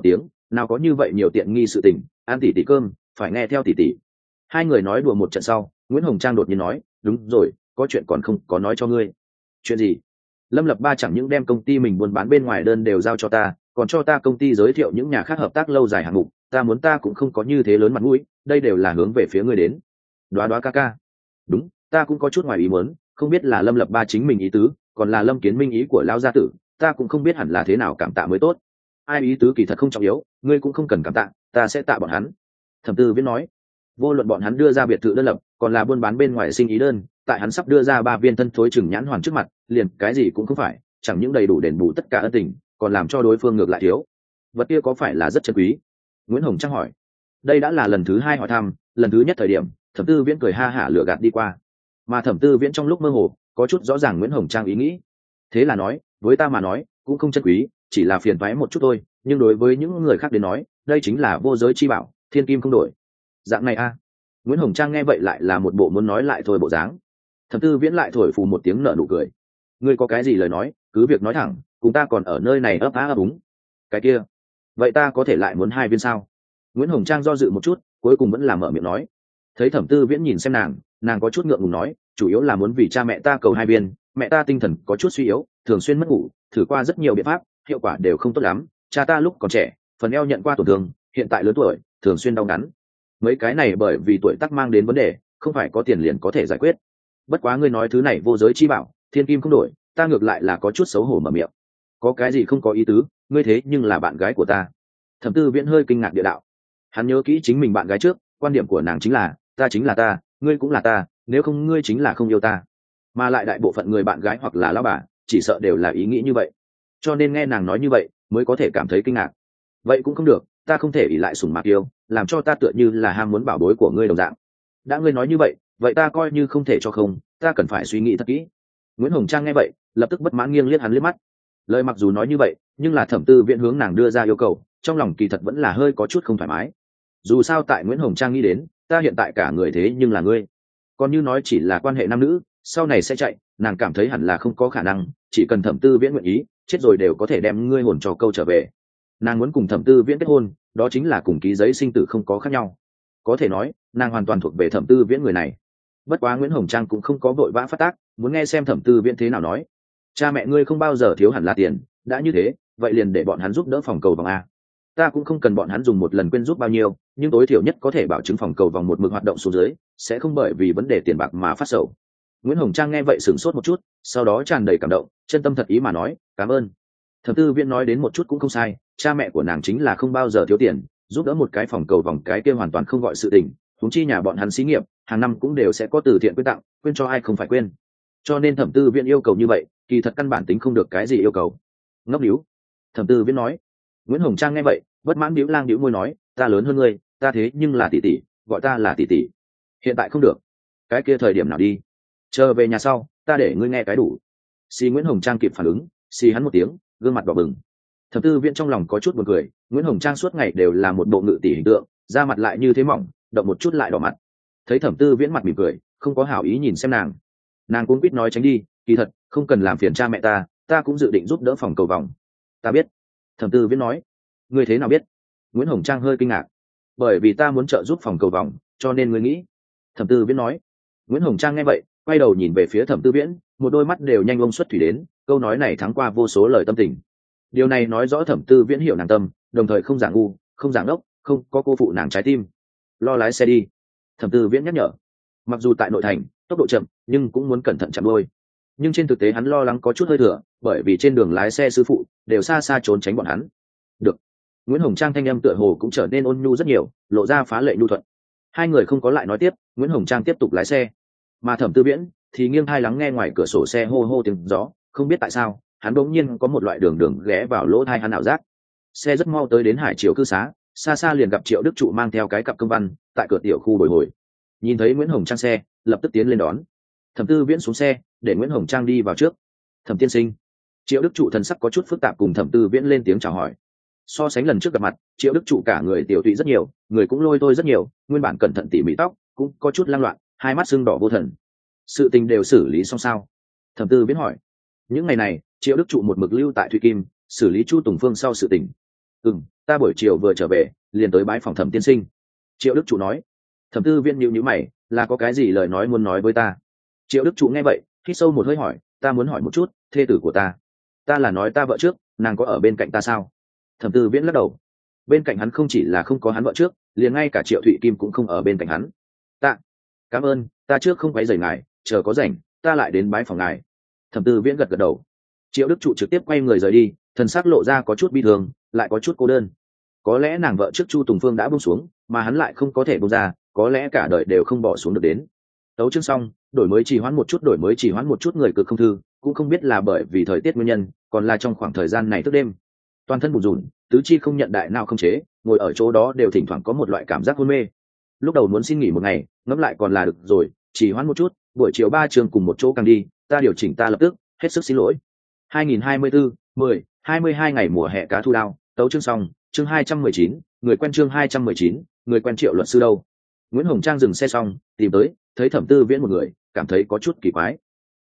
nào có như vậy nhiều tiện nghi sự tình, ăn tỷ tỷ cơm phải nghe theo tỷ tỷ. Hai người nói đùa một trận sau, Nguyễn Hồng Trang đột nhiên nói, đúng rồi, có chuyện còn không có nói cho ngươi. Chuyện gì? Lâm Lập Ba chẳng những đem công ty mình buôn bán bên ngoài đơn đều giao cho ta, còn cho ta công ty giới thiệu những nhà khác hợp tác lâu dài hạng mục, ta muốn ta cũng không có như thế lớn mặt mũi, đây đều là hướng về phía ngươi đến. Đoá đoá ca ca. Đúng, ta cũng có chút ngoài ý muốn, không biết là Lâm Lập Ba chính mình ý tứ, còn là Lâm Kiến Minh ý của lão gia tử, ta cũng không biết hẳn là thế nào cảm tạ mới tốt. Ai ý tứ kỳ thật không trọng yếu, ngươi cũng không cần cảm tạ, ta sẽ tạ bọn hắn. Thẩm Tư Viễn nói, vô luận bọn hắn đưa ra biệt thự đơn lập, còn là buôn bán bên ngoài sinh ý đơn, tại hắn sắp đưa ra 3 viên thân thối trừng nhãn hoàn trước mặt, liền cái gì cũng không phải, chẳng những đầy đủ đền bù tất cả ân tình, còn làm cho đối phương ngược lại thiếu. Vật kia có phải là rất chân quý? Nguyễn Hồng Trang hỏi. Đây đã là lần thứ 2 hỏi thăm, lần thứ nhất thời điểm, Thẩm Tư Viễn cười ha hả lừa gạt đi qua, mà Thẩm Tư Viễn trong lúc mơ hồ có chút rõ ràng Nguyễn Hồng Trang ý nghĩ, thế là nói, với ta mà nói cũng không chân quý, chỉ là phiền toái một chút thôi, nhưng đối với những người khác đến nói, đây chính là vô giới chi bảo, thiên kim không đổi. Dạng này a? Nguyễn Hồng Trang nghe vậy lại là một bộ muốn nói lại thôi bộ dáng. Thẩm Tư Viễn lại thổi phù một tiếng nở nụ cười. Ngươi có cái gì lời nói, cứ việc nói thẳng, cùng ta còn ở nơi này ấp á ấp úng. Cái kia, vậy ta có thể lại muốn 2 viên sao? Nguyễn Hồng Trang do dự một chút, cuối cùng vẫn là mở miệng nói. Thấy Thẩm Tư Viễn nhìn xem nàng có chút ngượng ngùng nói, chủ yếu là muốn vì cha mẹ ta cầu 2 viên, mẹ ta tinh thần có chút suy yếu, thường xuyên mất ngủ, thử qua rất nhiều biện pháp, hiệu quả đều không tốt lắm. Cha ta lúc còn trẻ, phần eo nhận qua tổn thương, hiện tại lớn tuổi, thường xuyên đau đắn. Mấy cái này bởi vì tuổi tác mang đến vấn đề, không phải có tiền liền có thể giải quyết. Bất quá ngươi nói thứ này vô giới chi bảo, thiên kim không đổi, ta ngược lại là có chút xấu hổ mở miệng. Có cái gì không có ý tứ, ngươi thế nhưng là bạn gái của ta. Thẩm Tư Viễn hơi kinh ngạc địa đạo. Hắn nhớ kỹ chính mình bạn gái trước, quan điểm của nàng chính là ta, ngươi cũng là ta, nếu không ngươi chính là không yêu ta. Mà lại đại bộ phận người bạn gái hoặc là lão bà, chỉ sợ đều là ý nghĩ như vậy. Cho nên nghe nàng nói như vậy, mới có thể cảm thấy kinh ngạc. Vậy cũng không được, ta không thể ỷ lại sủng mạc yêu, làm cho ta tựa như là ham muốn bảo bối của ngươi đồng dạng. Đã ngươi nói như vậy, vậy ta coi như không thể cho không, ta cần phải suy nghĩ thật kỹ. Nguyễn Hồng Trang nghe vậy, lập tức bất mãn nghiêng liếc hắn liếc mắt. Lời mặc dù nói như vậy, nhưng là Thẩm Tư Viễn hướng nàng đưa ra yêu cầu, trong lòng kỳ thật vẫn là hơi có chút không thoải mái. Dù sao tại Nguyễn Hồng Trang nghĩ đến, ta hiện tại cả người thế nhưng là ngươi. Còn như nói chỉ là quan hệ nam nữ, sau này sẽ chạy, nàng cảm thấy hẳn là không có khả năng, chỉ cần Thẩm Tư Viễn nguyện ý, chết rồi đều có thể đem ngươi hồn cho câu trở về. Nàng muốn cùng Thẩm Tư Viễn kết hôn, đó chính là cùng ký giấy sinh tử không có khác nhau. Có thể nói, nàng hoàn toàn thuộc về Thẩm Tư Viễn người này. Bất quá Nguyễn Hồng Trang cũng không có vội vã phát tác, muốn nghe xem Thẩm Tư Viễn thế nào nói. Cha mẹ ngươi không bao giờ thiếu hẳn là tiền, đã như thế, vậy liền để bọn hắn giúp đỡ phòng cầu vòng a. Ta cũng không cần bọn hắn dùng một lần quên giúp bao nhiêu, nhưng tối thiểu nhất có thể bảo chứng phòng cầu vòng một mực hoạt động xuống dưới, sẽ không bởi vì vấn đề tiền bạc mà phát sầu. Nguyễn Hồng Trang nghe vậy sửng sốt một chút, sau đó tràn đầy cảm động, chân tâm thật ý mà nói, cảm ơn. Thẩm Tư Viễn nói đến một chút cũng không sai, cha mẹ của nàng chính là không bao giờ thiếu tiền, giúp đỡ một cái phòng cầu vòng cái kia hoàn toàn không gọi sự tình. Huống chi nhà bọn hắn xí nghiệp, hàng năm cũng đều sẽ có từ thiện quyên tặng, quyên cho ai không phải quên. Cho nên Thẩm Tư Viễn yêu cầu như vậy, kỳ thật căn bản tính không được cái gì yêu cầu. Ngốc níu. Thẩm Tư Viễn nói. Nguyễn Hồng Trang nghe vậy, bất mãn điếu lang điếu môi nói, ta lớn hơn ngươi, ta thế nhưng là tỷ tỷ, gọi ta là tỷ tỷ. Hiện tại không được. Cái kia thời điểm nào đi? Chờ về nhà sau, ta để ngươi nghe cái đủ. Xì Nguyễn Hồng Trang kịp phản ứng, xì hắn một tiếng, gương mặt đỏ bừng. Thẩm Tư Viễn trong lòng có chút buồn cười, Nguyễn Hồng Trang suốt ngày đều là một bộ ngự tỷ hình tượng, da mặt lại như thế mỏng, động một chút lại đỏ mặt. Thấy Thẩm Tư Viễn mặt mỉm cười, không có hảo ý nhìn xem nàng cũng quýt nói tránh đi, kỳ thật không cần làm phiền cha mẹ ta cũng dự định giúp đỡ phòng cầu vòng. Ta biết. Thẩm Tư Viễn nói. Ngươi thế nào biết? Nguyễn Hồng Trang hơi kinh ngạc. Bởi vì ta muốn trợ giúp phòng cầu vòng, cho nên ngươi nghĩ. Thẩm Tư Viễn nói. Nguyễn Hồng Trang nghe vậy, quay đầu nhìn về phía Thẩm Tư Viễn, một đôi mắt đều nhanh ông xuất thủy đến, câu nói này thắng qua vô số lời tâm tình. Điều này nói rõ Thẩm Tư Viễn hiểu nàng tâm, đồng thời không giả ngu, không giả ngốc, không có cô phụ nàng trái tim. Lo lái xe đi. Thẩm Tư Viễn nhắc nhở. Mặc dù tại nội thành tốc độ chậm, nhưng cũng muốn cẩn thận chậm đôi. Nhưng trên thực tế hắn lo lắng có chút hơi thừa, bởi vì trên đường lái xe sư phụ đều xa xa trốn tránh bọn hắn. Được. Nguyễn Hồng Trang thanh âm tựa hồ cũng trở nên ôn nhu rất nhiều, lộ ra phá lệ nhu thuận. Hai người không có lại nói tiếp, Nguyễn Hồng Trang tiếp tục lái xe, mà Thẩm Tư Viễn thì nghiêng tai lắng nghe ngoài cửa sổ xe hô hô tiếng gió, không biết tại sao, hắn đột nhiên có một loại đường đường ghé vào lỗ tai hắn ảo giác. Xe rất mau tới đến Hải Triều cư xá, xa xa liền gặp Triệu Đức Trụ mang theo cái cặp công văn tại cửa tiểu khu bồi hồi. Nhìn thấy Nguyễn Hồng Trang xe, lập tức tiến lên đón. Thẩm Tư Viễn xuống xe, để Nguyễn Hồng Trang đi vào trước. Thẩm tiên sinh. Triệu Đức Trụ thần sắc có chút phức tạp cùng Thẩm Tư Viễn lên tiếng chào hỏi. So sánh lần trước gặp mặt, Triệu Đức Trụ cả người tiểu tụy rất nhiều, người cũng lôi thôi rất nhiều, nguyên bản cẩn thận tỉ mỉ tóc cũng có chút lăng loạn, hai mắt sưng đỏ vô thần. Sự tình đều xử lý xong sao? Thẩm Tư Viễn hỏi. Những ngày này, Triệu Đức Trụ một mực lưu tại Thụy Kim, xử lý Chu Tùng Phương sau sự tình. Ta buổi chiều vừa trở về liền tới bãi phòng Thẩm tiên sinh. Triệu Đức Trụ nói. Thẩm Tư Viễn nhíu nhíu mày, là có cái gì lời nói muốn nói với ta? Triệu Đức Trụ nghe vậy hít sâu một hơi hỏi, ta muốn hỏi một chút thê tử của ta là nói ta vợ trước, nàng có ở bên cạnh ta sao? Thẩm Tư Viễn lắc đầu. Bên cạnh hắn không chỉ là không có hắn vợ trước, liền ngay cả Triệu Thụy Kim cũng không ở bên cạnh hắn. Ta cảm ơn, ta trước không quấy rầy ngài, chờ có rảnh ta lại đến bái phòng ngài. Thẩm Tư Viễn gật gật đầu. Triệu Đức Trụ trực tiếp quay người rời đi, thần sắc lộ ra có chút bi thương, lại có chút cô đơn. Có lẽ nàng vợ trước Chu Tùng Phương đã buông xuống, mà hắn lại không có thể buông ra, có lẽ cả đời đều không bỏ xuống được đến. Tấu chương xong, đổi mới trì hoãn một chút người cực không thư, cũng không biết là bởi vì thời tiết nguyên nhân, còn là trong khoảng thời gian này thức đêm. Toàn thân bùn rùn, tứ chi không nhận đại nào không chế, ngồi ở chỗ đó đều thỉnh thoảng có một loại cảm giác hôn mê. Lúc đầu muốn xin nghỉ một ngày, ngẫm lại còn là được rồi, chỉ hoãn một chút, buổi chiều 3 trường cùng một chỗ càng đi, ta điều chỉnh ta lập tức, hết sức xin lỗi. 2024, 10, 22 ngày mùa hè cá thu đao, tấu chương xong, chương 219, người quen chương 219, người quen Triệu luật sư đâu? Nguyễn Hồng Trang dừng xe xong, tìm tới, thấy Thẩm Tư Viễn một người, cảm thấy có chút kỳ quái.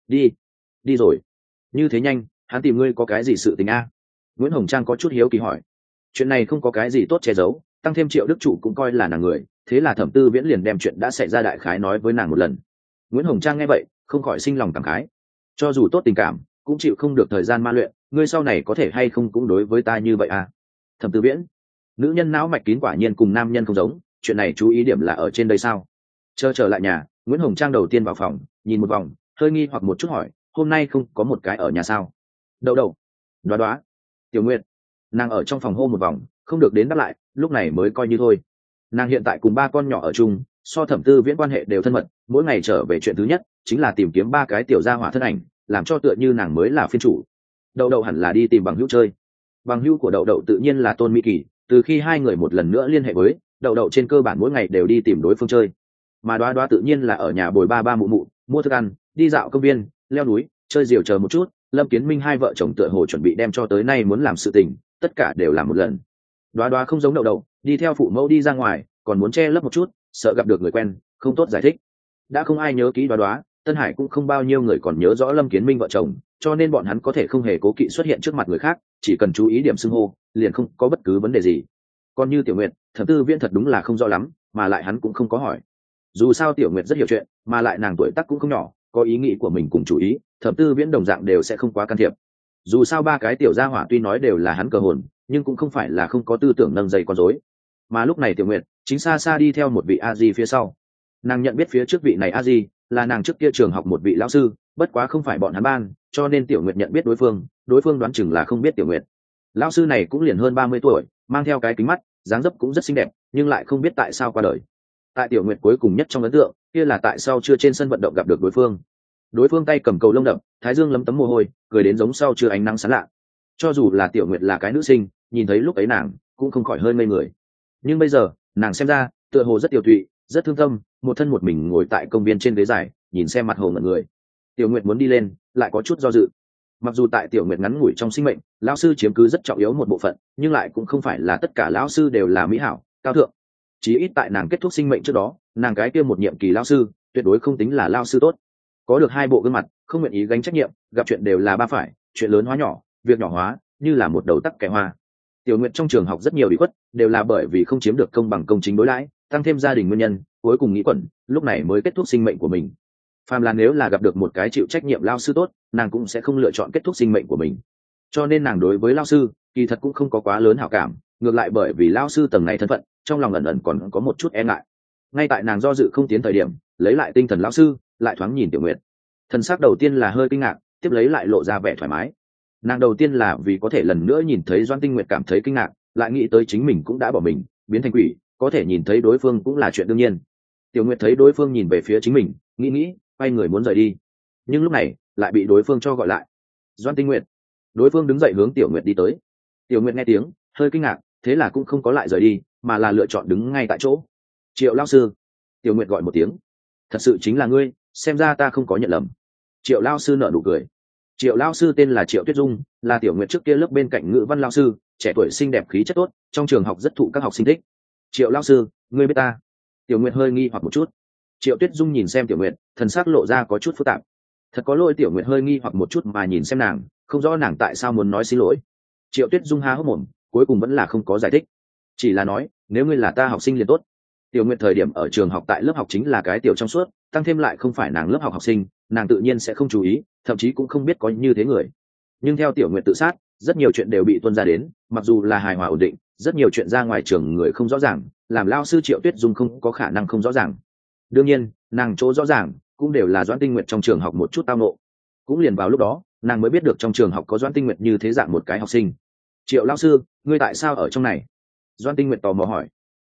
Đi rồi. Như thế nhanh, hắn tìm ngươi có cái gì sự tình a? Nguyễn Hồng Trang có chút hiếu kỳ hỏi. Chuyện này không có cái gì tốt che giấu, tăng thêm Triệu Đức Trụ cũng coi là nàng người, thế là Thẩm Tư Viễn liền đem chuyện đã xảy ra đại khái nói với nàng một lần. Nguyễn Hồng Trang nghe vậy, không khỏi sinh lòng cảm khái. Cho dù tốt tình cảm, cũng chịu không được thời gian ma luyện, ngươi sau này có thể hay không cũng đối với ta như vậy à? Thẩm Tư Viễn, nữ nhân não mạch kín quả nhiên cùng nam nhân không giống, chuyện này chú ý điểm là ở trên đây sao? Trở lại nhà, Nguyễn Hồng Trang đầu tiên vào phòng, nhìn một vòng, hơi nghi hoặc một chút hỏi, hôm nay không có một cái ở nhà sao? Đậu, đoá, Tiểu Nguyệt, nàng ở trong phòng hô một vòng, không được đến đáp lại, lúc này mới coi như thôi. Nàng hiện tại cùng 3 con nhỏ ở chung, so Thẩm Tư Viễn quan hệ đều thân mật, mỗi ngày trở về chuyện thứ nhất chính là tìm kiếm 3 cái tiểu gia hỏa thân ảnh, làm cho tựa như nàng mới là phiên chủ. Đậu hẳn là đi tìm bằng hữu chơi. Bằng hữu của Đậu tự nhiên là Tôn Mỹ Kỳ, từ khi hai người một lần nữa liên hệ với, Đậu trên cơ bản mỗi ngày đều đi tìm đối phương chơi. Mà Đoá tự nhiên là ở nhà bồi ba mụ, mua thức ăn, đi dạo công viên, leo núi, chơi diều chờ một chút. Lâm Kiến Minh hai vợ chồng tựa hồ chuẩn bị đem cho tới nay muốn làm sự tình, tất cả đều làm một lần. Đoá không giống Đậu, đi theo phụ mẫu đi ra ngoài, còn muốn che lấp một chút, sợ gặp được người quen, không tốt giải thích. Đã không ai nhớ kỹ Đoá, Tân Hải cũng không bao nhiêu người còn nhớ rõ Lâm Kiến Minh vợ chồng, cho nên bọn hắn có thể không hề cố kỵ xuất hiện trước mặt người khác, chỉ cần chú ý điểm xưng hô, liền không có bất cứ vấn đề gì. Còn như Tiểu Nguyệt, Thẩm Tư Viễn thật đúng là không rõ lắm, mà lại hắn cũng không có hỏi. Dù sao Tiểu Nguyệt rất hiểu chuyện, mà lại nàng tuổi tác cũng không nhỏ, có ý nghĩ của mình cùng chủ ý, Thẩm Tư Viễn đồng dạng đều sẽ không quá can thiệp. Dù sao 3 cái tiểu gia hỏa tuy nói đều là hắn cờ hồn, nhưng cũng không phải là không có tư tưởng nâng dây con rối. Mà lúc này Tiểu Nguyệt chính xa đi theo một vị a di phía sau. Nàng nhận biết phía trước vị này a di là nàng trước kia trường học một vị lão sư, bất quá không phải bọn hắn ban, cho nên Tiểu Nguyệt nhận biết đối phương đoán chừng là không biết Tiểu Nguyệt. Lão sư này cũng liền hơn 30 tuổi, mang theo cái kính mắt, dáng dấp cũng rất xinh đẹp, nhưng lại không biết tại sao qua đời. Tại Tiểu Nguyệt cuối cùng nhất trong ấn tượng kia là tại sao chưa trên sân vận động gặp được đối phương tay cầm cầu lông đậm, thái dương lấm tấm mồ hôi, cười đến giống sau chưa ánh nắng sáng lạ. Cho dù là Tiểu Nguyệt là cái nữ sinh, nhìn thấy lúc ấy nàng cũng không khỏi hơi ngây người. Nhưng bây giờ nàng xem ra tựa hồ rất tiểu thụy, rất thương tâm, một thân một mình ngồi tại công viên trên ghế dài, nhìn xem mặt hồ ngẩn người. Tiểu Nguyệt muốn đi lên, lại có chút do dự. Mặc dù tại Tiểu Nguyệt ngắn ngủi trong sinh mệnh, lão sư chiếm cứ rất trọng yếu một bộ phận, nhưng lại cũng không phải là tất cả lão sư đều là mỹ hảo, cao thượng. Chí ít tại nàng kết thúc sinh mệnh trước đó, nàng cái kia một nhiệm kỳ lão sư, tuyệt đối không tính là lão sư tốt. Có được 2 bộ gương mặt, không nguyện ý gánh trách nhiệm, gặp chuyện đều là ba phải, chuyện lớn hóa nhỏ, việc nhỏ hóa, như là một đầu tắc kẻ hoa. Tiểu Nguyệt trong trường học rất nhiều bị khuất, đều là bởi vì không chiếm được công bằng công chính đối đãi, tăng thêm gia đình nguyên nhân, cuối cùng nghĩ quẩn, lúc này mới kết thúc sinh mệnh của mình. Phàm là nếu là gặp được một cái chịu trách nhiệm lao sư tốt, nàng cũng sẽ không lựa chọn kết thúc sinh mệnh của mình. Cho nên nàng đối với lao sư, kỳ thật cũng không có quá lớn hảo cảm, ngược lại bởi vì lao sư tầng này thân phận, trong lòng ẩn còn có một chút e ngại. Ngay tại nàng do dự không tiến thời điểm, lấy lại tinh thần lao sư, lại thoáng nhìn Tiểu Nguyệt. Thần sắc đầu tiên là hơi kinh ngạc, tiếp lấy lại lộ ra vẻ thoải mái. Nàng đầu tiên là vì có thể lần nữa nhìn thấy Doãn Tinh Nguyệt cảm thấy kinh ngạc, lại nghĩ tới chính mình cũng đã bỏ mình, biến thành quỷ, có thể nhìn thấy đối phương cũng là chuyện đương nhiên. Tiểu Nguyệt thấy đối phương nhìn về phía chính mình, nghĩ, quay người muốn rời đi, nhưng lúc này lại bị đối phương cho gọi lại. Doãn Tinh Nguyệt. Đối phương đứng dậy hướng Tiểu Nguyệt đi tới. Tiểu Nguyệt nghe tiếng, hơi kinh ngạc, thế là cũng không có lại rời đi, mà là lựa chọn đứng ngay tại chỗ. Triệu lão sư. Tiểu Nguyệt gọi một tiếng. Thật sự chính là ngươi, xem ra ta không có nhận lầm. Triệu lão sư nở nụ cười. Triệu lão sư tên là Triệu Tuyết Dung, là Tiểu Nguyệt trước kia lớp bên cạnh ngữ văn lão sư, trẻ tuổi xinh đẹp khí chất tốt, trong trường học rất thụ các học sinh thích. Triệu lão sư, ngươi biết ta? Tiểu Nguyệt hơi nghi hoặc một chút. Triệu Tuyết Dung nhìn xem Tiểu Nguyệt, thần sắc lộ ra có chút phức tạp. Thật có lỗi. Tiểu Nguyệt hơi nghi hoặc một chút mà nhìn xem nàng, không rõ nàng tại sao muốn nói xin lỗi. Triệu Tuyết Dung há hốc mồm, cuối cùng vẫn là không có giải thích, chỉ là nói nếu ngươi là ta học sinh liền tốt. Tiểu Nguyệt thời điểm ở trường học tại lớp học chính là cái tiểu trong suốt, tăng thêm lại không phải nàng lớp học học sinh, nàng tự nhiên sẽ không chú ý, thậm chí cũng không biết có như thế người. Nhưng theo Tiểu Nguyệt tự sát, rất nhiều chuyện đều bị tuôn ra đến, mặc dù là hài hòa ổn định, rất nhiều chuyện ra ngoài trường người không rõ ràng, làm lao sư Triệu Tuyết Dung không có khả năng không rõ ràng. Đương nhiên, nàng chỗ rõ ràng cũng đều là Doãn Tinh Nguyệt trong trường học một chút tao nộ. Cũng liền vào lúc đó, nàng mới biết được trong trường học có Doãn Tinh Nguyệt như thế dạng một cái học sinh. Triệu lão sư, ngươi tại sao ở trong này? Doãn Tinh Nguyệt tò mò hỏi.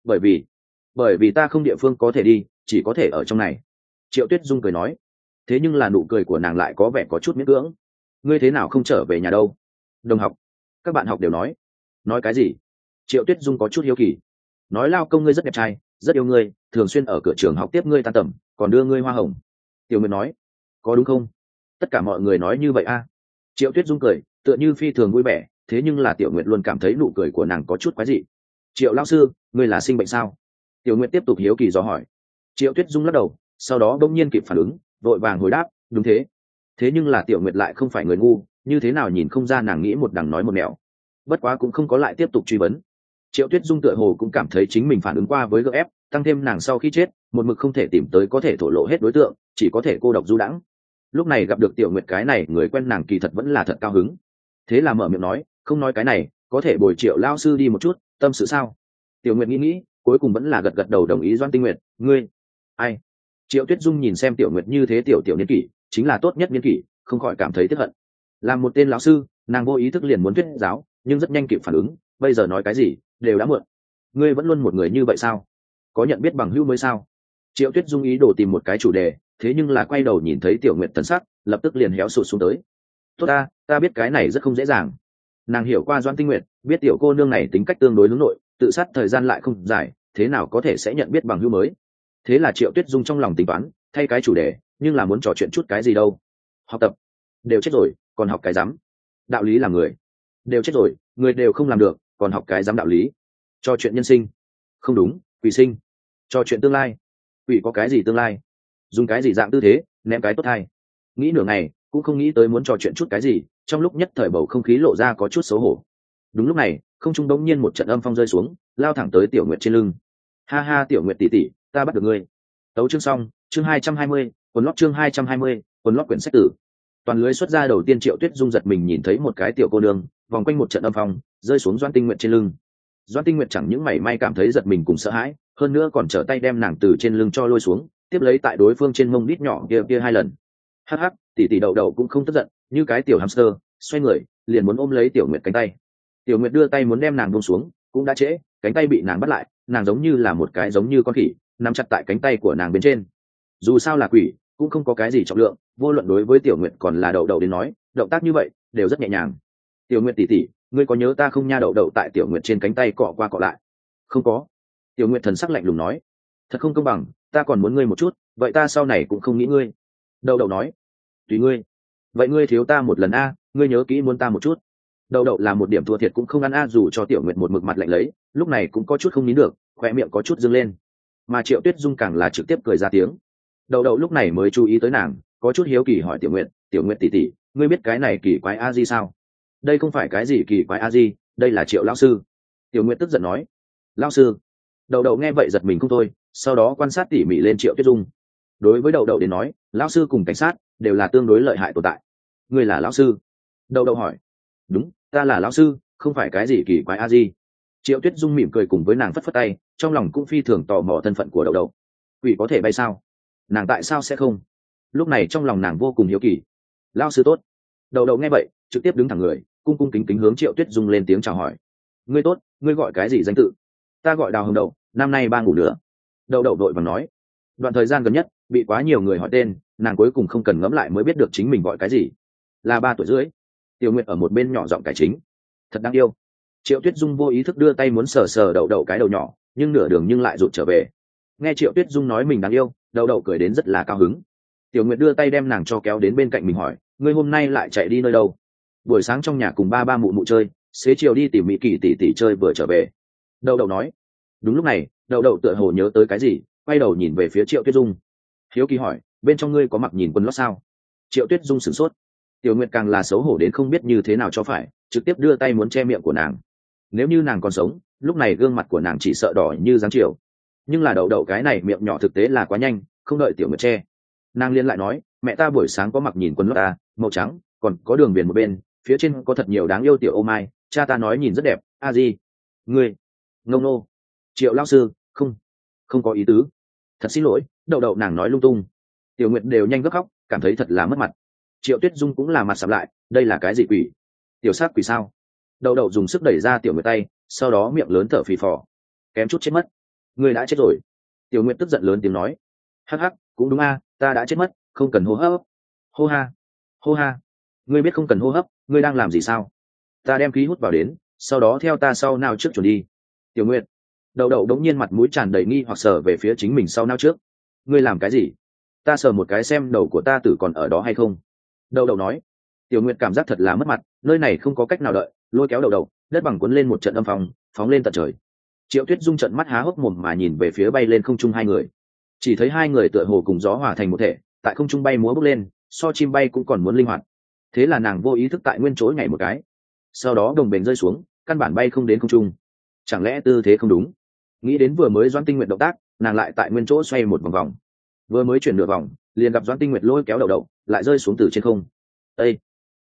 Bởi vì ta không địa phương có thể đi, chỉ có thể ở trong này. Triệu Tuyết Dung cười nói. Thế nhưng là nụ cười của nàng lại có vẻ có chút miễn cưỡng. Ngươi thế nào không trở về nhà đâu? Đồng học, các bạn học đều nói cái gì? Triệu Tuyết Dung có chút hiếu kỳ. Nói lao công ngươi rất đẹp trai, rất yêu ngươi, thường xuyên ở cửa trường học tiếp ngươi tan tầm, còn đưa ngươi hoa hồng. Tiểu Nguyệt nói. Có đúng không? Tất cả mọi người nói như vậy a. Triệu Tuyết Dung cười, tựa như phi thường vui vẻ, thế nhưng là Tiểu Nguyệt luôn cảm thấy nụ cười của nàng có chút quái dị. Triệu lão sư, ngươi là sinh bệnh sao? Tiểu Nguyệt tiếp tục hiếu kỳ dò hỏi. Triệu Tuyết Dung lắc đầu, sau đó bỗng nhiên kịp phản ứng, vội vàng hồi đáp, đúng thế. Thế nhưng là Tiểu Nguyệt lại không phải người ngu, như thế nào nhìn không ra nàng nghĩ một đằng nói một nẻo. Bất quá cũng không có lại tiếp tục truy vấn. Triệu Tuyết Dung tựa hồ cũng cảm thấy chính mình phản ứng qua với gượng ép, tăng thêm nàng sau khi chết, một mực không thể tìm tới có thể thổ lộ hết đối tượng, chỉ có thể cô độc du đãng. Lúc này gặp được Tiểu Nguyệt cái này, người quen nàng kỳ thật vẫn là thật cao hứng. Thế là mở miệng nói, không nói cái này, có thể bồi Triệu lao sư đi một chút, tâm sự sao? Tiểu Nguyệt nghĩ, cuối cùng vẫn là gật gật đầu đồng ý. Doãn Tinh Nguyệt, ngươi ai? Triệu Tuyết Dung nhìn xem Tiểu Nguyệt như thế tiểu niên kỷ, chính là tốt nhất niên kỷ, không khỏi cảm thấy tiếc hận. Làm một tên lão sư, nàng vô ý thức liền muốn thuyết giáo, nhưng rất nhanh kịp phản ứng, bây giờ nói cái gì đều đã muộn. Ngươi vẫn luôn một người như vậy sao? Có nhận biết bằng hữu mới sao? Triệu Tuyết Dung ý đồ tìm một cái chủ đề, thế nhưng là quay đầu nhìn thấy Tiểu Nguyệt thần sắc, lập tức liền héo sụt xuống tới. Tốt ta biết cái này rất không dễ dàng. Nàng hiểu qua Doãn Tinh Nguyệt, biết tiểu cô nương này tính cách tương đối hướng nội, tự sát thời gian lại không dài, thế nào có thể sẽ nhận biết bằng hữu mới. Thế là Triệu Tuyết Dung trong lòng tính toán, thay cái chủ đề, nhưng là muốn trò chuyện chút cái gì đâu. Học tập đều chết rồi, còn học cái rắm. Đạo lý là người đều chết rồi, người đều không làm được, còn học cái rắm đạo lý. Trò chuyện nhân sinh không đúng, quỷ sinh. Trò chuyện tương lai, quỷ có cái gì tương lai? Dùng cái gì dạng tư thế ném cái tốt hay? Nghĩ nửa ngày cũng không nghĩ tới muốn trò chuyện chút cái gì, trong lúc nhất thời bầu không khí lộ ra có chút xấu hổ. Đúng lúc này, không trung đống nhiên một trận âm phong rơi xuống, lao thẳng tới Tiểu Nguyệt trên lưng. Ha ha, Tiểu Nguyệt tỷ tỷ, ta bắt được ngươi. Tấu chương xong, chương 220, quần lót chương 220, quần lót quyển sách tử. Toàn lưới xuất ra đầu tiên, Triệu Tuyết Dung giật mình nhìn thấy một cái tiểu cô nương vòng quanh một trận âm phong rơi xuống Doãn Tinh Nguyệt trên lưng. Doãn Tinh Nguyệt chẳng những mảy may cảm thấy giật mình cùng sợ hãi, hơn nữa còn trở tay đem nàng từ trên lưng cho lôi xuống, tiếp lấy tại đối phương trên mông đít nhỏ kia 2 lần. Hắc hắc, tỷ tỷ đậu đậu cũng không tức giận, như cái tiểu hamster, xoay người liền muốn ôm lấy Tiểu Nguyệt cánh tay. Tiểu Nguyệt đưa tay muốn đem nàng buông xuống, cũng đã trễ, cánh tay bị nàng bắt lại, nàng giống như là một cái giống như con khỉ, nắm chặt tại cánh tay của nàng bên trên. Dù sao là quỷ, cũng không có cái gì trọng lượng, vô luận đối với Tiểu Nguyệt còn là đậu đậu đến nói, động tác như vậy đều rất nhẹ nhàng. Tiểu Nguyệt tỷ tỷ, ngươi có nhớ ta không nha? Đậu đậu tại Tiểu Nguyệt trên cánh tay cọ qua cọ lại. Không có. Tiểu Nguyệt thần sắc lạnh lùng nói. Thật không công bằng, ta còn muốn ngươi một chút, vậy ta sau này cũng không nghĩ ngươi. Đậu đậu nói. Tùy ngươi. Vậy ngươi thiếu ta một lần a, ngươi nhớ kỹ muốn ta một chút. Đậu đậu là một điểm thua thiệt cũng không ăn a, dù cho Tiểu Nguyệt một mực mặt lạnh lấy, lúc này cũng có chút không nín được, khoe miệng có chút dâng lên. Mà Triệu Tuyết Dung càng là trực tiếp cười ra tiếng. Đậu đậu lúc này mới chú ý tới nàng, có chút hiếu kỳ hỏi Tiểu Nguyệt, Tiểu Nguyệt tỷ tỷ, ngươi biết cái này kỳ quái a di sao? Đây không phải cái gì kỳ quái a di, đây là Triệu lão sư. Tiểu Nguyệt tức giận nói. Lão sư? Đậu đậu nghe vậy giật mình không thôi, sau đó quan sát tỉ mỉ lên Triệu Tuyết Dung. Đối với đậu đậu đến nói, lão sư cùng cảnh sát đều là tương đối lợi hại tồn tại. Ngươi là lão sư? Đậu đậu hỏi. Đúng, ta là lão sư, không phải cái gì kỳ quái a di. Triệu Tuyết Dung mỉm cười cùng với nàng phất phất tay, trong lòng cũng phi thường tò mò thân phận của đậu đậu. Quỷ có thể bay sao? Nàng tại sao sẽ không? Lúc này trong lòng nàng vô cùng hiếu kỳ. Lão sư tốt. Đậu đậu nghe vậy trực tiếp đứng thẳng người, cung cung kính kính hướng Triệu Tuyết Dung lên tiếng chào hỏi. Ngươi tốt, ngươi gọi cái gì danh tự? Ta gọi Đào Hồng Đậu, năm nay 3 ngủ nữa. Đậu đậu đội vàng nói. Đoạn thời gian gần nhất bị quá nhiều người hỏi tên, nàng cuối cùng không cần ngẫm lại mới biết được chính mình gọi cái gì. Là 3 tuổi rưỡi. Tiểu Nguyệt ở một bên nhỏ giọng cải chính. Thật đáng yêu. Triệu Tuyết Dung vô ý thức đưa tay muốn sờ sờ đậu đậu cái đầu nhỏ, nhưng nửa đường nhưng lại rụt trở về. Nghe Triệu Tuyết Dung nói mình đáng yêu, đậu đậu cười đến rất là cao hứng. Tiểu Nguyệt đưa tay đem nàng cho kéo đến bên cạnh mình hỏi, ngươi hôm nay lại chạy đi nơi đâu? Buổi sáng trong nhà cùng ba ba mụ mụ chơi, xế chiều đi tìm Mỹ Kỳ tỷ tỷ chơi vừa trở về. Đậu đậu nói. Đúng lúc này, đậu đậu tựa hồ nhớ tới cái gì, quay đầu nhìn về phía Triệu Tuyết Dung. Hiếu kỳ hỏi, bên trong ngươi có mặc nhìn quần lót sao? Triệu Tuyết Dung sửng sốt. Tiểu Nguyệt càng là xấu hổ đến không biết như thế nào cho phải, trực tiếp đưa tay muốn che miệng của nàng. nếu như nàng còn sống lúc này gương mặt của nàng chỉ sợ đỏ như dáng chiều. Nhưng là đậu đậu cái này miệng nhỏ thực tế là quá nhanh, không đợi tiểu nguyệt che, nàng liên lại nói, mẹ ta buổi sáng có mặc nhìn quần lót ta màu trắng, còn có đường viền một bên, phía trên có thật nhiều đáng yêu tiểu ô mai, cha ta nói nhìn rất đẹp. A gì? Ngươi ngông nô. Triệu lão sư, không có ý tứ, thật xin lỗi. Đậu đậu nàng nói lung tung. Tiểu nguyệt đều nhanh gấp khóc, cảm thấy thật là mất mặt. Triệu Tuyết Dung cũng là mặt sầm lại, đây là cái gì quỷ? Tiểu sát quỷ sao? Đậu đậu dùng sức đẩy ra tiểu nguyệt tay, sau đó miệng lớn thở phì phò, kém chút chết mất. Ngươi đã chết rồi. Tiểu nguyệt tức giận lớn tiếng nói. Hắc hắc, cũng đúng a, ta đã chết mất, không cần hô hấp. Hô ha, hô ha. Ngươi biết không cần hô hấp, ngươi đang làm gì sao? Ta đem khí hút vào đến, sau đó theo ta sau nào trước chuẩn đi. Tiểu nguyệt. Đậu đậu đống nhiên mặt mũi tràn đầy nghi hoặc sờ về phía chính mình sau nào trước. Ngươi làm cái gì? Ta sờ một cái xem đầu của ta tử còn ở đó hay không. Đậu đậu nói. Tiểu nguyệt cảm giác thật là mất mặt, nơi này không có cách nào đợi, lôi kéo đậu đậu, đất bằng cuốn lên một trận âm phong, phóng lên tận trời. Triệu Tuyết Dung trận mắt há hốc mồm mà nhìn về phía bay lên không trung hai người, chỉ thấy hai người tựa hồ cùng gió hòa thành một thể, tại không trung bay múa bước lên, so chim bay cũng còn muốn linh hoạt. Thế là nàng vô ý thức tại nguyên chỗ nhảy một cái, sau đó đồng bền rơi xuống, căn bản bay không đến không trung. Chẳng lẽ tư thế không đúng? Nghĩ đến vừa mới Doãn Tinh Nguyệt động tác, nàng lại tại nguyên chỗ xoay một vòng vòng, vừa mới chuyển nửa vòng liền gặp Doãn Tinh Nguyệt lôi kéo đậu đậu lại rơi xuống từ trên không. Ê,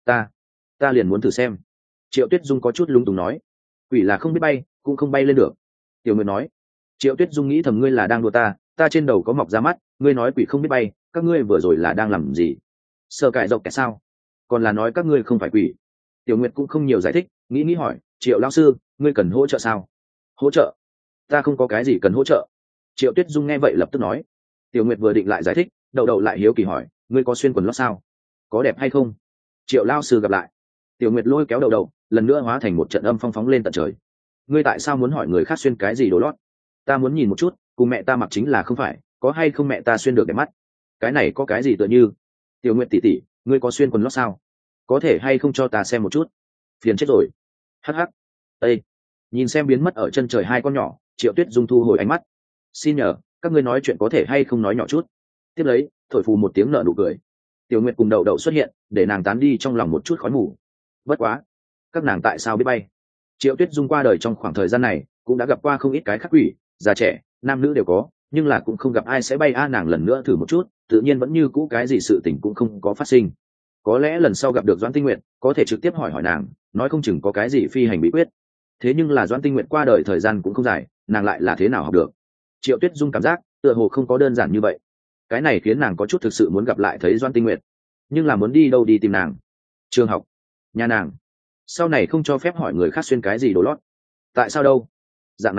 ta liền muốn thử xem. Triệu Tuyết Dung có chút lung túng nói. Quỷ là không biết bay cũng không bay lên được. Tiểu Nguyệt nói. Triệu Tuyết Dung nghĩ thầm, ngươi là đang đùa ta trên đầu có mọc ra mắt, ngươi nói quỷ không biết bay, các ngươi vừa rồi là đang làm gì? Sợ cãi dọc kẻ sao? Còn là nói các ngươi không phải quỷ? Tiểu Nguyệt cũng không nhiều giải thích, nghĩ hỏi, Triệu lão sư, ngươi cần hỗ trợ sao? Hỗ trợ? Ta không có cái gì cần hỗ trợ. Triệu Tuyết Dung nghe vậy lập tức nói. Tiểu Nguyệt vừa định lại giải thích, đậu đậu lại hiếu kỳ hỏi, ngươi có xuyên quần lót sao? Có đẹp hay không? Triệu lão sư gặp lại. Tiểu Nguyệt lôi kéo đậu đậu, lần nữa hóa thành một trận âm phong phóng lên tận trời. Ngươi tại sao muốn hỏi người khác xuyên cái gì đồ lót? Ta muốn nhìn một chút, cùng mẹ ta mặc chính là không phải, có hay không mẹ ta xuyên được đẹp mắt. Cái này có cái gì tựa như? Tiểu Nguyệt tỷ tỷ, ngươi có xuyên quần lót sao? Có thể hay không cho ta xem một chút? Phiền chết rồi. Hắc hắc. Ê, nhìn xem biến mất ở chân trời hai con nhỏ, Triệu Tuyết Dung thu hồi ánh mắt. Xin nhờ, các ngươi nói chuyện có thể hay không nói nhỏ chút? Tiếp lấy, thổi phù một tiếng nở nụ cười. Tiểu Nguyệt cùng đậu đậu xuất hiện, để nàng tán đi trong lòng một chút khói mù. Bất quá, các nàng tại sao biết bay? Triệu Tuyết Dung qua đời trong khoảng thời gian này cũng đã gặp qua không ít cái khắc quỷ, già trẻ nam nữ đều có, nhưng là cũng không gặp ai sẽ bay. Nàng lần nữa thử một chút, tự nhiên vẫn như cũ cái gì sự tình cũng không có phát sinh. Có lẽ lần sau gặp được Doãn Tinh Nguyệt có thể trực tiếp hỏi nàng, nói không chừng có cái gì phi hành bí quyết. Thế nhưng là Doãn Tinh Nguyệt qua đời thời gian cũng không dài, nàng lại là thế nào học được? Triệu Tuyết Dung cảm giác tựa hồ không có đơn giản như vậy. Cái này khiến nàng có chút thực sự muốn gặp lại thấy Doãn Tinh Nguyệt, nhưng là muốn đi đâu đi tìm nàng? Trường học, nhà nàng. Sau này không cho phép hỏi người khác xuyên cái gì đồ lót. Tại sao đâu? Dạng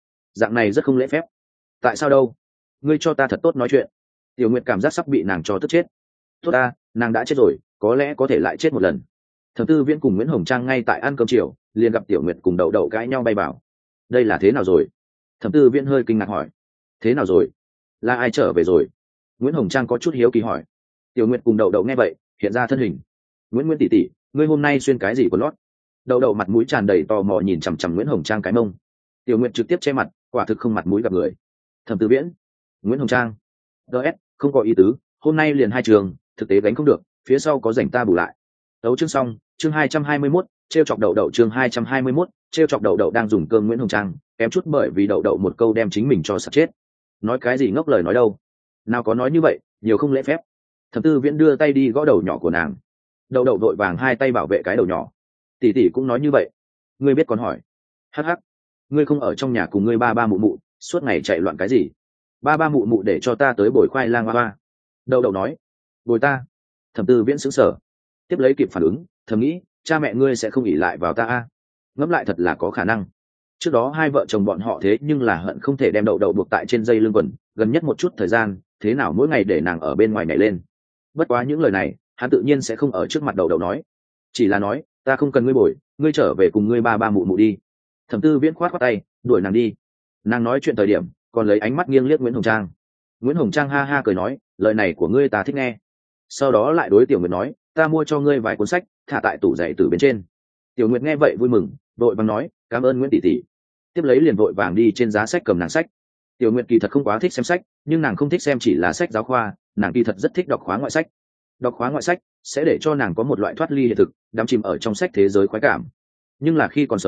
này rất không lễ phép. Tại sao đâu? Ngươi cho ta thật tốt nói chuyện. Tiểu Nguyệt cảm giác sắp bị nàng cho tức chết. Tốt ta, nàng đã chết rồi, có lẽ có thể lại chết một lần. Thẩm Tư Viễn cùng Nguyễn Hồng Trang ngay tại ăn cơm chiều, liền gặp Tiểu Nguyệt cùng đậu đậu cãi nhau bay bảo. Đây là thế nào rồi? Thẩm Tư Viễn hơi kinh ngạc hỏi. Thế nào rồi? Là ai trở về rồi? Nguyễn Hồng Trang có chút hiếu kỳ hỏi. Tiểu Nguyệt cùng đậu đậu nghe vậy hiện ra thân hình. Nguyễn tỷ tỷ, ngươi hôm nay xuyên cái gì quần lót? Đậu đậu mặt mũi tràn đầy tò mò nhìn chằm chằm Nguyễn Hồng Trang cái mông. Tiểu Nguyệt trực tiếp che mặt, quả thực không mặt mũi gặp người. Thẩm Tư Viễn, Nguyễn Hồng Trang, ds không có ý tứ, hôm nay liền hai trường, thực tế gánh không được, phía sau có rảnh ta bù lại. Đấu chương xong, chương 221, trêu chọc đậu đậu. Chương 221, trêu chọc đậu đậu đang dùng cơm. Nguyễn Hồng Trang kém chút bởi vì đậu đậu một câu đem chính mình cho sặc chết. Nói cái gì ngốc lời nói đâu, nào có nói như vậy, nhiều không lễ phép. Thẩm Tư Viễn đưa tay đi gõ đầu nhỏ của nàng. Đậu đậu vội vàng hai tay bảo vệ cái đầu nhỏ. Tỷ tỷ cũng nói như vậy, ngươi biết còn hỏi. Hắc hắc, ngươi không ở trong nhà cùng ngươi ba ba mụ mụ suốt ngày chạy loạn cái gì? Ba ba mụ mụ để cho ta tới bồi khoai lang hoa hoa. Đậu đậu nói. Bồi ta? Thẩm Tư Viễn sững sờ, tiếp lấy kịp phản ứng, thầm nghĩ, cha mẹ ngươi sẽ không ỷ lại vào ta a? Ngẫm lại thật là có khả năng. Trước đó hai vợ chồng bọn họ thế nhưng là hận không thể đem đậu đậu buộc tại trên dây lưng quần, gần nhất một chút thời gian, thế nào mỗi ngày để nàng ở bên ngoài nhảy lên. Bất quá những lời này hắn tự nhiên sẽ không ở trước mặt đậu đậu nói, chỉ là nói, ta không cần ngươi bồi, ngươi trở về cùng ngươi ba ba mụ mụ đi. Thẩm Tư Viễn khoát khoát tay đuổi nàng đi. Nàng nói chuyện thời điểm còn lấy ánh mắt nghiêng liếc Nguyễn Hồng Trang. Nguyễn Hồng Trang ha ha cười nói, lời này của ngươi ta thích nghe. Sau đó lại đối Tiểu Nguyệt nói, ta mua cho ngươi vài cuốn sách, thả tại tủ giày từ bên trên. Tiểu Nguyệt nghe vậy vui mừng, vội vàng nói, cảm ơn Nguyễn tỷ tỷ. Tiếp lấy liền vội vàng đi trên giá sách cầm nàng sách. Tiểu Nguyệt kỳ thật không quá thích xem sách, nhưng nàng không thích xem chỉ là sách giáo khoa, nàng kỳ thật rất thích đọc khóa ngoại sách. Đọc khóa ngoại sách sẽ để cho nàng có một loại thoát ly hiện thực, đắm chìm ở trong sách thế giới khoái cảm. Nhưng là khi còn sống,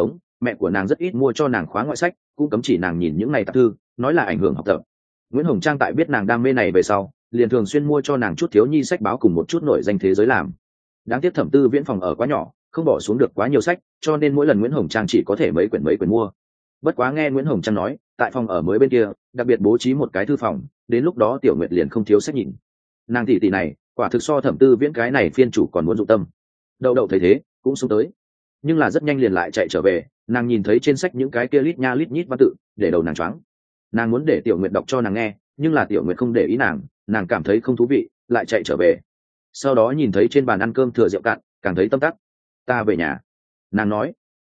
mẹ của nàng rất ít mua cho nàng khóa ngoại sách, cũng cấm chỉ nàng nhìn những ngày tạp thư, nói là ảnh hưởng học tập. Nguyễn Hồng Trang tại biết nàng đam mê này về sau, liền thường xuyên mua cho nàng chút thiếu nhi sách báo cùng một chút nổi danh thế giới làm. Đáng tiếc Thẩm Tư Viễn phòng ở quá nhỏ, không bỏ xuống được quá nhiều sách, cho nên mỗi lần Nguyễn Hồng Trang chỉ có thể mấy quyển mua. Bất quá nghe Nguyễn Hồng Trang nói, tại phòng ở mới bên kia, đặc biệt bố trí một cái thư phòng, đến lúc đó Tiểu Nguyệt liền không thiếu sách nhìn. Nàng tỷ tỷ này, quả thực so Thẩm Tư Viễn cái này phiên chủ còn muốn dụng tâm. Đậu đậu thấy thế, cũng xuống tới, nhưng là rất nhanh liền lại chạy trở về. Nàng nhìn thấy trên sách những cái kia lít nha lít nhít văn tự, để đầu nàng choáng. Nàng muốn để Tiểu Nguyệt đọc cho nàng nghe, nhưng là Tiểu Nguyệt không để ý nàng cảm thấy không thú vị, lại chạy trở về. Sau đó nhìn thấy trên bàn ăn cơm thừa rượu cạn, càng thấy tâm tắc. Ta về nhà. Nàng nói.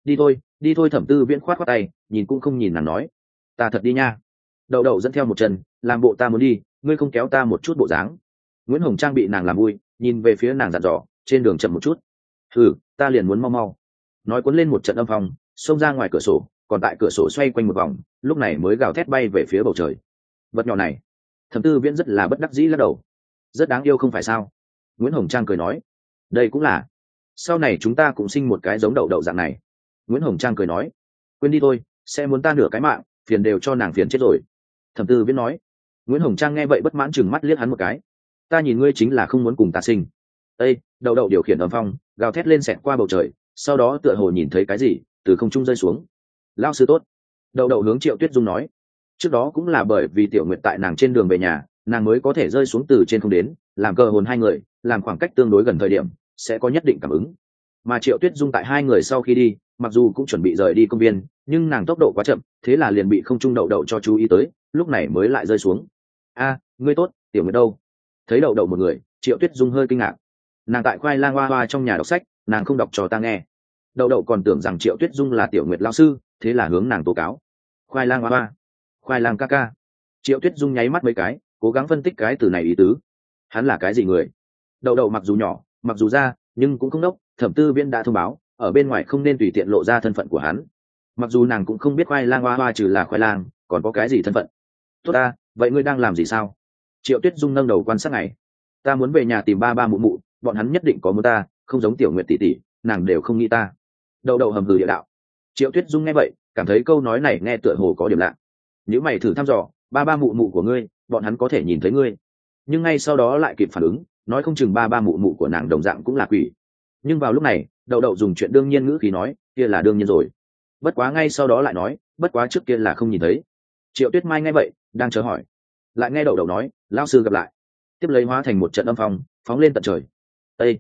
Đi thôi. Thẩm Tư Viễn khoát khoát tay, nhìn cũng không nhìn nàng nói. Ta thật đi nha. Đậu đậu dẫn theo một chân, làm bộ ta muốn đi, ngươi không kéo ta một chút bộ dáng. Nguyễn Hồng Trang bị nàng làm vui, nhìn về phía nàng dặn dò, trên đường chậm một chút. Ta liền muốn mau. Nói cuốn lên một trận âm phong, xông ra ngoài cửa sổ, còn tại cửa sổ xoay quanh một vòng, lúc này mới gào thét bay về phía bầu trời. Vật nhỏ này. Thẩm Tư Viễn rất là bất đắc dĩ lắc đầu. Rất đáng yêu không phải sao? Nguyễn Hồng Trang cười nói. Đây cũng là. Sau này chúng ta cũng sinh một cái giống đậu đậu dạng này. Nguyễn Hồng Trang cười nói. Quên đi thôi, sẽ muốn ta nửa cái mạng, phiền đều cho nàng phiền chết rồi. Thẩm Tư Viễn nói. Nguyễn Hồng Trang nghe vậy bất mãn chừng mắt liếc hắn một cái. Ta nhìn ngươi chính là không muốn cùng ta sinh. Ê, đậu đậu điều khiển âm phong, gào thét lên xẹt qua bầu trời, sau đó tựa hồ nhìn thấy cái gì, từ không trung rơi xuống. Lao sư tốt. Đậu đậu hướng Triệu Tuyết Dung nói. Trước đó cũng là bởi vì Tiểu Nguyệt tại nàng trên đường về nhà, nàng mới có thể rơi xuống từ trên không đến, làm cờ hồn hai người, làm khoảng cách tương đối gần thời điểm, sẽ có nhất định cảm ứng. Mà Triệu Tuyết Dung tại hai người sau khi đi, mặc dù cũng chuẩn bị rời đi công viên, nhưng nàng tốc độ quá chậm, thế là liền bị không trung đậu đậu cho chú ý tới, lúc này mới lại rơi xuống. Ngươi tốt, Tiểu Nguyệt đâu? Thấy đậu đậu một người, Triệu Tuyết Dung hơi kinh ngạc. Nàng tại khoai lang hoa hoa trong nhà đọc sách, nàng không đọc cho ta nghe. Đậu đậu còn tưởng rằng Triệu Tuyết Dung là Tiểu Nguyệt lao sư, thế là hướng nàng tố cáo. Khoai lang hoa hoa, khoai lang ca ca. Triệu Tuyết Dung nháy mắt mấy cái, cố gắng phân tích cái từ này ý tứ. Hắn là cái gì người? Đậu đậu mặc dù nhỏ, mặc dù ra, nhưng cũng không đốc. Thẩm Tư Viễn đã thông báo, ở bên ngoài không nên tùy tiện lộ ra thân phận của hắn. Mặc dù nàng cũng không biết khoai lang hoa hoa trừ là khoai lang, còn có cái gì thân phận. Tốt ta, vậy ngươi đang làm gì sao? Triệu Tuyết Dung nâng đầu quan sát ngày. Ta muốn về nhà tìm ba mụ mụ, bọn hắn nhất định có muốn ta, không giống Tiểu Nguyệt tỷ tỷ, nàng đều không nghĩ ta. Đậu đậu hầm hừ địa đạo. Triệu Tuyết Dung nghe vậy, cảm thấy câu nói này nghe tựa hồ có điểm lạ. Nếu mày thử thăm dò, ba mụ mụ của ngươi, bọn hắn có thể nhìn thấy ngươi. Nhưng ngay sau đó lại kịp phản ứng, nói không chừng ba mụ mụ của nàng đồng dạng cũng là quỷ. Nhưng vào lúc này, đậu đậu dùng chuyện đương nhiên ngữ khí nói, kia là đương nhiên rồi. Bất quá ngay sau đó lại nói, bất quá trước kia là không nhìn thấy. Triệu Tuyết Mai nghe vậy, đang chờ hỏi. Lại nghe đậu đậu nói, lão sư gặp lại. Tiếp lấy hóa thành một trận âm phong, phóng lên tận trời. Ê,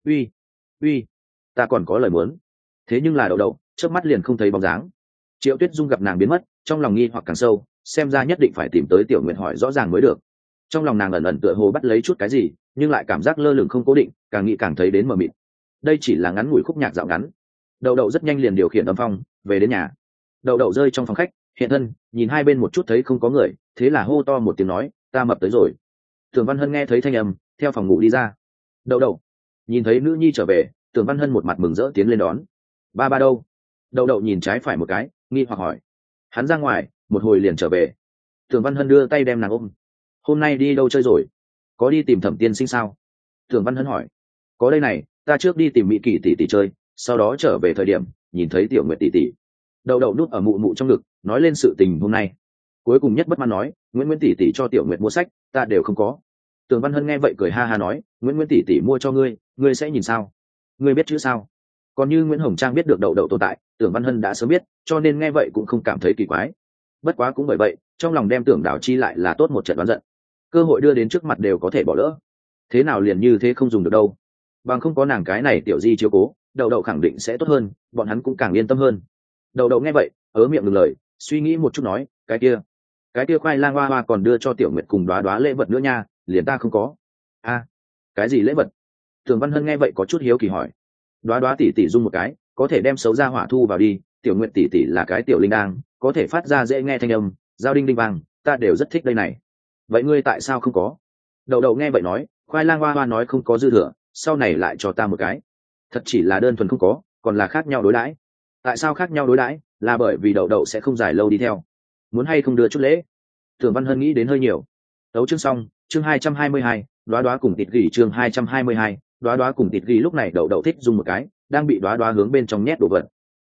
uy, ta còn có lời muốn. Thế nhưng là đậu đậu, chớp mắt liền không thấy bóng dáng. Triệu Tuyết Dung gặp nàng biến mất, trong lòng nghi hoặc càng sâu, xem ra nhất định phải tìm tới Tiểu Nguyệt hỏi rõ ràng mới được. Trong lòng nàng ẩn ẩn tựa hồ bắt lấy chút cái gì, nhưng lại cảm giác lơ lửng không cố định, càng nghĩ càng thấy đến mờ mịt. Đây chỉ là ngắn ngủi khúc nhạc dạo ngắn. Đậu đậu rất nhanh liền điều khiển âm phong về đến nhà. Đậu đậu rơi trong phòng khách, hiện thân, nhìn hai bên một chút thấy không có người, thế là hô to một tiếng nói, ta mập tới rồi. Tưởng Văn Hân nghe thấy thanh âm, theo phòng ngủ đi ra. Đậu đậu nhìn thấy nữ nhi trở về, Tưởng Văn Hân một mặt mừng rỡ tiến lên đón. Ba đâu? Đậu đậu nhìn trái phải một cái, nghi hoặc hỏi. Hắn ra ngoài, một hồi liền trở về. Tưởng Văn Hân đưa tay đem nàng ôm. Hôm nay đi đâu chơi rồi? Có đi tìm Thẩm tiên sinh sao? Tưởng Văn Hân hỏi. Có đây này, ta trước đi tìm Mỹ Kỳ tỷ tỷ chơi, sau đó trở về thời điểm nhìn thấy Tiểu Nguyệt tỷ tỷ. Đậu đậu nút ở mụ mụ trong ngực, nói lên sự tình hôm nay. Cuối cùng nhất bất mãn nói, Nguyễn tỷ tỷ cho Tiểu Nguyệt mua sách, ta đều không có. Tưởng Văn Hân nghe vậy cười ha ha nói, Nguyễn tỷ tỷ mua cho ngươi, ngươi sẽ nhìn sao? Ngươi biết chữ sao? Còn như Nguyễn Hồng Trang biết được đậu đậu tồn tại, Tưởng Văn Hân đã sớm biết, cho nên nghe vậy cũng không cảm thấy kỳ quái. Bất quá cũng bởi vậy, trong lòng đem Tưởng Đào Chi lại là tốt một trận đoán giận. Cơ hội đưa đến trước mặt đều có thể bỏ lỡ, thế nào liền như thế không dùng được đâu. Bằng không có nàng cái này tiểu di chiếu cố, đậu đậu khẳng định sẽ tốt hơn, bọn hắn cũng càng yên tâm hơn. Đậu đậu nghe vậy, ớ miệng ngừng lời, suy nghĩ một chút nói, cái kia khoai lang hoa hoa còn đưa cho Tiểu Nguyệt cùng đoá lễ vật nữa nha, liền ta không có. Cái gì lễ vật? Tưởng Văn Hân nghe vậy có chút hiếu kỳ hỏi. Đoá tỷ tỷ rung một cái, có thể đem xấu ra hỏa thu vào đi, Tiểu Nguyệt tỷ tỷ là cái tiểu linh đang, có thể phát ra dễ nghe thanh âm, giao đinh đinh vang, ta đều rất thích đây này. Vậy ngươi tại sao không có? Đậu đậu nghe vậy nói, khoai lang hoa hoa nói không có dư thừa, sau này lại cho ta một cái. Thật chỉ là đơn thuần không có, còn là khác nhau đối đãi. Tại sao khác nhau đối đãi? Là bởi vì đậu đậu sẽ không dài lâu đi theo. Muốn hay không đưa chút lễ? Tưởng Văn Hân nghĩ đến hơi nhiều. Đấu chương xong, chương 222, đoá cùng tịt gỉ chương 222, đoá cùng tịt gỉ lúc này đậu đậu thích dùng một cái, đang bị đoá hướng bên trong nhét đồ vật.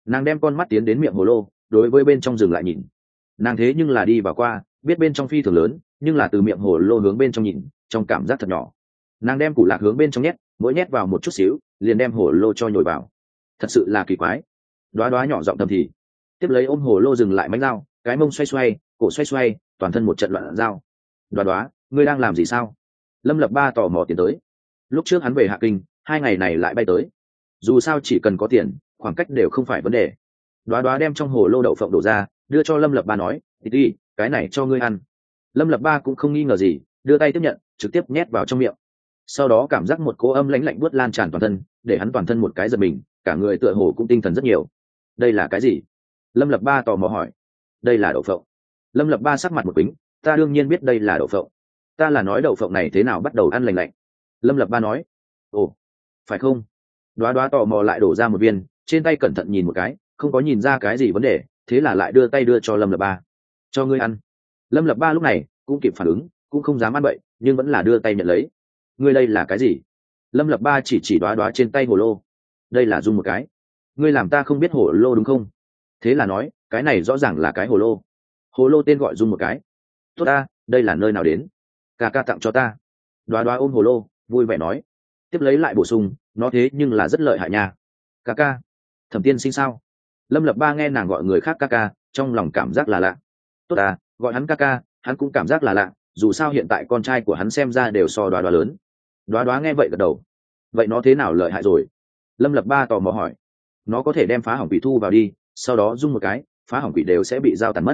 Nàng đem con mắt tiến đến miệng hồ lô, đối với bên trong dừng lại nhìn. Nàng thế nhưng là đi vào qua, biết bên trong phi thường lớn, nhưng là từ miệng hồ lô hướng bên trong nhìn, trong cảm giác thật nhỏ. Nàng đem củ lạc hướng bên trong nhét, mỗi nhét vào một chút xíu, liền đem hồ lô cho nhồi vào. Thật sự là kỳ quái. Đoá đoá nhỏ giọng thầm thì, tiếp lấy ôm hồ lô dừng lại mánh dao, cái mông xoay xoay, cổ xoay xoay, toàn thân một trận loạn dao. Đoá đoá, ngươi đang làm gì sao? Lâm Lập Ba tò mò tiến tới. Lúc trước hắn về Hạ Kinh, 2 ngày này lại bay tới. Dù sao chỉ cần có tiền, khoảng cách đều không phải vấn đề. Đoá đoá đem trong hồ lô đậu phộng đổ ra, đưa cho Lâm Lập Ba nói, đi, cái này cho ngươi ăn. Lâm Lập Ba cũng không nghi ngờ gì, đưa tay tiếp nhận, trực tiếp nhét vào trong miệng. Sau đó cảm giác một cỗ âm lãnh lạnh buốt lan tràn toàn thân, để hắn toàn thân một cái giật mình, cả người tựa hồ cũng tinh thần rất nhiều. Đây là cái gì? Lâm Lập Ba tò mò hỏi. Đây là đậu phộng. Lâm Lập Ba sắc mặt một kính, ta đương nhiên biết đây là đậu phộng. Ta là nói đậu phộng này thế nào bắt đầu ăn lành lạnh. Lâm Lập Ba nói. Ồ, phải không? Đoá đoá tò mò lại đổ ra một viên, trên tay cẩn thận nhìn một cái, không có nhìn ra cái gì vấn đề, thế là lại đưa tay đưa cho Lâm Lập Ba. Cho ngươi ăn. Lâm Lập Ba lúc này cũng kịp phản ứng, cũng không dám ăn bậy, nhưng vẫn là đưa tay nhận lấy. Ngươi đây là cái gì? Lâm Lập Ba chỉ đoá đoá trên tay hồ lô. Đây là dung một cái. Ngươi làm ta không biết hồ lô đúng không? Thế là nói, cái này rõ ràng là cái hồ lô. Hồ lô tên gọi dung một cái. Tốt ta, đây là nơi nào đến? Ca ca tặng cho ta. Đoá đoá ôm hồ lô, vui vẻ nói. Tiếp lấy lại bổ sung, nó thế nhưng là rất lợi hại nha. Ca ca. Thẩm tiên sinh sao? Lâm Lập Ba nghe nàng gọi người khác ca ca, trong lòng cảm giác là lạ. Tốt ta, gọi hắn ca ca, hắn cũng cảm giác là lạ, dù sao hiện tại con trai của hắn xem ra đều so đoá đoá lớn. Đoá đoá nghe vậy gật đầu. Vậy nó thế nào lợi hại rồi? Lâm Lập Ba tò mò hỏi. Nó có thể đem phá hỏng quỷ thu vào đi, sau đó dung một cái, phá hỏng quỷ đều sẽ bị giao tàn mất.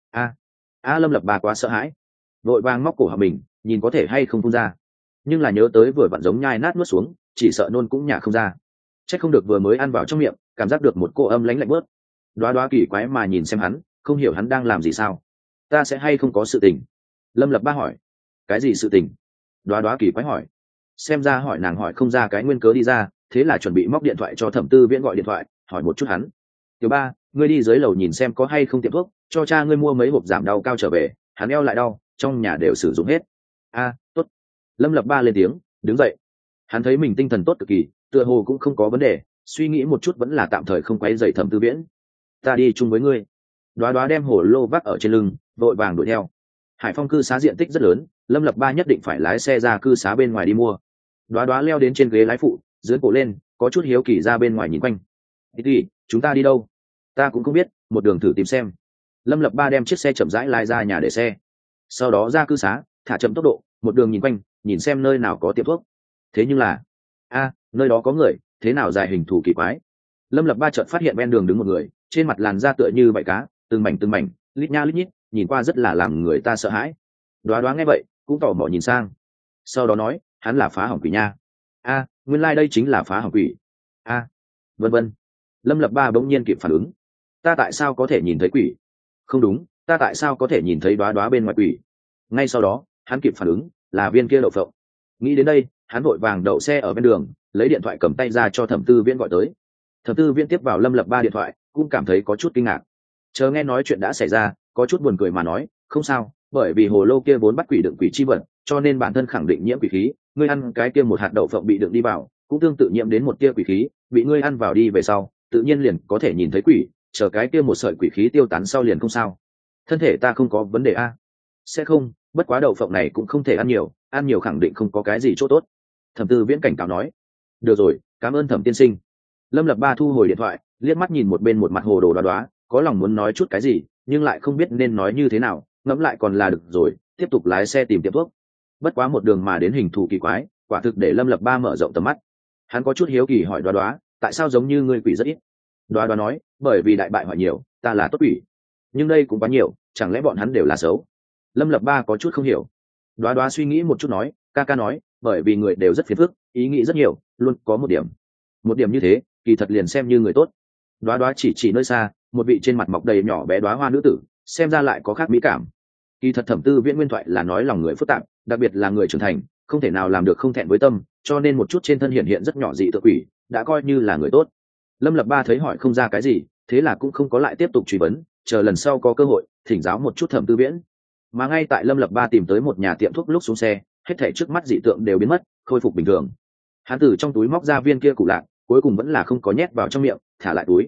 Lâm Lập Ba quá sợ hãi, vội vàng móc cổ họng mình, nhìn có thể hay không phun ra, nhưng là nhớ tới vừa vặn giống nhai nát nuốt xuống, chỉ sợ nôn cũng nhả không ra. Chắc không được vừa mới ăn vào trong miệng, cảm giác được một cô âm lãnh lạnh bớt. Đoá đoá kỳ quái mà nhìn xem hắn, không hiểu hắn đang làm gì sao. Ta sẽ hay không có sự tình? Lâm Lập Ba hỏi. Cái gì sự tình? Đoá đoá kỳ quái hỏi. Xem ra hỏi nàng hỏi không ra cái nguyên cớ đi ra, thế là chuẩn bị móc điện thoại cho Thẩm Tư Viễn gọi điện thoại, hỏi một chút hắn. Tiểu Ba, ngươi đi dưới lầu nhìn xem có hay không tiệm thuốc, cho cha ngươi mua mấy hộp giảm đau cao trở về, hắn eo lại đau, trong nhà đều sử dụng hết. Tốt. Lâm Lập Ba lên tiếng, đứng dậy. Hắn thấy mình tinh thần tốt cực kỳ, tựa hồ cũng không có vấn đề, suy nghĩ một chút vẫn là tạm thời không quấy rầy Thẩm Tư Viễn. Ta đi chung với ngươi. Đoá đoá đem hồ lô vác ở trên lưng, vội vàng đuổi theo. Hải Phong cư xá diện tích rất lớn, Lâm Lập Ba nhất định phải lái xe ra cư xá bên ngoài đi mua. Đoá đoá leo đến trên ghế lái phụ, dưới cổ lên, có chút hiếu kỳ ra bên ngoài nhìn quanh. Đi, chúng ta đi đâu? Ta cũng không biết, một đường thử tìm xem. Lâm Lập Ba đem chiếc xe chậm rãi lái ra nhà để xe, sau đó ra cư xá, thả chậm tốc độ, một đường nhìn quanh, nhìn xem nơi nào có tiệm thuốc. Thế nhưng là, nơi đó có người, thế nào dài hình thù kỳ quái. Lâm Lập Ba chợt phát hiện ven đường đứng một người, trên mặt làn da tựa như vảy cá, từng mảnh, lít nha lít nhít, nhìn qua rất là làm người ta sợ hãi. Đoá đoá nghe vậy, cũng tò mò nhìn sang, sau đó nói, hắn là phá hỏng quỷ nha. Nguyên lai đây chính là phá hỏng quỷ. Vân vân. Lâm Lập Ba bỗng nhiên kịp phản ứng. Ta tại sao có thể nhìn thấy quỷ? Không đúng, ta tại sao có thể nhìn thấy đoá đoá bên ngoài quỷ? Ngay sau đó, hắn kịp phản ứng, là viên kia đậu phộng. Nghĩ đến đây, hắn vội vàng đậu xe ở bên đường, lấy điện thoại cầm tay ra cho Thẩm Tư Viễn gọi tới. Thẩm Tư Viễn tiếp vào Lâm Lập Ba điện thoại, cũng cảm thấy có chút kinh ngạc. Chờ nghe nói chuyện đã xảy ra, có chút buồn cười mà nói, không sao, bởi vì hồ lô kia vốn bắt quỷ đựng quỷ chi vật, cho nên bản thân khẳng định nhiễm quỷ khí. Ngươi ăn cái kia một hạt đậu phộng bị đựng đi vào, cũng tương tự nhiễm đến một tia quỷ khí, bị ngươi ăn vào đi về sau, tự nhiên liền có thể nhìn thấy quỷ, chờ cái kia một sợi quỷ khí tiêu tán sau liền không sao. Thân thể ta không có vấn đề a? Sẽ không, bất quá đậu phộng này cũng không thể ăn nhiều khẳng định không có cái gì chỗ tốt. Thẩm Tư Viễn cảnh cáo nói. Được rồi, cảm ơn Thẩm tiên sinh. Lâm Lập Ba thu hồi điện thoại, liếc mắt nhìn một bên một mặt hồ đồ đoá đoá, có lòng muốn nói chút cái gì, nhưng lại không biết nên nói như thế nào, ngẫm lại còn là được rồi, tiếp tục lái xe tìm tiệm thuốc. Bất quá một đường mà đến hình thù kỳ quái, quả thực để Lâm Lập Ba mở rộng tầm mắt. Hắn có chút hiếu kỳ hỏi đoá đoá, tại sao giống như ngươi quỷ rất ít? Đoá đoá nói, bởi vì đại bại hoại nhiều, ta là tốt quỷ. Nhưng đây cũng quá nhiều, chẳng lẽ bọn hắn đều là xấu? Lâm Lập Ba có chút không hiểu. Đoá đoá suy nghĩ một chút nói, ca ca nói, bởi vì người đều rất phiền phức, ý nghĩ rất nhiều, luôn có một điểm như thế, kỳ thật liền xem như người tốt. Đoá đoá chỉ nơi xa, một vị trên mặt mọc đầy nhỏ bé đoá hoa nữ tử, xem ra lại có khác mỹ cảm. Kỳ thật Thẩm Tư Viễn nguyên thoại là nói lòng người phức tạp, đặc biệt là người trưởng thành, không thể nào làm được không thẹn với tâm, cho nên một chút trên thân hiện rất nhỏ dị tự quỷ, đã coi như là người tốt. Lâm Lập Ba thấy hỏi không ra cái gì, thế là cũng không có lại tiếp tục truy vấn, chờ lần sau có cơ hội thỉnh giáo một chút Thẩm Tư Viễn. Mà ngay tại Lâm Lập Ba tìm tới một nhà tiệm thuốc lúc xuống xe, hết thảy trước mắt dị tượng đều biến mất, khôi phục bình thường. Hắn từ trong túi móc ra viên kia củ lạc, cuối cùng vẫn là không có nhét vào trong miệng, thả lại túi.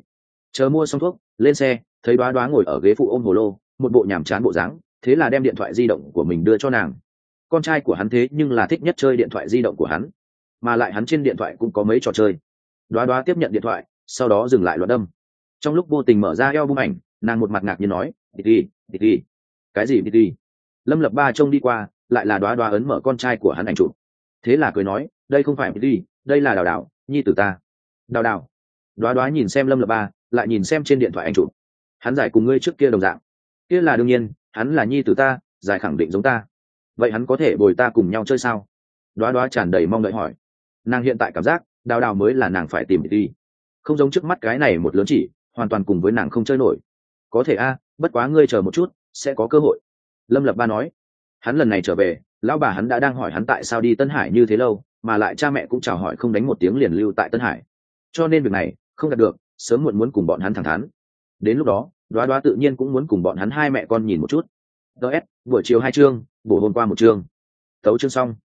Chờ mua xong thuốc lên xe, thấy Đoá Đoá ngồi ở ghế phụ ôm hồ lô, một bộ nhàm chán bộ dáng, thế là đem điện thoại di động của mình đưa cho nàng. Con trai của hắn thế nhưng là thích nhất chơi điện thoại di động của hắn, mà lại hắn trên điện thoại cũng có mấy trò chơi. Đoá Đoá tiếp nhận điện thoại, sau đó dừng lại loạt đâm. Trong lúc vô tình mở ra album ảnh, nàng một mặt ngạc nhiên nói, đi, cái gì đi? Lâm Lập Ba trông đi qua, lại là Đoá Đoá ấn mở con trai của hắn ảnh chụp. Thế là cười nói, đây không phải đi, đây là Đào Đào, nhi tử ta. Đào Đào. Đoá Đoá nhìn xem Lâm Lập Ba, lại nhìn xem trên điện thoại ảnh chụp. Hắn giải cùng ngươi trước kia đồng dạng. Kia là đương nhiên, hắn là nhi tử ta, giải khẳng định giống ta. Vậy hắn có thể bồi ta cùng nhau chơi sao? Đoá Đoá tràn đầy mong đợi hỏi. Nàng hiện tại cảm giác Đào Đào mới là nàng phải tìm đi, không giống trước mắt cái này một lớn chỉ, hoàn toàn cùng với nàng không chơi nổi. Có thể a, bất quá ngươi chờ một chút, sẽ có cơ hội. Lâm Lập Ba nói. Hắn lần này trở về, lão bà hắn đã đang hỏi hắn tại sao đi Tân Hải như thế lâu, mà lại cha mẹ cũng chào hỏi không đánh một tiếng liền lưu tại Tân Hải, cho nên việc này không đạt được, sớm muộn muốn cùng bọn hắn thẳng thắn. Đến lúc đó Đoá Đoá tự nhiên cũng muốn cùng bọn hắn hai mẹ con nhìn một chút. DS buổi chiều 2 chương, buổi hôm qua 1 chương. Tấu chương xong.